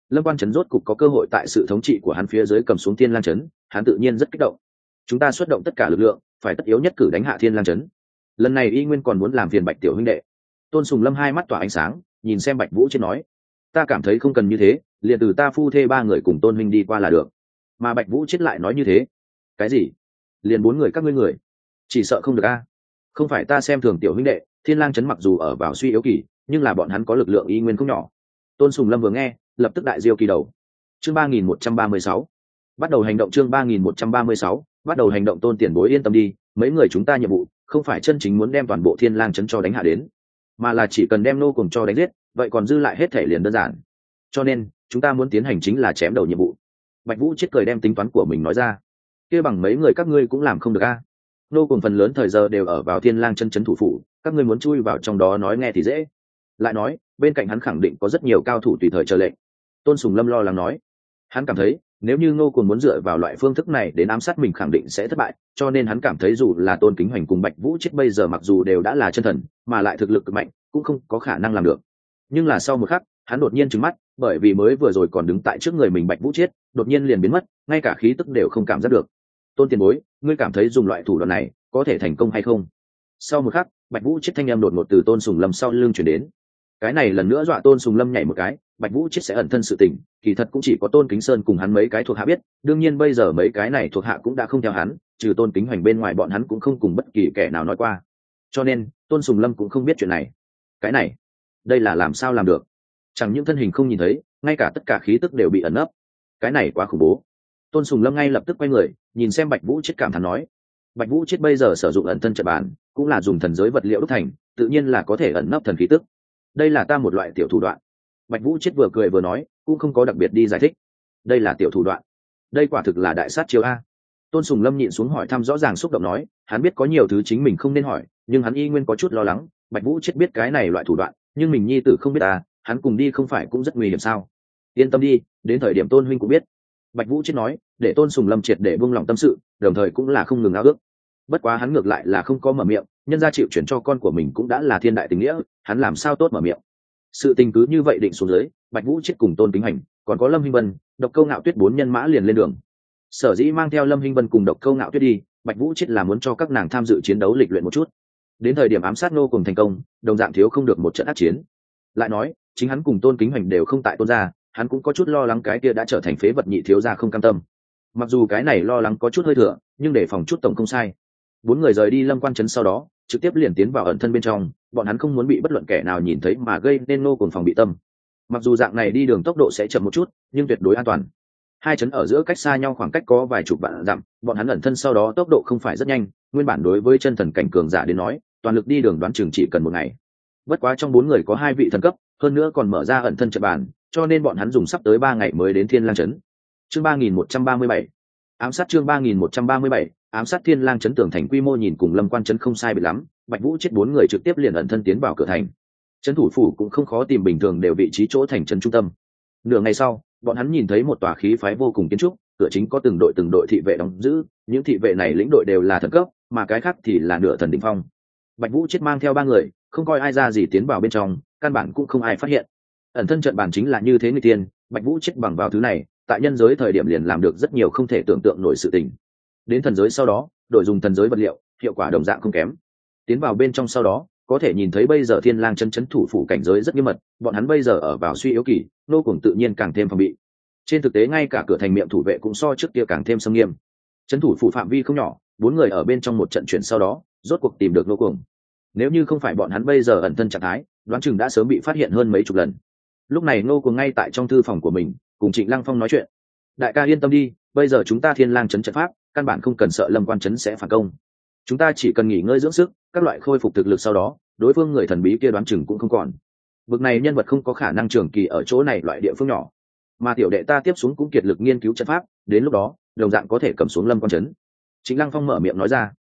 Lâm Quan Trấn rốt cục có cơ hội tại sự thống trị của hắn phía dưới cầm xuống Thiên Lang Trấn, hắn tự nhiên rất kích động. Chúng ta xuất động tất cả lực lượng, phải tất yếu nhất cử đánh hạ Thiên Lang Trấn. Lần này y nguyên còn muốn làm phiền Bạch tiểu huynh đệ. Tôn Sùng Lâm hai mắt tỏa ánh sáng, nhìn xem Bạch Vũ Chết nói: ta cảm thấy không cần như thế, liền từ ta phu thê ba người cùng Tôn huynh đi qua là được. Mà Bạch Vũ Chết lại nói như thế: cái gì? Liền bốn người các ngươi người? Chỉ sợ không được a. Không phải ta xem thường tiểu huynh đệ, Thiên Lang Trấn mặc dù ở vào suy yếu kỳ, nhưng là bọn hắn có lực lượng y nguyên không nhỏ. Tôn Sùng Lâm vừa nghe, lập tức đại diêu kỳ đầu. Chương 3136 bắt đầu hành động. Chương 3136 bắt đầu hành động. Tôn tiền bối yên tâm đi, mấy người chúng ta nhiệm vụ không phải chân chính muốn đem toàn bộ Thiên Lang Trấn cho đánh hạ đến, mà là chỉ cần đem nô cùng cho đánh giết, vậy còn dư lại hết thể liền đơn giản. Cho nên chúng ta muốn tiến hành chính là chém đầu nhiệm vụ. Bạch Vũ Chết cười đem tính toán của mình nói ra. Kia bằng mấy người các ngươi cũng làm không được a. Nô cùng phần lớn thời giờ đều ở vào Thiên Lang Trấn thủ phủ, các ngươi muốn chui vào trong đó nói nghe thì dễ. Lại nói bên cạnh hắn khẳng định có rất nhiều cao thủ tùy thời chờ lệnh. Tôn Sùng Lâm lo lắng nói, hắn cảm thấy nếu như Ngô Cuồng muốn dựa vào loại phương thức này đến ám sát mình khẳng định sẽ thất bại, cho nên hắn cảm thấy dù là Tôn Kính Hoành cùng Bạch Vũ Chết bây giờ mặc dù đều đã là chân thần, mà lại thực lực cực mạnh, cũng không có khả năng làm được. Nhưng là sau một khắc, hắn đột nhiên trừng mắt, bởi vì mới vừa rồi còn đứng tại trước người mình Bạch Vũ Chết, đột nhiên liền biến mất, ngay cả khí tức đều không cảm giác được. Tôn tiền bối, ngươi cảm thấy dùng loại thủ đoạn này có thể thành công hay không? Sau một khắc, Bạch Vũ Chết thanh âm đột ngột từ Tôn Sùng Lâm sau lưng truyền đến. Cái này lần nữa dọa Tôn Sùng Lâm nhảy một cái, Bạch Vũ Chết sẽ ẩn thân sự tình, kỳ thật cũng chỉ có Tôn Kính Sơn cùng hắn mấy cái thuộc hạ biết, đương nhiên bây giờ mấy cái này thuộc hạ cũng đã không theo hắn, trừ Tôn Kính Hoành bên ngoài bọn hắn cũng không cùng bất kỳ kẻ nào nói qua. Cho nên, Tôn Sùng Lâm cũng không biết chuyện này. Cái này, đây là làm sao làm được? Chẳng những thân hình không nhìn thấy, ngay cả tất cả khí tức đều bị ẩn nấp. Cái này quá khủng bố. Tôn Sùng Lâm ngay lập tức quay người, nhìn xem Bạch Vũ Chết cảm thán nói: Bạch Vũ Chết bây giờ sử dụng ẩn thân trận bàn, cũng là dùng thần giới vật liệu đúc thành, tự nhiên là có thể ẩn nấp thần khí tức. Đây là ta một loại tiểu thủ đoạn. Bạch Vũ Chết vừa cười vừa nói, cũng không có đặc biệt đi giải thích. Đây là tiểu thủ đoạn. Đây quả thực là đại sát chiêu a. Tôn Sùng Lâm nhịn xuống hỏi thăm rõ ràng xúc động nói, hắn biết có nhiều thứ chính mình không nên hỏi, nhưng hắn y nguyên có chút lo lắng. Bạch Vũ Chết biết cái này loại thủ đoạn, nhưng mình nhi tử không biết à, hắn cùng đi không phải cũng rất nguy hiểm sao? Yên tâm đi, đến thời điểm Tôn huynh cũng biết. Bạch Vũ Chết nói, để Tôn Sùng Lâm triệt để buông lòng tâm sự, đồng thời cũng là không ngừng ao ước. Bất quá hắn ngược lại là không có mở miệng, nhân gia chịu chuyển cho con của mình cũng đã là thiên đại tình nghĩa, hắn làm sao tốt mở miệng. Sự tình cứ như vậy định xuống dưới, Bạch Vũ Chết cùng Tôn Kính Hành, còn có Lâm Hinh Vân, Độc Câu Ngạo Tuyết bốn nhân mã liền lên đường. Sở dĩ mang theo Lâm Hinh Vân cùng Độc Câu Ngạo Tuyết đi, Bạch Vũ Chết là muốn cho các nàng tham dự chiến đấu lịch luyện một chút. Đến thời điểm ám sát Ngô cùng thành công, đồng dạng thiếu không được một trận ác chiến. Lại nói, chính hắn cùng Tôn Kính Hành đều không tại Tôn gia, hắn cũng có chút lo lắng cái kia đã trở thành phế vật nhị thiếu gia không cam tâm. Mặc dù cái này lo lắng có chút hơi thừa, nhưng để phòng chút tổng không sai. Bốn người rời đi Lâm Quan Trấn sau đó, trực tiếp liền tiến vào ẩn thân bên trong, bọn hắn không muốn bị bất luận kẻ nào nhìn thấy mà gây nên Ngô Cuồng phòng bị tâm. Mặc dù dạng này đi đường tốc độ sẽ chậm một chút, nhưng tuyệt đối an toàn. Hai trấn ở giữa cách xa nhau khoảng cách có vài chục vạn dặm, bọn hắn ẩn thân sau đó tốc độ không phải rất nhanh, nguyên bản đối với chân thần cảnh cường giả đến nói, toàn lực đi đường đoán chừng chỉ cần một ngày. Bất quá trong bốn người có hai vị thần cấp, hơn nữa còn mở ra ẩn thân trận bàn, cho nên bọn hắn dùng sắp tới 3 ngày mới đến Thiên Lang Trấn. Chương 3137 ám sát. Chương 3137 ám sát. Thiên Lang Trấn tường thành quy mô nhìn cùng Lâm Quan Trấn không sai biệt lắm, Bạch Vũ Chết bốn người trực tiếp liền ẩn thân tiến vào cửa thành. Trấn thủ phủ cũng không khó tìm, bình thường đều vị trí chỗ thành trấn trung tâm. Nửa ngày sau, bọn hắn nhìn thấy một tòa khí phái vô cùng kiến trúc, cửa chính có từng đội thị vệ đóng giữ, những thị vệ này lĩnh đội đều là thần cấp, mà cái khác thì là nửa thần đỉnh phong. Bạch Vũ Chết mang theo 3 người, không coi ai ra gì tiến vào bên trong, căn bản cũng không ai phát hiện. Ẩn thân trận bàn chính là như thế người tiên, Bạch Vũ Chết bằng vào thứ này, tại nhân giới thời điểm liền làm được rất nhiều không thể tưởng tượng nổi sự tình. Đến thần giới sau đó, đổi dùng thần giới vật liệu, hiệu quả đồng dạng không kém. Tiến vào bên trong sau đó, có thể nhìn thấy bây giờ Thiên Lang Trấn thủ phủ cảnh giới rất nghiêm mật, bọn hắn bây giờ ở vào suy yếu kỳ, Ngô Cuồng tự nhiên càng thêm phòng bị. Trên thực tế ngay cả cửa thành miệng thủ vệ cũng so trước kia càng thêm xâm nghiêm. Trấn thủ phủ phạm vi không nhỏ, 4 người ở bên trong một trận chuyển sau đó, rốt cuộc tìm được Ngô Cuồng. Nếu như không phải bọn hắn bây giờ ẩn thân trạng thái, đoán chừng đã sớm bị phát hiện hơn mấy chục lần. Lúc này Ngô Cuồng ngay tại trong thư phòng của mình, cùng Trịnh Lăng Phong nói chuyện. Đại ca yên tâm đi, bây giờ chúng ta Thiên Lang Trấn trận pháp, căn bản không cần sợ Lâm Quan Trấn sẽ phản công. Chúng ta chỉ cần nghỉ ngơi dưỡng sức, các loại khôi phục thực lực sau đó, đối phương người thần bí kia đoán chừng cũng không còn. Bực này nhân vật không có khả năng trường kỳ ở chỗ này loại địa phương nhỏ. Mà tiểu đệ ta tiếp xuống cũng kiệt lực nghiên cứu trận pháp, đến lúc đó, đồng dạng có thể cầm xuống Lâm Quan Trấn. Trịnh Lăng Phong mở miệng nói ra.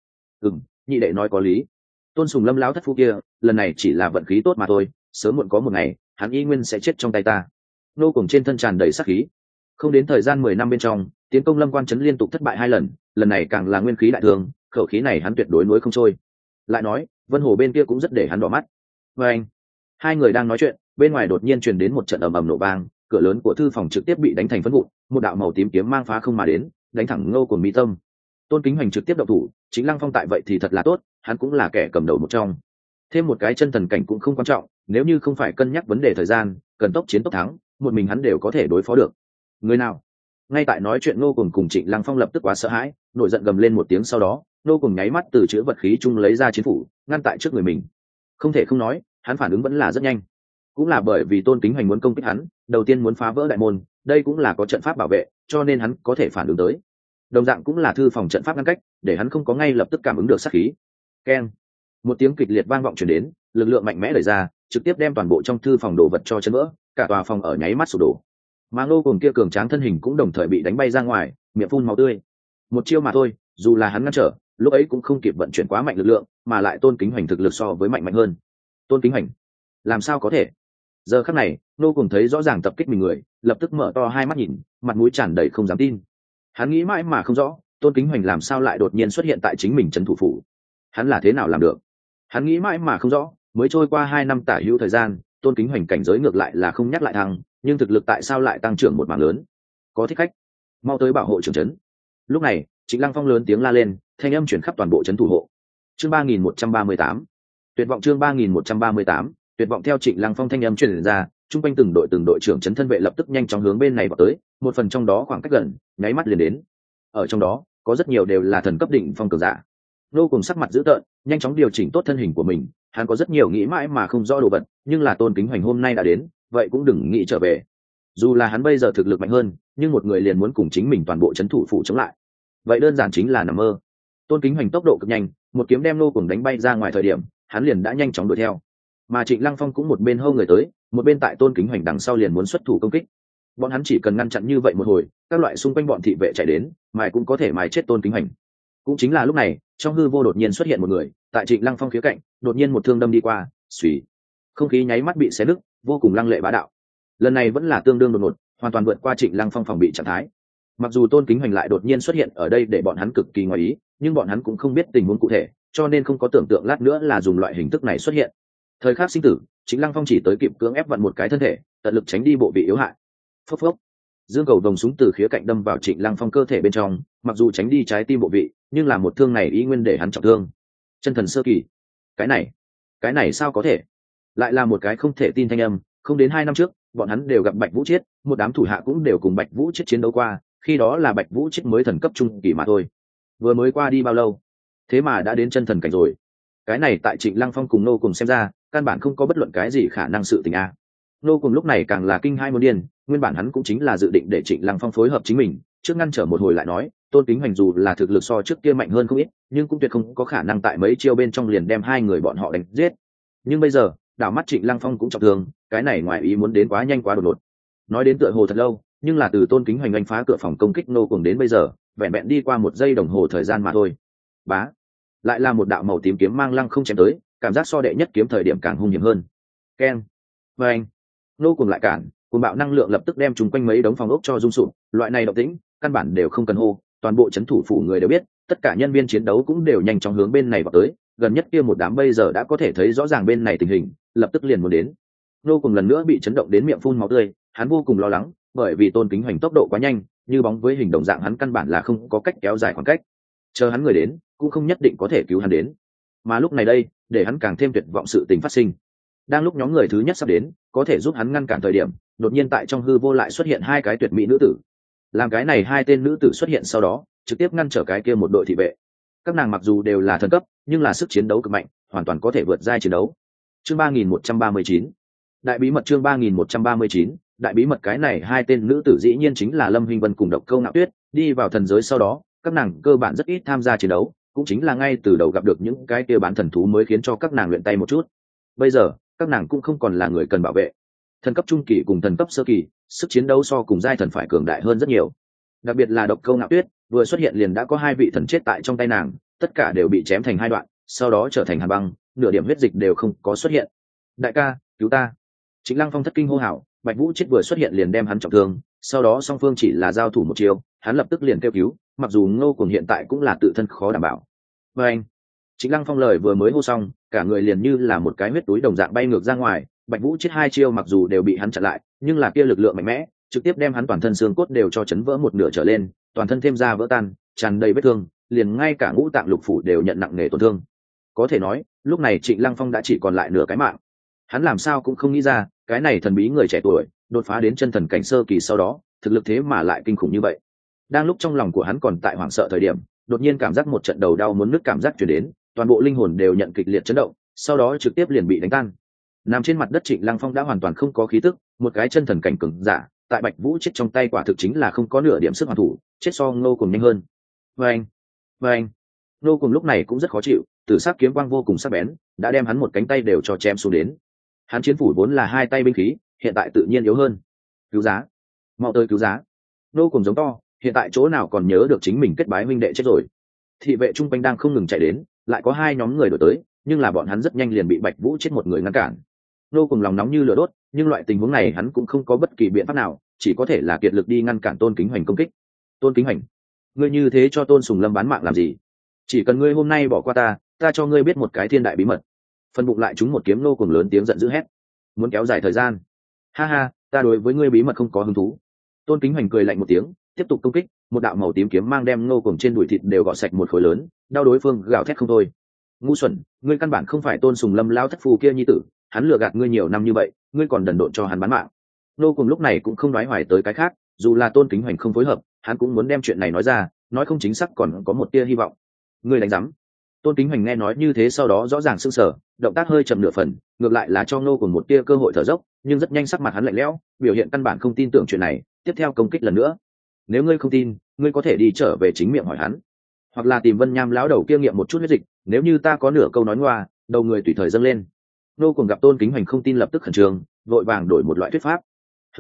Nhị đệ nói có lý. Tôn Sùng Lâm lão thất phu kia, lần này chỉ là vận khí tốt mà thôi, sớm muộn có một ngày, hắn y nguyên sẽ chết trong tay ta. Ngô Cuồng trên thân tràn đầy sát khí. Không đến thời gian 10 năm bên trong, tiến công Lâm Quan Trấn liên tục thất bại 2 lần, lần này càng là nguyên khí đại thương, khẩu khí này hắn tuyệt đối nuối không trôi. Lại nói, Vân Hồ bên kia cũng rất để hắn đỏ mắt. Và anh, hai người đang nói chuyện, bên ngoài đột nhiên truyền đến một trận ầm ầm nổ vang, cửa lớn của thư phòng trực tiếp bị đánh thành phấn vụn, một đạo màu tím kiếm mang phá không mà đến, đánh thẳng Ngô Cuồng mi tâm. Tôn Kính Hoành trực tiếp động thủ, Trịnh Lăng Phong tại vậy thì thật là tốt, hắn cũng là kẻ cầm đầu một trong. Thêm một cái chân thần cảnh cũng không quan trọng, nếu như không phải cân nhắc vấn đề thời gian, cần tốc chiến tốc thắng, một mình hắn đều có thể đối phó được. Người nào? Ngay tại nói chuyện Ngô Cuồng cùng Trịnh Lăng Phong lập tức quá sợ hãi, nổi giận gầm lên một tiếng, sau đó Ngô Cuồng nháy mắt từ chứa vật khí chung lấy ra chiến phủ, ngăn tại trước người mình. Không thể không nói, hắn phản ứng vẫn là rất nhanh. Cũng là bởi vì Tôn Kính Hoành muốn công kích hắn, đầu tiên muốn phá vỡ đại môn, đây cũng là có trận pháp bảo vệ, cho nên hắn có thể phản ứng tới. Đồng dạng cũng là thư phòng trận pháp ngăn cách, để hắn không có ngay lập tức cảm ứng được sát khí. Keng, một tiếng kịch liệt vang vọng truyền đến, lực lượng mạnh mẽ đẩy ra, trực tiếp đem toàn bộ trong thư phòng đồ vật cho chấn vỡ, cả tòa phòng ở nháy mắt sụp đổ. Mà Ngô Cuồng kia cường tráng thân hình cũng đồng thời bị đánh bay ra ngoài, miệng phun máu tươi. Một chiêu mà thôi, dù là hắn ngăn trở, lúc ấy cũng không kịp vận chuyển quá mạnh lực lượng, mà lại Tôn Kính Hoành thực lực so với mạnh hơn. Tôn Kính Hoành, làm sao có thể? Giờ khắc này, Ngô Cuồng thấy rõ ràng tập kích mình người, lập tức mở to hai mắt nhìn, mặt mũi tràn đầy không dám tin. Hắn nghĩ mãi mà không rõ, Tôn Kính Hoành làm sao lại đột nhiên xuất hiện tại chính mình trấn thủ phủ. Hắn là thế nào làm được? Hắn nghĩ mãi mà không rõ, mới trôi qua 2 năm tả hữu thời gian, Tôn Kính Hoành cảnh giới ngược lại là không nhắc lại thăng, nhưng thực lực tại sao lại tăng trưởng một mảng lớn? Có thích khách, mau tới bảo hộ trưởng trấn. Lúc này, Trịnh Lăng Phong lớn tiếng la lên, thanh âm chuyển khắp toàn bộ trấn thủ hộ. Chương 3138, tuyệt vọng. Chương 3138, tuyệt vọng. Theo Trịnh Lăng Phong thanh âm truyền ra, trung quanh từng đội trưởng trấn thân vệ lập tức nhanh chóng hướng bên này vào tới, một phần trong đó khoảng cách gần, nháy mắt liền đến. Ở trong đó, có rất nhiều đều là thần cấp đỉnh phong cường giả. Nô cùng sắc mặt dữ tợn, nhanh chóng điều chỉnh tốt thân hình của mình, hắn có rất nhiều nghĩ mãi mà không rõ đồ vật, nhưng là Tôn Kính Hoành hôm nay đã đến, vậy cũng đừng nghĩ trở về. Dù là hắn bây giờ thực lực mạnh hơn, nhưng một người liền muốn cùng chính mình toàn bộ trấn thủ phủ chống lại, vậy đơn giản chính là nằm mơ. Tôn Kính Hoành tốc độ cực nhanh, một kiếm đem Nô cùng đánh bay ra ngoài thời điểm, hắn liền đã nhanh chóng đuổi theo. Mà Trịnh Lăng Phong cũng một bên hô người tới, một bên tại Tôn Kính Hoành đằng sau liền muốn xuất thủ công kích. Bọn hắn chỉ cần ngăn chặn như vậy một hồi, các loại xung quanh bọn thị vệ chạy đến, mài cũng có thể mài chết Tôn Kính Hoành. Cũng chính là lúc này, trong hư vô đột nhiên xuất hiện một người, tại Trịnh Lăng Phong phía cạnh, đột nhiên một thương đâm đi qua, xùy, không khí nháy mắt bị xé nứt, vô cùng lăng lệ bá đạo. Lần này vẫn là tương đương đột ngột, hoàn toàn vượt qua Trịnh Lăng Phong phòng bị trạng thái. Mặc dù Tôn Kính Hoành lại đột nhiên xuất hiện ở đây để bọn hắn cực kỳ ngoài ý, nhưng bọn hắn cũng không biết tình huống cụ thể, cho nên không có tưởng tượng lát nữa là dùng loại hình thức này xuất hiện. Thời khắc sinh tử, Trịnh Lăng Phong chỉ tới kịp cưỡng ép vặn một cái thân thể, tận lực tránh đi bộ vị yếu hại. Phốc phốc, dương cầu vòng súng từ khía cạnh đâm vào Trịnh Lăng Phong cơ thể bên trong, mặc dù tránh đi trái tim bộ vị, nhưng là một thương này ý nguyên để hắn trọng thương. Chân thần sơ kỳ, cái này sao có thể? Lại là một cái không thể tin thanh âm. Không đến 2 năm trước, bọn hắn đều gặp Bạch Vũ Chiết, một đám thủ hạ cũng đều cùng Bạch Vũ Chiết chiến đấu qua, khi đó là Bạch Vũ Chiết mới thần cấp trung kỳ mà thôi. Vừa mới qua đi bao lâu, thế mà đã đến chân thần cảnh rồi? Cái này tại Trịnh Lăng Phong cùng Nô cùng xem ra, căn bản không có bất luận cái gì khả năng sự tình a. Nô cùng lúc này càng là kinh hai muốn điên, nguyên bản hắn cũng chính là dự định để Trịnh Lăng Phong phối hợp chính mình, trước ngăn trở một hồi lại nói, Tôn Kính Hoành dù là thực lực so trước kia mạnh hơn không ít, nhưng cũng tuyệt không có khả năng tại mấy chiêu bên trong liền đem hai người bọn họ đánh giết. Nhưng bây giờ, đảo mắt Trịnh Lăng Phong cũng trọng thương, cái này ngoài ý muốn đến quá nhanh quá đột ngột. Nói đến tựa hồ thật lâu, nhưng là từ Tôn Kính Hoành đánh phá cửa phòng công kích Nô cùng đến bây giờ, vẹn vẹn đi qua 1 giây đồng hồ thời gian mà thôi. Bá, lại là một đạo màu tím kiếm mang lăng không chém tới, cảm giác so đệ nhất kiếm thời điểm càng hung hiểm hơn. Keng, và anh, Nô cùng lại cản, cuồng bạo năng lượng lập tức đem chúng quanh mấy đống phòng ốc cho rung sụp, loại này động tĩnh, căn bản đều không cần hô, toàn bộ trấn thủ phủ người đều biết, tất cả nhân viên chiến đấu cũng đều nhanh chóng hướng bên này vào tới, gần nhất kia một đám bây giờ đã có thể thấy rõ ràng bên này tình hình, lập tức liền muốn đến. Nô cùng lần nữa bị chấn động đến miệng phun máu tươi, hắn vô cùng lo lắng, bởi vì Tôn Kính Hoành tốc độ quá nhanh, như bóng với hình đồng dạng hắn căn bản là không có cách kéo dài khoảng cách. Chờ hắn người đến, cũng không nhất định có thể cứu hắn đến. Mà lúc này đây, để hắn càng thêm tuyệt vọng sự tình phát sinh. Đang lúc nhóm người thứ nhất sắp đến, có thể giúp hắn ngăn cản thời điểm, đột nhiên tại trong hư vô lại xuất hiện 2 cái tuyệt mỹ nữ tử. Làm cái này 2 tên nữ tử xuất hiện sau đó, trực tiếp ngăn trở cái kia một đội thị vệ. Các nàng mặc dù đều là thần cấp, nhưng là sức chiến đấu cực mạnh, hoàn toàn có thể vượt giai chiến đấu. Chương 3139, đại bí mật. Chương 3139, đại bí mật. Cái này 2 tên nữ tử dĩ nhiên chính là Lâm Hinh Vân cùng Độc Câu Ngạo Tuyết. Đi vào thần giới sau đó, các nàng cơ bản rất ít tham gia chiến đấu, cũng chính là ngay từ đầu gặp được những cái kia bán thần thú mới khiến cho các nàng luyện tay một chút. Bây giờ, các nàng cũng không còn là người cần bảo vệ. Thần cấp trung kỳ cùng thần cấp sơ kỳ, sức chiến đấu so cùng giai thần phải cường đại hơn rất nhiều. Đặc biệt là Độc Câu Ngạo Tuyết, vừa xuất hiện liền đã có 2 vị thần chết tại trong tay nàng, tất cả đều bị chém thành 2 đoạn, sau đó trở thành hàn băng, nửa điểm huyết dịch đều không có xuất hiện. Đại ca, cứu ta! Trịnh Lăng Phong thất kinh hô hào, Bạch Vũ Chết vừa xuất hiện liền đem hắn trọng thương, sau đó song phương chỉ là giao thủ một chiêu, hắn lập tức liền kêu cứu, mặc dù Ngô Cuồng hiện tại cũng là tự thân khó đảm bảo. Và anh, Trịnh Lăng Phong lời vừa mới hô xong, cả người liền như là một cái huyết túi đồng dạng bay ngược ra ngoài. Bạch Vũ Chết 2 chiêu mặc dù đều bị hắn chặn lại, nhưng là kia lực lượng mạnh mẽ trực tiếp đem hắn toàn thân xương cốt đều cho chấn vỡ một nửa trở lên, toàn thân thêm ra vỡ tan, tràn đầy vết thương, liền ngay cả ngũ tạng lục phủ đều nhận nặng nề tổn thương. Có thể nói lúc này Trịnh Lăng Phong đã chỉ còn lại nửa cái mạng. Hắn làm sao cũng không nghĩ ra cái này thần bí người trẻ tuổi đột phá đến chân thần cảnh sơ kỳ sau đó thực lực thế mà lại kinh khủng như vậy. Đang lúc trong lòng của hắn còn tại hoảng sợ thời điểm, đột nhiên cảm giác một trận đầu đau muốn nứt cảm giác truyền đến, toàn bộ linh hồn đều nhận kịch liệt chấn động, sau đó trực tiếp liền bị đánh tan. Nằm trên mặt đất Trịnh Lăng Phong đã hoàn toàn không có khí tức, một cái chân thần cảnh cường giả tại Bạch Vũ chết trong tay quả thực chính là không có nửa điểm sức hoàn thủ, chết so Ngô Cùng nhanh hơn. Và anh Ngô Cùng lúc này cũng rất khó chịu, tử sắc kiếm quang vô cùng sắc bén đã đem hắn một cánh tay đều cho chém xuống đến. Hắn chiến phủ vốn là hai tay binh khí, hiện tại tự nhiên yếu hơn. Cứu giá, mau tới cứu giá! Ngô Cùng giống to, hiện tại chỗ nào còn nhớ được chính mình kết bái huynh đệ chết rồi. Thị vệ trung quanh đang không ngừng chạy đến, lại có hai nhóm người đổi tới, nhưng là bọn hắn rất nhanh liền bị Bạch Vũ chết một người ngăn cản. Ngô Cùng lòng nóng như lửa đốt, nhưng loại tình huống này hắn cũng không có bất kỳ biện pháp nào, chỉ có thể là kiệt lực đi ngăn cản Tôn Kính Hoành công kích. Tôn Kính Hoành, ngươi như thế cho Tôn Sùng Lâm bán mạng làm gì? Chỉ cần ngươi hôm nay bỏ qua ta cho ngươi biết một cái thiên đại bí mật. Phân bụng lại chúng một kiếm. Ngô Cùng lớn tiếng giận dữ hét, muốn kéo dài thời gian? Ha ha, ta đối với ngươi bí mật không có hứng thú. Tôn Kính Hoành cười lạnh một tiếng, tiếp tục công kích, một đạo màu tím kiếm mang đem Ngô Cùng trên đùi thịt đều gọt sạch một khối lớn, đau đối phương gào thét không thôi. Ngu xuẩn, ngươi căn bản không phải Tôn Sùng Lâm lao thất phù kia nhi tử, hắn lừa gạt ngươi nhiều năm như vậy, ngươi còn đần độn cho hắn bán mạng. Ngô Cùng lúc này cũng không nói hoài tới cái khác, dù là Tôn Kính Hoành không phối hợp, hắn cũng muốn đem chuyện này nói ra, nói không chính xác còn có một tia hy vọng. Ngươi đánh rắm? Tôn Kính Hoành nghe nói như thế sau đó rõ ràng sưng sở, động tác hơi chậm nửa phần, ngược lại là cho Ngô Cùng một tia cơ hội thở dốc, nhưng rất nhanh sắc mặt hắn lạnh lẽo, biểu hiện căn bản không tin tưởng chuyện này, tiếp theo công kích lần nữa. Nếu ngươi không tin, ngươi có thể đi trở về chính miệng hỏi hắn, hoặc là tìm Vân Nham lão đầu kia nghiệm một chút huyết dịch, nếu như ta có nửa câu nói ngoa, đầu người tùy thời dâng lên. Ngô Cùng gặp Tôn Kính Hoành không tin lập tức khẩn trương, vội vàng đổi một loại thuyết pháp.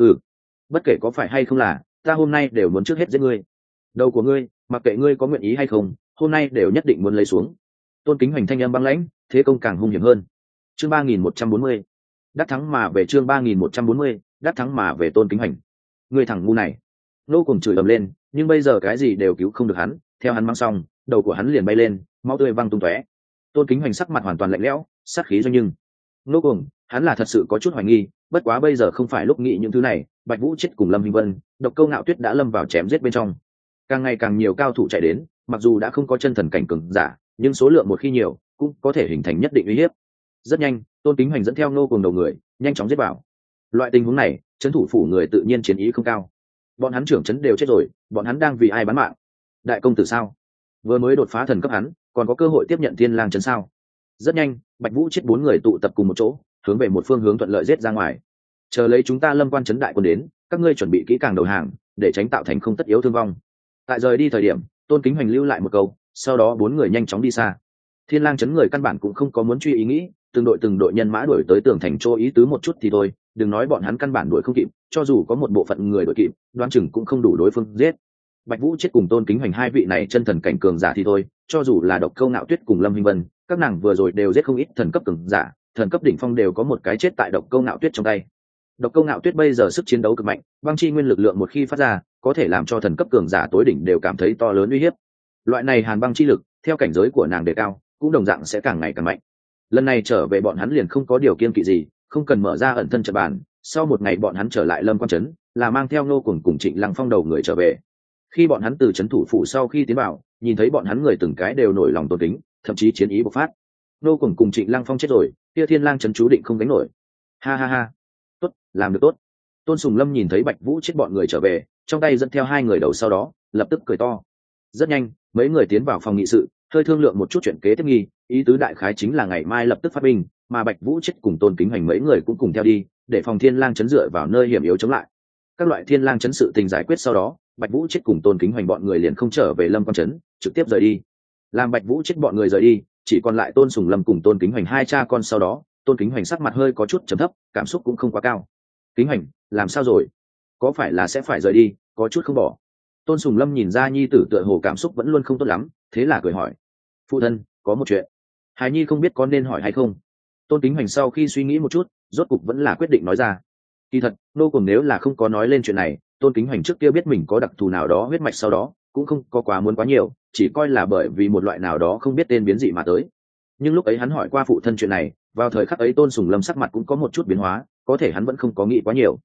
Bất kể có phải hay không là, ta hôm nay đều muốn trước hết giết ngươi. Đầu của ngươi, mặc kệ ngươi có nguyện ý hay không, hôm nay đều nhất định muốn lấy xuống. Tôn Kính Hoành thanh âm băng lãnh, thế công càng hung hiểm hơn. Chương 3140, đắc thắng mà về. Chương 3140, đắc thắng mà về. Tôn Kính Hoành, ngươi thằng ngu này! Ngô Cùng chửi ầm lên, nhưng bây giờ cái gì đều cứu không được hắn. Theo hắn mang xong, đầu của hắn liền bay lên, máu tươi văng tung tóe. Tôn Kính Hoành sắc mặt hoàn toàn lạnh lẽo, sát khí doanh nhưng. Ngô Cùng, hắn là thật sự có chút hoài nghi, bất quá bây giờ không phải lúc nghĩ những thứ này. Bạch Vũ chết cùng Lâm Hinh Vân, Độc Câu Ngạo Tuyết đã lâm vào chém giết bên trong. Càng ngày càng nhiều cao thủ chạy đến, mặc dù đã không có chân thần cảnh cường giả, nhưng số lượng một khi nhiều, cũng có thể hình thành nhất định uy hiếp. Rất nhanh, Tôn Kính Hoành dẫn theo Ngô Cùng đầu người, nhanh chóng giết vào. Loại tình huống này, trấn thủ phủ người tự nhiên chiến ý không cao. Bọn hắn trưởng trấn đều chết rồi, bọn hắn đang vì ai bán mạng? Đại công tử sao? Vừa mới đột phá thần cấp hắn, còn có cơ hội tiếp nhận Thiên Lang trấn sao? Rất nhanh, Bạch Vũ chết 4 người tụ tập cùng một chỗ, hướng về một phương hướng thuận lợi giết ra ngoài. Chờ lấy chúng ta Lâm Quan trấn đại quân đến, các ngươi chuẩn bị kỹ càng đầu hàng, để tránh tạo thành không tất yếu thương vong. Tại rời đi thời điểm, Tôn Kính Hoành lưu lại một câu, sau đó 4 người nhanh chóng đi xa. Thiên Lang trấn người căn bản cũng không có muốn truy ý nghĩ, từng đội nhân mã đuổi tới tường thành chỗ ý tứ một chút thì thôi, đừng nói bọn hắn căn bản đuổi không kịp, cho dù có một bộ phận người đuổi kịp, đoán chừng cũng không đủ đối phương giết. Bạch Vũ chết cùng Tôn Kính Hoành hai vị này chân thần cảnh cường giả thì thôi, cho dù là Độc Câu Ngạo Tuyết cùng Lâm Hinh Vân, các nàng vừa rồi đều giết không ít thần cấp cường giả, thần cấp đỉnh phong đều có một cái chết tại Độc Câu Ngạo Tuyết trong tay. Độc Câu Ngạo Tuyết bây giờ sức chiến đấu cực mạnh, băng chi nguyên lực lượng một khi phát ra, có thể làm cho thần cấp cường giả tối đỉnh đều cảm thấy to lớn uy hiếp. Loại này hàn băng chi lực, theo cảnh giới của nàng đề cao, cũng đồng dạng sẽ càng ngày càng mạnh. Lần này trở về bọn hắn liền không có điều kiêng kỵ gì, không cần mở ra ẩn thân trận bàn. Sau một ngày bọn hắn trở lại Lâm Quan trấn, là mang theo Ngô cùng Trịnh Lăng Phong đầu người trở về. Khi bọn hắn từ trấn thủ phủ sau khi tiến vào, nhìn thấy bọn hắn người từng cái đều nổi lòng tôn kính, thậm chí chiến ý bộc phát. Ngô cùng Trịnh Lăng Phong chết rồi, kia Thiên Lang trấn chú định không gánh nổi. Ha ha ha, tốt, làm được tốt. Tôn Sùng Lâm nhìn thấy Bạch Vũ chết bọn người trở về, trong tay dẫn theo 2 người đầu, sau đó lập tức cười to. Rất nhanh, mấy người tiến vào phòng nghị sự, hơi thương lượng một chút chuyện kế tiếp nghi, ý tứ đại khái chính là ngày mai lập tức phát binh, mà Bạch Vũ chết cùng Tôn Kính Hoành mấy người cũng cùng theo đi, để phòng Thiên Lang trấn dựa vào nơi hiểm yếu chống lại. Các loại Thiên Lang trấn sự tình giải quyết sau đó, Bạch Vũ chết cùng Tôn Kính Hoành bọn người liền không trở về Lâm Quan trấn, trực tiếp rời đi. Làm Bạch Vũ chết bọn người rời đi, chỉ còn lại Tôn Sùng Lâm cùng Tôn Kính Hoành hai cha con. Sau đó, Tôn Kính Hoành sắc mặt hơi có chút trầm thấp, cảm xúc cũng không quá cao. Kính Hoành, làm sao rồi? Có phải là sẽ phải rời đi? Có chút không bỏ. Tôn Sùng Lâm nhìn ra nhi tử tựa hồ cảm xúc vẫn luôn không tốt lắm, thế là cười hỏi: phụ thân, có một chuyện hài nhi không biết có nên hỏi hay không. Tôn Kính Hoành sau khi suy nghĩ một chút, rốt cục vẫn là quyết định nói ra. Kỳ thật, Nô cùng nếu là không có nói lên chuyện này, Tôn Kính Hoành trước kia biết mình có đặc thù nào đó huyết mạch, sau đó cũng không có quá muốn quá nhiều, chỉ coi là bởi vì một loại nào đó không biết tên biến dị mà tới. Nhưng lúc ấy hắn hỏi qua phụ thân chuyện này, vào thời khắc ấy Tôn Sùng Lâm sắc mặt cũng có một chút biến hóa, có thể hắn vẫn không có nghĩ quá nhiều.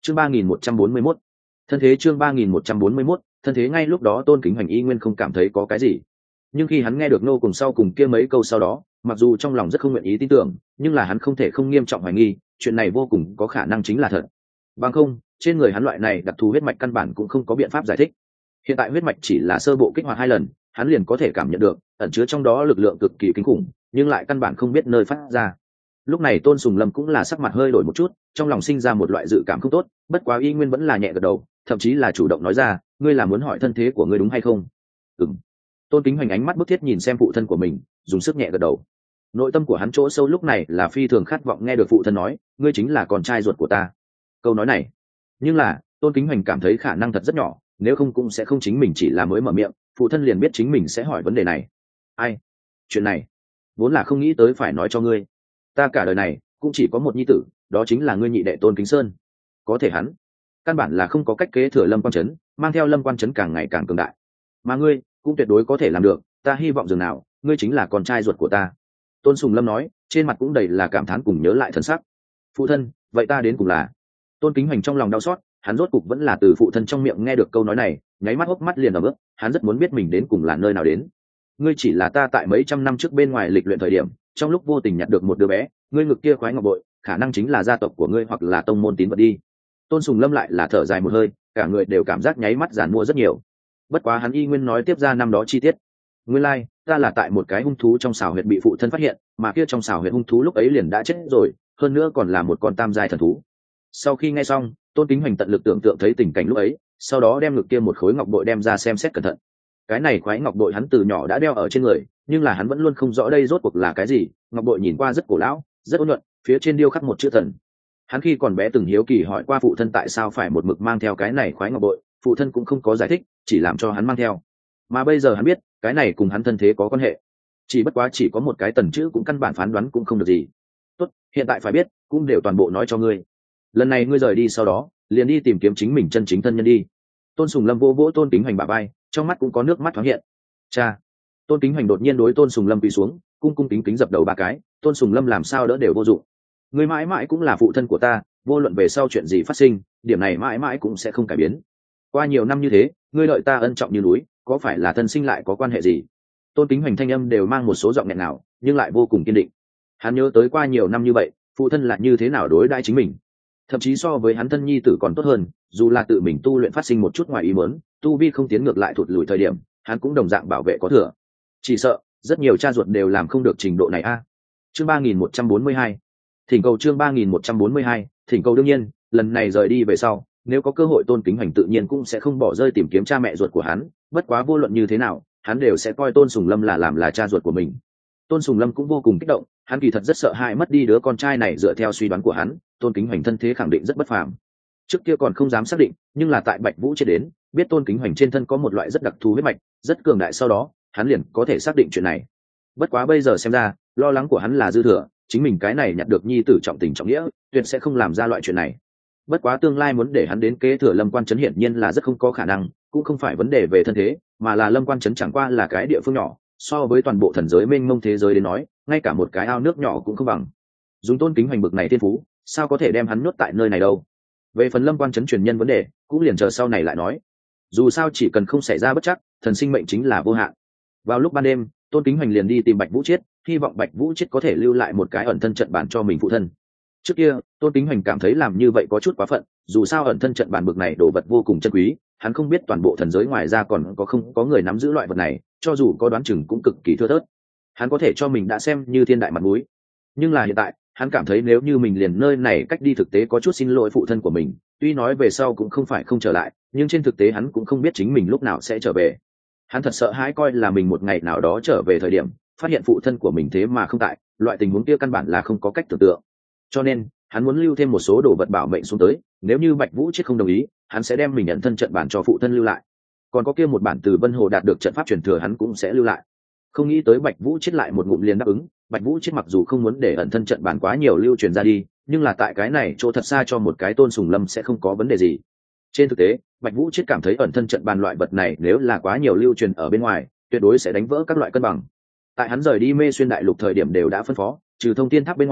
chương 3141, thân thế. chương 3141, thân thế. Ngay lúc đó Tôn Kính Hoành y nguyên không cảm thấy có cái gì, nhưng khi hắn nghe được Ngô Cùng sau cùng kia mấy câu sau đó, mặc dù trong lòng rất không nguyện ý tin tưởng, nhưng là hắn không thể không nghiêm trọng hoài nghi chuyện này vô cùng có khả năng chính là thật. Bằng không, trên người hắn loại này đặc thù huyết mạch căn bản cũng không có biện pháp giải thích. Hiện tại huyết mạch chỉ là sơ bộ kích hoạt 2 lần, hắn liền có thể cảm nhận được ẩn chứa trong đó lực lượng cực kỳ kinh khủng, nhưng lại căn bản không biết nơi phát ra. Lúc này Tôn Sùng Lâm cũng là sắc mặt hơi đổi một chút, trong lòng sinh ra một loại dự cảm không tốt, bất quá y nguyên vẫn là nhẹ gật đầu, thậm chí là chủ động nói ra, ngươi là muốn hỏi thân thế của ngươi đúng hay không? Ừm. Tôn Kính Hoành ánh mắt bức thiết nhìn xem phụ thân của mình, dùng sức nhẹ gật đầu. Nội tâm của hắn chỗ sâu lúc này là phi thường khát vọng nghe được phụ thân nói, ngươi chính là con trai ruột của ta. Câu nói này, nhưng là Tôn Kính Hoành cảm thấy khả năng thật rất nhỏ, nếu không cũng sẽ không chính mình chỉ là mới mở miệng, phụ thân liền biết chính mình sẽ hỏi vấn đề này. Ai? Chuyện này vốn là không nghĩ tới phải nói cho ngươi. Ta cả đời này cũng chỉ có một nhi tử, đó chính là ngươi nhị đệ Tôn Kính Sơn. Có thể hắn căn bản là không có cách kế thừa Lâm Quan Trấn, mang theo Lâm Quan Trấn càng ngày càng cường đại. Mà ngươi cũng tuyệt đối có thể làm được, ta hy vọng dường nào ngươi chính là con trai ruột của ta. Tôn Sùng Lâm nói, trên mặt cũng đầy là cảm thán cùng nhớ lại thân sắc. Phụ thân, vậy ta đến cùng là? Tôn Kính Hoành trong lòng đau xót, hắn rốt cục vẫn là từ phụ thân trong miệng nghe được câu nói này, nháy mắt hốc mắt liền ẩm ướt, hắn rất muốn biết mình đến cùng là nơi nào đến. Ngươi chỉ là ta tại mấy trăm năm trước bên ngoài lịch luyện thời điểm, trong lúc vô tình nhặt được một đứa bé, ngươi ngực kia khoái ngọc bội, khả năng chính là gia tộc của ngươi hoặc là tông môn tín vật đi. Tôn Sùng Lâm lại là thở dài một hơi, cả người đều cảm giác nháy mắt giàn mua rất nhiều. Bất quá hắn y nguyên nói tiếp ra năm đó chi tiết. Nguyên lai, ta là tại một cái hung thú trong xào huyệt bị phụ thân phát hiện, mà kia trong xào huyệt hung thú lúc ấy liền đã chết rồi, hơn nữa còn là một con tam giai thần thú. Sau khi nghe xong, Tôn Kính Hoành tận lực tưởng tượng thấy tình cảnh lúc ấy, sau đó đem ngực kia một khối ngọc bội đem ra xem xét cẩn thận. Cái này khoái ngọc bội hắn từ nhỏ đã đeo ở trên người, nhưng là hắn vẫn luôn không rõ đây rốt cuộc là cái gì. Ngọc bội nhìn qua rất cổ lão, rất ôn nhuận, phía trên điêu khắc một chữ thần. Hắn khi còn bé từng hiếu kỳ hỏi qua phụ thân tại sao phải một mực mang theo cái này khoái ngọc bội, phụ thân cũng không có giải thích, chỉ làm cho hắn mang theo. Mà bây giờ hắn biết, cái này cùng hắn thân thế có quan hệ. Chỉ bất quá chỉ có một cái tần chữ cũng căn bản phán đoán cũng không được gì. Tốt, hiện tại phải biết, cũng đều toàn bộ nói cho ngươi. Lần này ngươi rời đi sau đó, liền đi tìm kiếm chính mình chân chính thân nhân đi. Tôn Sùng Lâm vô vỗ Tôn Kính Hoành bả vai, trong mắt cũng có nước mắt thoáng hiện. Cha! Tôn Kính Hoành đột nhiên đối Tôn Sùng Lâm quỳ xuống, cung cung kính kính dập đầu 3 cái. Tôn Sùng Lâm làm sao đỡ đều vô dụng. Ngươi mãi mãi cũng là phụ thân của ta, vô luận về sau chuyện gì phát sinh, điểm này mãi mãi cũng sẽ không cải biến. Qua nhiều năm như thế, ngươi đợi ta ân trọng như núi, có phải là thân sinh lại có quan hệ gì? Tôn Kính Hoành thanh âm đều mang một số giọng nghẹn nào, nhưng lại vô cùng kiên định. Hắn nhớ tới qua nhiều năm như vậy, phụ thân là như thế nào đối đãi chính mình, thậm chí so với hắn thân nhi tử còn tốt hơn. Dù là tự mình tu luyện phát sinh một chút ngoài ý muốn, tu vi không tiến ngược lại thụt lùi thời điểm, hắn cũng đồng dạng bảo vệ có thừa. Chỉ sợ rất nhiều cha ruột đều làm không được trình độ này a. Chương 3142, thỉnh cầu. Chương 3142, thỉnh cầu. Đương nhiên, lần này rời đi về sau, nếu có cơ hội Tôn Kính Hoành tự nhiên cũng sẽ không bỏ rơi tìm kiếm cha mẹ ruột của hắn. Bất quá vô luận như thế nào, hắn đều sẽ coi Tôn Sùng Lâm là làm là cha ruột của mình. Tôn Sùng Lâm cũng vô cùng kích động, hắn kỳ thật rất sợ hãi mất đi đứa con trai này. Dựa theo suy đoán của hắn, Tôn Kính Hoành thân thế khẳng định rất bất phàm. Trước kia còn không dám xác định, nhưng là tại Bạch Vũ chết đến, biết Tôn Kính Hoành trên thân có một loại rất đặc thù huyết mạch, rất cường đại, sau đó hắn liền có thể xác định chuyện này. Bất quá bây giờ xem ra, lo lắng của hắn là dư thừa, chính mình cái này nhặt được nhi tử trọng tình trọng nghĩa, tuyệt sẽ không làm ra loại chuyện này. Bất quá tương lai muốn để hắn đến kế thừa Lâm Quan Trấn hiển nhiên là rất không có khả năng, cũng không phải vấn đề về thân thế, mà là Lâm Quan Trấn chẳng qua là cái địa phương nhỏ, so với toàn bộ thần giới mênh mông thế giới đến nói, ngay cả một cái ao nước nhỏ cũng không bằng. Dùng Tôn Kính Hoành bực này thiên phú, sao có thể đem hắn nhốt tại nơi này đâu? Về phần Lâm Quan Trấn truyền nhân vấn đề, cũng liền chờ sau này lại nói. Dù sao chỉ cần không xảy ra bất trắc, thần sinh mệnh chính là vô hạn. Vào lúc ban đêm, Tôn Kính Hoành liền đi tìm Bạch Vũ Chiết, hy vọng Bạch Vũ Chiết có thể lưu lại một cái ẩn thân trận bản cho mình phụ thân. Trước kia, Tôn Kính Hoành cảm thấy làm như vậy có chút quá phận, dù sao ẩn thân trận bản bực này đồ vật vô cùng chân quý, hắn không biết toàn bộ thần giới ngoài ra còn không có người nắm giữ loại vật này, cho dù có đoán chừng cũng cực kỳ thưa thớt. Hắn có thể cho mình đã xem như thiên đại mặt mũi, nhưng là hiện tại, hắn cảm thấy nếu như mình liền nơi này cách đi thực tế có chút xin lỗi phụ thân của mình. Tuy nói về sau cũng không phải không trở lại, nhưng trên thực tế hắn cũng không biết chính mình lúc nào sẽ trở về. Hắn thật sợ hãi coi là mình một ngày nào đó trở về thời điểm, phát hiện phụ thân của mình thế mà không tại, loại tình huống kia căn bản là không có cách tưởng tượng. Cho nên, hắn muốn lưu thêm một số đồ vật bảo mệnh xuống tới, nếu như Bạch Vũ Chiết không đồng ý, hắn sẽ đem mình nhận thân trận bản cho phụ thân lưu lại. Còn có kia một bản từ Vân Hồ đạt được trận pháp truyền thừa hắn cũng sẽ lưu lại. Không nghĩ tới Bạch Vũ Chiết lại một ngụm liền đáp ứng. Bạch Vũ Chiết mặc dù không muốn để ẩn thân trận bản quá nhiều lưu truyền ra đi, nhưng là tại cái này chỗ thật xa cho một cái Tôn Sùng Lâm sẽ không có vấn đề gì. Trên thực tế, Bạch Vũ Chiết cảm thấy ẩn thân trận bản loại vật này nếu là quá nhiều lưu truyền ở bên ngoài, tuyệt đối sẽ đánh vỡ các loại cân bằng. Tại hắn rời đi Mê Xuyên Đại Lục thời điểm đều đã phân phó, trừ Thông Thiên Tháp bên ngoài,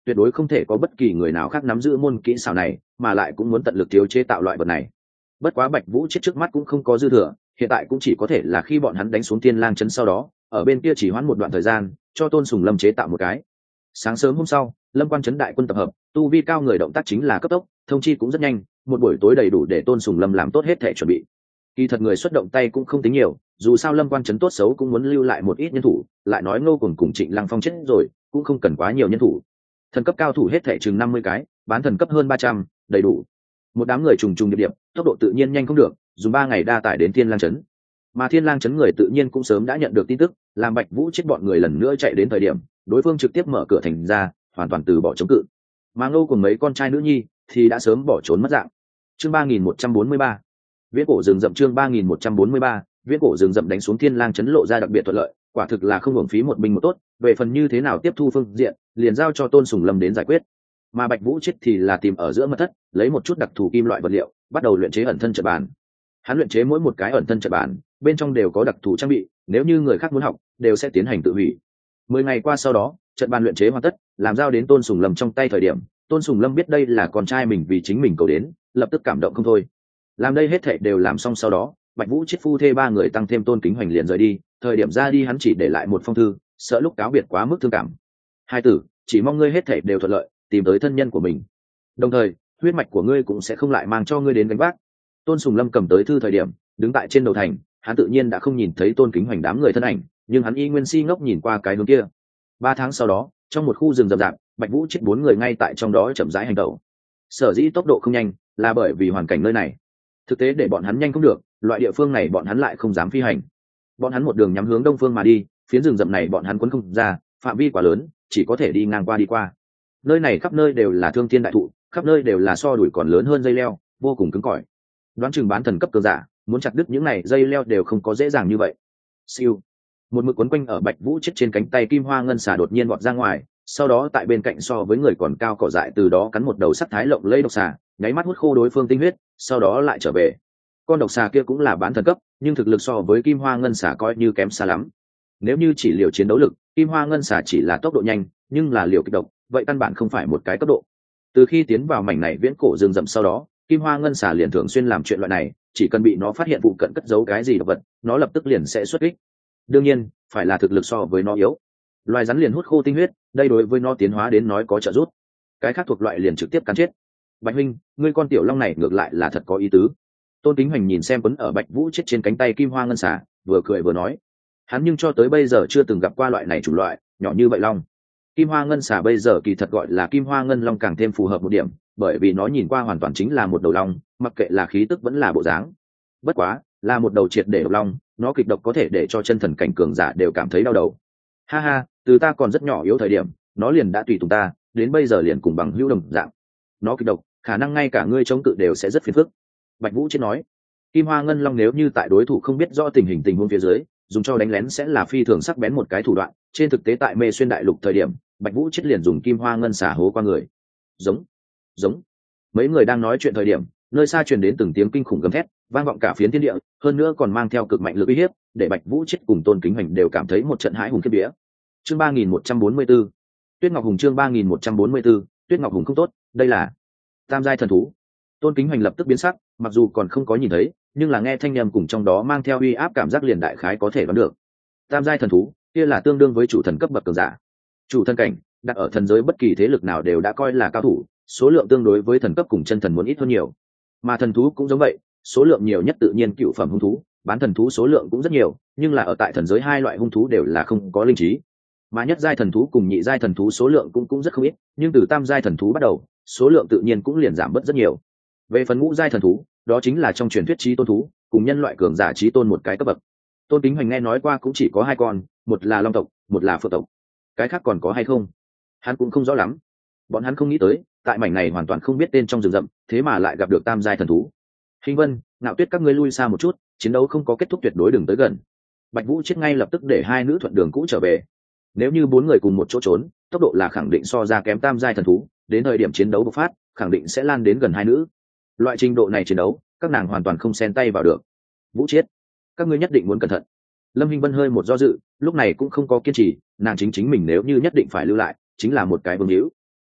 tuyệt đối không thể có bất kỳ người nào khác nắm giữ môn kỹ xảo này, mà lại cũng muốn tận lực thiếu chế tạo loại vật này. Bất quá Bạch Vũ chết trước mắt cũng không có dư thừa, hiện tại cũng chỉ có thể là khi bọn hắn đánh xuống Thiên Lang trấn sau đó, ở bên kia chỉ hoãn một đoạn thời gian, cho Tôn Sùng Lâm chế tạo một cái. Sáng sớm hôm sau, Lâm Quan trấn đại quân tập hợp, tu vi cao người động tác chính là cấp tốc, thông chi cũng rất nhanh, một buổi tối đầy đủ để Tôn Sùng Lâm làm tốt hết thể chuẩn bị. Kỳ thật người xuất động tay cũng không tính nhiều, dù sao Lâm Quan trấn tốt xấu cũng muốn lưu lại một ít nhân thủ, lại nói Ngô Cuồng cùng Trịnh Lăng Phong chết rồi, cũng không cần quá nhiều nhân thủ. Thần cấp cao thủ hết thể chừng 50 cái, bán thần cấp hơn 300, đầy đủ. Một đám người trùng trùng điệp điệp, tốc độ tự nhiên nhanh không được, dùng 3 ngày đa tải đến Thiên Lang trấn. Mà Thiên Lang trấn người tự nhiên cũng sớm đã nhận được tin tức, làm Bạch Vũ chết bọn người lần nữa chạy đến thời điểm, đối phương trực tiếp mở cửa thành ra, hoàn toàn từ bỏ chống cự. Mà Ngô cùng mấy con trai nữ nhi thì đã sớm bỏ trốn mất dạng. Chương 3143. Viễn cổ rừng rậm chương 3143, viễn cổ rừng rậm đánh xuống Thiên Lang trấn lộ ra đặc biệt thuận lợi, quả thực là không hưởng phí một binh một tốt, về phần như thế nào tiếp thu phương diện, liền giao cho Tôn Sùng Lâm đến giải quyết. Mà Bạch Vũ chết thì là tìm ở giữa mật thất, lấy một chút đặc thù kim loại vật liệu, bắt đầu luyện chế ẩn thân trận bàn. Hắn luyện chế mỗi một cái ẩn thân trận bàn, bên trong đều có đặc thù trang bị, nếu như người khác muốn học, đều sẽ tiến hành tự hủy. 10 ngày qua sau đó, trận bàn luyện chế hoàn tất, làm giao đến Tôn Sùng Lâm trong tay thời điểm, Tôn Sùng Lâm biết đây là con trai mình vì chính mình cầu đến, lập tức cảm động không thôi. Làm đây hết thảy đều làm xong sau đó, Bạch Vũ chết phu thê 3 người tăng thêm Tôn Kính Hoành liền rời đi, thời điểm ra đi hắn chỉ để lại một phong thư, sợ lúc cáo biệt quá mức thương cảm. Hai tử, chỉ mong ngươi hết thảy đều thuận lợi, tìm tới thân nhân của mình. Đồng thời, huyết mạch của ngươi cũng sẽ không lại mang cho ngươi đến gánh vác. Tôn Sùng Lâm cầm tới thư thời điểm, đứng tại trên đầu thành, hắn tự nhiên đã không nhìn thấy Tôn Kính Hoành đám người thân ảnh, nhưng hắn y nguyên si ngốc nhìn qua cái hướng kia. 3 tháng sau đó, trong một khu rừng rậm rạp, Bạch Vũ chết 4 người ngay tại trong đó chậm rãi hành động. Sở dĩ tốc độ không nhanh, là bởi vì hoàn cảnh nơi này. Thực tế để bọn hắn nhanh không được, loại địa phương này bọn hắn lại không dám phi hành. Bọn hắn một đường nhắm hướng đông phương mà đi, phiến rừng rậm này bọn hắn quấn không ra, phạm vi quá lớn, chỉ có thể đi ngang qua đi qua. Nơi này khắp nơi đều là thương thiên đại thụ, khắp nơi đều là so đuổi còn lớn hơn dây leo, vô cùng cứng cỏi. Đoán chừng bán thần cấp cường giả, muốn chặt đứt những này dây leo đều không có dễ dàng như vậy. Siêu, một mực quấn quanh ở Bạch Vũ chết trên cánh tay kim hoa ngân xà đột nhiên vọt ra ngoài, sau đó tại bên cạnh so với người còn cao cỏ dại từ đó cắn một đầu sắc thái lộng lẫy độc xà, nháy mắt hút khô đối phương tinh huyết, sau đó lại trở về. Con độc xà kia cũng là bán thần cấp, nhưng thực lực so với kim hoa ngân xà coi như kém xa lắm. Nếu như chỉ liều chiến đấu lực, kim hoa ngân xà chỉ là tốc độ nhanh, nhưng là liều kịch độc, vậy căn bản không phải một cái cấp độ. Từ khi tiến vào mảnh này viễn cổ rừng rậm sau đó, kim hoa ngân xà liền thường xuyên làm chuyện loại này, chỉ cần bị nó phát hiện phụ cận cất giấu cái gì độc vật, nó lập tức liền sẽ xuất kích. Đương nhiên, phải là thực lực so với nó yếu. Loài rắn liền hút khô tinh huyết, đây đối với nó tiến hóa đến nói có trợ giúp. Cái khác thuộc loại liền trực tiếp cắn chết. Bạch huynh, ngươi con tiểu long này ngược lại là thật có ý tứ. Tôn Kính Hoành nhìn xem quấn ở Bạch Vũ chết trên cánh tay kim hoa ngân xà, vừa cười vừa nói. Hắn nhưng cho tới bây giờ chưa từng gặp qua loại này chủng loại nhỏ như vậy long. Kim hoa ngân xà bây giờ kỳ thật gọi là kim hoa ngân long càng thêm phù hợp một điểm, bởi vì nó nhìn qua hoàn toàn chính là một đầu long, mặc kệ là khí tức vẫn là bộ dáng. Bất quá, là một đầu triệt để độc long, nó kịch độc có thể để cho chân thần cảnh cường giả đều cảm thấy đau đầu. Ha ha, từ ta còn rất nhỏ yếu thời điểm, nó liền đã tùy tùng ta, đến bây giờ liền cùng bằng hữu đồng dạng. Nó kịch độc, khả năng ngay cả ngươi chống cự đều sẽ rất phiền phức. Bạch Vũ chết nói. Kim hoa ngân long nếu như tại đối thủ không biết rõ tình huống phía dưới, dùng cho đánh lén sẽ là phi thường sắc bén một cái thủ đoạn. Trên thực tế tại Mê Xuyên đại lục thời điểm, Bạch Vũ chết liền dùng kim hoa ngân xả hố qua người. Giống, giống. Mấy người đang nói chuyện thời điểm, nơi xa truyền đến từng tiếng kinh khủng gầm thét, vang vọng cả phiến thiên địa, hơn nữa còn mang theo cực mạnh lực uy hiếp, để Bạch Vũ chết cùng Tôn Kính Hoành đều cảm thấy một trận hãi hùng khiếp vía. Chương 3144. Tuyết Ngọc Hùng chương 3144. Tuyết Ngọc Hùng không tốt, đây là tam giai thần thú. Tôn Kính Hoành lập tức biến sắc, mặc dù còn không có nhìn thấy, nhưng là nghe thanh âm cùng trong đó mang theo uy áp cảm giác liền đại khái có thể đoán được. Tam giai thần thú, kia là tương đương với chủ thần cấp bậc cường giả. Chủ thần cảnh, đặt ở thần giới bất kỳ thế lực nào đều đã coi là cao thủ, số lượng tương đối với thần cấp cùng chân thần muốn ít hơn nhiều. Mà thần thú cũng giống vậy, số lượng nhiều nhất tự nhiên cựu phẩm hung thú, bán thần thú số lượng cũng rất nhiều, nhưng là ở tại thần giới hai loại hung thú đều là không có linh trí. Mà nhất giai thần thú cùng nhị giai thần thú số lượng cũng rất không ít, nhưng từ tam giai thần thú bắt đầu, số lượng tự nhiên cũng liền giảm bớt rất nhiều. Về phần ngũ giai thần thú, đó chính là trong truyền thuyết chí tôn thú, cùng nhân loại cường giả chí tôn một cái cấp bậc. Tôn Kính Hoành nghe nói qua cũng chỉ có 2 con, một là long tộc, một là phượng tộc. Cái khác còn có hay không, hắn cũng không rõ lắm. Bọn hắn không nghĩ tới, tại mảnh này hoàn toàn không biết tên trong rừng rậm, thế mà lại gặp được tam giai thần thú. Hình Vân, Ngạo Tuyết các ngươi lui xa một chút, chiến đấu không có kết thúc tuyệt đối đừng tới gần. Bạch Vũ chết ngay lập tức để 2 nữ thuận đường cũ trở về. Nếu như 4 người cùng một chỗ trốn, tốc độ là khẳng định so ra kém tam giai thần thú, đến thời điểm chiến đấu bộc phát, khẳng định sẽ lan đến gần 2 nữ. Loại trình độ này chiến đấu, các nàng hoàn toàn không xen tay vào được. Vũ Chiết, các ngươi nhất định muốn cẩn thận. Lâm Hinh Vân hơi một do dự, lúc này cũng không có kiên trì, nàng chính mình nếu như nhất định phải lưu lại, chính là một cái vương hữu.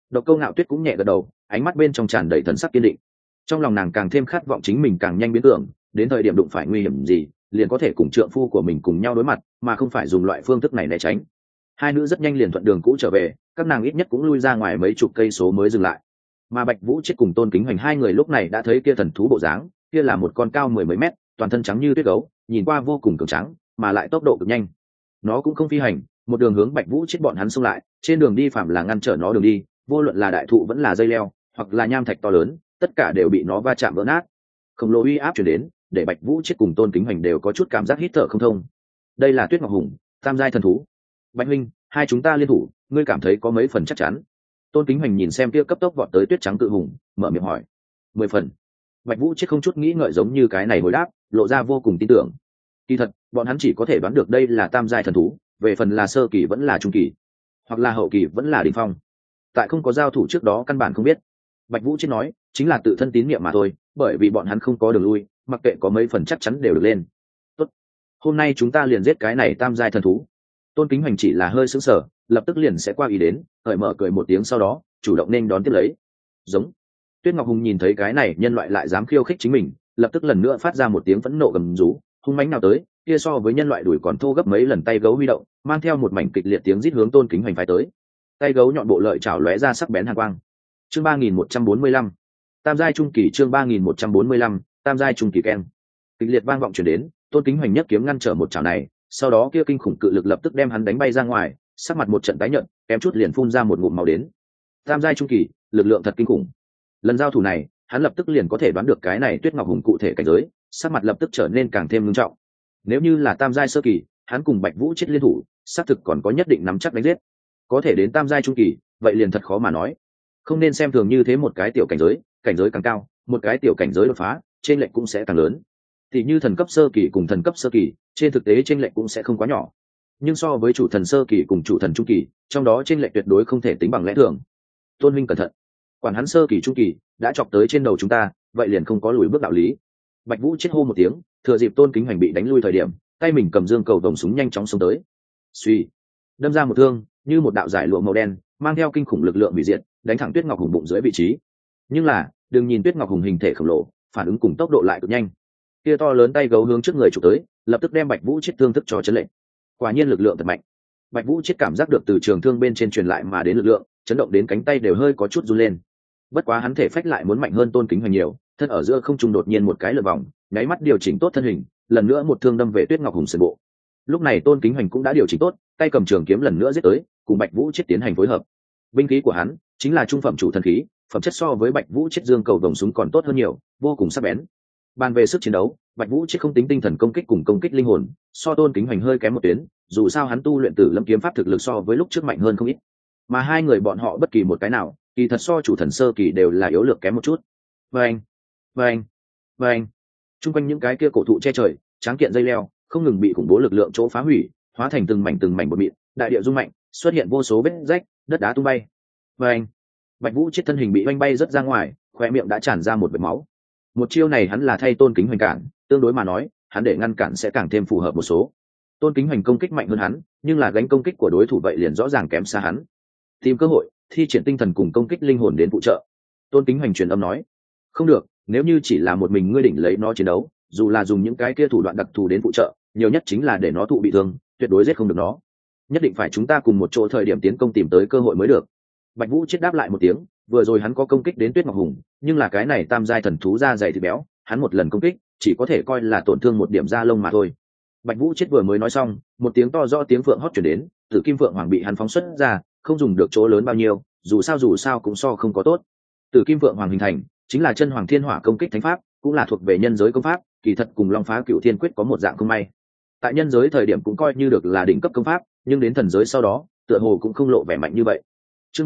Độc Câu Ngạo Tuyết cũng nhẹ gật đầu, ánh mắt bên trong tràn đầy thần sắc kiên định. Trong lòng nàng càng thêm khát vọng chính mình càng nhanh biến tưởng, đến thời điểm đụng phải nguy hiểm gì liền có thể cùng trượng phu của mình cùng nhau đối mặt, mà không phải dùng loại phương thức này né tránh. Hai nữ rất nhanh liền thuận đường cũ trở về, các nàng ít nhất cũng lui ra ngoài mấy chục cây số mới dừng lại. Mà Bạch Vũ Chết cùng Tôn Kính Hoành hai người lúc này đã thấy kia thần thú bộ dáng, kia là một con cao mười mấy mét, toàn thân trắng như tuyết gấu, nhìn qua vô cùng cường tráng, mà lại tốc độ cực nhanh. Nó cũng không phi hành, một đường hướng Bạch Vũ Chết bọn hắn xông lại, trên đường đi phạm là ngăn trở nó đường đi, vô luận là đại thụ vẫn là dây leo, hoặc là nham thạch to lớn, tất cả đều bị nó va chạm vỡ nát. Khổng lồ uy áp truyền đến, để Bạch Vũ Chết cùng Tôn Kính Hoành đều có chút cảm giác hít thở không thông. Đây là Tuyết Ngọc Hùng, tam giai thần thú. Bạch huynh, hai chúng ta liên thủ, ngươi cảm thấy có mấy phần chắc chắn? Tôn Kính Hoành nhìn xem kia cấp tốc vọt tới tuyết trắng cự hùng, mở miệng hỏi. 10 phần. Bạch Vũ Chết không chút nghĩ ngợi giống như cái này hồi đáp, lộ ra vô cùng tin tưởng. Kỳ thật, bọn hắn chỉ có thể đoán được đây là tam giai thần thú, về phần là sơ kỳ vẫn là trung kỳ, hoặc là hậu kỳ vẫn là đỉnh phong. Tại không có giao thủ trước đó căn bản không biết. Bạch Vũ Chết nói, chính là tự thân tín niệm mà thôi, bởi vì bọn hắn không có đường lui, mặc kệ có mấy phần chắc chắn đều được lên. Tốt, hôm nay chúng ta liền giết cái này tam giai thần thú. Tôn Kính Hoành chỉ là hơi sững sờ, lập tức liền sẽ qua ý đến, cởi mở cười một tiếng sau đó, chủ động nên đón tiếp lấy. Giống. Tuyết Ngọc Hùng nhìn thấy cái này nhân loại lại dám khiêu khích chính mình, lập tức lần nữa phát ra một tiếng phẫn nộ gầm rú, hung mãnh nào tới, kia so với nhân loại đuổi còn thô gấp mấy lần tay gấu huy động, mang theo một mảnh kịch liệt tiếng rít hướng Tôn Kính Hoành phái tới. Tay gấu nhọn bộ lợi chảo lóe ra sắc bén hàn quang. Chương 3145. Tam giai trung kỳ, chương 3145, tam giai trung kỳ ken. Kịch liệt vang vọng truyền đến, Tôn Kính Hoành nhất kiếm ngăn trở một chảo này, sau đó kia kinh khủng cự lực lập tức đem hắn đánh bay ra ngoài, sắc mặt một trận tái nhợt, kém chút liền phun ra một ngụm máu đến. Tam giai trung kỳ, lực lượng thật kinh khủng. Lần giao thủ này, hắn lập tức liền có thể đoán được cái này Tuyết Ngọc Hùng cụ thể cảnh giới, sắc mặt lập tức trở nên càng thêm nghiêm trọng. Nếu như là tam giai sơ kỳ, hắn cùng Bạch Vũ Chết liên thủ, xác thực còn có nhất định nắm chắc đánh giết. Có thể đến tam giai trung kỳ, vậy liền thật khó mà nói. Không nên xem thường như thế một cái tiểu cảnh giới càng cao, một cái tiểu cảnh giới đột phá, trên lệch cũng sẽ càng lớn. Thì như thần cấp sơ kỳ cùng thần cấp sơ kỳ, trên thực tế trên lệch cũng sẽ không quá nhỏ. Nhưng so với chủ thần sơ kỳ cùng chủ thần trung kỳ, trong đó trên lệch tuyệt đối không thể tính bằng lẽ thường. Tôn huynh cẩn thận, quản hắn sơ kỳ trung kỳ đã chọc tới trên đầu chúng ta, vậy liền không có lùi bước đạo lý. Bạch Vũ Chết hô một tiếng, thừa dịp Tôn Kính Hoành bị đánh lui thời điểm, tay mình cầm dương cầu vòng súng nhanh chóng xông tới. Suy, đâm ra một thương, như một đạo giải lụa màu đen, mang theo kinh khủng lực lượng hủy diệt, đánh thẳng Tuyết Ngọc Hùng bụng dưới vị trí. Nhưng là, đừng nhìn Tuyết Ngọc Hùng hình thể khổng lồ, phản ứng cùng tốc độ lại cực nhanh. Kia to lớn tay gấu hướng trước người chụp tới, lập tức đem Bạch Vũ Chết thương thức cho chấn lệnh. Quả nhiên lực lượng thật mạnh. Bạch Vũ Chết cảm giác được từ trường thương bên trên truyền lại mà đến lực lượng, chấn động đến cánh tay đều hơi có chút run lên. Bất quá hắn thể phách lại muốn mạnh hơn Tôn Kính Hoành nhiều, thân ở giữa không trung đột nhiên một cái lượn vòng, nháy mắt điều chỉnh tốt thân hình, lần nữa một thương đâm về Tuyết Ngọc Hùng sườn bộ. Lúc này Tôn Kính Hoành cũng đã điều chỉnh tốt, tay cầm trường kiếm lần nữa giết tới, cùng Bạch Vũ Chết tiến hành phối hợp. Binh khí của hắn chính là trung phẩm chủ thần khí, phẩm chất so với Bạch Vũ Chết dương cầu vòng súng còn tốt hơn nhiều, vô cùng sắc bén. Bàn về sức chiến đấu, Bạch Vũ Chết không tính tinh thần công kích cùng công kích linh hồn, so Tôn Kính Hoành hơi kém một tuyến, dù sao hắn tu luyện Tử Lâm kiếm pháp thực lực so với lúc trước mạnh hơn không ít. Mà hai người bọn họ bất kỳ một cái nào, kỳ thật so chủ thần sơ kỳ đều là yếu lược kém một chút. Vâng, vâng, vâng. Trung quanh những cái kia cổ thụ che trời, tráng kiện dây leo, không ngừng bị khủng bố lực lượng chỗ phá hủy, hóa thành từng mảnh bột mịn, đại địa rung mạnh, xuất hiện vô số vết rách, đất đá tung bay. Vâng. Bạch Vũ Chết thân hình bị oanh bay rất ra ngoài, khóe miệng đã tràn ra một vệt máu. Một chiêu này hắn là thay Tôn Kính Hoành cản, tương đối mà nói, hắn để ngăn cản sẽ càng thêm phù hợp một số. Tôn Kính Hoành công kích mạnh hơn hắn, nhưng là gánh công kích của đối thủ vậy liền rõ ràng kém xa hắn. Tìm cơ hội, thi triển tinh thần cùng công kích linh hồn đến phụ trợ. Tôn Kính Hoành truyền âm nói, không được, nếu như chỉ là một mình ngươi đỉnh lấy nó chiến đấu, dù là dùng những cái kia thủ đoạn đặc thù đến phụ trợ, nhiều nhất chính là để nó thụ bị thương, tuyệt đối giết không được nó. Nhất định phải chúng ta cùng một chỗ thời điểm tiến công tìm tới cơ hội mới được. Bạch Vũ Chết đáp lại một tiếng, vừa rồi hắn có công kích đến Tuyết Ngọc Hùng, nhưng là cái này tam giai thần thú da dày thịt béo, hắn một lần công kích chỉ có thể coi là tổn thương một điểm da lông mà thôi. Bạch Vũ Chết vừa mới nói xong, một tiếng to rõ tiếng phượng hót truyền đến, Tử Kim Phượng Hoàng bị hắn phóng xuất ra, không dùng được chỗ lớn bao nhiêu, dù sao cũng so không có tốt. Tử Kim Phượng Hoàng hình thành chính là chân Hoàng Thiên Hỏa công kích thánh pháp, cũng là thuộc về nhân giới công pháp, kỳ thật cùng Long Phá Cửu Thiên Quyết có một dạng không may. Tại nhân giới thời điểm cũng coi như được là đỉnh cấp công pháp, nhưng đến thần giới sau đó, tựa hồ cũng không lộ vẻ mạnh như vậy. Chương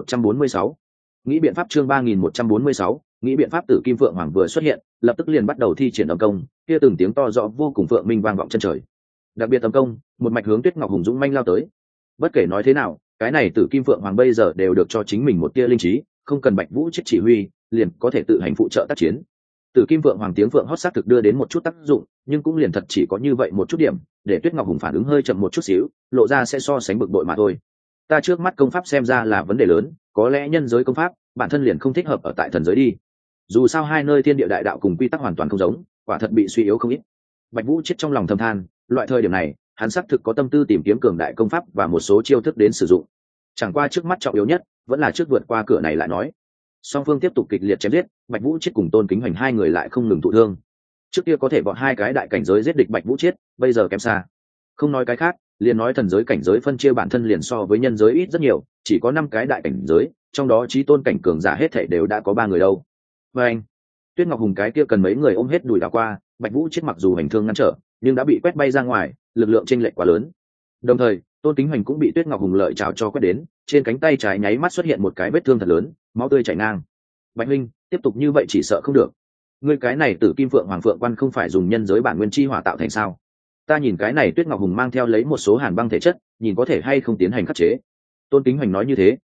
3146. Nghĩ biện pháp, chương 3146. Nghĩ biện pháp. Tử Kim Phượng Hoàng vừa xuất hiện, lập tức liền bắt đầu thi triển âm công, kia từng tiếng to rõ vô cùng phượng minh vang vọng chân trời. Đặc biệt âm công, một mạch hướng Tuyết Ngọc Hùng dũng manh lao tới. Bất kể nói thế nào, cái này Tử Kim Phượng Hoàng bây giờ đều được cho chính mình một tia linh trí, không cần Bạch Vũ Chết chỉ huy, liền có thể tự hành phụ trợ tác chiến. Tử Kim Phượng Hoàng tiếng phượng hót xác thực đưa đến một chút tác dụng, nhưng cũng liền thật chỉ có như vậy một chút điểm, để Tuyết Ngọc Hùng phản ứng hơi chậm một chút xíu, lộ ra sẽ so sánh bực bội mà thôi. Ta trước mắt công pháp xem ra là vấn đề lớn, có lẽ nhân giới công pháp bản thân liền không thích hợp ở tại thần giới đi. Dù sao hai nơi thiên địa đại đạo cùng quy tắc hoàn toàn không giống, quả thật bị suy yếu không ít. Bạch Vũ chết trong lòng thầm than, loại thời điểm này hắn xác thực có tâm tư tìm kiếm cường đại công pháp và một số chiêu thức đến sử dụng. Chẳng qua trước mắt trọng yếu nhất vẫn là trước vượt qua cửa này lại nói. Song phương tiếp tục kịch liệt chém giết, Bạch Vũ chết cùng Tôn Kính Hoành hai người lại không ngừng thụ thương. Trước kia có thể vọt hai cái đại cảnh giới giết địch Bạch Vũ chết, bây giờ kém xa. Không nói cái khác, liền nói thần giới cảnh giới phân chia bản thân liền so với nhân giới ít rất nhiều, chỉ có 5 cái đại cảnh giới, trong đó chí tôn cảnh cường giả hết thảy đều đã có 3 người đâu. Và anh, Tuyết Ngọc Hùng cái kia cần mấy người ôm hết đùi đảo qua, Bạch Vũ chết mặc dù hành thương ngăn trở, nhưng đã bị quét bay ra ngoài, lực lượng chênh lệch quá lớn. Đồng thời, Tôn Kính Hoành cũng bị Tuyết Ngọc Hùng lợi chảo cho quét đến, trên cánh tay trái nháy mắt xuất hiện một cái vết thương thật lớn, máu tươi chảy ngang. Bạch huynh, tiếp tục như vậy chỉ sợ không được. Ngươi cái này Tử Kim Phượng Hoàng Phượng Quan không phải dùng nhân giới bản nguyên chi hỏa tạo thành sao? Ta nhìn cái này Tuyết Ngọc Hùng mang theo lấy một số hàn băng thể chất, nhìn có thể hay không tiến hành khắc chế. Tôn Kính Hoành nói như thế.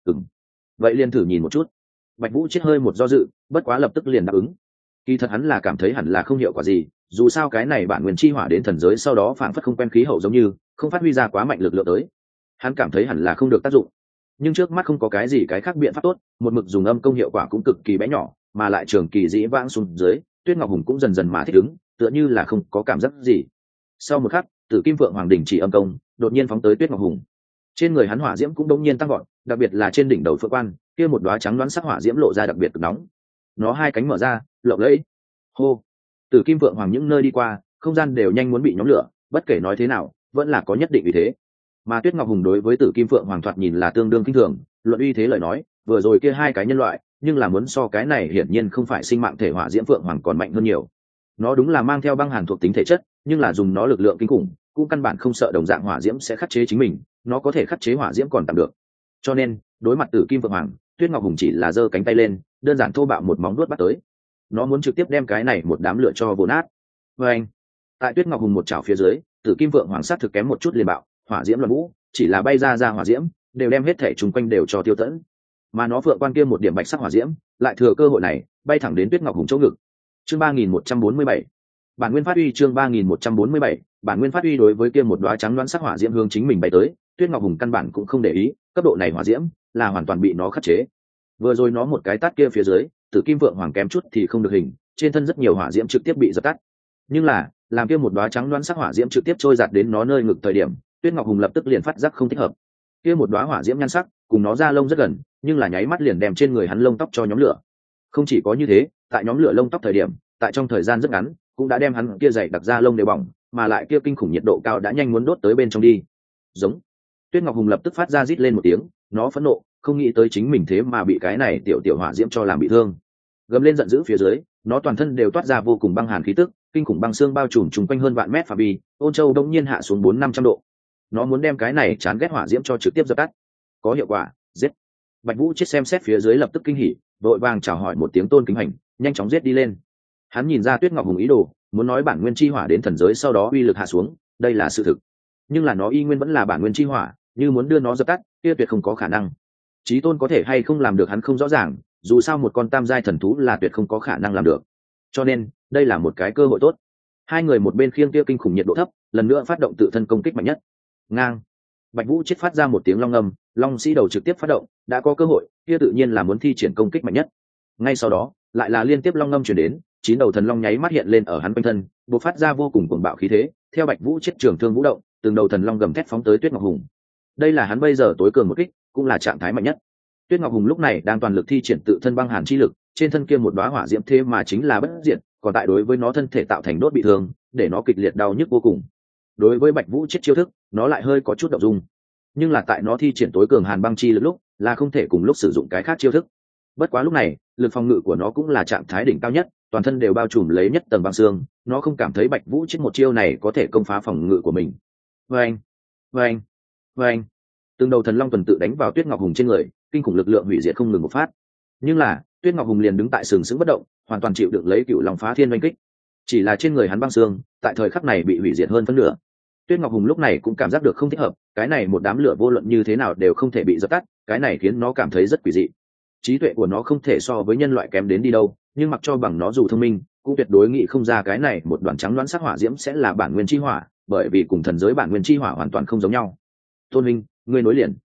Vậy liền thử nhìn một chút. Bạch Vũ chết hơi một do dự, bất quá lập tức liền đáp ứng. Kỳ thật hắn là cảm thấy hẳn là không hiệu quả gì, dù sao cái này bản nguyên chi hỏa đến thần giới sau đó phảng phất không quen khí hậu giống như không phát huy ra quá mạnh lực lượng tới, hắn cảm thấy hẳn là không được tác dụng. Nhưng trước mắt không có cái gì cái khác biện pháp tốt, một mực dùng âm công hiệu quả cũng cực kỳ bé nhỏ, mà lại trường kỳ dĩ vãng xuống dưới, Tuyết Ngọc Hùng cũng dần dần mà thích ứng, tựa như là không có cảm giác gì. Sau một khắc, Tử Kim Phượng Hoàng đỉnh chỉ âm công, đột nhiên phóng tới Tuyết Ngọc Hùng. Trên người hắn hỏa diễm cũng đống nhiên tăng vọt, đặc biệt là trên đỉnh đầu Phượng Quan, kia một đóa trắng đoán sắc hỏa diễm lộ ra đặc biệt cực nóng. Nó hai cánh mở ra, lộng lẫy. Hô! Tử Kim Phượng Hoàng những nơi đi qua, không gian đều nhanh muốn bị nhóm lửa, bất kể nói thế nào, vẫn là có nhất định uy thế. Mà Tuyết Ngọc Hùng đối với Tử Kim Phượng Hoàng thoạt nhìn là tương đương kinh thường, luận uy thế lời nói, vừa rồi kia hai cái nhân loại, nhưng là muốn so cái này hiển nhiên không phải sinh mạng thể hỏa diễm Phượng Hoàng còn mạnh hơn nhiều. Nó đúng là mang theo băng hàn thuộc tính thể chất, nhưng là dùng nó lực lượng kinh khủng, cũng căn bản không sợ đồng dạng hỏa diễm sẽ khắc chế chính mình, nó có thể khắc chế hỏa diễm còn tạm được. Cho nên, đối mặt Tử Kim Phượng Hoàng, Tuyết Ngọc Hùng chỉ là giơ cánh tay lên, đơn giản thô bạo một móng vuốt bắt tới. Nó muốn trực tiếp đem cái này một đám lửa cho vồ nát. Và anh, tại Tuyết Ngọc Hùng một chảo phía dưới, Tử Kim Phượng Hoàng sát thực kém một chút liền bạo, hỏa diễm loạn vũ, chỉ là bay ra hỏa diễm, đều đem hết thể chúng quanh đều cho tiêu tẫn. Mà nó Phượng Quan kia một điểm bạch sắc hỏa diễm, lại thừa cơ hội này, bay thẳng đến Tuyết Ngọc Hùng chỗ ngực. Chương 3147. Bản nguyên phát uy chương 3147, bản nguyên phát uy đối với kia một đóa trắng đoán sắc hỏa diễm hướng chính mình bay tới, Tuyết Ngọc Hùng căn bản cũng không để ý, cấp độ này hỏa diễm là hoàn toàn bị nó khắc chế. Vừa rồi nó một cái tát kia phía dưới, Tử Kim Phượng Hoàng kém chút thì không được hình, trên thân rất nhiều hỏa diễm trực tiếp bị dập tắt. Nhưng là, làm kia một đóa trắng đoán sắc hỏa diễm trực tiếp trôi giạt đến nó nơi ngực thời điểm, Tuyết Ngọc Hùng lập tức liền phát giác không thích hợp. Kia một đóa hỏa diễm nhan sắc, cùng nó da lông rất gần, nhưng là nháy mắt liền đem trên người hắn lông tóc cho nhóm lửa. Không chỉ có như thế, tại nhóm lửa lông tóc thời điểm, tại trong thời gian rất ngắn, cũng đã đem hắn kia dày đặc da lông đều bỏng, mà lại kia kinh khủng nhiệt độ cao đã nhanh muốn đốt tới bên trong đi. Giống. Tuyết Ngọc Hùng lập tức phát ra rít lên một tiếng, nó phẫn nộ, không nghĩ tới chính mình thế mà bị cái này tiểu hỏa diễm cho làm bị thương. Gầm lên giận dữ phía dưới, nó toàn thân đều toát ra vô cùng băng hàn khí tức, kinh khủng băng xương bao trùm chung quanh hơn vạn mét phạm vi, Ôn Châu đông nhiên hạ xuống 400-500 độ. Nó muốn đem cái này chán ghét hỏa diễm cho trực tiếp dập tắt. Có hiệu quả, giết. Bạch Vũ chết xem xét phía dưới lập tức kinh hỉ, vội vàng chào hỏi một tiếng Tôn Kính Hành, nhanh chóng giết đi lên. Hắn nhìn ra Tuyết Ngọc Hùng ý đồ, muốn nói bản nguyên chi hỏa đến thần giới sau đó uy lực hạ xuống, đây là sự thực. Nhưng là nó y nguyên vẫn là bản nguyên chi hỏa, như muốn đưa nó dập tắt, kia tuyệt không có khả năng. Chí tôn có thể hay không làm được hắn không rõ ràng, dù sao một con tam giai thần thú là tuyệt không có khả năng làm được. Cho nên, đây là một cái cơ hội tốt. Hai người một bên khiêng kia kinh khủng nhiệt độ thấp, lần nữa phát động tự thân công kích mạnh nhất. Ngang. Bạch Vũ chết phát ra một tiếng long ngâm, long sĩ đầu trực tiếp phát động, đã có cơ hội, kia tự nhiên là muốn thi triển công kích mạnh nhất. Ngay sau đó, lại là liên tiếp long ngâm truyền đến, 9 đầu thần long nháy mắt hiện lên ở hắn quanh thân, bộc phát ra vô cùng cuồng bạo khí thế, theo Bạch Vũ chết trường thương vũ động, từng đầu thần long gầm thét phóng tới Tuyết Ngọc Hùng. Đây là hắn bây giờ tối cường một kích, cũng là trạng thái mạnh nhất. Tuyết Ngọc Hùng lúc này đang toàn lực thi triển tự thân băng hàn chi lực, trên thân kia một đóa hỏa diễm thế mà chính là bất diệt, còn tại đối với nó thân thể tạo thành đốt bị thương, để nó kịch liệt đau nhức vô cùng. Đối với Bạch Vũ chết chiêu thức, nó lại hơi có chút động dung. Nhưng là tại nó thi triển tối cường hàn băng chi lực lúc, là không thể cùng lúc sử dụng cái khác chiêu thức. Bất quá lúc này, lực phòng ngự của nó cũng là trạng thái đỉnh cao nhất, toàn thân đều bao trùm lấy nhất tầng băng xương, nó không cảm thấy Bạch Vũ chết một chiêu này có thể công phá phòng ngự của mình. Vâng, vâng, vâng. Từng đầu thần long tuần tự đánh vào Tuyết Ngọc Hùng trên người, kinh khủng lực lượng hủy diệt không ngừng một phát. Nhưng là, Tuyết Ngọc Hùng liền đứng tại sừng sững bất động, hoàn toàn chịu đựng lấy cựu long phá thiên oanh kích. Chỉ là trên người hắn băng xương, tại thời khắc này bị hủy diệt hơn phân nửa. Tuyết Ngọc Hùng lúc này cũng cảm giác được không thích hợp, cái này một đám lửa vô luận như thế nào đều không thể bị dập tắt, cái này khiến nó cảm thấy rất quỷ dị. Trí tuệ của nó không thể so với nhân loại kém đến đi đâu, nhưng mặc cho bằng nó dù thông minh, cũng tuyệt đối nghĩ không ra cái này một đoàn trắng đoán sắc hỏa diễm sẽ là bản nguyên chi hỏa, bởi vì cùng thần giới bản nguyên chi hỏa hoàn toàn không giống nhau. Tôn Minh, ngươi nối liền.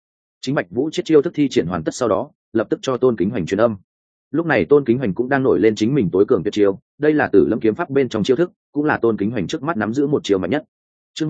Chính Bạch Vũ Chiết chiêu thức thi triển hoàn tất sau đó lập tức cho Tôn Kính Hoành truyền âm. Lúc này Tôn Kính Hoành cũng đang nổi lên chính mình tối cường tuyệt chiêu, đây là Tử Lâm kiếm pháp bên trong chiêu thức, cũng là Tôn Kính Hoành trước mắt nắm giữ một chiêu mạnh nhất. Chương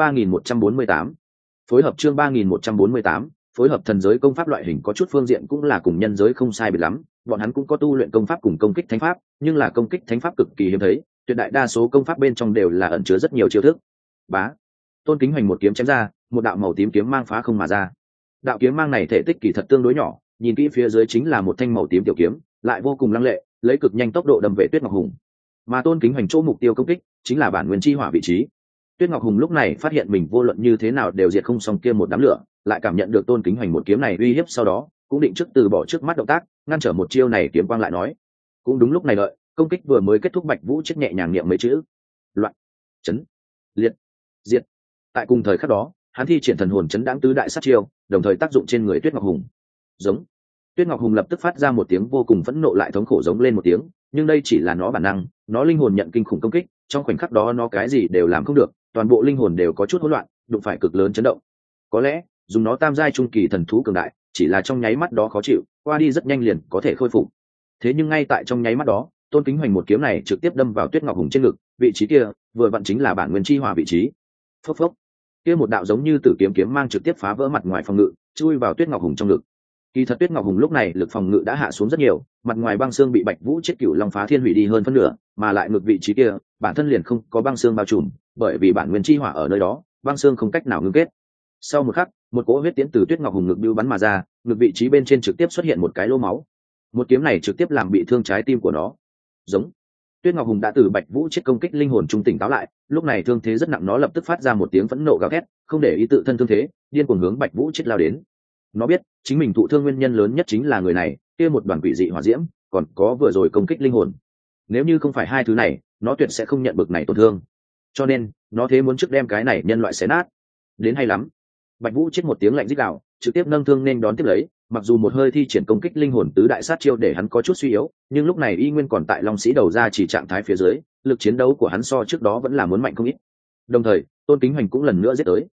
3148 phối hợp, chương 3148 phối hợp. Thần giới công pháp loại hình có chút phương diện cũng là cùng nhân giới không sai biệt lắm, bọn hắn cũng có tu luyện công pháp cùng công kích thánh pháp, nhưng là công kích thánh pháp cực kỳ hiếm thấy, tuyệt đại đa số công pháp bên trong đều là ẩn chứa rất nhiều chiêu thức. Bá, Tôn Kính Hoành một kiếm chém ra, một đạo màu tím kiếm mang phá không mà ra. Đạo kiếm mang này thể tích kỳ thật tương đối nhỏ, nhìn kỹ phía dưới chính là một thanh màu tím tiểu kiếm, lại vô cùng lăng lệ, lấy cực nhanh tốc độ đâm về Tuyết Ngọc Hùng. Mà Tôn Kính Hoành chỗ mục tiêu công kích chính là bản nguyên chi hỏa vị trí. Tuyết Ngọc Hùng lúc này phát hiện mình vô luận như thế nào đều diệt không xong kia một đám lửa, lại cảm nhận được Tôn Kính Hoành một kiếm này uy hiếp sau đó, cũng định trước từ bỏ trước mắt động tác, ngăn trở một chiêu này kiếm quang lại nói. Cũng đúng lúc này đợi, công kích vừa mới kết thúc, Bạch Vũ chết nhẹ nhàng niệm mấy chữ: loạn, chấn, liệt, diệt. Tại cùng thời khắc đó, hắn thi triển thần hồn chấn đãng tứ đại sát chiêu, đồng thời tác dụng trên người Tuyết Ngọc Hùng. Giống. Tuyết Ngọc Hùng lập tức phát ra một tiếng vô cùng phẫn nộ lại thống khổ giống lên một tiếng, nhưng đây chỉ là nó bản năng, nó linh hồn nhận kinh khủng công kích, trong khoảnh khắc đó nó cái gì đều làm không được, toàn bộ linh hồn đều có chút hỗn loạn, đụng phải cực lớn chấn động. Có lẽ, dùng nó tam giai trung kỳ thần thú cường đại, chỉ là trong nháy mắt đó khó chịu, qua đi rất nhanh liền có thể khôi phục. Thế nhưng ngay tại trong nháy mắt đó, Tôn Kính Hoành một kiếm này trực tiếp đâm vào Tuyết Ngọc Hùng trên ngực, vị trí kia vừa vặn chính là bản nguyên chi hỏa vị trí. Phốc phốc. Kia một đạo giống như tử kiếm kiếm mang trực tiếp phá vỡ mặt ngoài phòng ngự, chui vào Tuyết Ngọc Hùng trong ngực. Kỳ thật Tuyết Ngọc Hùng lúc này lực phòng ngự đã hạ xuống rất nhiều, mặt ngoài băng xương bị Bạch Vũ chết cửu long phá thiên hủy đi hơn phân nửa, mà lại ngược vị trí kia, bản thân liền không có băng xương bao trùm, bởi vì bản nguyên chi hỏa ở nơi đó, băng xương không cách nào ngưng kết. Sau một khắc, một cỗ huyết tiễn từ Tuyết Ngọc Hùng ngực bưu bắn mà ra, ngược vị trí bên trên trực tiếp xuất hiện một cái lỗ máu. Một kiếm này trực tiếp làm bị thương trái tim của nó. Giống. Tuyết Ngọc Hùng đã từ Bạch Vũ chết công kích linh hồn trung tỉnh táo lại, lúc này thương thế rất nặng, nó lập tức phát ra một tiếng phẫn nộ gào thét, không để ý tự thân thương thế, điên cuồng hướng Bạch Vũ chết lao đến. Nó biết, chính mình thụ thương nguyên nhân lớn nhất chính là người này, kia một đoàn quỷ dị hỏa diễm, còn có vừa rồi công kích linh hồn. Nếu như không phải hai thứ này, nó tuyệt sẽ không nhận bực này tổn thương. Cho nên, nó thế muốn trước đem cái này nhân loại xé nát. Đến hay lắm. Bạch Vũ chết một tiếng lạnh rít gào, trực tiếp nâng thương nên đón tiếp lấy, mặc dù một hơi thi triển công kích linh hồn tứ đại sát chiêu để hắn có chút suy yếu, nhưng lúc này y nguyên còn tại Long Sĩ đầu ra chỉ trạng thái phía dưới, lực chiến đấu của hắn so trước đó vẫn là muốn mạnh không ít. Đồng thời, Tôn Kính Hoành cũng lần nữa giết tới.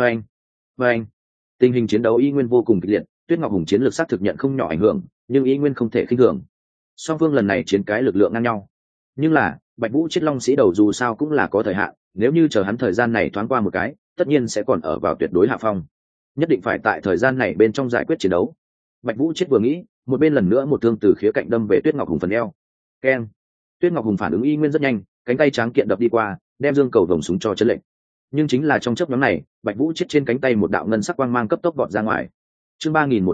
Vâng. Tình hình chiến đấu y nguyên vô cùng kịch liệt, Tuyết Ngọc Hùng chiến lược xác thực nhận không nhỏ ảnh hưởng, nhưng y nguyên không thể khinh thường. Song phương lần này chiến cái lực lượng ngang nhau. Nhưng là, Bạch Vũ chết Long Sĩ đầu dù sao cũng là có thời hạn, nếu như chờ hắn thời gian này thoáng qua một cái, tất nhiên sẽ còn ở vào tuyệt đối hạ phong. Nhất định phải tại thời gian này bên trong giải quyết chiến đấu. Bạch Vũ chết vừa nghĩ, một bên lần nữa một thương từ khía cạnh đâm về Tuyết Ngọc Hùng phần eo. Keng. Tuyết Ngọc Hùng phản ứng y nguyên rất nhanh, cánh tay tráng kiện đập đi qua, đem dương cầu vồng súng cho chấn lệnh. Nhưng chính là trong chớp nhoáng này, Bạch Vũ chết trên cánh tay một đạo ngân sắc quang mang cấp tốc vọt ra ngoài. Chương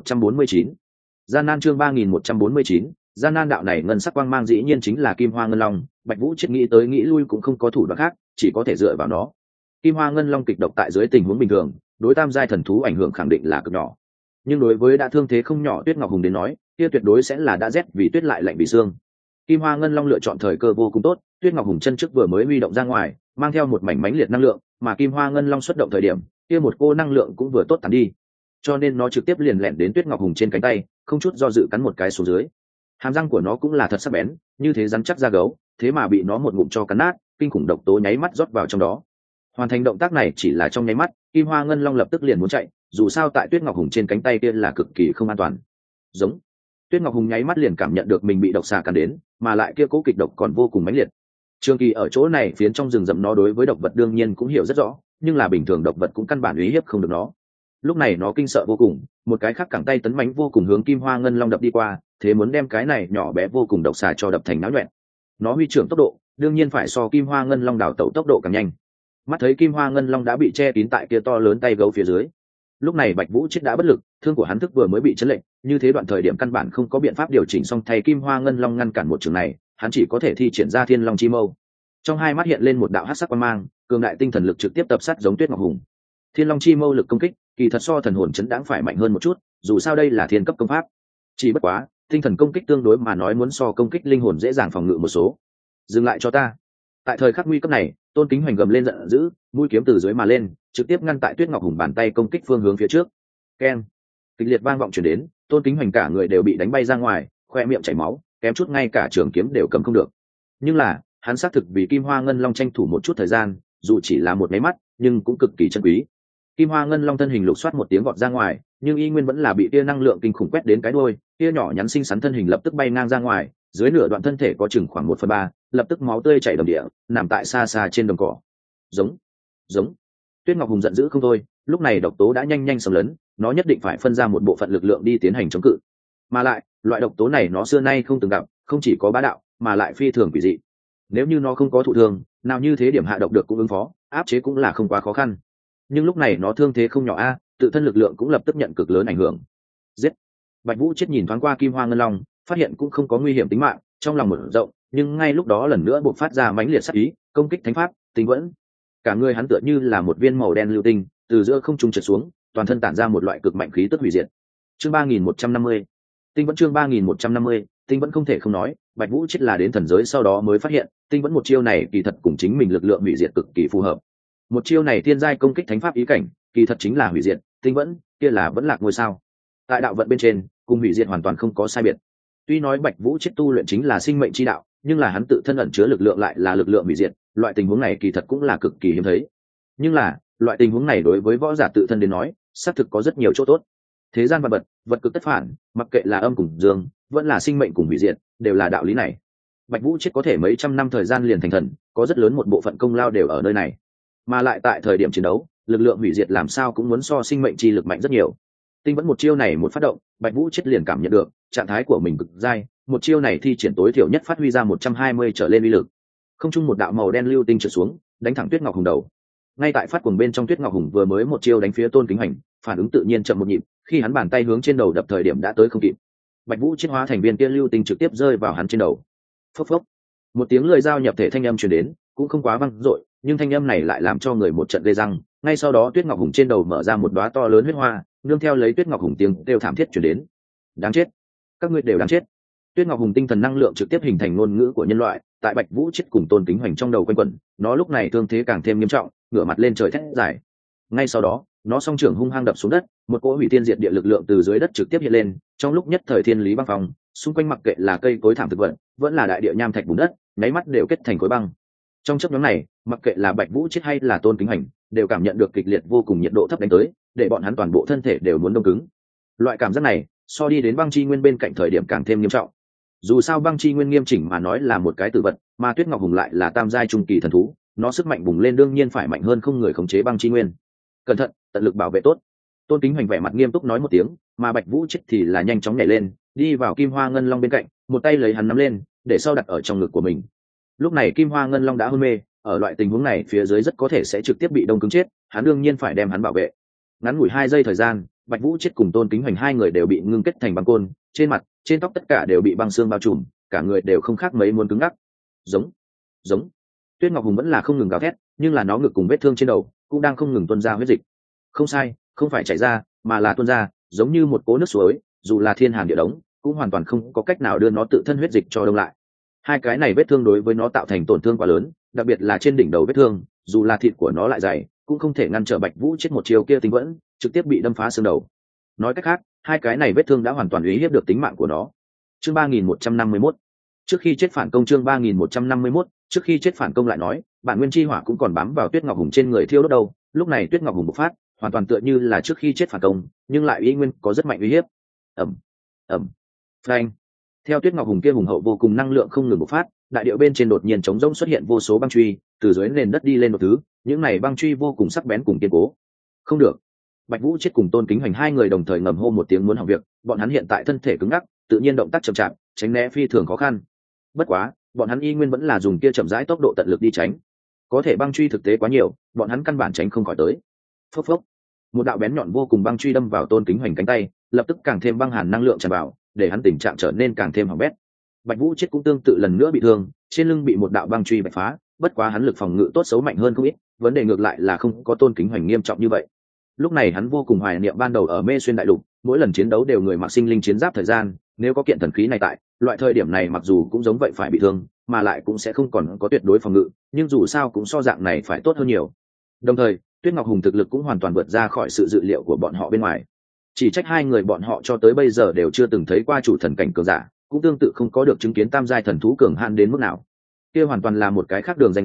3149. Gian nan, chương 3149. Gian nan. Đạo này ngân sắc quang mang dĩ nhiên chính là Kim Hoa Ngân Long, Bạch Vũ chết nghĩ tới nghĩ lui cũng không có thủ đoạn khác, chỉ có thể dựa vào nó. Kim Hoa Ngân Long kịch độc tại dưới tình huống bình thường, đối tam giai thần thú ảnh hưởng khẳng định là cực nhỏ. Nhưng đối với đã thương thế không nhỏ Tuyết Ngọc Hùng đến nói, kia tuyệt đối sẽ là đã rét vì tuyết lại lạnh vì xương. Kim Hoa Ngân Long lựa chọn thời cơ vô cùng tốt, Tuyết Ngọc Hùng chân trước vừa mới huy động ra ngoài, mang theo một mảnh mãnh liệt năng lượng, mà Kim Hoa Ngân Long xuất động thời điểm, kia một cô năng lượng cũng vừa tốt tán đi, cho nên nó trực tiếp liền lẹn đến Tuyết Ngọc Hùng trên cánh tay, không chút do dự cắn một cái xuống dưới. Hàm răng của nó cũng là thật sắc bén, như thế rắn chắc da gấu, thế mà bị nó một ngụm cho cắn nát, kinh khủng độc tố nháy mắt rót vào trong đó. Hoàn thành động tác này chỉ là trong nháy mắt, Kim Hoa Ngân Long lập tức liền muốn chạy, dù sao tại Tuyết Ngọc Hùng trên cánh tay kia là cực kỳ không an toàn. Giống. Tuyết Ngọc Hùng nháy mắt liền cảm nhận được mình bị độc xà cắn đến, mà lại kia cố kịch độc còn vô cùng mãnh liệt. Trường Kỳ ở chỗ này phiến trong rừng rậm, nó đối với độc vật đương nhiên cũng hiểu rất rõ, nhưng là bình thường độc vật cũng căn bản uy hiếp không được nó. Lúc này nó kinh sợ vô cùng, một cái khác cẳng tay tấn mãnh vô cùng hướng Kim Hoa Ngân Long đập đi qua, thế muốn đem cái này nhỏ bé vô cùng độc xà cho đập thành náo nhuẹn. Nó huy trưởng tốc độ, đương nhiên phải so Kim Hoa Ngân Long đảo tẩu tốc độ càng nhanh. Mắt thấy Kim Hoa Ngân Long đã bị che kín tại kia to lớn tay gấu phía dưới. Lúc này Bạch Vũ chết đã bất lực, thương của hắn thức vừa mới bị chấn lệnh, như thế đoạn thời điểm căn bản không có biện pháp điều chỉnh xong, thay Kim Hoa Ngân Long ngăn cản một trường này, hắn chỉ có thể thi triển ra Thiên Long Chi Mâu. Trong hai mắt hiện lên một đạo hắc sắc quang mang, cường đại tinh thần lực trực tiếp tập sát giống Tuyết Ngọc Hùng. Thiên Long Chi Mâu lực công kích, kỳ thật so thần hồn chấn đáng phải mạnh hơn một chút, dù sao đây là thiên cấp công pháp. Chỉ bất quá, tinh thần công kích tương đối mà nói muốn so công kích linh hồn dễ dàng phòng ngự một số. Dừng lại cho ta. Tại thời khắc nguy cấp này, Tôn Kính Hoành gầm lên giận dữ, mũi kiếm từ dưới mà lên, trực tiếp ngăn tại Tuyết Ngọc Hùng bàn tay công kích phương hướng phía trước. Keng. Kịch liệt vang vọng truyền đến, Tôn Kính Hoành cả người đều bị đánh bay ra ngoài, khoe miệng chảy máu, kém chút ngay cả trường kiếm đều cầm không được. Nhưng là, hắn xác thực vì Kim Hoa Ngân Long tranh thủ một chút thời gian, dù chỉ là một máy mắt, nhưng cũng cực kỳ chân quý. Kim Hoa Ngân Long thân hình lục xoát một tiếng vọt ra ngoài, nhưng y nguyên vẫn là bị tia năng lượng kinh khủng quét đến cái đuôi, tia nhỏ nhắn xinh xắn thân hình lập tức bay ngang ra ngoài, dưới nửa đoạn thân thể có chừng khoảng 1/3, lập tức máu tươi chảy đầm địa, nằm tại xa xa trên đồng cỏ. Giống, giống. Tuyết Ngọc Hùng giận dữ không thôi, lúc này độc tố đã nhanh nhanh xâm lấn, nó nhất định phải phân ra một bộ phận lực lượng đi tiến hành chống cự. Mà lại, loại độc tố này nó xưa nay không từng gặp, không chỉ có bá đạo, mà lại phi thường quỷ dị. Nếu như nó không có thụ thương, nào như thế điểm hạ độc được cũng ứng phó, áp chế cũng là không quá khó khăn. Nhưng lúc này nó thương thế không nhỏ a, tự thân lực lượng cũng lập tức nhận cực lớn ảnh hưởng. Giết! Bạch Vũ chết nhìn thoáng qua Kim Hoa Ngân Long, phát hiện cũng không có nguy hiểm tính mạng, trong lòng mở rộng, nhưng ngay lúc đó lần nữa bộc phát ra mãnh liệt sát ý, công kích thánh pháp, tinh vẫn. Cả người hắn tựa như là một viên màu đen lưu tinh, từ giữa không trung trượt xuống, toàn thân tản ra một loại cực mạnh khí tức hủy diệt. Chương 3150. Tinh vẫn chương 3150, tinh vẫn không thể không nói, Bạch Vũ chết là đến thần giới sau đó mới phát hiện, tinh vẫn một chiêu này kỳ thật cùng chính mình lực lượng hủy diệt cực kỳ phù hợp. Một chiêu này thiên giai công kích thánh pháp ý cảnh, kỳ thật chính là hủy diệt, tinh vẫn, kia là vẫn lạc ngôi sao. Tại đạo vận bên trên, cùng hủy diệt hoàn toàn không có sai biệt. Tuy nói Bạch Vũ chết tu luyện chính là sinh mệnh chi đạo, nhưng là hắn tự thân ẩn chứa lực lượng lại là lực lượng hủy diệt, loại tình huống này kỳ thật cũng là cực kỳ hiếm thấy. Nhưng là, loại tình huống này đối với võ giả tự thân đến nói, xác thực có rất nhiều chỗ tốt. Thế gian vật vật, vật cực tất phản, mặc kệ là âm cùng dương, vẫn là sinh mệnh cùng hủy diệt, đều là đạo lý này. Bạch Vũ chết có thể mấy trăm năm thời gian liền thành thần, có rất lớn một bộ phận công lao đều ở nơi này. Mà lại tại thời điểm chiến đấu, lực lượng hủy diệt làm sao cũng muốn so sinh mệnh chi lực mạnh rất nhiều. Tinh vẫn một chiêu này một phát động, Bạch Vũ chết liền cảm nhận được trạng thái của mình cực dai, một chiêu này thi triển tối thiểu nhất phát huy ra 120 trở lên uy lực. Không trung một đạo màu đen lưu tinh trượt xuống, đánh thẳng Tuyết Ngọc Hùng đầu. Ngay tại phát cuồng bên trong, Tuyết Ngọc Hùng vừa mới một chiêu đánh phía Tôn Kính Hành, phản ứng tự nhiên chậm một nhịp, khi hắn bàn tay hướng trên đầu đập thời điểm đã tới không kịp. Bạch Vũ chết hóa thành viên kia lưu tinh trực tiếp rơi vào hắn trên đầu. Phốc phốc. Một tiếng lưỡi dao nhập thể thanh âm truyền đến, cũng không quá vang dội, nhưng thanh âm này lại làm cho người một trận ghê răng. Ngay sau đó Tuyết Ngọc Hùng trên đầu mở ra một đóa to lớn huyết hoa, nương theo lấy Tuyết Ngọc Hùng tiếng kêu thảm thiết truyền đến. Đáng chết, các ngươi đều đáng chết. Tuyết Ngọc Hùng tinh thần năng lượng trực tiếp hình thành ngôn ngữ của nhân loại, tại Bạch Vũ chết cùng Tôn Kính Hoành trong đầu quanh quẩn, nó lúc này thương thế càng thêm nghiêm trọng, ngửa mặt lên trời thét giải. Ngay sau đó, nó song trưởng hung hăng đập xuống đất, một cỗ hủy thiên diệt địa lực lượng từ dưới đất trực tiếp hiện lên, trong lúc nhất thời thiên lý băng phong, xung quanh mặc kệ là cây cối thảm thực vật, vẫn là đại địa nham thạch bùn đất, nháy mắt đều kết thành khối băng. Trong chốc ngắn này, mặc kệ là Bạch Vũ chết hay là Tôn Kính Hoành, đều cảm nhận được kịch liệt vô cùng nhiệt độ thấp đánh tới, để bọn hắn toàn bộ thân thể đều muốn đông cứng. Loại cảm giác này, so đi đến băng chi nguyên bên cạnh thời điểm càng thêm nghiêm trọng. Dù sao băng chi nguyên nghiêm chỉnh mà nói là một cái tử vật, mà Tuyết Ngọc Hùng lại là tam giai trung kỳ thần thú, nó sức mạnh bùng lên đương nhiên phải mạnh hơn không người khống chế băng chi nguyên. Cẩn thận, tận lực bảo vệ tốt. Tôn Kính Hoành vẻ mặt nghiêm túc nói một tiếng, mà Bạch Vũ chết thì là nhanh chóng nhảy lên, đi vào Kim Hoa Ngân Long bên cạnh, một tay lấy hắn nắm lên, để sau đặt ở trong ngực của mình. Lúc này Kim Hoa Ngân Long đã hôn mê, ở loại tình huống này phía dưới rất có thể sẽ trực tiếp bị đông cứng chết, hắn đương nhiên phải đem hắn bảo vệ. Ngắn ngủi 2 giây thời gian, Bạch Vũ chết cùng Tôn Kính Hoành hai người đều bị ngưng kết thành băng côn, trên mặt, trên tóc tất cả đều bị băng xương bao trùm, cả người đều không khác mấy muốn cứng ngắc. Giống, giống. Tuyết Ngọc Hùng vẫn là không ngừng gào thét, nhưng là nó ngực cùng vết thương trên đầu cũng đang không ngừng tuôn ra huyết dịch. Không sai, không phải chảy ra, mà là tuôn ra, giống như một cỗ nước suối, dù là thiên hàn địa đống, cũng hoàn toàn không có cách nào đưa nó tự thân huyết dịch cho đông lại. Hai cái này vết thương đối với nó tạo thành tổn thương quá lớn, đặc biệt là trên đỉnh đầu vết thương, dù là thịt của nó lại dày, cũng không thể ngăn trở Bạch Vũ chết một chiều kia tinh vẫn, trực tiếp bị đâm phá xương đầu. Nói cách khác, hai cái này vết thương đã hoàn toàn uy hiếp được tính mạng của nó. Chương 3151. Trước khi chết phản công chương 3151, trước khi chết phản công lại nói, bản nguyên chi hỏa cũng còn bám vào Tuyết Ngọc Hùng trên người thiêu đốt đâu, lúc này Tuyết Ngọc Hùng bộc phát, hoàn toàn tựa như là trước khi chết phản công, nhưng lại y nguyên có rất mạnh uy hiếp. Ầm, ầm, phanh. Theo Tuyết Ngọc Hùng kia hùng hậu vô cùng năng lượng không ngừng bộc phát, đại điệu bên trên đột nhiên trống rỗng xuất hiện vô số băng truy, từ dưới nền đất đi lên một thứ, những này băng truy vô cùng sắc bén cùng kiên cố. Không được. Bạch Vũ chết cùng Tôn Kính Hoành hai người đồng thời ngầm hô một tiếng muốn hỏng việc, bọn hắn hiện tại thân thể cứng ngắc, tự nhiên động tác chậm chạp, tránh né phi thường khó khăn. Bất quá, bọn hắn y nguyên vẫn là dùng kia chậm rãi tốc độ tận lực đi tránh. Có thể băng truy thực tế quá nhiều, bọn hắn căn bản tránh không khỏi tới. Phốc phốc. Một đạo bén nhọn vô cùng băng truy đâm vào Tôn Kính Hoành cánh tay, lập tức càng thêm băng hàn năng lượng tràn vào, để hắn tình trạng trở nên càng thêm hỏng bét. Bạch Vũ chết cũng tương tự lần nữa bị thương, trên lưng bị một đạo băng truy bạch phá, bất quá hắn lực phòng ngự tốt xấu mạnh hơn không ít, vấn đề ngược lại là không có Tôn Kính Hoành nghiêm trọng như vậy. Lúc này hắn vô cùng hoài niệm ban đầu ở Mê Xuyên đại lục, mỗi lần chiến đấu đều người mặc sinh linh chiến giáp thời gian, nếu có kiện thần khí này tại, loại thời điểm này mặc dù cũng giống vậy phải bị thương, mà lại cũng sẽ không còn có tuyệt đối phòng ngự, nhưng dù sao cũng so dạng này phải tốt hơn nhiều. Đồng thời, Tuyết Ngọc Hùng thực lực cũng hoàn toàn vượt ra khỏi sự dự liệu của bọn họ bên ngoài. Chỉ trách hai người bọn họ cho tới bây giờ đều chưa từng thấy qua chủ thần cảnh cường giả, cũng tương tự không có được chứng kiến tam giai thần thú cường hãn đến mức nào. Kia hoàn toàn là một cái khác đường ranh giới,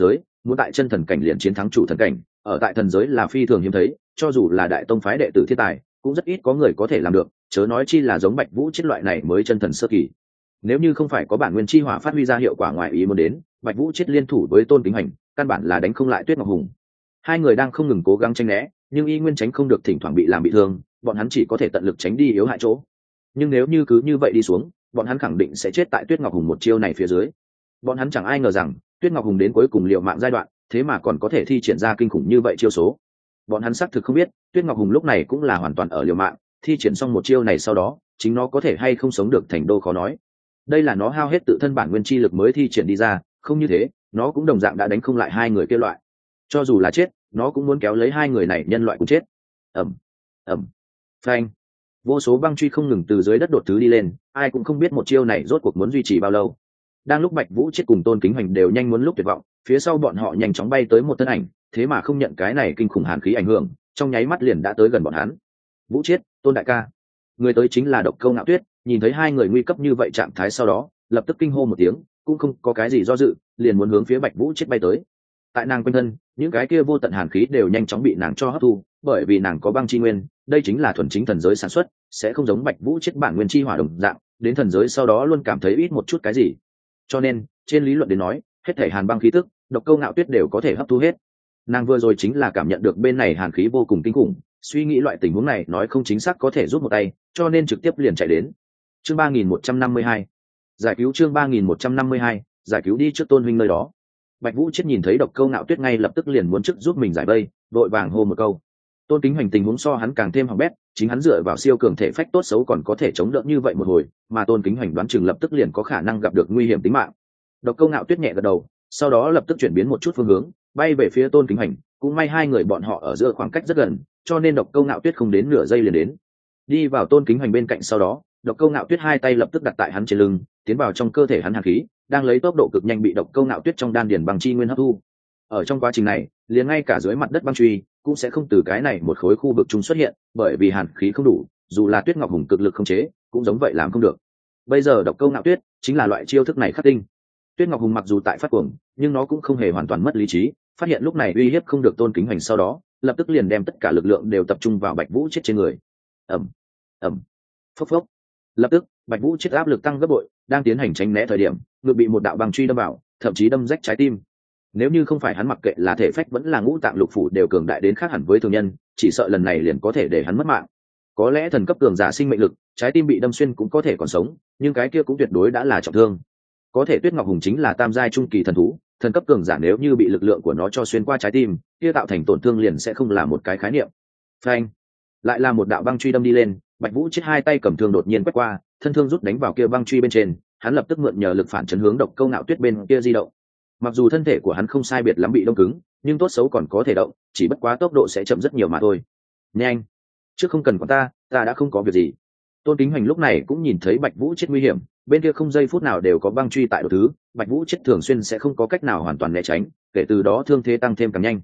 muốn tại chân thần cảnh liền chiến thắng chủ thần cảnh, ở tại thần giới là phi thường hiếm thấy, cho dù là đại tông phái đệ tử thiên tài cũng rất ít có người có thể làm được, chớ nói chi là giống Bạch Vũ Chết loại này mới chân thần sơ kỳ. Nếu như không phải có bản nguyên chi hỏa phát huy ra hiệu quả ngoài ý muốn đến, Bạch Vũ Chết liên thủ với Tôn Kính Hành căn bản là đánh không lại Tuyết Ngọc Hùng. Hai người đang không ngừng cố gắng tránh né, nhưng y nguyên tránh không được thỉnh thoảng bị làm bị thương, bọn hắn chỉ có thể tận lực tránh đi yếu hại chỗ. Nhưng nếu như cứ như vậy đi xuống, bọn hắn khẳng định sẽ chết tại Tuyết Ngọc Hùng một chiêu này phía dưới. Bọn hắn chẳng ai ngờ rằng Tuyết Ngọc Hùng đến cuối cùng liều mạng giai đoạn, thế mà còn có thể thi triển ra kinh khủng như vậy chiêu số. Bọn hắn xác thực không biết Tuyết Ngọc Hùng lúc này cũng là hoàn toàn ở liều mạng, thi triển xong một chiêu này sau đó chính nó có thể hay không sống được thành đô khó nói. Đây là nó hao hết tự thân bản nguyên chi lực mới thi triển đi ra, không như thế nó cũng đồng dạng đã đánh không lại hai người kia loại. Cho dù là chết nó cũng muốn kéo lấy hai người này nhân loại cũng chết. ẩm ẩm phanh, vô số băng truy không ngừng từ dưới đất đột thứ đi lên, ai cũng không biết một chiêu này rốt cuộc muốn duy trì bao lâu. Đang lúc Bạch Vũ Chết cùng Tôn Kính Hoành đều nhanh muốn lúc tuyệt vọng, phía sau bọn họ nhanh chóng bay tới một thân ảnh, thế mà không nhận cái này kinh khủng hàn khí ảnh hưởng, trong nháy mắt liền đã tới gần bọn hắn. Vũ Chết, Tôn đại ca. Người tới chính là Độc Câu Ngạo Tuyết, nhìn thấy hai người nguy cấp như vậy trạng thái sau đó lập tức kinh hô một tiếng, cũng không có cái gì do dự, liền muốn hướng phía Bạch Vũ Chết bay tới. Tại nàng quanh thân những cái kia vô tận hàn khí đều nhanh chóng bị nàng cho hấp thu, bởi vì nàng có băng chi nguyên, đây chính là thuần chính thần giới sản xuất, sẽ không giống Bạch Vũ Chết bản nguyên chi hỏa đồng dạng đến thần giới sau đó luôn cảm thấy ít một chút cái gì. Cho nên trên lý luận đến nói, hết thể hàn băng khí tức Độc Câu Ngạo Tuyết đều có thể hấp thu hết. Nàng vừa rồi chính là cảm nhận được bên này hàn khí vô cùng kinh khủng, suy nghĩ loại tình huống này nói không chính xác có thể giúp một tay, cho nên trực tiếp liền chạy đến. Chương 3152 giải cứu, chương 3152 giải cứu, đi trước Tôn huynh nơi đó. Bạch Vũ Chết nhìn thấy Độc Câu Ngạo Tuyết ngay lập tức liền muốn trước giúp mình giải vây, vội vàng hô một câu. Tôn Kính Hoành tình huống so hắn càng thêm hỏng bét, chính hắn dựa vào siêu cường thể phách tốt xấu còn có thể chống đỡ như vậy một hồi, mà Tôn Kính Hoành đoán chừng lập tức liền có khả năng gặp được nguy hiểm tính mạng. Độc Câu Ngạo Tuyết nhẹ gật đầu, sau đó lập tức chuyển biến một chút phương hướng, bay về phía Tôn Kính Hoành, cũng may hai người bọn họ ở giữa khoảng cách rất gần, cho nên Độc Câu Ngạo Tuyết không đến nửa giây liền đến. Đi vào Tôn Kính Hoành bên cạnh sau đó, Độc Câu Ngạo Tuyết hai tay lập tức đặt tại hắn trên lưng, tiến vào trong cơ thể hắn hàn khí, đang lấy tốc độ cực nhanh bị Độc Câu Ngạo Tuyết trong đan điền bằng chi nguyên hấp thu. Ở trong quá trình này, liền ngay cả dưới mặt đất băng truy cũng sẽ không từ cái này một khối khu vực chung xuất hiện, bởi vì hàn khí không đủ, dù là Tuyết Ngọc Hùng cực lực không chế, cũng giống vậy làm không được. Bây giờ Độc Câu Ngạo Tuyết chính là loại chiêu thức này khắc tinh. Tuyết Ngọc Hùng mặc dù tại phát cuồng, nhưng nó cũng không hề hoàn toàn mất lý trí, phát hiện lúc này uy hiếp không được Tôn Kính Hoành sau đó, lập tức liền đem tất cả lực lượng đều tập trung vào Bạch Vũ Chết trên người. ầm ầm phốc phốc, lập tức Bạch Vũ Chết áp lực tăng gấp bội, đang tiến hành tránh né thời điểm ngực bị một đạo băng truy đâm vào, thậm chí đâm rách trái tim. Nếu như không phải hắn mặc kệ là thể phách vẫn là ngũ tạng lục phủ đều cường đại đến khác hẳn với thường nhân, chỉ sợ lần này liền có thể để hắn mất mạng. Có lẽ thần cấp cường giả sinh mệnh lực, trái tim bị đâm xuyên cũng có thể còn sống, nhưng cái kia cũng tuyệt đối đã là trọng thương. Có thể Tuyết Ngọc Hùng chính là tam giai trung kỳ thần thú, thần cấp cường giả nếu như bị lực lượng của nó cho xuyên qua trái tim, kia tạo thành tổn thương liền sẽ không là một cái khái niệm. Phanh, lại là một đạo băng truy đâm đi lên, Bạch Vũ Chết hai tay cầm thương đột nhiên quét qua, thân thương rút đánh vào kia băng truy bên trên, hắn lập tức mượn nhờ lực phản chấn hướng Độc Câu Ngạo Tuyết bên kia di động. Mặc dù thân thể của hắn không sai biệt lắm bị đông cứng, nhưng tốt xấu còn có thể động, chỉ bất quá tốc độ sẽ chậm rất nhiều mà thôi. Nhanh, trước không cần quản ta đã không có việc gì. Tôn Kính Hoành lúc này cũng nhìn thấy Bạch Vũ Chết nguy hiểm, bên kia không giây phút nào đều có băng truy tại độ thứ, Bạch Vũ Chết thường xuyên sẽ không có cách nào hoàn toàn né tránh, kể từ đó thương thế tăng thêm càng nhanh.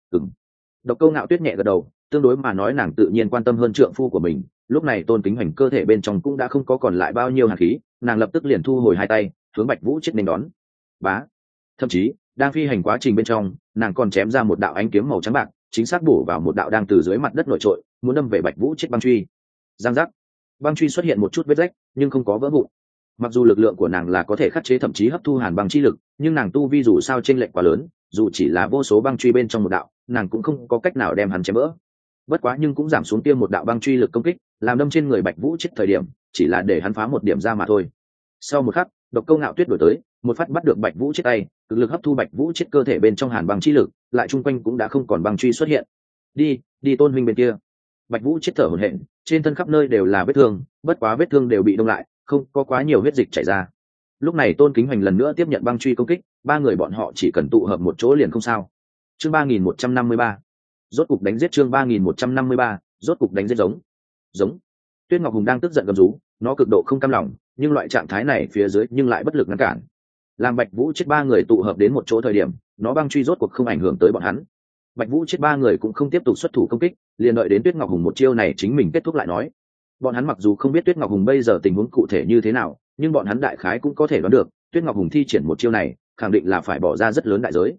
Độc Câu Ngạo Tuyết nhẹ gật đầu, tương đối mà nói nàng tự nhiên quan tâm hơn trượng phu của mình. Lúc này Tôn Kính Hoành cơ thể bên trong cũng đã không có còn lại bao nhiêu hàn khí, nàng lập tức liền thu hồi hai tay, hướng Bạch Vũ Chết nên đón. Bá, thậm chí đang phi hành quá trình bên trong, nàng còn chém ra một đạo ánh kiếm màu trắng bạc, chính xác bổ vào một đạo đang từ dưới mặt đất nổi trội, muốn đâm về Bạch Vũ Chết băng truy. Giang giác, băng truy xuất hiện một chút vết rách, nhưng không có vỡ vụn. Mặc dù lực lượng của nàng là có thể khắc chế thậm chí hấp thu hàn băng chi lực, nhưng nàng tu vi dù sao chênh lệch quá lớn, dù chỉ là vô số băng truy bên trong một đạo, nàng cũng không có cách nào đem hắn chém vỡ. Bất quá nhưng cũng giảm xuống tiêm một đạo băng truy lực công kích, làm đâm trên người Bạch Vũ Chết thời điểm, chỉ là để hắn phá một điểm ra mà thôi. Sau một khắc, Độc Câu Ngạo Tuyết đổi tới, một phát bắt được Bạch Vũ Chết tay, cực lực hấp thu Bạch Vũ Chết cơ thể bên trong hàn băng chi lực, lại chung quanh cũng đã không còn băng truy xuất hiện. Đi Tôn huynh bên kia. Bạch Vũ Chết thở hổn hển, trên thân khắp nơi đều là vết thương, bất quá vết thương đều bị đông lại, không có quá nhiều huyết dịch chảy ra. Lúc này Tôn Kính Hoành lần nữa tiếp nhận băng truy công kích, ba người bọn họ chỉ cần tụ hợp một chỗ liền không sao. Chương 3153 rốt cục đánh giết, chương 3153 rốt cục đánh giết. Giống. Tuyết Ngọc Hùng đang tức giận gầm rú, nó cực độ không cam lòng, nhưng loại trạng thái này phía dưới nhưng lại bất lực ngăn cản. Làm Bạch Vũ Chết ba người tụ hợp đến một chỗ thời điểm, nó băng truy rốt cuộc không ảnh hưởng tới bọn hắn. Bạch Vũ Chết ba người cũng không tiếp tục xuất thủ công kích, liền đợi đến Tuyết Ngọc Hùng một chiêu này chính mình kết thúc lại nói. Bọn hắn mặc dù không biết Tuyết Ngọc Hùng bây giờ tình huống cụ thể như thế nào, nhưng bọn hắn đại khái cũng có thể đoán được, Tuyết Ngọc Hùng thi triển một chiêu này, khẳng định là phải bỏ ra rất lớn đại giới.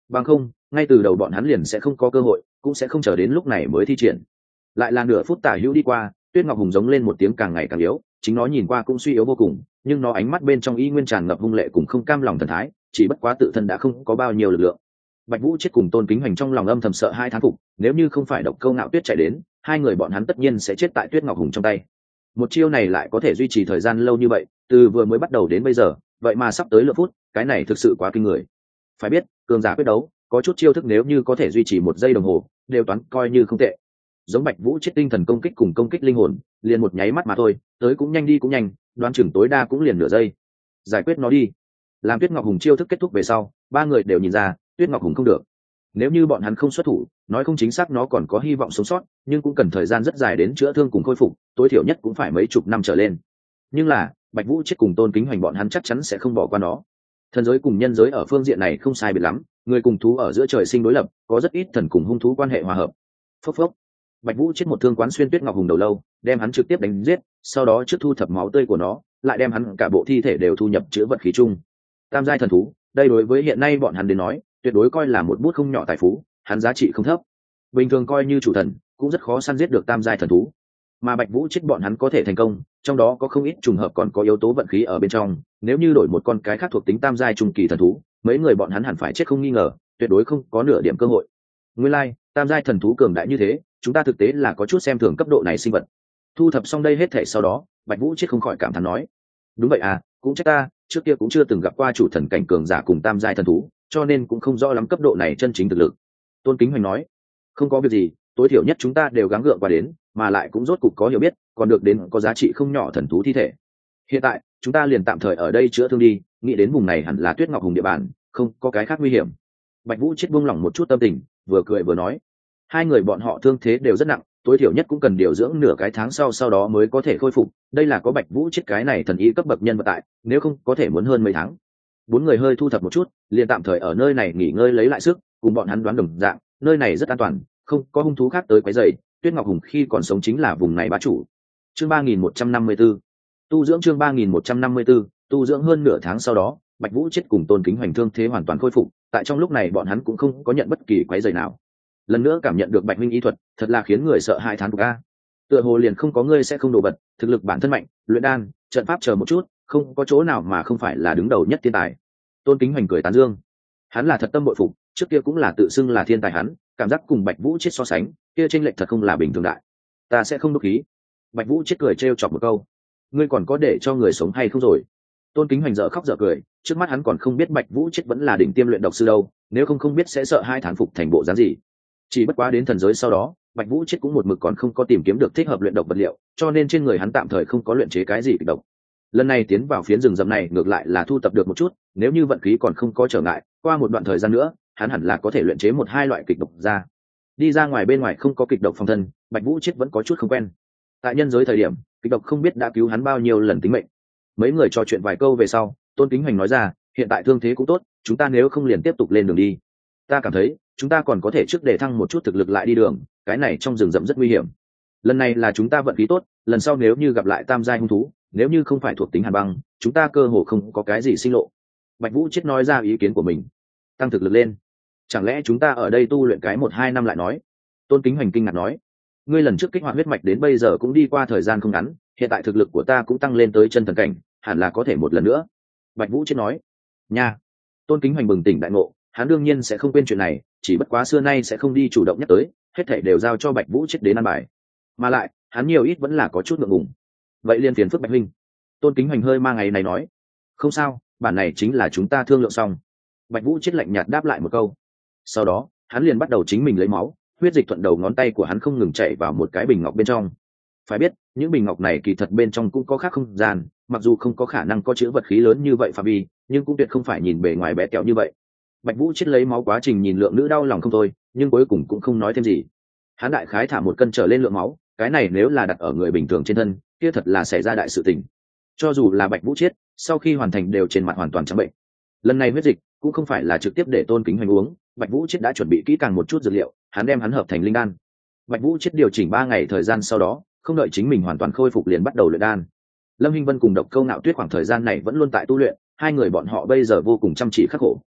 bằng không ngay từ đầu bọn hắn liền sẽ không có cơ hội, cũng sẽ không chờ đến lúc này mới thi triển. Lại là nửa phút tả hữu đi qua, Tuyết Ngọc Hùng giống lên một tiếng càng ngày càng yếu, chính nó nhìn qua cũng suy yếu vô cùng, nhưng nó ánh mắt bên trong y nguyên tràn ngập hung lệ cùng không cam lòng thần thái, chỉ bất quá tự thân đã không có bao nhiêu lực lượng. Bạch Vũ Chết cùng Tôn Kính Hoành trong lòng âm thầm sợ hai thán phục, nếu như không phải Độc Câu Ngạo Tuyết chạy đến, hai người bọn hắn tất nhiên sẽ chết tại Tuyết Ngọc Hùng trong tay. Một chiêu này lại có thể duy trì thời gian lâu như vậy, từ vừa mới bắt đầu đến bây giờ, vậy mà sắp tới lượng phút, cái này thực sự quá kinh người. Phải biết, cường giả quyết đấu, có chút chiêu thức nếu như có thể duy trì 1 giây đồng hồ, đều toán coi như không tệ. Giống Bạch Vũ Chết tinh thần công kích cùng công kích linh hồn, liền một nháy mắt mà thôi, tới cũng nhanh đi cũng nhanh, đoán chừng tối đa cũng liền nửa giây. Giải quyết nó đi. Làm Tuyết Ngọc Hùng chiêu thức kết thúc về sau, ba người đều nhìn ra, Tuyết Ngọc Hùng không được. Nếu như bọn hắn không xuất thủ, nói không chính xác nó còn có hy vọng sống sót, nhưng cũng cần thời gian rất dài đến chữa thương cùng khôi phục, tối thiểu nhất cũng phải mấy chục năm trở lên. Nhưng là, Bạch Vũ Chết cùng Tôn Kính Hoành bọn hắn chắc chắn sẽ không bỏ qua nó. Thần giới cùng nhân giới ở phương diện này không sai biệt lắm, người cùng thú ở giữa trời sinh đối lập, có rất ít thần cùng hung thú quan hệ hòa hợp. Phốc phốc. Bạch Vũ Chết một thương quán xuyên Tuyết Ngọc Hùng đầu lâu, đem hắn trực tiếp đánh giết, sau đó trước thu thập máu tươi của nó, lại đem hắn cả bộ thi thể đều thu nhập chứa vật khí chung. Tam giai thần thú, đây đối với hiện nay bọn hắn đến nói, tuyệt đối coi là một bút không nhỏ tài phú, hắn giá trị không thấp. Bình thường coi như chủ thần, cũng rất khó săn giết được tam giai thần thú. Mà Bạch Vũ Chết bọn hắn có thể thành công, trong đó có không ít trùng hợp còn có yếu tố vận khí ở bên trong, nếu như đổi một con cái khác thuộc tính tam giai trung kỳ thần thú, mấy người bọn hắn hẳn phải chết không nghi ngờ, tuyệt đối không có nửa điểm cơ hội. Nguyên lai, tam giai thần thú cường đại như thế, chúng ta thực tế là có chút xem thường cấp độ này sinh vật. Thu thập xong đây hết thể sau đó, Bạch Vũ Chết không khỏi cảm thán nói: đúng vậy à, cũng trách ta, trước kia cũng chưa từng gặp qua chủ thần cảnh cường giả cùng tam giai thần thú, cho nên cũng không rõ lắm cấp độ này chân chính thực lực. Tôn Kính Hoành nói: không có việc gì, tối thiểu nhất chúng ta đều gắng gượng qua đến, mà lại cũng rốt cục có hiểu biết, còn được đến có giá trị không nhỏ thần thú thi thể. Hiện tại chúng ta liền tạm thời ở đây chữa thương đi, nghĩ đến vùng này hẳn là Tuyết Ngọc Hùng địa bàn, không có cái khác nguy hiểm. Bạch Vũ Chết buông lỏng một chút tâm tình, vừa cười vừa nói: hai người bọn họ thương thế đều rất nặng, tối thiểu nhất cũng cần điều dưỡng nửa cái tháng sau đó mới có thể khôi phục, đây là có Bạch Vũ Chết cái này thần ý cấp bậc nhân vật tại, nếu không có thể muốn hơn mấy tháng. Bốn người hơi thu thập một chút, liền tạm thời ở nơi này nghỉ ngơi lấy lại sức, cùng bọn hắn đoán đồng dạng, nơi này rất an toàn, không có hung thú khác tới quấy rầy. Tuyết Ngọc Hùng khi còn sống chính là vùng này bá chủ. Chương 3154, tu dưỡng. Chương 3154, tu dưỡng. Hơn nửa tháng sau đó, Bạch Vũ Chết cùng Tôn Kính Hoành thương thế hoàn toàn khôi phục, tại trong lúc này bọn hắn cũng không có nhận bất kỳ quấy rầy nào. Lần nữa cảm nhận được Bạch huynh ý thuật, thật là khiến người sợ hãi thán phục a. Tựa hồ liền không có ngươi sẽ không đổ vật, thực lực bản thân mạnh, luyện đan, trận pháp chờ một chút, không có chỗ nào mà không phải là đứng đầu nhất thiên tài. Tôn Kính Hoành cười tán dương. Hắn là thật tâm bội phục, trước kia cũng là tự xưng là thiên tài hắn, cảm giác cùng Bạch Vũ Chết so sánh, kia chênh lệch thật không là bình thường đại. Ta sẽ không đắc ý. Bạch Vũ Chết cười trêu chọc một câu. Ngươi còn có để cho người sống hay không rồi? Tôn Kính Hoành dở khóc dở cười, trước mắt hắn còn không biết Bạch Vũ Chết vẫn là đỉnh tiêm luyện độc sư đâu, nếu không biết sẽ sợ hai thán phục thành bộ dáng gì. Chỉ bất quá đến thần giới sau đó, Bạch Vũ Chết cũng một mực còn không có tìm kiếm được thích hợp luyện độc vật liệu, cho nên trên người hắn tạm thời không có luyện chế cái gì kịch độc. Lần này tiến vào phiến rừng rậm này ngược lại là thu tập được một chút, nếu như vận khí còn không có trở ngại, qua một đoạn thời gian nữa, hắn hẳn là có thể luyện chế 1-2 loại kịch độc ra. Đi ra ngoài bên ngoài không có kịch độc phòng thân, Bạch Vũ Chết vẫn có chút không quen. Tại nhân giới thời điểm, kịch độc không biết đã cứu hắn bao nhiêu lần tính mệnh. Mấy người trò chuyện vài câu về sau, Tôn Kính Hoành nói ra, hiện tại thương thế cũng tốt, chúng ta nếu không liền tiếp tục lên đường đi. Ta cảm thấy chúng ta còn có thể trước để thăng một chút thực lực lại đi đường, cái này trong rừng rậm rất nguy hiểm. Lần này là chúng ta vận khí tốt, lần sau nếu như gặp lại tam giai hung thú, nếu như không phải thuộc tính hàn băng, chúng ta cơ hồ không có cái gì sinh lộ. Bạch Vũ Chết nói ra ý kiến của mình. Tăng thực lực lên, chẳng lẽ chúng ta ở đây tu luyện cái 1-2 năm lại nói? Tôn Kính Hoành kinh ngạc nói. Ngươi lần trước kích hoạt huyết mạch đến bây giờ cũng đi qua thời gian không ngắn, hiện tại thực lực của ta cũng tăng lên tới chân thần cảnh, hẳn là có thể một lần nữa. Bạch Vũ Chết nói. Nha. Tôn Kính Hoành bừng tỉnh đại ngộ, hắn đương nhiên sẽ không quên chuyện này, chỉ bất quá xưa nay sẽ không đi chủ động nhắc tới, hết thảy đều giao cho Bạch Vũ Chết đến ăn bài. Mà lại, hắn nhiều ít vẫn là có chút ngượng ngùng. Vậy liền phiền phức Bạch huynh. Tôn Kính Hoành hơi mang ngày này nói. Không sao, bản này chính là chúng ta thương lượng xong. Bạch Vũ Chết lạnh nhạt đáp lại một câu. Sau đó, hắn liền bắt đầu chính mình lấy máu, huyết dịch thuận đầu ngón tay của hắn không ngừng chảy vào một cái bình ngọc bên trong. Phải biết, những bình ngọc này kỳ thật bên trong cũng có khác không gian, mặc dù không có khả năng có chứa vật khí lớn như vậy phạm vi, nhưng cũng tuyệt không phải nhìn bề ngoài bé tẹo như vậy. Bạch Vũ Chết lấy máu quá trình nhìn lượng nữ đau lòng không thôi, nhưng cuối cùng cũng không nói thêm gì. Hắn đại khái thả 1 cân trở lên lượng máu, cái này nếu là đặt ở người bình thường trên thân, kia thật là xảy ra đại sự tình. Cho dù là Bạch Vũ Chết, sau khi hoàn thành đều trên mặt hoàn toàn trắng bệnh. Lần này huyết dịch cũng không phải là trực tiếp để Tôn Kính Hoành uống, Bạch Vũ Chết đã chuẩn bị kỹ càng một chút dược liệu, hắn đem hắn hợp thành linh đan. Bạch Vũ Chết điều chỉnh 3 ngày thời gian sau đó, không đợi chính mình hoàn toàn khôi phục liền bắt đầu luyện đan. Lâm Hinh Vân cùng Độc Câu Nạo Tuyết khoảng thời gian này vẫn luôn tại tu luyện, hai người bọn họ bây giờ vô cùng chăm chỉ khắc khổ.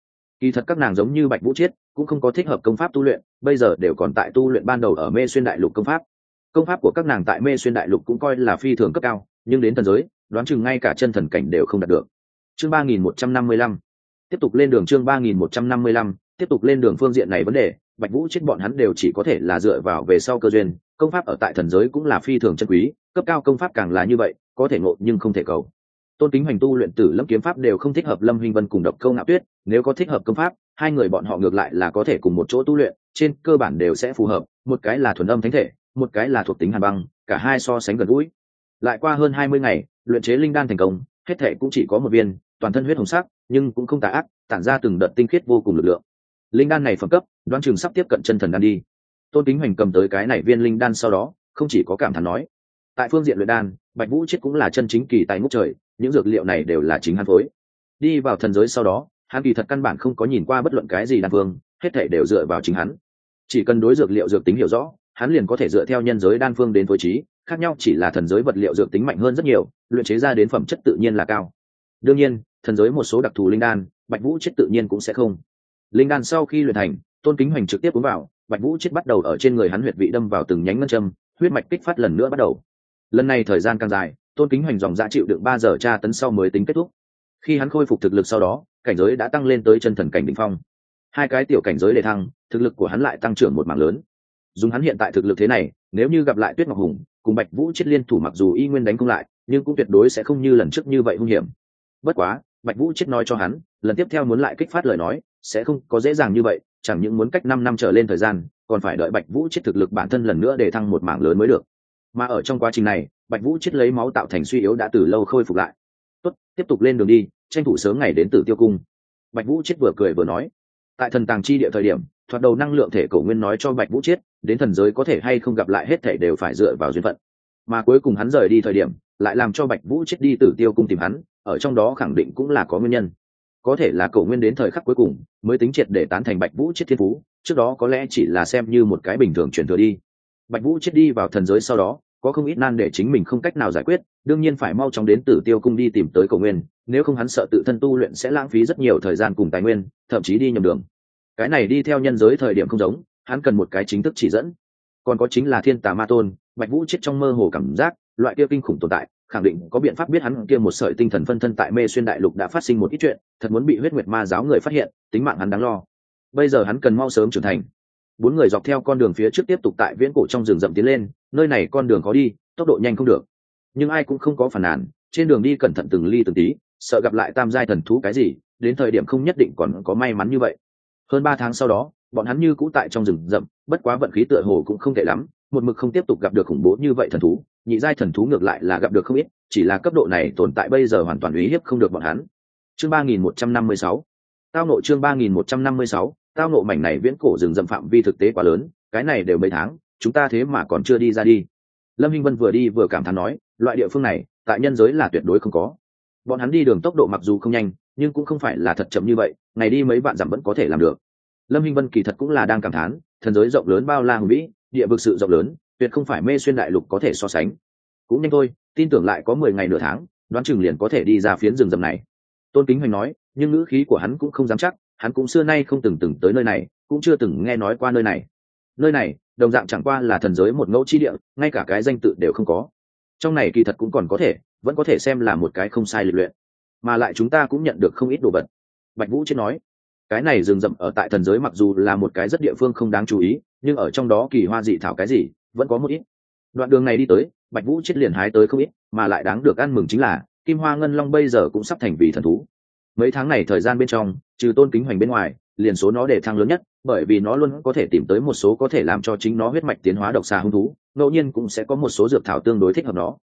Kỳ thật các nàng giống như Bạch Vũ Chiết cũng không có thích hợp công pháp tu luyện, bây giờ đều còn tại tu luyện ban đầu ở Mê Xuyên Đại Lục công pháp của các nàng tại Mê Xuyên Đại Lục cũng coi là phi thường cấp cao, nhưng đến thần giới đoán chừng ngay cả chân thần cảnh đều không đạt được. Chương 3155 tiếp tục lên đường. Chương 3155 tiếp tục lên đường. Phương diện này vấn đề Bạch Vũ Chiết bọn hắn đều chỉ có thể là dựa vào về sau cơ duyên, công pháp ở tại thần giới cũng là phi thường chân quý, cấp cao công pháp càng là như vậy, có thể ngộ nhưng không thể cầu. Tôn Kính Hoành tu luyện Tử Lâm kiếm pháp đều không thích hợp Lâm Hinh Vân cùng Độc Câu Ngạo Tuyết, nếu có thích hợp công pháp, hai người bọn họ ngược lại là có thể cùng một chỗ tu luyện, trên cơ bản đều sẽ phù hợp, một cái là thuần âm thánh thể, một cái là thuộc tính hàn băng, cả hai so sánh gần gũi. Lại qua hơn 20 ngày, luyện chế linh đan thành công, hết thể cũng chỉ có một viên, toàn thân huyết hồng sắc, nhưng cũng không tà ác, tản ra từng đợt tinh khiết vô cùng lực lượng. Linh đan này phẩm cấp, đoán chừng sắp tiếp cận chân thần đan đi. Tôn Kính Hoành cầm tới cái này viên linh đan sau đó, không chỉ có cảm thán nói, tại phương diện luyện đan, Bạch Vũ Chiết cũng là chân chính kỳ tài ngút trời, những dược liệu này đều là chính hắn phối. Đi vào thần giới sau đó, hắn kỳ thật căn bản không có nhìn qua bất luận cái gì đan phương, hết thảy đều dựa vào chính hắn. Chỉ cần đối dược liệu dược tính hiểu rõ, hắn liền có thể dựa theo nhân giới đan phương đến phối trí, khác nhau chỉ là thần giới vật liệu dược tính mạnh hơn rất nhiều, luyện chế ra đến phẩm chất tự nhiên là cao. Đương nhiên, thần giới một số đặc thù linh đan, Bạch Vũ Chiết tự nhiên cũng sẽ không. Linh đan sau khi luyện thành, Tôn Kính Hoành trực tiếp uống vào, Bạch Vũ Chiết bắt đầu ở trên người hắn huyệt vị đâm vào từng nhánh ngân châm, huyết mạch kích phát lần nữa bắt đầu. Lần này thời gian càng dài, Tôn Kính Hoành dòng dã chịu đựng 3 giờ tra tấn sau mới tính kết thúc. Khi hắn khôi phục thực lực sau đó, cảnh giới đã tăng lên tới chân thần cảnh đỉnh phong. Hai cái tiểu cảnh giới để thăng, thực lực của hắn lại tăng trưởng một mảng lớn. Dùng hắn hiện tại thực lực thế này, nếu như gặp lại Tuyết Ngọc Hùng, cùng Bạch Vũ Chiết liên thủ mặc dù y nguyên đánh không lại, nhưng cũng tuyệt đối sẽ không như lần trước như vậy hung hiểm. Bất quá, Bạch Vũ Chiết nói cho hắn, lần tiếp theo muốn lại kích phát lời nói, sẽ không có dễ dàng như vậy, chẳng những muốn cách 5 năm trở lên thời gian, còn phải đợi Bạch Vũ Chiết thực lực bản thân lần nữa để thăng một mảng lớn mới được. Mà ở trong quá trình này, Bạch Vũ Chiết lấy máu tạo thành suy yếu đã từ lâu khôi phục lại. Tốt, tiếp tục lên đường đi, tranh thủ sớm ngày đến Tử Tiêu cung. Bạch Vũ Chiết vừa cười vừa nói. Tại thần tàng chi địa thời điểm, thoạt đầu năng lượng thể cổ nguyên nói cho Bạch Vũ Chiết, đến thần giới có thể hay không gặp lại hết thể đều phải dựa vào duyên phận. Mà cuối cùng hắn rời đi thời điểm, lại làm cho Bạch Vũ Chiết đi Tử Tiêu cung tìm hắn, ở trong đó khẳng định cũng là có nguyên nhân. Có thể là cổ nguyên đến thời khắc cuối cùng mới tính triệt để tán thành Bạch Vũ Chiết thiên phú, trước đó có lẽ chỉ là xem như một cái bình thường truyền thừa đi. Bạch Vũ Chiết đi vào thần giới sau đó, có không ít nan để chính mình không cách nào giải quyết, đương nhiên phải mau chóng đến Tử Tiêu cung đi tìm tới cổ nguyên, nếu không hắn sợ tự thân tu luyện sẽ lãng phí rất nhiều thời gian cùng tài nguyên, thậm chí đi nhầm đường. Cái này đi theo nhân giới thời điểm không giống, hắn cần một cái chính thức chỉ dẫn. Còn có chính là Thiên Tà Ma Tôn, Bạch Vũ Chiết trong mơ hồ cảm giác, loại kia kinh khủng tồn tại, khẳng định có biện pháp biết hắn kia một sợi tinh thần phân thân tại Mê Xuyên Đại Lục đã phát sinh một ít chuyện, thật muốn bị Huyết Nguyệt Ma giáo người phát hiện, tính mạng hắn đáng lo. Bây giờ hắn cần mau sớm trưởng thành. Bốn người dọc theo con đường phía trước tiếp tục tại viễn cổ trong rừng rậm tiến lên, nơi này con đường khó đi, tốc độ nhanh không được. Nhưng ai cũng không có phản nàn, trên đường đi cẩn thận từng ly từng tí, sợ gặp lại tam giai thần thú cái gì, đến thời điểm không nhất định còn có may mắn như vậy. Hơn 3 tháng sau đó, bọn hắn như cũ tại trong rừng rậm, bất quá vận khí tựa hồ cũng không tệ lắm, một mực không tiếp tục gặp được khủng bố như vậy thần thú, nhị giai thần thú ngược lại là gặp được không ít, chỉ là cấp độ này tồn tại bây giờ hoàn toàn uy hiếp không được bọn hắn. Chương 3156. Tao nộ. Chương 3156. Tao nộ. Mảnh này viễn cổ rừng rậm phạm vi thực tế quá lớn, cái này đều mấy tháng, chúng ta thế mà còn chưa đi ra đi. Lâm Hinh Vân vừa đi vừa cảm thán nói, loại địa phương này, tại nhân giới là tuyệt đối không có. Bọn hắn đi đường tốc độ mặc dù không nhanh, nhưng cũng không phải là thật chậm như vậy, ngày đi mấy vạn dặm vẫn có thể làm được. Lâm Hinh Vân kỳ thật cũng là đang cảm thán, thần giới rộng lớn bao la hùng vĩ, địa vực sự rộng lớn, tuyệt không phải Mê Xuyên Đại Lục có thể so sánh. Cũng nhanh thôi, tin tưởng lại có 10 ngày nửa tháng, đoán chừng liền có thể đi ra phiến rừng rậm này. Tôn Kính Hoành nói, nhưng ngữ khí của hắn cũng không dám chắc, hắn cũng xưa nay không từng tới nơi này, cũng chưa từng nghe nói qua nơi này. Nơi này, đồng dạng chẳng qua là thần giới một ngẫu chi địa, ngay cả cái danh tự đều không có. Trong này kỳ thật cũng còn có thể, vẫn có thể xem là một cái không sai lịch luyện, mà lại chúng ta cũng nhận được không ít đồ vật. Bạch Vũ Chiết nói, cái này rừng rậm ở tại thần giới mặc dù là một cái rất địa phương không đáng chú ý, nhưng ở trong đó kỳ hoa dị thảo cái gì vẫn có một ít. Đoạn đường này đi tới, Bạch Vũ Chiết liền hái tới không ít, mà lại đáng được ăn mừng chính là Kim Hoa Ngân Long bây giờ cũng sắp thành vì thần thú. Mấy tháng này thời gian bên trong, trừ Tôn Kính Hoành bên ngoài, liền số nó để thăng lớn nhất, bởi vì nó luôn có thể tìm tới một số có thể làm cho chính nó huyết mạch tiến hóa độc xà hung thú, ngẫu nhiên cũng sẽ có một số dược thảo tương đối thích hợp nó.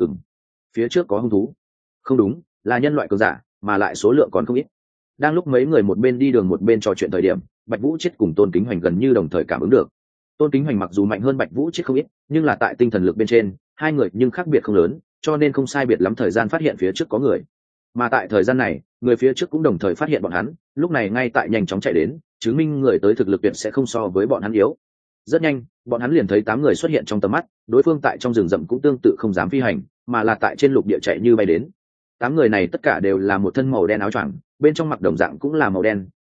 Phía trước có hung thú? Không đúng, là nhân loại cường giả, mà lại số lượng còn không ít. Đang lúc mấy người một bên đi đường một bên trò chuyện thời điểm, Bạch Vũ Chiết cùng Tôn Kính Hoành gần như đồng thời cảm ứng được. Tôn Kính Hoành mặc dù mạnh hơn Bạch Vũ Chiết không ít, nhưng là tại tinh thần lực bên trên, hai người nhưng khác biệt không lớn, cho nên không sai biệt lắm thời gian phát hiện phía trước có người. Mà tại thời gian này, người phía trước cũng đồng thời phát hiện bọn hắn, lúc này ngay tại nhanh chóng chạy đến, chứng minh người tới thực lực tuyệt sẽ không so với bọn hắn yếu. Rất nhanh, bọn hắn liền thấy 8 người xuất hiện trong tầm mắt, đối phương tại trong rừng rậm cũng tương tự không dám phi hành, mà là tại trên lục địa chạy như bay đến. 8 người này tất cả đều là một thân màu đen áo choàng, bên trong mặc đồng dạng cũng là màu đen,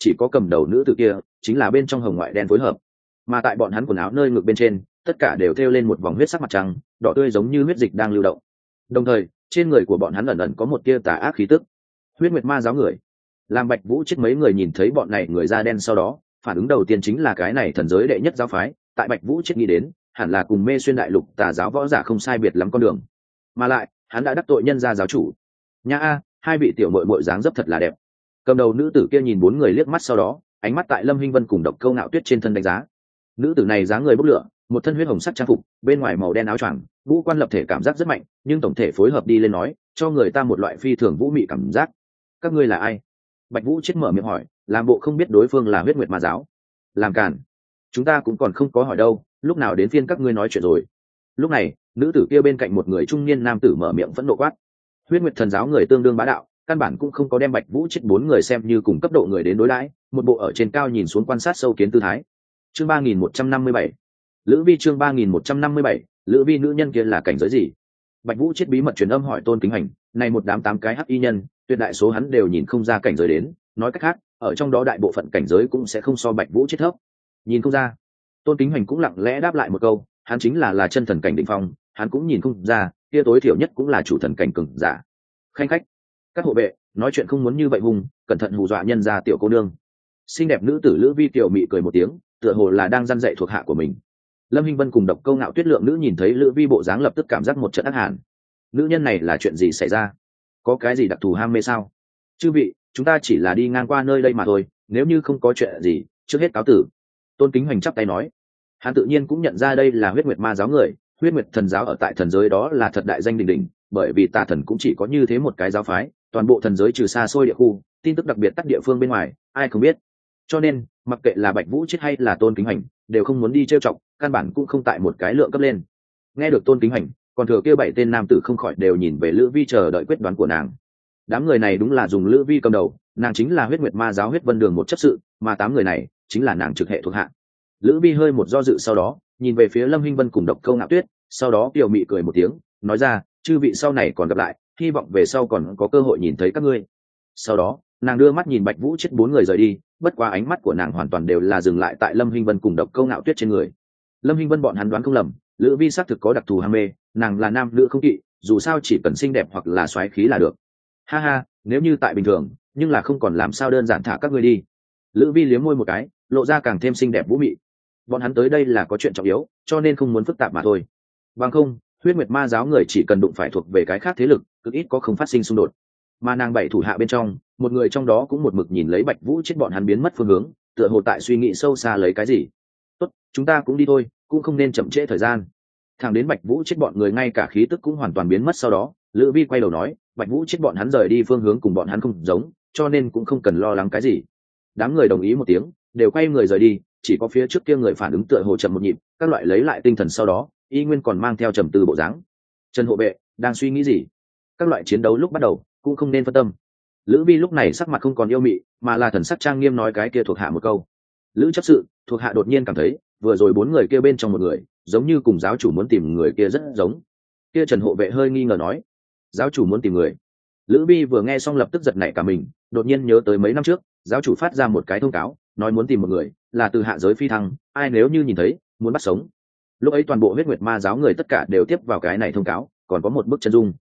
chỉ có cầm đầu nữ tử kia chính là bên trong hồng ngoại đen phối hợp, mà tại bọn hắn quần áo nơi ngực bên trên tất cả đều thêu lên một vòng huyết sắc mặt trăng đỏ tươi giống như huyết dịch đang lưu động, đồng thời trên người của bọn hắn ẩn ẩn có một tia tà ác khí tức. Huyết Nguyệt Ma giáo người. Làm Bạch Vũ chết mấy người nhìn thấy bọn này người da đen sau đó, phản ứng đầu tiên chính là cái này thần giới đệ nhất giáo phái, tại Bạch Vũ chết nghĩ đến hẳn là cùng Mê Xuyên đại lục tà giáo võ giả không sai biệt lắm con đường, mà lại hắn đã đắc tội nhân gia giáo chủ. Nha a, hai vị tiểu muội muội dáng dấp thật là đẹp. Cầm đầu nữ tử kia nhìn bốn người liếc mắt sau đó, ánh mắt tại Lâm Hinh Vân cùng Độc Câu Ngạo Tuyết trên thân đánh giá. Nữ tử này dáng người bốc lửa, một thân huyết hồng sắc trang phục, bên ngoài màu đen áo choàng, vũ quan lập thể cảm giác rất mạnh, nhưng tổng thể phối hợp đi lên nói, cho người ta một loại phi thường vũ mị cảm giác. Các ngươi là ai? Bạch Vũ chết mở miệng hỏi, làm bộ không biết đối phương là Huyết Nguyệt Ma giáo. Làm cản. Chúng ta cũng còn không có hỏi đâu, lúc nào đến phiên các ngươi nói chuyện rồi? Lúc này, nữ tử kia bên cạnh một người trung niên nam tử mở miệng phẫn nộ quát. Huyết Nguyệt thần giáo người tương đương bá đạo, căn bản cũng không có đem Bạch Vũ chết bốn người xem như cùng cấp độ người đến đối đãi, một bộ ở trên cao nhìn xuống quan sát sâu kiến tư thái. Chương 3157. Lữ Vi chương 3157, Lữ Vi nữ nhân kia là cảnh giới gì? Bạch Vũ chết bí mật truyền âm hỏi Tôn Kính Hành, này một đám 8 cái hắc y nhân, tuyệt đại số hắn đều nhìn không ra cảnh giới đến, nói cách khác, ở trong đó đại bộ phận cảnh giới cũng sẽ không so Bạch Vũ chết thấp. Nhìn không ra. Tôn Kính Hành cũng lặng lẽ đáp lại một câu, hắn chính là chân thần cảnh đỉnh phong, hắn cũng nhìn không ra, kia tối thiểu nhất cũng là chủ thần cảnh cường giả. Khanh khách, các hộ vệ, nói chuyện không muốn như vậy hùng, cẩn thận hù dọa nhân gia tiểu cô nương. Xinh đẹp nữ tử Lữ Vi tiểu mị cười một tiếng, tựa hồ là đang răn dạy thuộc hạ của mình. Lâm Hinh Vân cùng Độc Câu Ngạo Tuyết lượng nữ nhìn thấy Lữ Vi bộ dáng lập tức cảm giác một trận ác hàn. Nữ nhân này là chuyện gì xảy ra? Có cái gì đặc thù ham mê sao? Chư vị, chúng ta chỉ là đi ngang qua nơi đây mà thôi, nếu như không có chuyện gì, trước hết cáo tử. Tôn Kính Hoành chắp tay nói. Hắn tự nhiên cũng nhận ra đây là Huyết Nguyệt Ma giáo người, Huyết Nguyệt thần giáo ở tại thần giới đó là thật đại danh đình đình, bởi vì tà thần cũng chỉ có như thế một cái giáo phái, toàn bộ thần giới trừ xa xôi địa khu, tin tức đặc biệt tắt địa phương bên ngoài, ai không biết. Cho nên, mặc kệ là Bạch Vũ chết hay là Tôn Kính Hoành, đều không muốn đi trêu chọc, căn bản cũng không tại một cái lượng cấp lên. Nghe được Tôn Kính Hoành, còn thừa kia 7 tên nam tử không khỏi đều nhìn về Lữ Vi chờ đợi quyết đoán của nàng. Đám người này đúng là dùng Lữ Vi cầm đầu, nàng chính là Huyết Nguyệt Ma giáo Huyết Vân Đường một chấp sự, mà 8 người này chính là nàng trực hệ thuộc hạ. Lữ Vi hơi một do dự sau đó, nhìn về phía Lâm Hinh Vân cùng Độc Câu Ngạo Tuyết, sau đó kiều mị cười một tiếng, nói ra, chư vị sau này còn gặp lại, hy vọng về sau còn có cơ hội nhìn thấy các ngươi. Sau đó, nàng đưa mắt nhìn Bạch Vũ chết 4 người rời đi, bất quá ánh mắt của nàng hoàn toàn đều là dừng lại tại Lâm Hinh Vân cùng Độc Câu Ngạo Tuyết trên người. Lâm Hinh Vân bọn hắn đoán không lầm, Lữ Vi xác thực có đặc thù ham mê, nàng là nam nữ không kỵ, dù sao chỉ cần xinh đẹp hoặc là xoáy khí là được. Ha ha, nếu như tại bình thường, nhưng là không còn làm sao đơn giản thả các ngươi đi. Lữ Vi liếm môi một cái, lộ ra càng thêm xinh đẹp vũ mị. Bọn hắn tới đây là có chuyện trọng yếu, cho nên không muốn phức tạp mà thôi. Bằng không, Huyết Nguyệt Ma giáo người chỉ cần đụng phải thuộc về cái khác thế lực, cực ít có không phát sinh xung đột. Mà nàng 7 thủ hạ bên trong, một người trong đó cũng một mực nhìn lấy Bạch Vũ chết bọn hắn biến mất phương hướng, tựa hồ tại suy nghĩ sâu xa lấy cái gì. Tốt, chúng ta cũng đi thôi, cũng không nên chậm trễ thời gian. Thẳng đến Bạch Vũ chết bọn người ngay cả khí tức cũng hoàn toàn biến mất sau đó, Lữ Vi quay đầu nói, Bạch Vũ chết bọn hắn rời đi phương hướng cùng bọn hắn không giống, cho nên cũng không cần lo lắng cái gì. Đám người đồng ý một tiếng, đều quay người rời đi, chỉ có phía trước kia người phản ứng tựa hồ chậm một nhịp, các loại lấy lại tinh thần sau đó, y nguyên còn mang theo trầm tư bộ dáng. Trần hộ vệ đang suy nghĩ gì? Các loại chiến đấu lúc bắt đầu cũng không nên phân tâm. Lữ Vi lúc này sắc mặt không còn yêu mị, mà là thần sắc trang nghiêm nói cái kia thuộc hạ một câu. Lữ chấp sự, thuộc hạ đột nhiên cảm thấy, vừa rồi 4 người kia bên trong một người, giống như cùng giáo chủ muốn tìm người kia rất giống. Kia Trần hộ vệ hơi nghi ngờ nói, giáo chủ muốn tìm người. Lữ Vi vừa nghe xong lập tức giật nảy cả mình, đột nhiên nhớ tới mấy năm trước, giáo chủ phát ra một cái thông cáo, nói muốn tìm một người, là từ hạ giới phi thăng, ai nếu như nhìn thấy, muốn bắt sống. Lúc ấy toàn bộ Huyết Nguyệt Ma giáo người tất cả đều tiếp vào cái này thông cáo, còn có một bức chân dung.